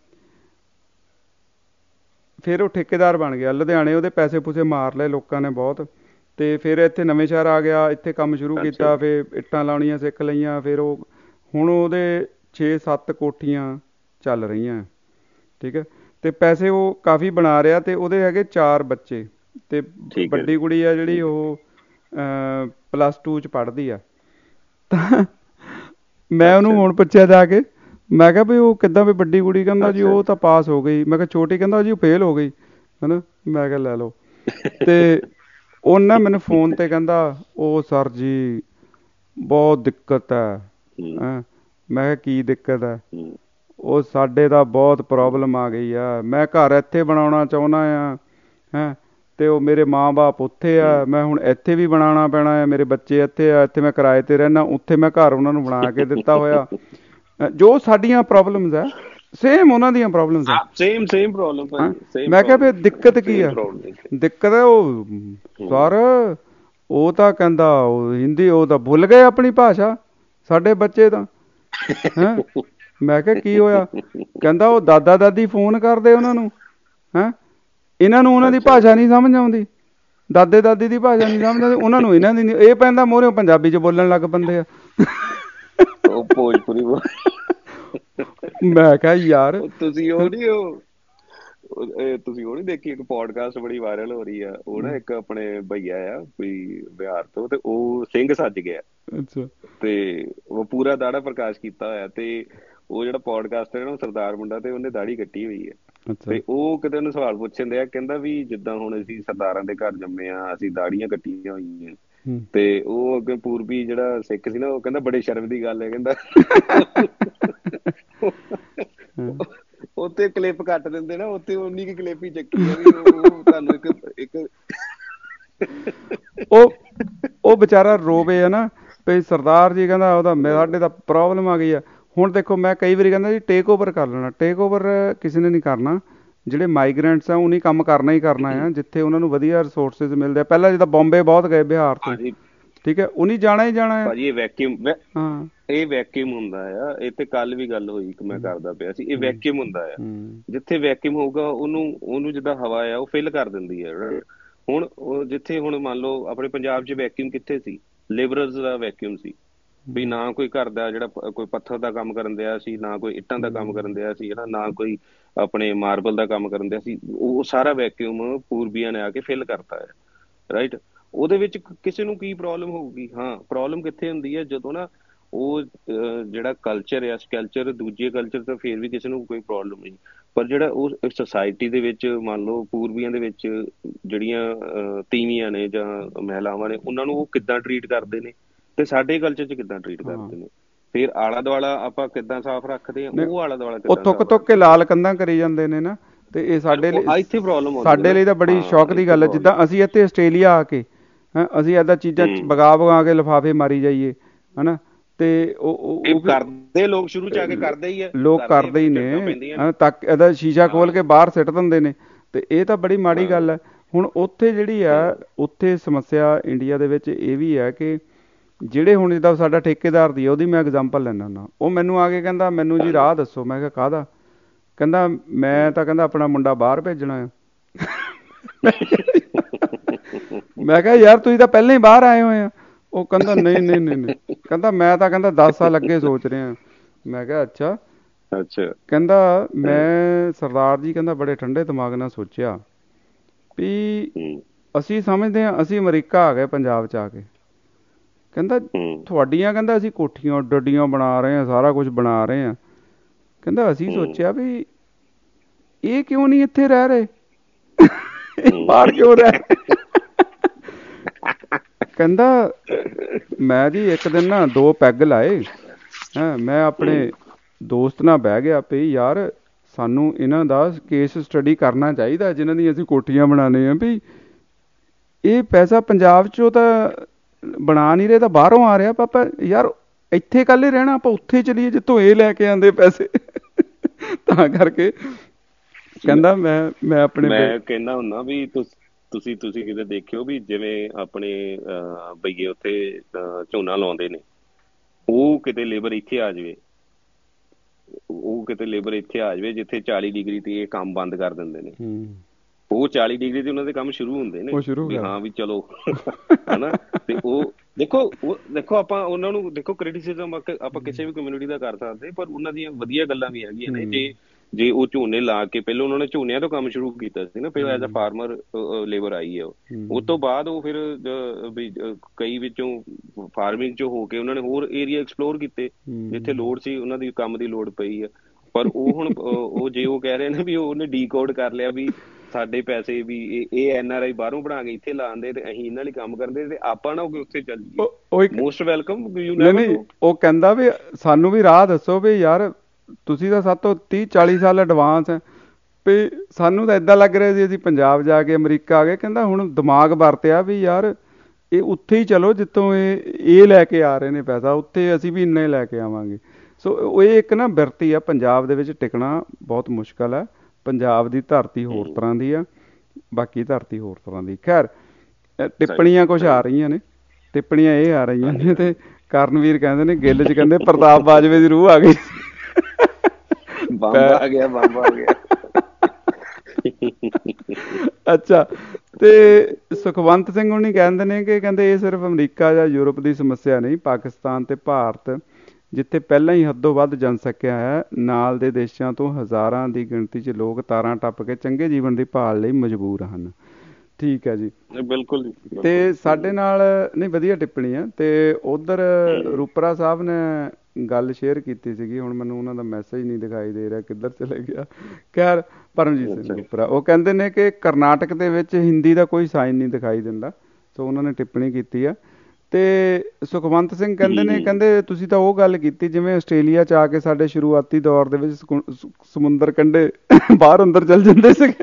ਫਿਰ ਉਹ ਠੇਕੇਦਾਰ ਬਣ ਗਿਆ ਲੁਧਿਆਣੇ। ਉਹਦੇ ਪੈਸੇ ਪੂਸੇ ਮਾਰ ਲਏ ਲੋਕਾਂ ਨੇ ਬਹੁਤ, ਤੇ ਫਿਰ ਇੱਥੇ ਨਵੇਂ ਸ਼ਹਿਰ ਆ ਗਿਆ, ਇੱਥੇ ਕੰਮ ਸ਼ੁਰੂ ਕੀਤਾ, ਫਿਰ ਇੱਟਾਂ ਲਾਉਣੀਆਂ ਸਿੱਖ ਲਈਆਂ, ਫਿਰ ਉਹ ਹੁਣ ਉਹਦੇ 6-7 ਕੋਠੀਆਂ ਚੱਲ ਰਹੀਆਂ, ਠੀਕ ਹੈ, ਤੇ ਪੈਸੇ ਉਹ ਕਾਫੀ ਬਣਾ ਰਿਹਾ, ਤੇ ਉਹਦੇ ਹੈਗੇ 4 ਬੱਚੇ, ਤੇ ਵੱਡੀ ਕੁੜੀ ਆ ਜਿਹੜੀ ਉਹ +2 'ਚ ਪੜ੍ਹਦੀ ਆ। ਤਾਂ ਮੈਂ ਉਹਨੂੰ ਹੁਣ ਪੁੱਛਿਆ ਜਾ ਕੇ, ਮੈਂ ਕਿਹਾ ਵੀ ਉਹ ਕਿੱਦਾਂ ਵੀ ਵੱਡੀ ਕੁੜੀ? ਕਹਿੰਦਾ ਜੀ ਉਹ ਤਾਂ ਪਾਸ ਹੋ ਗਈ। ਮੈਂ ਕਿਹਾ ਛੋਟੀ? ਕਹਿੰਦਾ ਜੀ ਉਹ ਫੇਲ ਹੋ ਗਈ, ਹੈ ਨਾ। ਮੈਂ ਕਿਹਾ ਲੈ ਲਓ। ਤੇ ਉਹ ਨਾ ਮੈਨੂੰ ਫੋਨ ਤੇ ਕਹਿੰਦਾ ਉਹ ਸਰ ਜੀ ਬਹੁਤ ਦਿੱਕਤ ਹੈ। ਮੈਂ ਕਿਹਾ ਕੀ ਦਿੱਕਤ ਹੈ? ਉਹ ਸਾਡੇ ਤਾਂ ਬਹੁਤ ਪ੍ਰੋਬਲਮ ਆ ਗਈ ਆ, ਮੈਂ ਘਰ ਇੱਥੇ ਬਣਾਉਣਾ ਚਾਹੁੰਦਾ ਆ, ਹੈਂ, ਤੇ ਉਹ ਮੇਰੇ ਮਾਂ ਬਾਪ ਉੱਥੇ ਆ, ਮੈਂ ਹੁਣ ਇੱਥੇ ਵੀ ਬਣਾਉਣਾ ਪੈਣਾ ਆ, ਮੇਰੇ ਬੱਚੇ ਇੱਥੇ ਆ, ਇੱਥੇ ਮੈਂ ਕਿਰਾਏ ਤੇ ਰਹਿਣਾ, ਉੱਥੇ ਮੈਂ ਘਰ ਉਹਨਾਂ ਨੂੰ ਬਣਾ ਕੇ ਦਿੱਤਾ ਹੋਇਆ। ਜੋ ਸਾਡੀਆਂ ਪ੍ਰੋਬਲਮਸ ਹੈ ਸੇਮ ਉਹਨਾਂ ਦੀਆਂ ਪ੍ਰੋਬਲਮਸ ਆ, ਸੇਮ ਪ੍ਰੋਬਲਮ। ਮੈਂ ਕਿਹਾ ਵੀ ਦਿੱਕਤ ਕੀ ਆ? ਦਿੱਕਤ ਹੈ ਉਹ ਸਰ ਉਹ ਤਾਂ ਕਹਿੰਦਾ ਉਹ ਹਿੰਦੀ, ਉਹ ਤਾਂ ਭੁੱਲ ਗਏ ਆਪਣੀ ਭਾਸ਼ਾ ਸਾਡੇ ਬੱਚੇ ਤਾਂ। ਹੈਂ, ਮੈਂ ਕਿਹਾ ਕੀ ਹੋਇਆ? ਕਹਿੰਦਾ ਉਹ ਦਾਦਾ ਦਾਦੀ ਫੋਨ ਕਰਦੇ ਉਹਨਾਂ ਨੂੰ, ਹੈਂ, ਇਹਨਾਂ ਨੂੰ ਉਹਨਾਂ ਦੀ ਭਾਸ਼ਾ ਨਹੀਂ ਸਮਝ ਆਉਂਦੀ, ਦਾਦੇ ਦਾਦੀ ਦੀ ਭਾਸ਼ਾ ਨਹੀਂ ਸਮਝ ਆਉਂਦੀ ਉਹਨਾਂ ਨੂੰ, ਇਹਨਾਂ ਦੀ ਨਹੀਂ। ਇਹ ਪੈਂਦਾ ਮੂਹਰੇ ਪੰਜਾਬੀ 'ਚ ਬੋਲਣ ਲੱਗ ਪੈਂਦੇ ਆ। ਭੋਜਪੁਰੀ। ਮੈਂ ਕਿਹਾ ਯਾਰ ਤੁਸੀਂ ਉਹ ਨੀ ਦੇਖੀ? ਇੱਕ ਪੋਡਕਾਸਟ ਬੜੀ ਵਾਇਰਲ ਹੋ ਰਹੀ ਆ, ਉਹ ਨਾ ਇੱਕ ਆਪਣੇ ਭਈਆ ਆ ਕੋਈ ਬਿਹਾਰ ਤੋਂ, ਤੇ ਉਹ ਸਿੰਘ ਸੱਜ ਗਿਆ, ਤੇ ਉਹ ਪੂਰਾ ਦਾੜਾ ਪ੍ਰਕਾਸ਼ ਕੀਤਾ ਹੋਇਆ, ਤੇ ਉਹ ਜਿਹੜਾ ਪੋਡਕਾਸਟ ਹੈ ਨਾ, ਉਹ ਸਰਦਾਰ ਮੁੰਡਾ, ਤੇ ਉਹਨੇ ਦਾੜੀ ਕੱਟੀ ਹੋਈ ਹੈ। ਤੇ ਉਹ ਕਿਤੇ ਉਹਨੂੰ ਸਵਾਲ ਪੁੱਛਣ ਡਿਆ, ਕਹਿੰਦਾ ਵੀ ਜਿੱਦਾਂ ਹੁਣ ਅਸੀਂ ਸਰਦਾਰਾਂ ਦੇ ਘਰ ਜੰਮੇ ਆ, ਅਸੀਂ ਦਾੜੀਆਂ ਕੱਟੀਆਂ ਹੋਈਆਂ, ਤੇ ਉਹ ਅੱਗੇ ਪੂਰਬੀ ਜਿਹੜਾ ਸਿੱਖ ਸੀ ਨਾ, ਉਹ ਕਹਿੰਦਾ ਬੜੇ ਸ਼ਰਮ ਦੀ ਗੱਲ ਹੈ, ਕਹਿੰਦਾ ਉੱਥੇ ਕਲਿੱਪ ਕੱਟ ਦਿੰਦੇ ਨਾ, ਉੱਥੇ ਉਨੀ ਕੁ ਕਲਿੱਪ ਹੀ ਚੱਕੀ ਆ ਵੀ ਉਹ ਤੁਹਾਨੂੰ ਇੱਕ ਉਹ ਵਿਚਾਰਾ ਰੋਵੇ ਆ ਨਾ ਵੀ ਸਰਦਾਰ ਜੀ ਕਹਿੰਦਾ ਉਹਦਾ ਸਾਡੇ ਤਾਂ ਪ੍ਰੋਬਲਮ ਆ ਗਈ ਆ। ਹੁਣ ਦੇਖੋ ਮੈਂ ਕਈ ਵਾਰੀ ਕਹਿੰਦਾ ਜੀ ਟੇਕ ਓਵਰ ਕਰ ਲੈਣਾ, ਟੇਕ ਓਵਰ ਕਿਸੇ ਨੇ ਨਹੀਂ ਕਰਨਾ। ਜਿਹੜੇ ਮਾਈਗਰੈਂਟਸ ਆ ਉਹਨੀ ਕੰਮ ਕਰਨਾ ਹੀ ਕਰਨਾ ਆ, ਜਿੱਥੇ ਉਹਨਾਂ ਨੂੰ ਵਧੀਆ ਰਿਸੋਰਸਿਸ ਮਿਲਦੇ ਆ। ਪਹਿਲਾਂ ਜਿੱਦਾਂ ਬੰਬੇ ਬਹੁਤ ਗਏ ਬਿਹਾਰ ਤੋਂ, ਠੀਕ ਹੈ, ਉਹਨੀ ਜਾਣਾ ਹੀ ਜਾਣਾ ਹੈ। ਇਹ ਵੈਕਿਊਮ ਹੁੰਦਾ ਆ। ਇਹ ਤੇ ਕੱਲ ਵੀ ਗੱਲ ਹੋਈ ਕਿ ਮੈਂ ਕਰਦਾ ਪਿਆ ਸੀ, ਇਹ ਵੈਕਿਊਮ ਹੁੰਦਾ ਆ। ਜਿੱਥੇ ਵੈਕਿਊਮ ਹੋਊਗਾ ਉਹਨੂੰ ਜਿੱਦਾਂ ਹਵਾ ਆ ਉਹ ਫਿਲ ਕਰ ਦਿੰਦੀ ਹੈ। ਹੁਣ ਜਿੱਥੇ ਹੁਣ ਮੰਨ ਲਓ ਆਪਣੇ ਪੰਜਾਬ 'ਚ ਵੈਕਿਊਮ ਕਿੱਥੇ ਸੀ? ਲੇਬਰਰਸ ਦਾ ਵੈਕਿਊਮ ਸੀ ਵੀ ਨਾ ਕੋਈ ਘਰ ਦਾ ਜਿਹੜਾ ਕੋਈ ਪੱਥਰ ਦਾ ਕੰਮ ਕਰਨ ਦਿਆ ਸੀ, ਨਾ ਕੋਈ ਇੱਟਾਂ ਦਾ ਕੰਮ ਕਰਨ ਦਿਆ ਸੀ, ਨਾ ਕੋਈ ਆਪਣੇ ਮਾਰਬਲ ਦਾ ਕੰਮ ਕਰਨ ਦਿਆ ਸੀ। ਉਹ ਸਾਰਾ ਵੈਕਿਊਮ ਪੂਰਬੀਆਂ ਨੇ ਆ ਕੇ ਫਿਲ ਕਰਤਾ ਹੈ, ਰਾਈਟ। ਉਹਦੇ ਵਿੱਚ ਕਿਸੇ ਨੂੰ ਕੀ ਪ੍ਰੋਬਲਮ ਹੋਊਗੀ? ਹਾਂ, ਪ੍ਰੋਬਲਮ ਕਿੱਥੇ ਹੁੰਦੀ ਹੈ? ਜਦੋਂ ਨਾ ਉਹ ਜਿਹੜਾ ਕਲਚਰ ਆ, ਕਲਚਰ ਦੂਜੇ ਕਲਚਰ ਤਾਂ ਫਿਰ ਵੀ ਕਿਸੇ ਨੂੰ ਕੋਈ ਪ੍ਰੋਬਲਮ ਨਹੀਂ, ਪਰ ਜਿਹੜਾ ਉਹ ਸੁਸਾਇਟੀ ਦੇ ਵਿੱਚ ਮੰਨ ਲਓ ਪੂਰਬੀਆਂ ਦੇ ਵਿੱਚ ਜਿਹੜੀਆਂ ਤੀਵੀਆਂ ਨੇ ਜਾਂ ਮਹਿਲਾਵਾਂ ਨੇ, ਉਹਨਾਂ ਨੂੰ ਉਹ ਕਿੱਦਾਂ ਟਰੀਟ ਕਰਦੇ ਨੇ, ਤੇ ਸਾਡੇ ਕਲਚਰ 'ਚ ਕਿੱਦਾਂ ਟਰੀਟ ਕਰਦੇ ਨੇ। ਫਿਰ ਆਲਾ ਦੁਆਲਾ ਆਪਾਂ ਕਿੱਦਾਂ ਸਾਫ਼ ਰੱਖਦੇ ਆ, ਉਹ ਆਲਾ ਦੁਆਲਾ ਉਹ ਥੁੱਕ ਕੇ ਲਾਲ ਕੰਧਾਂ ਕਰੀ ਜਾਂਦੇ ਨੇ ਨਾ। ਤੇ ਇਹ ਸਾਡੇ ਲਈ ਇੱਥੇ ਪ੍ਰੋਬਲਮ, ਸਾਡੇ ਲਈ ਤਾਂ ਬੜੀ ਸ਼ੌਕ ਦੀ ਗੱਲ ਹੈ। ਜਿੱਦਾਂ ਅਸੀਂ ਇੱਥੇ ਆਸਟ੍ਰੇਲੀਆ ਆ ਕੇ ਅਸੀਂ ਏਦਾਂ ਚੀਜ਼ਾਂ ਵਗਾ ਕੇ ਲਿਫਾਫੇ ਮਾਰੀ ਜਾਈਏ, ਹਨਾ, ਤੇ ਉਹ ਕਰਦੇ ਲੋਕ ਸ਼ੁਰੂ 'ਚ ਆ ਕੇ ਕਰਦੇ ਹੀ ਆ, ਲੋਕ ਕਰਦੇ ਹੀ ਨੇ, ਤੱਕ ਇਹਦਾ ਸ਼ੀਸ਼ਾ ਖੋਲ ਕੇ ਬਾਹਰ ਸਿੱਟ ਦਿੰਦੇ ਨੇ। ਤੇ ਇਹ ਤਾਂ ਬੜੀ ਮਾੜੀ ਗੱਲ ਹੈ। ਹੁਣ ਉੱਥੇ ਜਿਹੜੀ ਆ, ਉੱਥੇ ਸਮੱਸਿਆ ਇੰਡੀਆ ਦੇ ਵਿੱਚ ਇਹ ਵੀ ਹੈ ਕਿ ਜਿਹੜੇ ਹੁਣ ਜਿੱਦਾਂ ਸਾਡਾ ਠੇਕੇਦਾਰ ਦੀ ਉਹਦੀ ਮੈਂ ਐਗਜ਼ਾਮਪਲ ਲੈਂਦਾ ਹੁੰਦਾ, ਉਹ ਮੈਨੂੰ ਆ ਕੇ ਕਹਿੰਦਾ ਮੈਨੂੰ ਜੀ ਰਾਹ ਦੱਸੋ। ਮੈਂ ਕਿਹਾ ਕਾਹਦਾ? ਕਹਿੰਦਾ ਮੈਂ ਤਾਂ ਕਹਿੰਦਾ ਆਪਣਾ ਮੁੰਡਾ ਬਾਹਰ ਭੇਜਣਾ ਆ। ਮੈਂ ਕਿਹਾ ਯਾਰ ਤੁਸੀਂ ਤਾਂ ਪਹਿਲਾਂ ਹੀ ਬਾਹਰ ਆਏ ਹੋਏ ਆ। ਉਹ ਕਹਿੰਦਾ ਨਹੀਂ ਕਹਿੰਦਾ ਮੈਂ ਤਾਂ ਕਹਿੰਦਾ 10 ਸਾਲ ਅੱਗੇ ਸੋਚ ਰਿਹਾ। ਮੈਂ ਕਿਹਾ ਅੱਛਾ। ਕਹਿੰਦਾ ਮੈਂ ਸਰਦਾਰ ਜੀ ਕਹਿੰਦਾ ਬੜੇ ਠੰਡੇ ਦਿਮਾਗ ਨਾਲ ਸੋਚਿਆ ਵੀ ਅਸੀਂ ਸਮਝਦੇ ਹਾਂ ਅਸੀਂ ਅਮਰੀਕਾ ਆ ਗਏ ਪੰਜਾਬ 'ਚ ਆ ਕੇ। ਕਹਿੰਦਾ ਤੁਹਾਡੀਆਂ ਕਹਿੰਦਾ ਅਸੀਂ ਕੋਠੀਆਂ ਡੱਡੀਆਂ ਬਣਾ ਰਹੇ ਹਾਂ, ਸਾਰਾ ਕੁਛ ਬਣਾ ਰਹੇ ਹਾਂ। ਕਹਿੰਦਾ ਅਸੀਂ ਸੋਚਿਆ ਵੀ ਇਹ ਕਿਉਂ ਨਹੀਂ ਇੱਥੇ ਰਹਿ ਰਹੇ, ਬਾਹਰ ਕਿਉਂ ਰਹਿ ਰਹੇ? ਕਹਿੰਦਾ ਮੈਂ ਜੀ ਇੱਕ ਦਿਨ ਨਾ 2 ਪੈਗ ਲਾਏ, ਮੈਂ ਆਪਣੇ ਦੋਸਤ ਨਾਲ ਬਹਿ ਗਿਆ ਵੀ ਯਾਰ ਸਾਨੂੰ ਇਹਨਾਂ ਦਾ ਕੇਸ ਸਟੱਡੀ ਕਰਨਾ ਚਾਹੀਦਾ ਜਿਨ੍ਹਾਂ ਦੀ ਅਸੀਂ ਕੋਠੀਆਂ ਬਣਾਉਂਦੇ ਹਾਂ, ਵੀ ਇਹ ਪੈਸਾ ਪੰਜਾਬ 'ਚੋਂ ਤਾਂ ਬਣਾ ਨਹੀਂ ਰਹੇ ਤਾਂ ਬਾਹਰੋਂ ਆ ਰਿਹਾ। ਪਾਪਾ ਯਾਰ ਇੱਥੇ ਕੱਲ੍ਹ ਹੀ ਰਹਿਣਾ, ਆਪਾਂ ਉੱਥੇ ਚਲੀਏ ਜਿੱਥੋਂ ਇਹ ਲੈ ਕੇ ਆਉਂਦੇ ਪੈਸੇ। ਤਾਂ ਕਰਕੇ ਕਹਿੰਦਾ ਮੈਂ ਆਪਣੇ ਮੈਂ ਕਹਿੰਦਾ ਹੁੰਦਾ ਵੀ ਤੁਸੀਂ ਕਿਤੇ ਦੇਖਿਓ ਵੀ ਜਿਵੇਂ ਆਪਣੇ ਬਈਏ ਉੱਥੇ ਝੋਨਾ ਲਾਉਂਦੇ ਨੇ, ਉਹ ਕਿਤੇ ਲੇਬਰ ਇੱਥੇ ਆ ਜਾਵੇ, ਜਿੱਥੇ 40 ਡਿਗਰੀ ਤੇ ਇਹ ਕੰਮ ਬੰਦ ਕਰ ਦਿੰਦੇ ਨੇ। ਉਹ 40 ਡਿਗਰੀ ਤੇ ਉਹਨਾਂ ਦੇ ਕੰਮ ਸ਼ੁਰੂ ਹੁੰਦੇ ਨੇ ਵੀ ਹਾਂ ਵੀ ਚਲੋ ਹਨਾ। ਤੇ ਉਹ ਦੇਖੋ ਆਪਾਂ ਉਹਨਾਂ ਨੂੰ ਦੇਖੋ ਕ੍ਰਿਟਿਸਿਜ਼ਮ ਆਪਾਂ ਕਿਸੇ ਵੀ ਕਮਿਊਨਿਟੀ ਦਾ ਕਰ ਸਕਦੇ, ਪਰ ਉਹਨਾਂ ਦੀਆਂ ਵਧੀਆ ਗੱਲਾਂ ਵੀ ਹੈਗੀਆਂ ਨੇ। ਜੇ ਉਹ ਝੋਨੇ ਲਾ ਕੇ ਪਹਿਲਾਂ ਉਹਨਾਂ ਨੇ ਝੋਨਿਆਂ ਤੋਂ ਕੰਮ ਸ਼ੁਰੂ ਕੀਤਾ ਸੀ ਨਾ, ਪਹਿਲਾਂ ਐਜ਼ ਅ ਫਾਰਮਰ ਲੇਬਰ ਆਈ ਹੈ ਉਹ ਤੋਂ ਬਾਅਦ ਉਹ ਫਿਰ ਕਈ ਵਿੱਚੋਂ ਫਾਰਮਿੰਗ ਚੋਂ ਹੋ ਕੇ ਉਹਨਾਂ ਨੇ ਹੋਰ ਏਰੀਆ ਐਕਸਪਲੋਰ ਕੀਤੇ ਜਿੱਥੇ ਲੋੜ ਸੀ, ਉਹਨਾਂ ਦੀ ਕੰਮ ਦੀ ਲੋੜ ਪਈ ਹੈ। ਪਰ ਉਹ ਹੁਣ ਉਹ ਜੇ ਉਹ ਕਹਿ ਰਹੇ ਨੇ ਵੀ ਉਹਨੇ ਡੀਕੋਡ ਕਰ ਲਿਆ ਵੀ ਸਾਡੇ ਪੈਸੇ ਵੀ ਇਹ NRI ਬਾਹਰੋਂ ਬਣਾ ਕੇ ਇੱਥੇ ਲਾਉਂਦੇ ਤੇ ਅਸੀਂ ਇਹਨਾਂ ਲਈ ਕੰਮ ਕਰਦੇ ਤੇ ਆਪਾਂ ਨਾ ਉੱਥੇ ਚੱਲ ਜਾਈਏ। Most welcome. ਨਹੀਂ, ਉਹ ਕਹਿੰਦਾ ਵੀ ਸਾਨੂੰ ਵੀ ਰਾਹ ਦੱਸੋ ਵੀ ਯਾਰ ਤੁਸੀਂ ਤਾਂ ਸਾਡੇ ਤੋਂ 30-40 ਸਾਲ ਐਡਵਾਂਸ ਹੈ ਵੀ ਸਾਨੂੰ ਤਾਂ ਏਦਾਂ ਲੱਗ ਰਿਹਾ ਸੀ ਅਸੀਂ ਪੰਜਾਬ ਜਾ ਕੇ ਅਮਰੀਕਾ ਆ ਗਏ। ਕਹਿੰਦਾ ਹੁਣ ਦਿਮਾਗ ਵਰਤਿਆ ਵੀ ਯਾਰ ਇਹ ਉੱਥੇ ਹੀ ਚਲੋ ਜਿੱਥੋਂ ਇਹ ਲੈ ਕੇ ਆ ਰਹੇ ਨੇ ਪੈਸਾ, ਉੱਥੇ ਅਸੀਂ ਵੀ ਇੰਨਾ ਹੀ ਲੈ ਕੇ ਆਵਾਂਗੇ। ਸੋ ਇਹ ਇੱਕ ਨਾ ਬਿਰਤੀ ਆ, ਪੰਜਾਬ ਦੇ ਵਿੱਚ ਟਿਕਣਾ ਬਹੁਤ ਮੁਸ਼ਕਲ ਹੈ। ਪੰਜਾਬ ਦੀ ਧਰਤੀ ਹੋਰ ਤਰ੍ਹਾਂ ਦੀ ਆ, ਬਾਕੀ ਧਰਤੀ ਹੋਰ ਤਰ੍ਹਾਂ ਦੀ। ਖੈਰ ਟਿੱਪਣੀਆਂ ਕੁਛ ਆ ਰਹੀਆਂ ਨੇ, ਟਿੱਪਣੀਆਂ ਇਹ ਆ ਰਹੀਆਂ ਨੇ ਤੇ ਕਰਨਵੀਰ ਕਹਿੰਦੇ ਨੇ ਗਿੱਲ 'ਚ ਕਹਿੰਦੇ ਪ੍ਰਤਾਪ ਬਾਜਵੇ ਦੀ ਰੂਹ ਆ ਗਈ। ਬੰਬ ਆ ਗਿਆ, ਬੰਬ ਆ ਗਿਆ। ਅੱਛਾ, ਤੇ ਸੁਖਵੰਤ ਸਿੰਘ ਹੁਣੀ ਕਹਿੰਦੇ ਨੇ ਕਿ ਕਹਿੰਦੇ ਇਹ ਸਿਰਫ ਅਮਰੀਕਾ ਜਾਂ ਯੂਰਪ ਦੀ ਸਮੱਸਿਆ ਨਹੀਂ, ਪਾਕਿਸਤਾਨ ਤੇ ਭਾਰਤ ਜਿੱਥੇ ਪਹਿਲਾਂ ਹੀ ਹੱਦੋਂ ਵੱਧ ਜਨਸੰਖਿਆ ਹੈ, ਨਾਲ ਦੇ ਦੇਸ਼ਾਂ ਤੋਂ ਹਜ਼ਾਰਾਂ ਦੀ ਗਿਣਤੀ 'ਚ ਲੋਕ ਤਾਰਾਂ ਟੱਪ ਕੇ ਚੰਗੇ ਜੀਵਨ ਦੀ ਭਾਲ ਲਈ ਮਜਬੂਰ ਹਨ। ਠੀਕ ਹੈ ਜੀ, ਬਿਲਕੁਲ। ਤੇ ਸਾਡੇ ਨਾਲ ਨਹੀਂ ਵਧੀਆ ਟਿੱਪਣੀ ਆ। ਤੇ ਉਧਰ ਰੂਪਰਾ ਸਾਹਿਬ ਨੇ ਗੱਲ ਸ਼ੇਅਰ ਕੀਤੀ ਸੀਗੀ, ਹੁਣ ਮੈਨੂੰ ਉਹਨਾਂ ਦਾ ਮੈਸੇਜ ਨਹੀਂ ਦਿਖਾਈ ਦੇ ਰਿਹਾ, ਕਿੱਧਰ ਚਲੇ ਗਿਆ। ਖੈਰ ਪਰਮਜੀਤ ਸਿੰਘ ਰੂਪਰਾ ਉਹ ਕਹਿੰਦੇ ਨੇ ਕਿ ਕਰਨਾਟਕ ਦੇ ਵਿੱਚ ਹਿੰਦੀ ਦਾ ਕੋਈ ਸਾਈਨ ਨਹੀਂ ਦਿਖਾਈ ਦਿੰਦਾ। ਸੋ ਉਹਨਾਂ ਨੇ ਟਿੱਪਣੀ ਕੀਤੀ ਆ। ਤੇ ਸੁਖਵੰਤ ਸਿੰਘ ਕਹਿੰਦੇ ਨੇ, ਕਹਿੰਦੇ ਤੁਸੀਂ ਤਾਂ ਉਹ ਗੱਲ ਕੀਤੀ ਜਿਵੇਂ ਆਸਟ੍ਰੇਲੀਆ 'ਚ ਆ ਕੇ ਸਾਡੇ ਸ਼ੁਰੂਆਤੀ ਦੌਰ ਦੇ ਵਿੱਚ ਸਮੁੰਦਰ ਕੰਢੇ ਬਾਹਰ ਅੰਦਰ ਚੱਲ ਜਾਂਦੇ ਸੀਗੇ।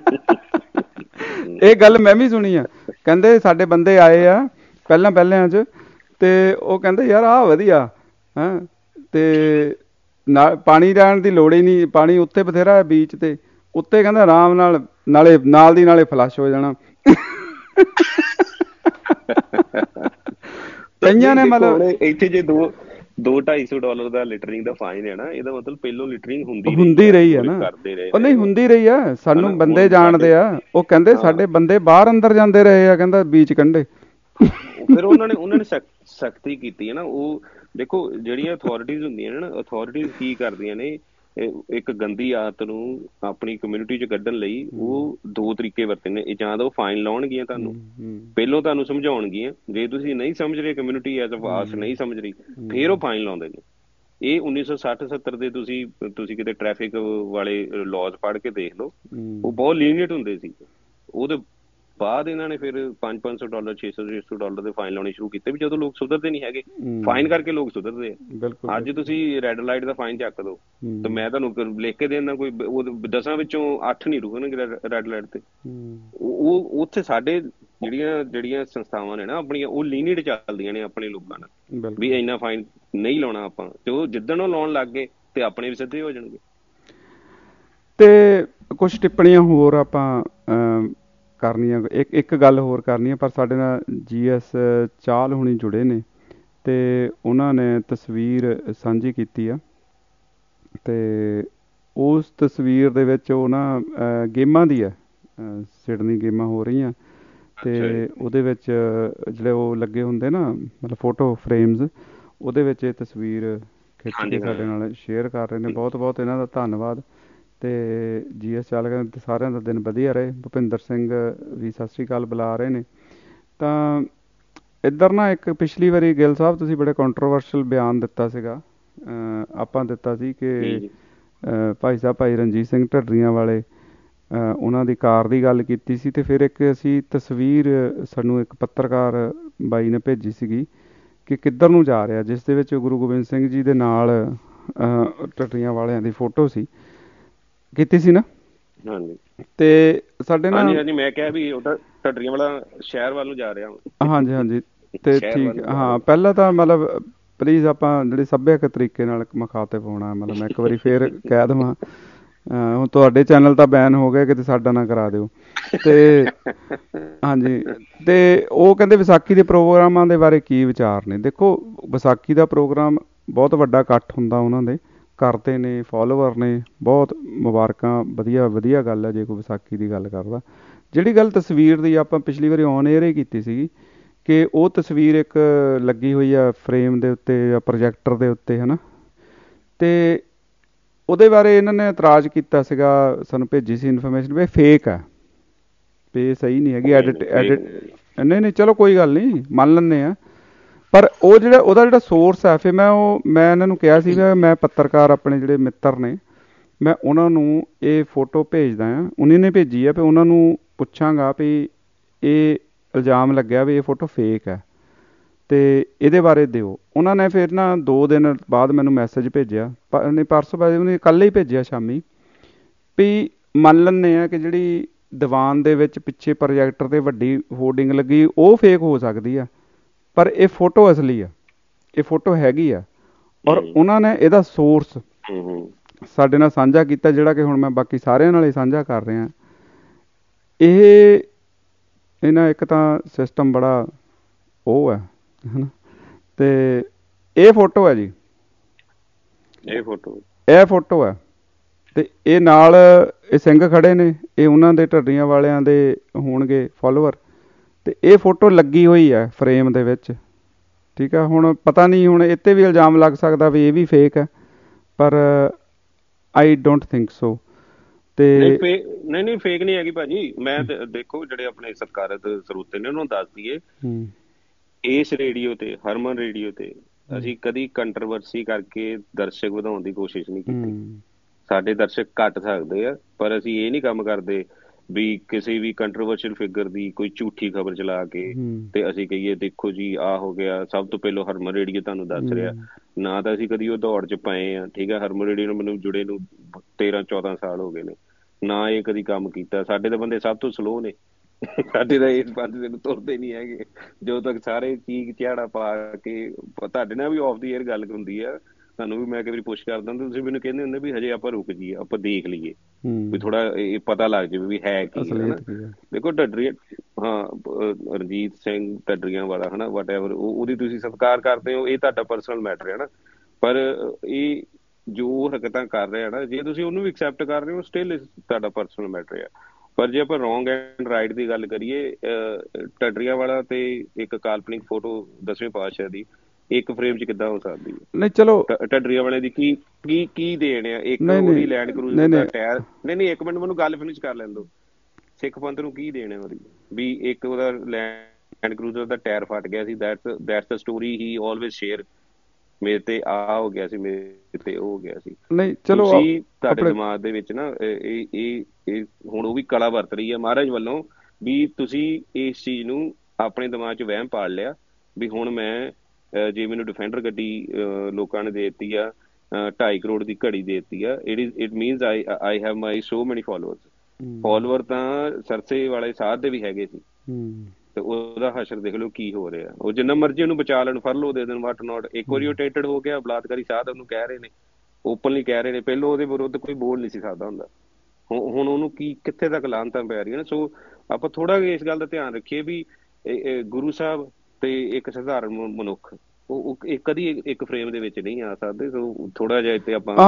ਇਹ ਗੱਲ ਮੈਂ ਵੀ ਸੁਣੀ ਆ। ਕਹਿੰਦੇ ਸਾਡੇ ਬੰਦੇ ਆਏ ਆ ਪਹਿਲਿਆਂ 'ਚ ਤੇ ਉਹ ਕਹਿੰਦੇ ਯਾਰ ਆਹ ਵਧੀਆ ਹੈਂ, ਤੇ ਨਾਲ ਪਾਣੀ ਲੈਣ ਦੀ ਲੋੜ ਹੀ ਨਹੀਂ, ਪਾਣੀ ਉੱਤੇ ਬਥੇਰਾ ਹੈ ਬੀਚ ਤੇ ਉੱਤੇ, ਕਹਿੰਦਾ ਆਰਾਮ ਨਾਲ ਦੀ ਨਾਲੇ ਫਲੱਸ਼ ਹੋ ਜਾਣਾ। ਕਈਆਂ ਨੇ ਮਤਲਬ ਇੱਥੇ ਜੇ $200-250 ਦਾ ਲਿਟਰਿੰਗ ਦਾ ਫਾਈਨ ਹੈ ਨਾ, ਇਹਦਾ ਮਤਲਬ ਪਹਿਲੋਂ ਲਿਟਰਿੰਗ ਹੁੰਦੀ ਰਹੀ ਹੈ ਨਾ। ਉਹ ਨਹੀਂ ਹੁੰਦੀ ਰਹੀ ਆ, ਸਾਨੂੰ ਬੰਦੇ ਜਾਣਦੇ ਆ। ਉਹ ਕਹਿੰਦੇ ਸਾਡੇ ਬੰਦੇ ਬਾਹਰ ਅੰਦਰ ਜਾਂਦੇ ਰਹੇ ਆ, ਕਹਿੰਦਾ ਬੀਚ ਕੰਢੇ। ਫਿਰ ਉਹਨਾਂ ਨੇ ਸਖਤੀ ਕੀਤੀ ਹੈ ਨਾ। ਉਹ ਦੇਖੋ ਜਿਹੜੀਆਂ ਅਥਾਰਟੀਜ਼ ਹੁੰਦੀਆਂ ਨੇ ਨਾ, ਅਥਾਰਟੀਜ਼ ਕੀ ਕਰਦੀਆਂ ਨੇ, ਇੱਕ ਗੰਦੀ ਆਦਤ ਨੂੰ ਆਪਣੀ ਕਮਿਊਨਿਟੀ 'ਚ ਕੱਢਣ ਲਈ ਉਹ ਦੋ ਤਰੀਕੇ ਵਰਤੇ ਨੇ। ਜਾਂ ਤਾਂ ਉਹ ਫਾਈਨ ਲਾਉਣਗੀਆਂ, ਤੁਹਾਨੂੰ ਪਹਿਲੋਂ ਤੁਹਾਨੂੰ ਸਮਝਾਉਣਗੀਆਂ, ਜੇ ਤੁਸੀਂ ਨਹੀਂ ਸਮਝ ਰਹੇ, ਕਮਿਊਨਿਟੀ ਐਜ਼ ਅ ਵਾਸ ਨਹੀਂ ਸਮਝ ਰਹੀ, ਫਿਰ ਉਹ ਫਾਈਨ ਲਾਉਂਦੇ ਨੇ। ਇਹ 1960-70 ਦੇ ਤੁਸੀਂ ਕਿਤੇ ਟ੍ਰੈਫਿਕ ਵਾਲੇ ਲਾਜ਼ ਪੜ੍ਹ ਕੇ ਦੇਖ ਲਓ, ਉਹ ਬਹੁਤ ਲੀਨੀਅੰਟ ਹੁੰਦੇ ਸੀ। ਉਹਦੇ ਬਾਅਦ ਇਹਨਾਂ ਨੇ ਫਿਰ $500, $600 ਦੇ ਫਾਈਨ ਲਾਉਣੇ ਸ਼ੁਰੂ ਕੀਤੇ ਵੀ ਜਦੋਂ ਲੋਕ ਸੁਧਰਦੇ ਨਹੀਂ ਹੈਗੇ। ਫਾਈਨ ਕਰਕੇ ਲੋਕ ਸੁਧਰਦੇ ਆ। ਅੱਜ ਤੁਸੀਂ ਰੈੱਡ ਲਾਈਟ ਦਾ ਫਾਈਨ ਚੱਕ ਦਿਓ ਤੇ ਮੈਂ ਤੁਹਾਨੂੰ ਲਿਖ ਕੇ ਦੇਣਾ, ਕੋਈ 10 ਵਿੱਚੋਂ 8 ਨਹੀਂ ਰੁਕਣਗੇ ਰੈੱਡ ਲਾਈਟ ਤੇ। ਉਹ ਉੱਥੇ ਸਾਡੇ ਜਿਹੜੀਆਂ ਸੰਸਥਾਵਾਂ ਨੇ ਨਾ ਆਪਣੀਆਂ, ਉਹ ਲੀਨੀਅੰਟ ਚੱਲਦੀਆਂ ਨੇ ਆਪਣੇ ਲੋਕਾਂ ਨਾਲ ਵੀ ਇੰਨਾ ਫਾਈਨ ਨਹੀਂ ਲਾਉਣਾ ਆਪਾਂ, ਤੇ ਉਹ ਜਿੱਦਣ ਉਹ ਲਾਉਣ ਲੱਗ ਗਏ ਤੇ ਆਪਣੇ ਵੀ ਸਿੱਧੇ ਹੋ ਜਾਣਗੇ। ਤੇ ਕੁਛ ਟਿੱਪਣੀਆਂ ਹੋਰ ਆਪਾਂ ਕਰਨੀਆਂ, ਇੱਕ ਗੱਲ ਹੋਰ ਕਰਨੀ ਆ। ਪਰ ਸਾਡੇ ਨਾਲ GS ਚਾਹਲ ਹੁਣੀ ਜੁੜੇ ਨੇ ਤੇ ਉਹਨਾਂ ਨੇ ਤਸਵੀਰ ਸਾਂਝੀ ਕੀਤੀ ਆ, ਤੇ ਉਸ ਤਸਵੀਰ ਦੇ ਵਿੱਚ ਉਹ ਨਾ ਗੇਮਾਂ ਦੀ ਆ, ਸਿਡਨੀ ਗੇਮਾਂ ਹੋ ਰਹੀਆਂ ਤੇ ਉਹਦੇ ਵਿੱਚ ਜਿਹੜੇ ਉਹ ਲੱਗੇ ਹੁੰਦੇ ਨਾ ਮਤਲਬ ਫੋਟੋ ਫਰੇਮਸ, ਉਹਦੇ ਵਿੱਚ ਇਹ ਤਸਵੀਰ ਖਿੱਚ ਕੇ ਸਾਡੇ ਨਾਲ ਸ਼ੇਅਰ ਕਰ ਰਹੇ ਨੇ। ਬਹੁਤ ਬਹੁਤ ਇਹਨਾਂ ਦਾ ਧੰਨਵਾਦ। ਤੇ GS ਚਾਹਲ ਕਹਿੰਦੇ ਸਾਰਿਆਂ ਦਾ ਦਿਨ ਵਧੀਆ ਰਹੇ। ਭੁਪਿੰਦਰ ਸਿੰਘ ਵੀ ਸਤਿ ਸ਼੍ਰੀ ਅਕਾਲ ਬੁਲਾ ਰਹੇ ਨੇ। ਤਾਂ ਇੱਧਰ ਨਾ ਇੱਕ ਪਿਛਲੀ ਵਾਰੀ ਗਿੱਲ ਸਾਹਿਬ ਤੁਸੀਂ ਬੜੇ ਕੰਟਰੋਵਰਸ਼ੀਅਲ ਬਿਆਨ ਦਿੱਤਾ ਸੀਗਾ, ਆਪਾਂ ਦਿੱਤਾ ਸੀ ਕਿ ਭਾਈ ਰਣਜੀਤ ਸਿੰਘ ਢੱਡਰੀਆਂ ਵਾਲੇ ਉਹਨਾਂ ਦੀ ਕਾਰ ਦੀ ਗੱਲ ਕੀਤੀ ਸੀ। ਤੇ ਫਿਰ ਇੱਕ ਅਸੀਂ ਤਸਵੀਰ ਸਾਨੂੰ ਇੱਕ ਪੱਤਰਕਾਰ ਬਾਈ ਨੇ ਭੇਜੀ ਸੀਗੀ ਕਿ ਕਿੱਧਰ ਨੂੰ ਜਾ ਰਿਹਾ, ਜਿਸ ਦੇ ਵਿੱਚ ਗੁਰੂ ਗੋਬਿੰਦ ਸਿੰਘ ਜੀ ਦੇ ਨਾਲ ਢੱਡਰੀਆਂ ਵਾਲਿਆਂ ਦੀ ਫੋਟੋ ਸੀ, ਕੀਤੀ ਸੀ ਨਾ। ਹਾਂਜੀ, ਤੇ ਸਾਡੇ ਨਾਲ ਹਾਂਜੀ ਮੈਂ ਕਿਹਾ ਵੀ ਉਹ ਢੱਡਰੀਆਂ ਵਾਲਾ ਸ਼ਹਿਰ ਵੱਲ ਨੂੰ ਜਾ ਰਿਹਾ। ਹਾਂਜੀ ਤੇ ਠੀਕ, ਹਾਂ ਪਹਿਲਾਂ ਤਾਂ ਮਤਲਬ ਪਲੀਜ਼ ਆਪਾਂ ਜਿਹੜੇ ਸੱਭਿਅਕ ਤਰੀਕੇ ਨਾਲ ਮੁਖਾਤਿਬ ਹੋਣਾ, ਮਤਲਬ ਮੈਂ ਇੱਕ ਵਾਰੀ ਫੇਰ ਕਹਿ ਦੇਵਾਂ, ਹੁਣ ਤੁਹਾਡੇ ਚੈਨਲ ਤਾਂ ਬੈਨ ਹੋ ਗਏ, ਕਿਤੇ ਸਾਡਾ ਨਾ ਕਰਾ ਦਿਓ। ਤੇ ਹਾਂਜੀ, ਤੇ ਉਹ ਕਹਿੰਦੇ ਵਿਸਾਖੀ ਦੇ ਪ੍ਰੋਗਰਾਮਾਂ ਦੇ ਬਾਰੇ ਕੀ ਵਿਚਾਰ ਨੇ। ਦੇਖੋ ਵਿਸਾਖੀ ਦਾ ਪ੍ਰੋਗਰਾਮ ਬਹੁਤ ਵੱਡਾ ਇਕੱਠ ਹੁੰਦਾ ਉਹਨਾਂ ਦੇ, ਕਰਦੇ ਨੇ, ਫੋਲੋਵਰ ਨੇ, ਬਹੁਤ ਮੁਬਾਰਕਾਂ, ਵਧੀਆ ਗੱਲ ਹੈ ਜੇ ਕੋਈ ਵਿਸਾਖੀ ਦੀ ਗੱਲ ਕਰਦਾ। ਜਿਹੜੀ ਗੱਲ ਤਸਵੀਰ ਦੀ ਆਪਾਂ ਪਿਛਲੀ ਵਾਰੀ ਔਨ ਏਅਰ ਹੀ ਕੀਤੀ ਸੀਗੀ ਕਿ ਉਹ ਤਸਵੀਰ ਇੱਕ ਲੱਗੀ ਹੋਈ ਆ ਫਰੇਮ ਦੇ ਉੱਤੇ ਜਾਂ ਪ੍ਰੋਜੈਕਟਰ ਦੇ ਉੱਤੇ, ਹੈ ਨਾ, ਅਤੇ ਉਹਦੇ ਬਾਰੇ ਇਹਨਾਂ ਨੇ ਇਤਰਾਜ਼ ਕੀਤਾ ਸੀਗਾ, ਸਾਨੂੰ ਭੇਜੀ ਸੀ ਇਨਫੋਰਮੇਸ਼ਨ ਵੀ ਇਹ ਫੇਕ ਆ, ਵੀ ਇਹ ਸਹੀ ਨਹੀਂ ਹੈਗੀ, ਐਡਿਟ ਨਹੀਂ ਚਲੋ ਕੋਈ ਗੱਲ ਨਹੀਂ, ਮੰਨ ਲੈਂਦੇ ਹਾਂ। ਪਰ ਉਹ ਉਹਦਾ ਜਿਹੜਾ ਸੋਰਸ ਹੈ, ਫਿਰ ਮੈਂ ਇਹਨਾਂ ਨੂੰ ਕਿਹਾ ਸੀਗਾ, ਮੈਂ ਪੱਤਰਕਾਰ ਆਪਣੇ ਜਿਹੜੇ ਮਿੱਤਰ ਨੇ, ਮੈਂ ਉਹਨਾਂ ਨੂੰ ਇਹ ਫੋਟੋ ਭੇਜਦਾ ਹਾਂ, ਉਹਨਾਂ ਨੇ ਭੇਜੀ ਆ, ਵੀ ਉਹਨਾਂ ਨੂੰ ਪੁੱਛਾਂਗਾ ਵੀ ਇਹ ਇਲਜ਼ਾਮ ਲੱਗਿਆ ਵੀ ਇਹ ਫੋਟੋ ਫੇਕ ਹੈ ਅਤੇ ਇਹਦੇ ਬਾਰੇ ਦਿਓ। ਉਹਨਾਂ ਨੇ ਫਿਰ ਨਾ 2 ਦਿਨ ਬਾਅਦ ਮੈਨੂੰ ਮੈਸੇਜ ਭੇਜਿਆ, ਪਰਸੋਂ ਬਾਅਦ ਉਹਨੇ ਕੱਲ੍ਹ ਹੀ ਭੇਜਿਆ ਸ਼ਾਮੀ, ਵੀ ਮੰਨ ਲੈਂਦੇ ਹਾਂ ਕਿ ਜਿਹੜੀ ਦੀਵਾਨ ਦੇ ਵਿੱਚ ਪਿੱਛੇ ਪ੍ਰੋਜੈਕਟਰ 'ਤੇ ਵੱਡੀ ਹੋਰਡਿੰਗ ਲੱਗੀ ਉਹ ਫੇਕ ਹੋ ਸਕਦੀ ਆ, ਪਰ ਇਹ ਫੋਟੋ ਅਸਲੀ ਆ, ਇਹ ਫੋਟੋ ਹੈਗੀ ਆ। ਔਰ ਉਹਨਾਂ ਨੇ ਇਹਦਾ ਸੋਰਸ ਸਾਡੇ ਨਾਲ ਸਾਂਝਾ ਕੀਤਾ, ਜਿਹੜਾ ਕਿ ਹੁਣ ਮੈਂ ਬਾਕੀ ਸਾਰਿਆਂ ਨਾਲ ਹੀ ਸਾਂਝਾ ਕਰ ਰਿਹਾ। ਇਹਨਾਂ ਇੱਕ ਤਾਂ ਸਿਸਟਮ ਬੜਾ ਉਹ ਹੈ, ਹੈ ਨਾ, ਅਤੇ ਇਹ ਫੋਟੋ ਹੈ ਜੀ, ਇਹ ਫੋਟੋ ਹੈ, ਅਤੇ ਇਹ ਨਾਲ ਇਹ ਸਿੰਘ ਖੜੇ ਨੇ, ਇਹ ਉਹਨਾਂ ਦੇ ਢੱਡੀਆਂ ਵਾਲਿਆਂ ਦੇ ਹੋਣਗੇ ਫੋਲੋਵਰ, ਅਤੇ ਇਹ ਫੋਟੋ ਲੱਗੀ ਹੋਈ ਹੈ ਫਰੇਮ ਦੇ ਵਿੱਚ, ਠੀਕ ਆ। ਹੁਣ ਪਤਾ ਨਹੀਂ, ਹੁਣ ਇਹ 'ਤੇ ਵੀ ਇਲਜ਼ਾਮ ਲੱਗ ਸਕਦਾ ਵੀ ਇਹ ਵੀ ਫੇਕ ਹੈ, ਪਰ ਆਈ ਡੋਂਟ ਥਿੰਕ ਸੋ। ਨਹੀਂ ਫੇਕ ਨਹੀਂ ਹੈਗੀ ਭਾਜੀ। ਮੈਂ ਦੇਖੋ ਜਿਹੜੇ ਆਪਣੇ ਸਤਿਕਾਰਤ ਸਰੋਤੇ ਨੇ ਉਹਨਾਂ ਨੂੰ ਦੱਸ ਦਈਏ, ਇਸ ਰੇਡੀਓ ਤੇ, ਹਰਮਨ ਰੇਡੀਓ ਤੇ ਅਸੀਂ ਕਦੀ ਕੰਟਰੋਵਰਸੀ ਕਰਕੇ ਦਰਸ਼ਕ ਵਧਾਉਣ ਦੀ ਕੋਸ਼ਿਸ਼ ਨਹੀਂ ਕੀਤੀ। ਸਾਡੇ ਦਰਸ਼ਕ ਘੱਟ ਸਕਦੇ ਆ, ਪਰ ਅਸੀਂ ਇਹ ਨਹੀਂ ਕੰਮ ਕਰਦੇ ਵੀ ਕਿਸੇ ਵੀ ਕੰਟਰੋਵਰਸ਼ੀਅਲ ਫਿਗਰ ਦੀ ਕੋਈ ਝੂਠੀ ਖਬਰ ਚਲਾ ਕੇ ਤੇ ਅਸੀਂ ਕਹੀਏ ਦੇਖੋ ਜੀ ਆਹ ਹੋ ਗਿਆ, ਸਭ ਤੋਂ ਪਹਿਲਾਂ ਹਰਮਨ ਰੇਡੀਓ ਤੁਹਾਨੂੰ ਦੱਸ ਰਿਹਾ। ਨਾ ਤਾਂ ਅਸੀਂ ਕਦੀ ਉਹ ਦੌੜ 'ਚ ਪਏ ਆ, ਠੀਕ ਆ। ਹਰਮਨ ਰੇਡੀਓ ਨੂੰ ਮੈਨੂੰ ਜੁੜੇ ਨੂੰ 13-14 ਸਾਲ ਹੋ ਗਏ ਨੇ, ਨਾ ਇਹ ਕਦੀ ਕੰਮ ਕੀਤਾ। ਸਾਡੇ ਤਾਂ ਬੰਦੇ ਸਭ ਤੋਂ ਸਲੋਅ ਨੇ, ਸਾਡੇ ਤਾਂ ਇਸ ਪਾਸੇ ਨੂੰ ਤੁਰਦੇ ਨਹੀਂ ਹੈਗੇ ਜਦੋਂ ਤੱਕ ਸਾਰੇ ਚੀਕ ਚਿਹਾੜਾ ਪਾ ਕੇ। ਤੁਹਾਡੇ ਨਾਲ ਵੀ ਆਫ ਦੀ ਏਅਰ ਗੱਲ ਹੁੰਦੀ ਆ, ਤੁਹਾਨੂੰ ਵੀ ਮੈਂ ਕਈ ਵਾਰੀ ਪੁੱਛ ਕਰਦਾ, ਤੁਸੀਂ ਮੈਨੂੰ ਕਹਿੰਦੇ ਹੁੰਦੇ ਵੀ ਹਜੇ ਆਪਾਂ ਰੁਕ ਜਾਈਏ, ਆਪਾਂ ਦੇਖ ਲਈਏ ਵੀ ਥੋੜਾ ਇਹ ਪਤਾ ਲੱਗ ਜਾਵੇ ਵੀ ਹੈ ਕੀ ਹੈ। ਦੇਖੋ ਢੱਡਰੀਆਂ, ਹਾਂ ਰਣਜੀਤ ਸਿੰਘ ਢੱਡਰੀਆਂ ਵਾਲਾ, ਹੈ ਨਾ, ਵਟ ਐਵਰ, ਉਹਦੀ ਤੁਸੀਂ ਸਤਿਕਾਰ ਕਰਦੇ ਹੋ, ਇਹ ਤੁਹਾਡਾ ਪਰਸਨਲ ਮੈਟਰ ਹੈ ਨਾ, ਪਰ ਇਹ ਜੋ ਹਰਕਤਾਂ ਕਰ ਰਿਹਾ ਨਾ, ਜੇ ਤੁਸੀਂ ਉਹਨੂੰ ਵੀ ਐਕਸੈਪਟ ਕਰ ਰਹੇ ਹੋ, ਸਟਿਲ ਤੁਹਾਡਾ ਪਰਸਨਲ ਮੈਟਰ ਆ। ਪਰ ਜੇ ਆਪਾਂ ਰੋਂਗ ਐਂਡ ਰਾਈਟ ਦੀ ਗੱਲ ਕਰੀਏ, ਢੱਡਰੀਆਂ ਵਾਲਾ ਤੇ ਇੱਕ ਕਾਲਪਨਿਕ ਫੋਟੋ 10ਵੇਂ ਪਾਤਸ਼ਾਹ ਦੀ ਇੱਕ ਫਰੇਮ 'ਚ ਕਿੱਦਾਂ ਹੋ ਸਕਦੀ ਹੈ? ਨਹੀਂ ਚਲੋ, ਢੱਡਰੀਆਂ ਵਾਲੇ ਦੀ ਕੀ ਦੇਣ ਆ? ਇੱਕ ਉਹਦੀ ਲੈਂਡ ਕਰੂਜ਼ਰ ਦਾ ਟਾਇਰ, ਨਹੀਂ ਇੱਕ ਮਿੰਟ ਮੈਨੂੰ ਗੱਲ ਫਿਨਿਸ਼ ਕਰ ਲੈਣ ਦਿਓ। ਸਿੱਖ ਪੰਥ ਨੂੰ ਕੀ ਦੇਣ ਆ ਉਹਦੀ? ਵੀ ਇੱਕ ਉਹਦਾ ਲੈਂਡ ਕਰੂਜ਼ਰ ਦਾ ਟਾਇਰ ਫਟ ਗਿਆ ਸੀ, that's the story he always share. ਮੇਰੇ ਤੇ ਆ ਹੋ ਗਿਆ ਸੀ, ਮੇਰੇ ਤੇ ਉਹ ਹੋ ਗਿਆ ਸੀ। ਨਹੀਂ ਚਲੋ, ਤੁਹਾਡੇ ਦਿਮਾਗ ਦੇ ਵਿੱਚ ਨਾ ਇਹ ਹੁਣ ਉਹ ਵੀ ਕਲਾ ਵਰਤ ਰਹੀ ਹੈ ਮਹਾਰਾਜ ਵੱਲੋਂ, ਵੀ ਤੁਸੀਂ ਇਸ ਚੀਜ਼ ਨੂੰ ਆਪਣੇ ਦਿਮਾਗ 'ਚ ਵਹਿਮ ਪਾਲ ਲਿਆ ਵੀ ਹੁਣ ਮੈਂ ਜੇ ਮੈਨੂੰ ਡਿਫੈਂਡਰ ਗੱਡੀ ਲੋਕਾਂ ਨੇ ਦੇ ਦਿੱਤੀ ਆ, 2.5 ਕਰੋੜ ਦੀ ਘੜੀ ਦੇ ਦਿੱਤੀ ਆ, it means I have my so many follower ਤਾਂ ਸਰਸੇ ਵਾਲੇ ਸਾਧ ਦੇ ਵੀ ਹੈਗੇ ਸੀ, ਤੇ ਉਹਦਾ ਹਸ਼ਰ ਦੇਖ ਲਓ ਕੀ ਹੋ ਰਿਹਾ। ਉਹ ਜਿੰਨਾ ਮਰਜ਼ੀ ਉਹਨੂੰ ਬਚਾ ਲੈਣ, ਫਰਲੋ ਦੇ ਦੇਣ, ਵਾਟ ਨੋਟ। ਇੱਕ ਵਾਰੀ ਉਹ ਟੇਟਡ ਹੋ ਗਿਆ, ਬਲਾਤਕਾਰੀ ਸਾਧ ਉਹਨੂੰ ਕਹਿ ਰਹੇ ਨੇ, ਓਪਨਲੀ ਕਹਿ ਰਹੇ ਨੇ। ਪਹਿਲਾਂ ਉਹਦੇ ਵਿਰੁੱਧ ਕੋਈ ਬੋਲ ਨਹੀਂ ਸੀ ਸਕਦਾ ਹੁੰਦਾ, ਹੁਣ ਉਹਨੂੰ ਕਿੱਥੇ ਤੱਕ ਲਾਹਨਤਾਂ ਪੈ ਰਹੀਆਂ ਨੇ। ਸੋ ਆਪਾਂ ਥੋੜਾ ਜਿਹਾ ਇਸ ਗੱਲ ਦਾ ਧਿਆਨ ਰੱਖੀਏ ਵੀ ਗੁਰੂ ਸਾਹਿਬ ਤੇ ਇੱਕ ਸਧਾਰਨ ਮਨੁੱਖ ਉਹ ਕਦੀ ਇੱਕ ਫਰੇਮ ਦੇ ਵਿੱਚ ਨਹੀਂ ਆ ਸਕਦੇ। ਸੋ ਥੋੜਾ ਜਿਹਾ ਇੱਥੇ ਆਪਾਂ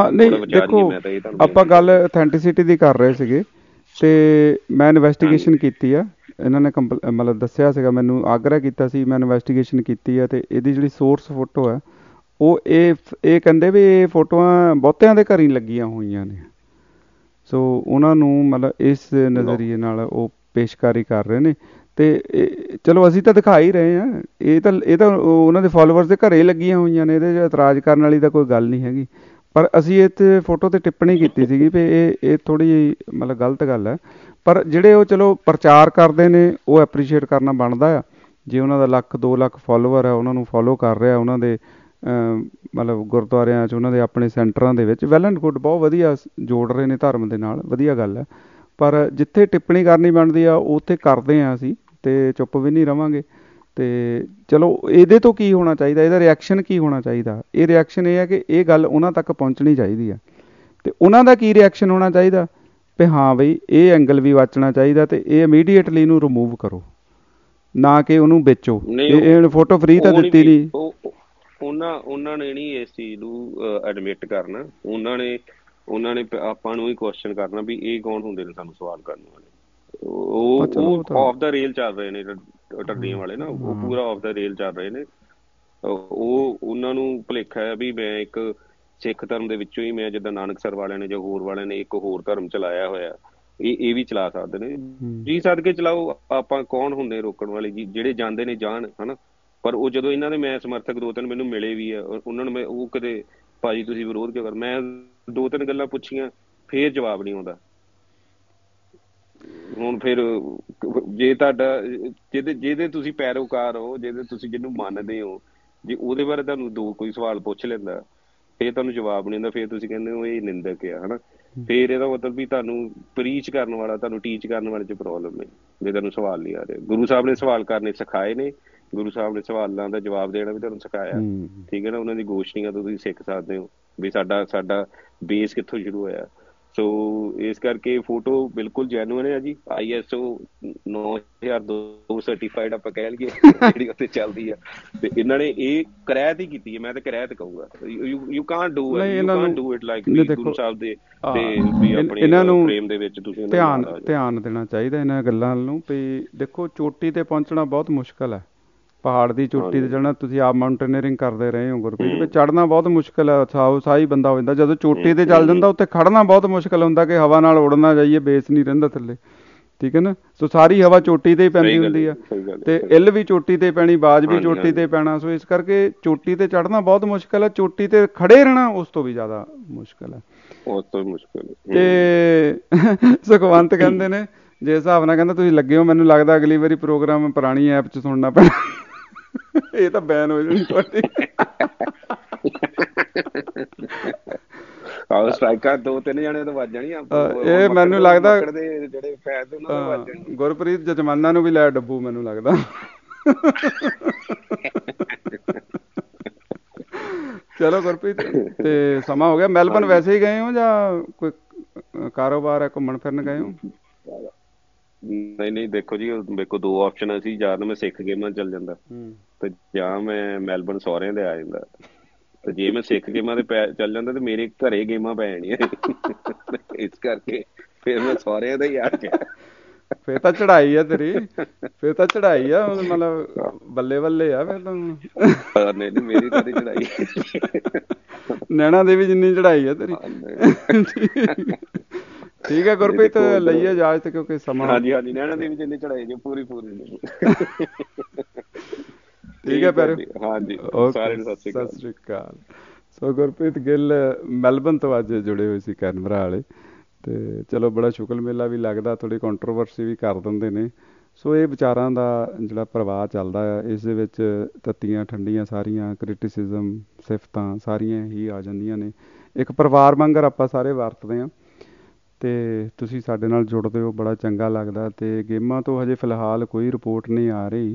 ਆਪਾਂ ਗੱਲ ਅਥੈਂਟਿਸਿਟੀ ਦੀ ਕਰ ਰਹੇ ਸੀਗੇ, ਤੇ ਮੈਂ ਇਨਵੈਸਟੀਗੇਸ਼ਨ ਕੀਤੀ ਆ। ਇਹਨਾਂ ਨੇ ਮਤਲਬ ਦੱਸਿਆ ਸੀਗਾ, ਮੈਨੂੰ ਆਗਰਾ ਕੀਤਾ ਸੀ, ਮੈਂ ਇਨਵੈਸਟੀਗੇਸ਼ਨ ਕੀਤੀ ਆ, ਤੇ ਇਹਦੀ ਜਿਹੜੀ ਸੋਰਸ ਫੋਟੋ ਹੈ ਉਹ ਇਹ ਕਹਿੰਦੇ ਵੀ ਇਹ ਫੋਟੋਆਂ ਬਹੁਤਿਆਂ ਦੇ ਘਰ ਹੀ ਲੱਗੀਆਂ ਹੋਈਆਂ ਨੇ। ਸੋ ਉਹਨਾਂ ਨੂੰ ਮਤਲਬ ਇਸ ਨਜ਼ਰੀਏ ਨਾਲ ਉਹ ਪੇਸ਼ਕਾਰੀ ਕਰ ਰਹੇ ਨੇ। ਅਤੇ ਚਲੋ ਅਸੀਂ ਤਾਂ ਦਿਖਾ ਹੀ ਰਹੇ ਹਾਂ, ਇਹ ਤਾਂ ਉਹਨਾਂ ਦੇ ਫੋਲੋਵਰਸ ਦੇ ਘਰੇ ਲੱਗੀਆਂ ਹੋਈਆਂ ਨੇ, ਇਹਦੇ 'ਚ ਇਤਰਾਜ਼ ਕਰਨ ਵਾਲੀ ਤਾਂ ਕੋਈ ਗੱਲ ਨਹੀਂ ਹੈਗੀ। ਪਰ ਅਸੀਂ ਇਹ ਫੋਟੋ 'ਤੇ ਟਿੱਪਣੀ ਕੀਤੀ ਸੀਗੀ ਵੀ ਇਹ ਥੋੜ੍ਹੀ ਜਿਹੀ ਮਤਲਬ ਗਲਤ ਗੱਲ ਹੈ। ਪਰ ਜਿਹੜੇ ਉਹ ਚਲੋ ਪ੍ਰਚਾਰ ਕਰਦੇ ਨੇ ਉਹ ਐਪਰੀਸ਼ੀਏਟ ਕਰਨਾ ਬਣਦਾ ਆ। ਜੇ ਉਹਨਾਂ ਦਾ 1-2 ਲੱਖ ਫੋਲੋਵਰ ਹੈ, ਉਹਨਾਂ ਨੂੰ ਫੋਲੋ ਕਰ ਰਿਹਾ, ਉਹਨਾਂ ਦੇ ਮਤਲਬ ਗੁਰਦੁਆਰਿਆਂ 'ਚ, ਉਹਨਾਂ ਦੇ ਆਪਣੇ ਸੈਂਟਰਾਂ ਦੇ ਵਿੱਚ, ਵੈਲ ਐਂਡ ਗੁੱਡ, ਬਹੁਤ ਵਧੀਆ ਜੋੜ ਰਹੇ ਨੇ ਧਰਮ ਦੇ ਨਾਲ, ਵਧੀਆ ਗੱਲ ਹੈ। ਪਰ ਜਿੱਥੇ ਟਿੱਪਣੀ ਕਰਨੀ ਬਣਦੀ ਆ ਉੱਥੇ ਕਰਦੇ ਹਾਂ ਅਸੀਂ, ਅਤੇ ਚੁੱਪ ਵੀ ਨਹੀਂ ਰਹਾਂਗੇ। ਅਤੇ ਚਲੋ ਇਹਦੇ ਤੋਂ ਕੀ ਹੋਣਾ ਚਾਹੀਦਾ, ਇਹਦਾ ਰਿਐਕਸ਼ਨ ਕੀ ਹੋਣਾ ਚਾਹੀਦਾ? ਇਹ ਰਿਐਕਸ਼ਨ ਇਹ ਹੈ ਕਿ ਇਹ ਗੱਲ ਉਹਨਾਂ ਤੱਕ ਪਹੁੰਚਣੀ ਚਾਹੀਦੀ ਆ, ਅਤੇ ਉਹਨਾਂ ਦਾ ਕੀ ਰਿਐਕਸ਼ਨ ਹੋਣਾ ਚਾਹੀਦਾ ਵੀ ਹਾਂ ਬਈ ਇਹ ਐਂਗਲ ਵੀ ਵਾਚਣਾ ਚਾਹੀਦਾ, ਅਤੇ ਇਹ ਇਮੀਡੀਏਟਲੀ ਇਹਨੂੰ ਰਿਮੂਵ ਕਰੋ, ਨਾ ਕਿ ਉਹਨੂੰ ਵੇਚੋ। ਇਹ ਫੋਟੋ ਫ੍ਰੀ ਤਾਂ ਦਿੱਤੀ ਨਹੀਂ। ਉਹਨਾਂ ਨੇ ਨਹੀਂ ਇਸ ਚੀਜ਼ ਨੂੰ ਐਡਮਿਟ ਕਰਨਾ। ਉਹਨਾਂ ਨੇ ਆਪਾਂ ਨੂੰ ਹੀ ਕੁਐਸਚਨ ਕਰਨਾ ਵੀ ਇਹ ਕੌਣ ਹੁੰਦੇ ਨੇ ਸਾਨੂੰ ਸਵਾਲ ਕਰਨ ਵਾਲੇ। ਉਹ ਆਫ ਦਾ ਰੇਲ ਚੱਲ ਰਹੇ ਨੇ ਟੱਡੀਆਂ ਵਾਲੇ ਨਾ, ਉਹ ਪੂਰਾ ਆਫ ਦਾ ਰੇਲ ਚੱਲ ਰਹੇ ਨੇ। ਉਹਨਾਂ ਨੂੰ ਭੁਲੇਖਾ ਹੈ ਵੀ ਮੈਂ ਇੱਕ ਸਿੱਖ ਧਰਮ ਦੇ ਵਿੱਚੋਂ ਹੀ, ਮੈਂ ਜਿੱਦਾਂ ਨਾਨਕਸਰ ਵਾਲਿਆਂ ਨੇ ਜਾਂ ਹੋਰ ਵਾਲਿਆਂ ਨੇ ਇੱਕ ਹੋਰ ਧਰਮ ਚਲਾਇਆ ਹੋਇਆ, ਇਹ ਵੀ ਚਲਾ ਸਕਦੇ ਨੇ। ਜੀ ਸਦਕੇ ਚਲਾਓ, ਆਪਾਂ ਕੌਣ ਹੁੰਦੇ ਰੋਕਣ ਵਾਲੇ ਜੀ? ਜਿਹੜੇ ਜਾਂਦੇ ਨੇ ਜਾਣ, ਹਨਾ। ਪਰ ਉਹ ਜਦੋਂ ਇਹਨਾਂ ਦੇ ਮੈਂ ਸਮਰਥਕ 2-3 ਮੈਨੂੰ ਮਿਲੇ ਵੀ ਆ, ਉਹਨਾਂ ਨੂੰ ਮੈਂ ਉਹ ਕਦੇ ਭਾਜੀ ਤੁਸੀਂ ਵਿਰੋਧ ਕਿਉਂ ਕਰ, ਮੈਂ 2-3 ਗੱਲਾਂ ਪੁੱਛੀਆਂ, ਫੇਰ ਜਵਾਬ ਨਹੀਂ ਆਉਂਦਾ। ਹੁਣ ਫਿਰ ਜੇ ਤੁਹਾਡਾ ਜਿਹਦੇ ਤੁਸੀਂ ਪੈਰੋਕਾਰ ਹੋ, ਜਿਹਨੂੰ ਮੰਨਦੇ ਹੋ, ਜੇ ਉਹਦੇ ਬਾਰੇ ਤੁਹਾਨੂੰ ਕੋਈ ਸਵਾਲ ਪੁੱਛ ਲੈਂਦਾ, ਫੇਰ ਤੁਹਾਨੂੰ ਜਵਾਬ ਨਹੀਂ ਆਉਂਦਾ, ਫੇਰ ਤੁਸੀਂ ਕਹਿੰਦੇ ਹੋ ਇਹ ਨਿੰਦਕ ਆ, ਹਨਾ। ਫੇਰ ਇਹਦਾ ਮਤਲਬ ਵੀ ਤੁਹਾਨੂੰ ਪ੍ਰੀਚ ਕਰਨ ਵਾਲਾ, ਤੁਹਾਨੂੰ ਟੀਚ ਕਰਨ ਵਾਲੇ 'ਚ ਪ੍ਰੋਬਲਮ ਹੈ ਜੇ ਤੁਹਾਨੂੰ ਸਵਾਲ ਨਹੀਂ ਆ ਰਹੇ। ਗੁਰੂ ਸਾਹਿਬ ਨੇ ਸਵਾਲ ਕਰਨੇ ਸਿਖਾਏ ਨੇ, ਗੁਰੂ ਸਾਹਿਬ ਨੇ ਸਵਾਲਾਂ ਦਾ ਜਵਾਬ ਦੇਣਾ ਵੀ ਤੁਹਾਨੂੰ ਸਿਖਾਇਆ, ਠੀਕ ਹੈ ਨਾ। ਉਹਨਾਂ ਦੀ ਗੋਸ਼ਟੀਆਂ ਤੋਂ ਤੁਸੀਂ ਸਿੱਖ ਸਕਦੇ ਹੋ ਵੀ ਸਾਡਾ ਬੇਸ ਕਿੱਥੋਂ ਸ਼ੁਰੂ ਹੋਇਆ। ਸੋ ਇਸ ਕਰਕੇ ਫੋਟੋ ਬਿਲਕੁਲ ਜੈਨੂਅਨ ਹੈ ਜੀ। ISO 9002 ਸਰਟੀਫਾਈਡ ਆਪਾਂ ਕਹਿ ਲਈਏ, ਜਿਹੜੀ ਉੱਥੇ ਚੱਲਦੀ ਆ, ਤੇ ਇਹਨਾਂ ਨੇ ਇਹ ਕਰਾਇਤ ਹੀ ਕੀਤੀ ਹੈ। ਮੈਂ ਤਾਂ ਕਰਾਇਤ ਕਹੂੰਗਾ, you can't do it like Guru Sahib ਦੇ ਵੀ ਆਪਣੇ ਫਰੇਮ ਦੇ ਵਿੱਚ ਤੁਸੀਂ ਧਿਆਨ ਦੇਣਾ ਚਾਹੀਦਾ ਇਹਨਾਂ ਗੱਲਾਂ ਨੂੰ। ਵੀ ਦੇਖੋ, ਚੋਟੀ ਤੇ ਪਹੁੰਚਣਾ ਬਹੁਤ ਮੁਸ਼ਕਿਲ ਹੈ। ਪਹਾੜ ਦੀ ਚੋਟੀ ਤੇ ਚੜ੍ਹਨਾ, ਤੁਸੀਂ ਆਪ ਮਾਊਂਟੇਨੀਅਰਿੰਗ ਕਰਦੇ ਰਹੇ ਹੋ ਗੁਰਪ੍ਰੀਤ, ਵੀ ਚੜ੍ਹਨਾ ਬਹੁਤ ਮੁਸ਼ਕਿਲ ਹੈ, ਸਾਹੀ ਬੰਦਾ ਹੋ ਜਾਂਦਾ। ਜਦੋਂ ਚੋਟੀ ਤੇ ਚੱਲ ਜਾਂਦਾ, ਉੱਥੇ ਖੜ੍ਹਨਾ ਬਹੁਤ ਮੁਸ਼ਕਿਲ ਹੁੰਦਾ ਕਿ ਹਵਾ ਨਾਲ ਉੜਨਾ ਜਾਈਏ, ਬੇਸ ਨਹੀਂ ਰਹਿੰਦਾ ਥੱਲੇ, ਠੀਕ ਹੈ ਨਾ। ਸੋ ਸਾਰੀ ਹਵਾ ਚੋਟੀ ਤੇ ਹੀ ਪੈਂਦੀ ਹੁੰਦੀ ਆ, ਤੇ ਇੱਲ ਵੀ ਚੋਟੀ ਤੇ ਪੈਣੀ, ਬਾਜ ਵੀ ਚੋਟੀ ਤੇ ਪੈਣਾ। ਸੋ ਇਸ ਕਰਕੇ ਚੋਟੀ ਤੇ ਚੜ੍ਹਨਾ ਬਹੁਤ ਮੁਸ਼ਕਿਲ ਹੈ। ਚੋਟੀ ਤੇ ਖੜੇ ਰਹਿਣਾ ਉਸ ਤੋਂ ਵੀ ਜ਼ਿਆਦਾ ਮੁਸ਼ਕਿਲ ਹੈ। ਤੇ ਸੁਖਵੰਤ ਕਹਿੰਦੇ ਨੇ, ਜੇ ਹਿਸਾਬ ਨਾਲ ਕਹਿੰਦਾ ਤੁਸੀਂ ਲੱਗੇ ਹੋ, ਮੈਨੂੰ ਲੱਗਦਾ ਅਗਲੀ ਵਾਰੀ ਪ੍ਰੋਗਰਾਮ ਪੁਰਾਣੀ ਐਪ 'ਚ ਸੁਣਨਾ ਪੈਣਾ। ਇਹ ਤਾਂ ਬੈਨ ਹੋ ਜਾਣੀ ਤੁਹਾਡੀ। ਸਟ੍ਰਾਈਕਾਂ 2-3 ਜਣੇ ਤੋਂ ਵੱਜ ਜਾਣੀ। ਇਹ ਮੈਨੂੰ ਲੱਗਦਾ ਗੁਰਪ੍ਰੀਤ ਜਜਮਾਨਾਂ ਨੂੰ ਵੀ ਲੈ ਡੱਬੂ, ਮੈਨੂੰ ਲੱਗਦਾ। ਚਲੋ ਗੁਰਪ੍ਰੀਤ, ਤੇ ਸਮਾਂ ਹੋ ਗਿਆ। ਮੈਲਬਨ ਵੈਸੇ ਹੀ ਗਏ ਹੋ ਜਾਂ ਕੋਈ ਕਾਰੋਬਾਰ ਹੈ, ਘੁੰਮਣ ਫਿਰਨ ਗਏ ਹੋ? ਨਹੀਂ, ਦੇਖੋ ਜੀ, ਮੇਰੇ ਕੋਲ 2 ਆਪਸ਼ਨ ਸੀ। ਜਾਂ ਤਾਂ ਮੈਂ ਸਿੱਖ ਗੇਮਾਂ ਚੱਲ ਜਾਂਦਾ, ਤੇ ਜਾਂ ਮੈਂ ਮੈਲਬਨ ਸਹੁਰਿਆਂ ਦੇ ਆ ਜਾਂਦਾ। ਤੇ ਜੇ ਮੈਂ ਸਿੱਖ ਗੇਮਾਂ ਦੇ ਚੱਲ ਜਾਂਦਾ ਤੇ ਮੇਰੇ ਘਰੇ ਗੇਮਾਂ ਪੈ ਜਾਣੀਆਂ, ਇਸ ਕਰਕੇ ਫਿਰ ਮੈਂ ਸਹੁਰਿਆਂ ਦਾ ਹੀ ਆ ਗਿਆ। ਫਿਰ ਤਾਂ ਚੜਾਈ ਆ ਤੇਰੀ, ਫਿਰ ਤਾਂ ਚੜਾਈ ਆ, ਮਤਲਬ ਬੱਲੇ ਬੱਲੇ ਆ ਫਿਰ ਤਾਂ। ਨਹੀਂ, ਮੇਰੀ ਕਦੀ ਚੜਾਈ ਨੈਣਾ ਦੇਵੀ ਜਿੰਨੀ ਚੜਾਈ ਆ ਤੇਰੀ। ਠੀਕ ਹੈ ਗੁਰਪ੍ਰੀਤ, ਲਈਏ ਇਜਾਜ਼ਤ ਕਿਉਂਕਿ ਸਮਾਂ। ਹਾਂਜੀ, ਨੈਣਾ ਦੇਵੀ ਜਿੰਨੀ ਚੜਾਈ ਜੀ, ਪੂਰੀ। ਠੀਕ ਹੈ ਪਿਆਰੇ, ਹਾਂਜੀ, ਸਾਰਿਆਂ ਨੂੰ ਸਤਿ ਸ਼੍ਰੀ ਅਕਾਲ। ਸੋ ਗੁਰਪ੍ਰੀਤ ਗਿੱਲ ਮੈਲਬਨ ਤੋਂ ਅੱਜ ਜੁੜੇ ਹੋਏ ਸੀ, ਕੈਨਬਰਾ ਵਾਲੇ। ਤੇ ਚਲੋ, ਬੜਾ ਸ਼ੁਕਲ ਮੇਲਾ ਵੀ ਲੱਗਦਾ, ਥੋੜ੍ਹੀ ਕੰਟਰੋਵਰਸੀ ਵੀ ਕਰ ਦਿੰਦੇ ਨੇ। ਸੋ ਇਹ ਵਿਚਾਰਾਂ ਦਾ ਜਿਹੜਾ ਪ੍ਰਵਾਹ ਚੱਲਦਾ ਆ, ਇਸ ਦੇ ਵਿੱਚ ਤੱਤੀਆਂ ਠੰਡੀਆਂ ਸਾਰੀਆਂ ਕ੍ਰਿਟਿਸਿਜ਼ਮ, ਸਿਫਤਾਂ ਸਾਰੀਆਂ ਹੀ ਆ ਜਾਂਦੀਆਂ ਨੇ। ਇੱਕ ਪਰਿਵਾਰ ਵਾਂਗਰ ਆਪਾਂ ਸਾਰੇ ਵਰਤਦੇ ਹਾਂ, ਅਤੇ ਤੁਸੀਂ ਸਾਡੇ ਨਾਲ ਜੁੜਦੇ ਹੋ, ਬੜਾ ਚੰਗਾ ਲੱਗਦਾ। ਅਤੇ ਗੇਮਾਂ ਤੋਂ ਹਜੇ ਫਿਲਹਾਲ ਕੋਈ ਰਿਪੋਰਟ ਨਹੀਂ ਆ ਰਹੀ।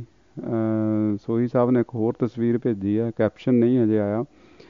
ਸੋਹੀ ਸਾਹਿਬ ਨੇ ਇੱਕ ਹੋਰ ਤਸਵੀਰ ਭੇਜੀ ਹੈ, ਕੈਪਸ਼ਨ ਨਹੀਂ ਹਜੇ ਆਇਆ।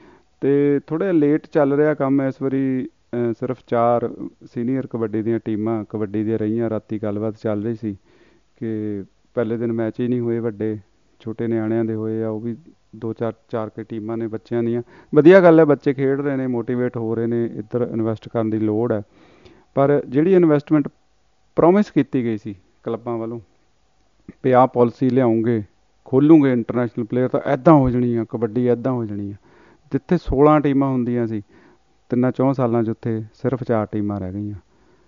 ਅਤੇ ਥੋੜ੍ਹਾ ਲੇਟ ਚੱਲ ਰਿਹਾ ਕੰਮ ਇਸ ਵਾਰੀ। ਸਿਰਫ 4 ਸੀਨੀਅਰ ਕਬੱਡੀ ਦੀਆਂ ਟੀਮਾਂ ਕਬੱਡੀ ਦੀਆਂ ਰਹੀਆਂ। ਰਾਤੀ ਗੱਲਬਾਤ ਚੱਲ ਰਹੀ ਸੀ ਕਿ ਪਹਿਲੇ ਦਿਨ ਮੈਚ ਹੀ ਨਹੀਂ ਹੋਏ, ਵੱਡੇ ਛੋਟੇ ਨਿਆਣਿਆਂ ਦੇ ਹੋਏ ਆ, ਉਹ ਵੀ 2-4 ਕੇ ਟੀਮਾਂ ਨੇ ਬੱਚਿਆਂ ਦੀਆਂ। ਵਧੀਆ ਗੱਲ ਹੈ, ਬੱਚੇ ਖੇਡ ਰਹੇ ਨੇ, ਮੋਟੀਵੇਟ ਹੋ ਰਹੇ ਨੇ, ਇੱਧਰ ਇਨਵੈਸਟ ਕਰਨ ਦੀ ਲੋੜ ਹੈ। ਪਰ ਜਿਹੜੀ ਇਨਵੈਸਟਮੈਂਟ ਪ੍ਰੋਮਿਸ ਕੀਤੀ ਗਈ ਸੀ ਕਲੱਬਾਂ ਵੱਲੋਂ ਵੀ ਆਹ ਪਾਲਿਸੀ ਲਿਆਉਂਗੇ, ਖੋਲੂਗੇ ਇੰਟਰਨੈਸ਼ਨਲ ਪਲੇਅਰ, ਤਾਂ ਇੱਦਾਂ ਹੋ ਜਾਣੀ ਆ ਕਬੱਡੀ, ਇੱਦਾਂ ਹੋ ਜਾਣੀ ਆ। ਜਿੱਥੇ 16 ਟੀਮਾਂ ਹੁੰਦੀਆਂ ਸੀ 3-4 ਸਾਲਾਂ 'ਚ, ਉੱਥੇ ਸਿਰਫ 4 ਟੀਮਾਂ ਰਹਿ ਗਈਆਂ।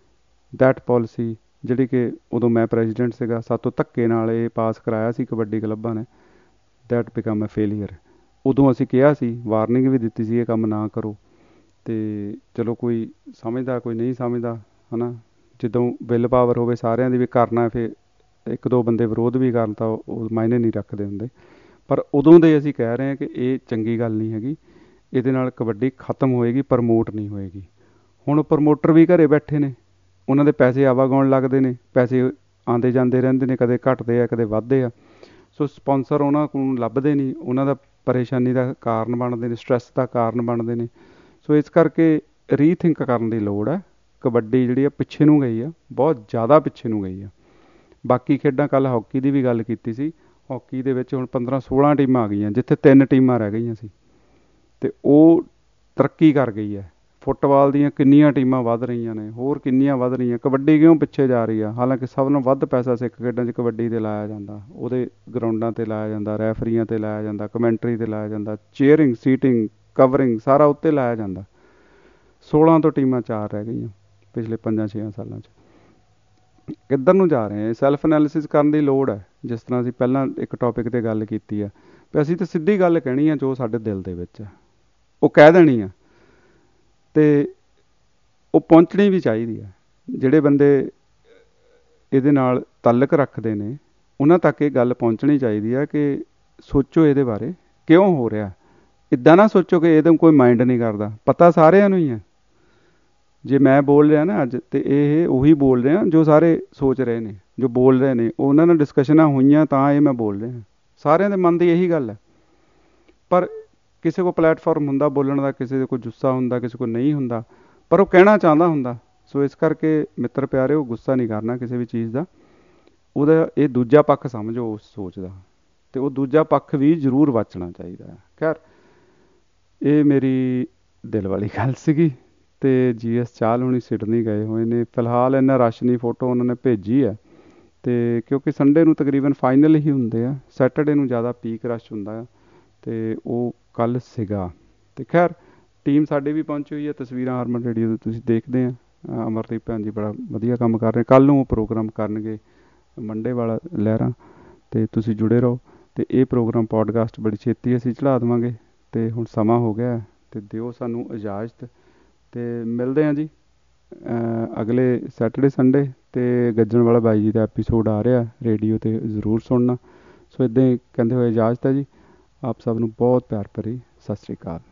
ਦੈਟ ਪਾਲਿਸੀ ਜਿਹੜੀ ਕਿ ਉਦੋਂ ਮੈਂ ਪ੍ਰੈਜ਼ੀਡੈਂਟ ਸੀਗਾ, ਸਾਤੋਂ ਧੱਕੇ ਨਾਲ ਇਹ ਪਾਸ ਕਰਾਇਆ ਸੀ ਕਬੱਡੀ ਕਲੱਬਾਂ ਨੇ। That become a failure. ਉਦੋਂ ਅਸੀਂ ਕਿਹਾ ਸੀ, ਵਾਰਨਿੰਗ ਵੀ ਦਿੱਤੀ ਸੀ, ਇਹ ਕੰਮ ਨਾ ਕਰੋ। ਅਤੇ ਚਲੋ, ਕੋਈ ਸਮਝਦਾ, ਕੋਈ ਨਹੀਂ ਸਮਝਦਾ, ਹੈ ਨਾ। ਜਦੋਂ ਵਿਲ ਪਾਵਰ ਹੋਵੇ ਸਾਰਿਆਂ ਦੀ ਵੀ ਕਰਨਾ, ਫਿਰ 1-2 ਬੰਦੇ ਵਿਰੋਧ ਵੀ ਕਰਨ ਤਾਂ ਉਹ ਮਾਇਨੇ ਨਹੀਂ ਰੱਖਦੇ ਹੁੰਦੇ। ਪਰ ਉਦੋਂ ਦੇ ਅਸੀਂ ਕਹਿ ਰਹੇ ਹਾਂ ਕਿ ਇਹ ਚੰਗੀ ਗੱਲ ਨਹੀਂ ਹੈਗੀ। ਇਹਦੇ ਨਾਲ ਕਬੱਡੀ ਖਤਮ ਹੋਏਗੀ, ਪ੍ਰਮੋਟ ਨਹੀਂ ਹੋਏਗੀ। ਹੁਣ ਪ੍ਰਮੋਟਰ ਵੀ ਘਰੇ ਬੈਠੇ ਨੇ, ਉਹਨਾਂ ਦੇ ਪੈਸੇ ਆਵਾਗਾਉਣ ਲੱਗਦੇ ਨੇ, ਪੈਸੇ ਆਉਂਦੇ ਜਾਂਦੇ ਰਹਿੰਦੇ ਨੇ, ਕਦੇ ਘਟਦੇ ਆ, ਕਦੇ ਵੱਧਦੇ ਆ। ਸੋ ਸਪੋਂਸਰ ਉਹਨਾਂ ਕੋਲ ਲੱਭਦੇ ਨਹੀਂ, ਉਹਨਾਂ ਦਾ ਪਰੇਸ਼ਾਨੀ ਦਾ ਕਾਰਨ ਬਣਦੇ ਨੇ, ਸਟਰੈਸ ਦਾ ਕਾਰਨ ਬਣਦੇ ਨੇ। ਸੋ ਇਸ ਕਰਕੇ ਰੀਥਿੰਕ ਕਰਨ ਦੀ ਲੋੜ ਹੈ। ਕਬੱਡੀ ਜਿਹੜੀ ਆ ਪਿੱਛੇ ਨੂੰ ਗਈ ਆ, ਬਹੁਤ ਜ਼ਿਆਦਾ ਪਿੱਛੇ ਨੂੰ ਗਈ ਆ। ਬਾਕੀ ਖੇਡਾਂ, ਕੱਲ੍ਹ ਹਾਕੀ ਦੀ ਵੀ ਗੱਲ ਕੀਤੀ ਸੀ, ਹਾਕੀ ਦੇ ਵਿੱਚ ਹੁਣ 15-16 ਟੀਮਾਂ ਆ ਗਈਆਂ, ਜਿੱਥੇ 3 ਟੀਮਾਂ ਰਹਿ ਗਈਆਂ ਸੀ। ਅਤੇ ਉਹ ਤਰੱਕੀ ਕਰ ਗਈ ਹੈ। ਫੁੱਟਬਾਲ ਦੀਆਂ ਕਿੰਨੀਆਂ ਟੀਮਾਂ ਵੱਧ ਰਹੀਆਂ ਨੇ, ਹੋਰ ਕਿੰਨੀਆਂ ਵੱਧ ਰਹੀਆਂ। ਕਬੱਡੀ ਕਿਉਂ ਪਿੱਛੇ ਜਾ ਰਹੀ ਆ? ਹਾਲਾਂਕਿ ਸਭ ਨਾਲੋਂ ਵੱਧ ਪੈਸਾ ਸਿੱਖ ਖੇਡਾਂ 'ਚ ਕਬੱਡੀ 'ਤੇ ਲਾਇਆ ਜਾਂਦਾ, ਉਹਦੇ ਗਰਾਊਂਡਾਂ 'ਤੇ ਲਾਇਆ ਜਾਂਦਾ, ਰੈਫਰੀਆਂ 'ਤੇ ਲਾਇਆ ਜਾਂਦਾ, ਕਮੈਂਟਰੀ 'ਤੇ ਲਾਇਆ ਜਾਂਦਾ, ਚੇਅਰਿੰਗ, ਸੀਟਿੰਗ, ਕਵਰਿੰਗ ਸਾਰਾ ਉੱਤੇ ਲਾਇਆ ਜਾਂਦਾ। 16 ਤੋਂ ਟੀਮਾਂ 4 ਰਹਿ ਗਈਆਂ ਪਿਛਲੇ 5-6 ਸਾਲਾਂ 'ਚ। ਕਿੱਧਰ ਨੂੰ ਜਾ ਰਹੇ ਹਾਂ? ਸੈਲਫ ਐਨਾਲਿਸਿਸ ਕਰਨ ਦੀ ਲੋੜ ਹੈ। ਜਿਸ ਤਰ੍ਹਾਂ ਅਸੀਂ ਪਹਿਲਾਂ ਇੱਕ ਟੌਪਿਕ 'ਤੇ ਗੱਲ ਕੀਤੀ ਹੈ ਵੀ ਅਸੀਂ ਤਾਂ ਸਿੱਧੀ ਗੱਲ ਕਹਿਣੀ ਆ ਜੋ ਸਾਡੇ ਦਿਲ ਦੇ ਵਿੱਚ ਹੈ, ਉਹ ਕਹਿ ਦੇਣੀ ਆ, ਅਤੇ ਉਹ ਪਹੁੰਚਣੀ ਵੀ ਚਾਹੀਦੀ ਹੈ। ਜਿਹੜੇ ਬੰਦੇ ਇਹਦੇ ਨਾਲ ਤਾਲੁਕ ਰੱਖਦੇ ਨੇ ਉਹਨਾਂ ਤੱਕ ਇਹ ਗੱਲ ਪਹੁੰਚਣੀ ਚਾਹੀਦੀ ਹੈ ਕਿ ਸੋਚੋ ਇਹਦੇ ਬਾਰੇ, ਕਿਉਂ ਹੋ ਰਿਹਾ। ਇੱਦਾਂ ਨਾ ਸੋਚੋ ਕਿ ਇਹਦਾ ਕੋਈ ਮਾਇੰਡ ਨਹੀਂ ਕਰਦਾ, ਪਤਾ ਸਾਰਿਆਂ ਨੂੰ ਹੀ ਹੈ। ਜੇ ਮੈਂ ਬੋਲ ਰਿਹਾ ਨਾ ਅੱਜ, ਅਤੇ ਇਹ ਉਹੀ ਬੋਲ ਰਿਹਾ ਜੋ ਸਾਰੇ ਸੋਚ ਰਹੇ ਨੇ, ਜੋ ਬੋਲ ਰਹੇ ਨੇ, ਉਹਨਾਂ ਨਾਲ ਡਿਸਕਸ਼ਨਾਂ ਹੋਈਆਂ ਤਾਂ ਇਹ ਮੈਂ ਬੋਲ ਰਿਹਾ। ਸਾਰਿਆਂ ਦੇ ਮਨ ਦੀ ਇਹੀ ਗੱਲ ਹੈ। ਪਰ ਕਿਸੇ ਕੋਲ ਪਲੈਟਫਾਰਮ ਹੁੰਦਾ ਬੋਲਣ ਦਾ, ਕਿਸੇ ਦੇ ਕੋਲ ਜੁੱਸਾ ਹੁੰਦਾ, ਕਿਸੇ ਕੋਲ ਨਹੀਂ ਹੁੰਦਾ, ਪਰ ਉਹ ਕਹਿਣਾ ਚਾਹੁੰਦਾ ਹੁੰਦਾ। ਸੋ ਇਸ ਕਰਕੇ ਮਿੱਤਰ ਪਿਆਰਿਓ, ਗੁੱਸਾ ਨਹੀਂ ਕਰਨਾ ਕਿਸੇ ਵੀ ਚੀਜ਼ ਦਾ। ਉਹਦਾ ਇਹ ਦੂਜਾ ਪੱਖ ਸਮਝੋ ਉਸ ਸੋਚ ਦਾ, ਅਤੇ ਉਹ ਦੂਜਾ ਪੱਖ ਵੀ ਜ਼ਰੂਰ ਵਾਚਣਾ ਚਾਹੀਦਾ ਹੈ। ਖੈਰ, ਇਹ ਮੇਰੀ ਦਿਲ ਵਾਲੀ ਗੱਲ ਸੀਗੀ। ਅਤੇ GS ਚਾਹਲ ਹੁਣੀ ਸਿਡਨੀ ਗਏ ਹੋਏ ਨੇ। ਫਿਲਹਾਲ ਇੰਨਾ ਰਸ਼ ਨਹੀਂ, ਫੋਟੋ ਉਹਨਾਂ ਨੇ ਭੇਜੀ ਹੈ। ਅਤੇ ਕਿਉਂਕਿ ਸੰਡੇ ਨੂੰ ਤਕਰੀਬਨ ਫਾਈਨਲ ਹੀ ਹੁੰਦੇ ਆ, ਸੈਟਰਡੇ ਨੂੰ ਜ਼ਿਆਦਾ ਪੀਕ ਰਸ਼ ਹੁੰਦਾ ਆ, ਅਤੇ ਉਹ ਕੱਲ੍ਹ ਸੀਗਾ। ਅਤੇ ਖੈਰ, ਟੀਮ ਸਾਡੀ ਵੀ ਪਹੁੰਚੀ ਹੋਈ ਹੈ। ਤਸਵੀਰਾਂ ਹਰਮਨ ਰੇਡੀਓ 'ਤੇ ਤੁਸੀਂ ਦੇਖਦੇ ਆ। ਅਮਰਦੀਪ ਭੈਣ ਜੀ ਬੜਾ ਵਧੀਆ ਕੰਮ ਕਰ ਰਹੇ। ਕੱਲ੍ਹ ਨੂੰ ਉਹ ਪ੍ਰੋਗਰਾਮ ਕਰਨਗੇ ਮੰਡੇ ਵਾਲਾ ਲਹਿਰਾਂ, ਅਤੇ ਤੁਸੀਂ ਜੁੜੇ ਰਹੋ। ਅਤੇ ਇਹ ਪ੍ਰੋਗਰਾਮ ਪੋਡਕਾਸਟ ਬੜੀ ਛੇਤੀ ਅਸੀਂ ਚੜ੍ਹਾ ਦੇਵਾਂਗੇ। ਅਤੇ ਹੁਣ ਸਮਾਂ ਹੋ ਗਿਆ, ਅਤੇ ਦਿਓ ਸਾਨੂੰ ਇਜਾਜ਼ਤ, ਅਤੇ ਮਿਲਦੇ ਹਾਂ ਜੀ ਅਗਲੇ ਸੈਟਰਡੇ ਸੰਡੇ। ਅਤੇ ਗੱਜਣ ਵਾਲਾ ਬਾਈ ਜੀ ਦਾ ਐਪੀਸੋਡ ਆ ਰਿਹਾ ਰੇਡੀਓ 'ਤੇ, ਜ਼ਰੂਰ ਸੁਣਨਾ। ਸੋ ਇੱਦਾਂ ਹੀ ਕਹਿੰਦੇ ਹੋਏ ਇਜਾਜ਼ਤ ਹੈ ਜੀ। ਆਪ ਸਭ ਨੂੰ ਬਹੁਤ ਪਿਆਰ ਭਰੀ ਸਤਿ ਸ਼੍ਰੀ ਅਕਾਲ।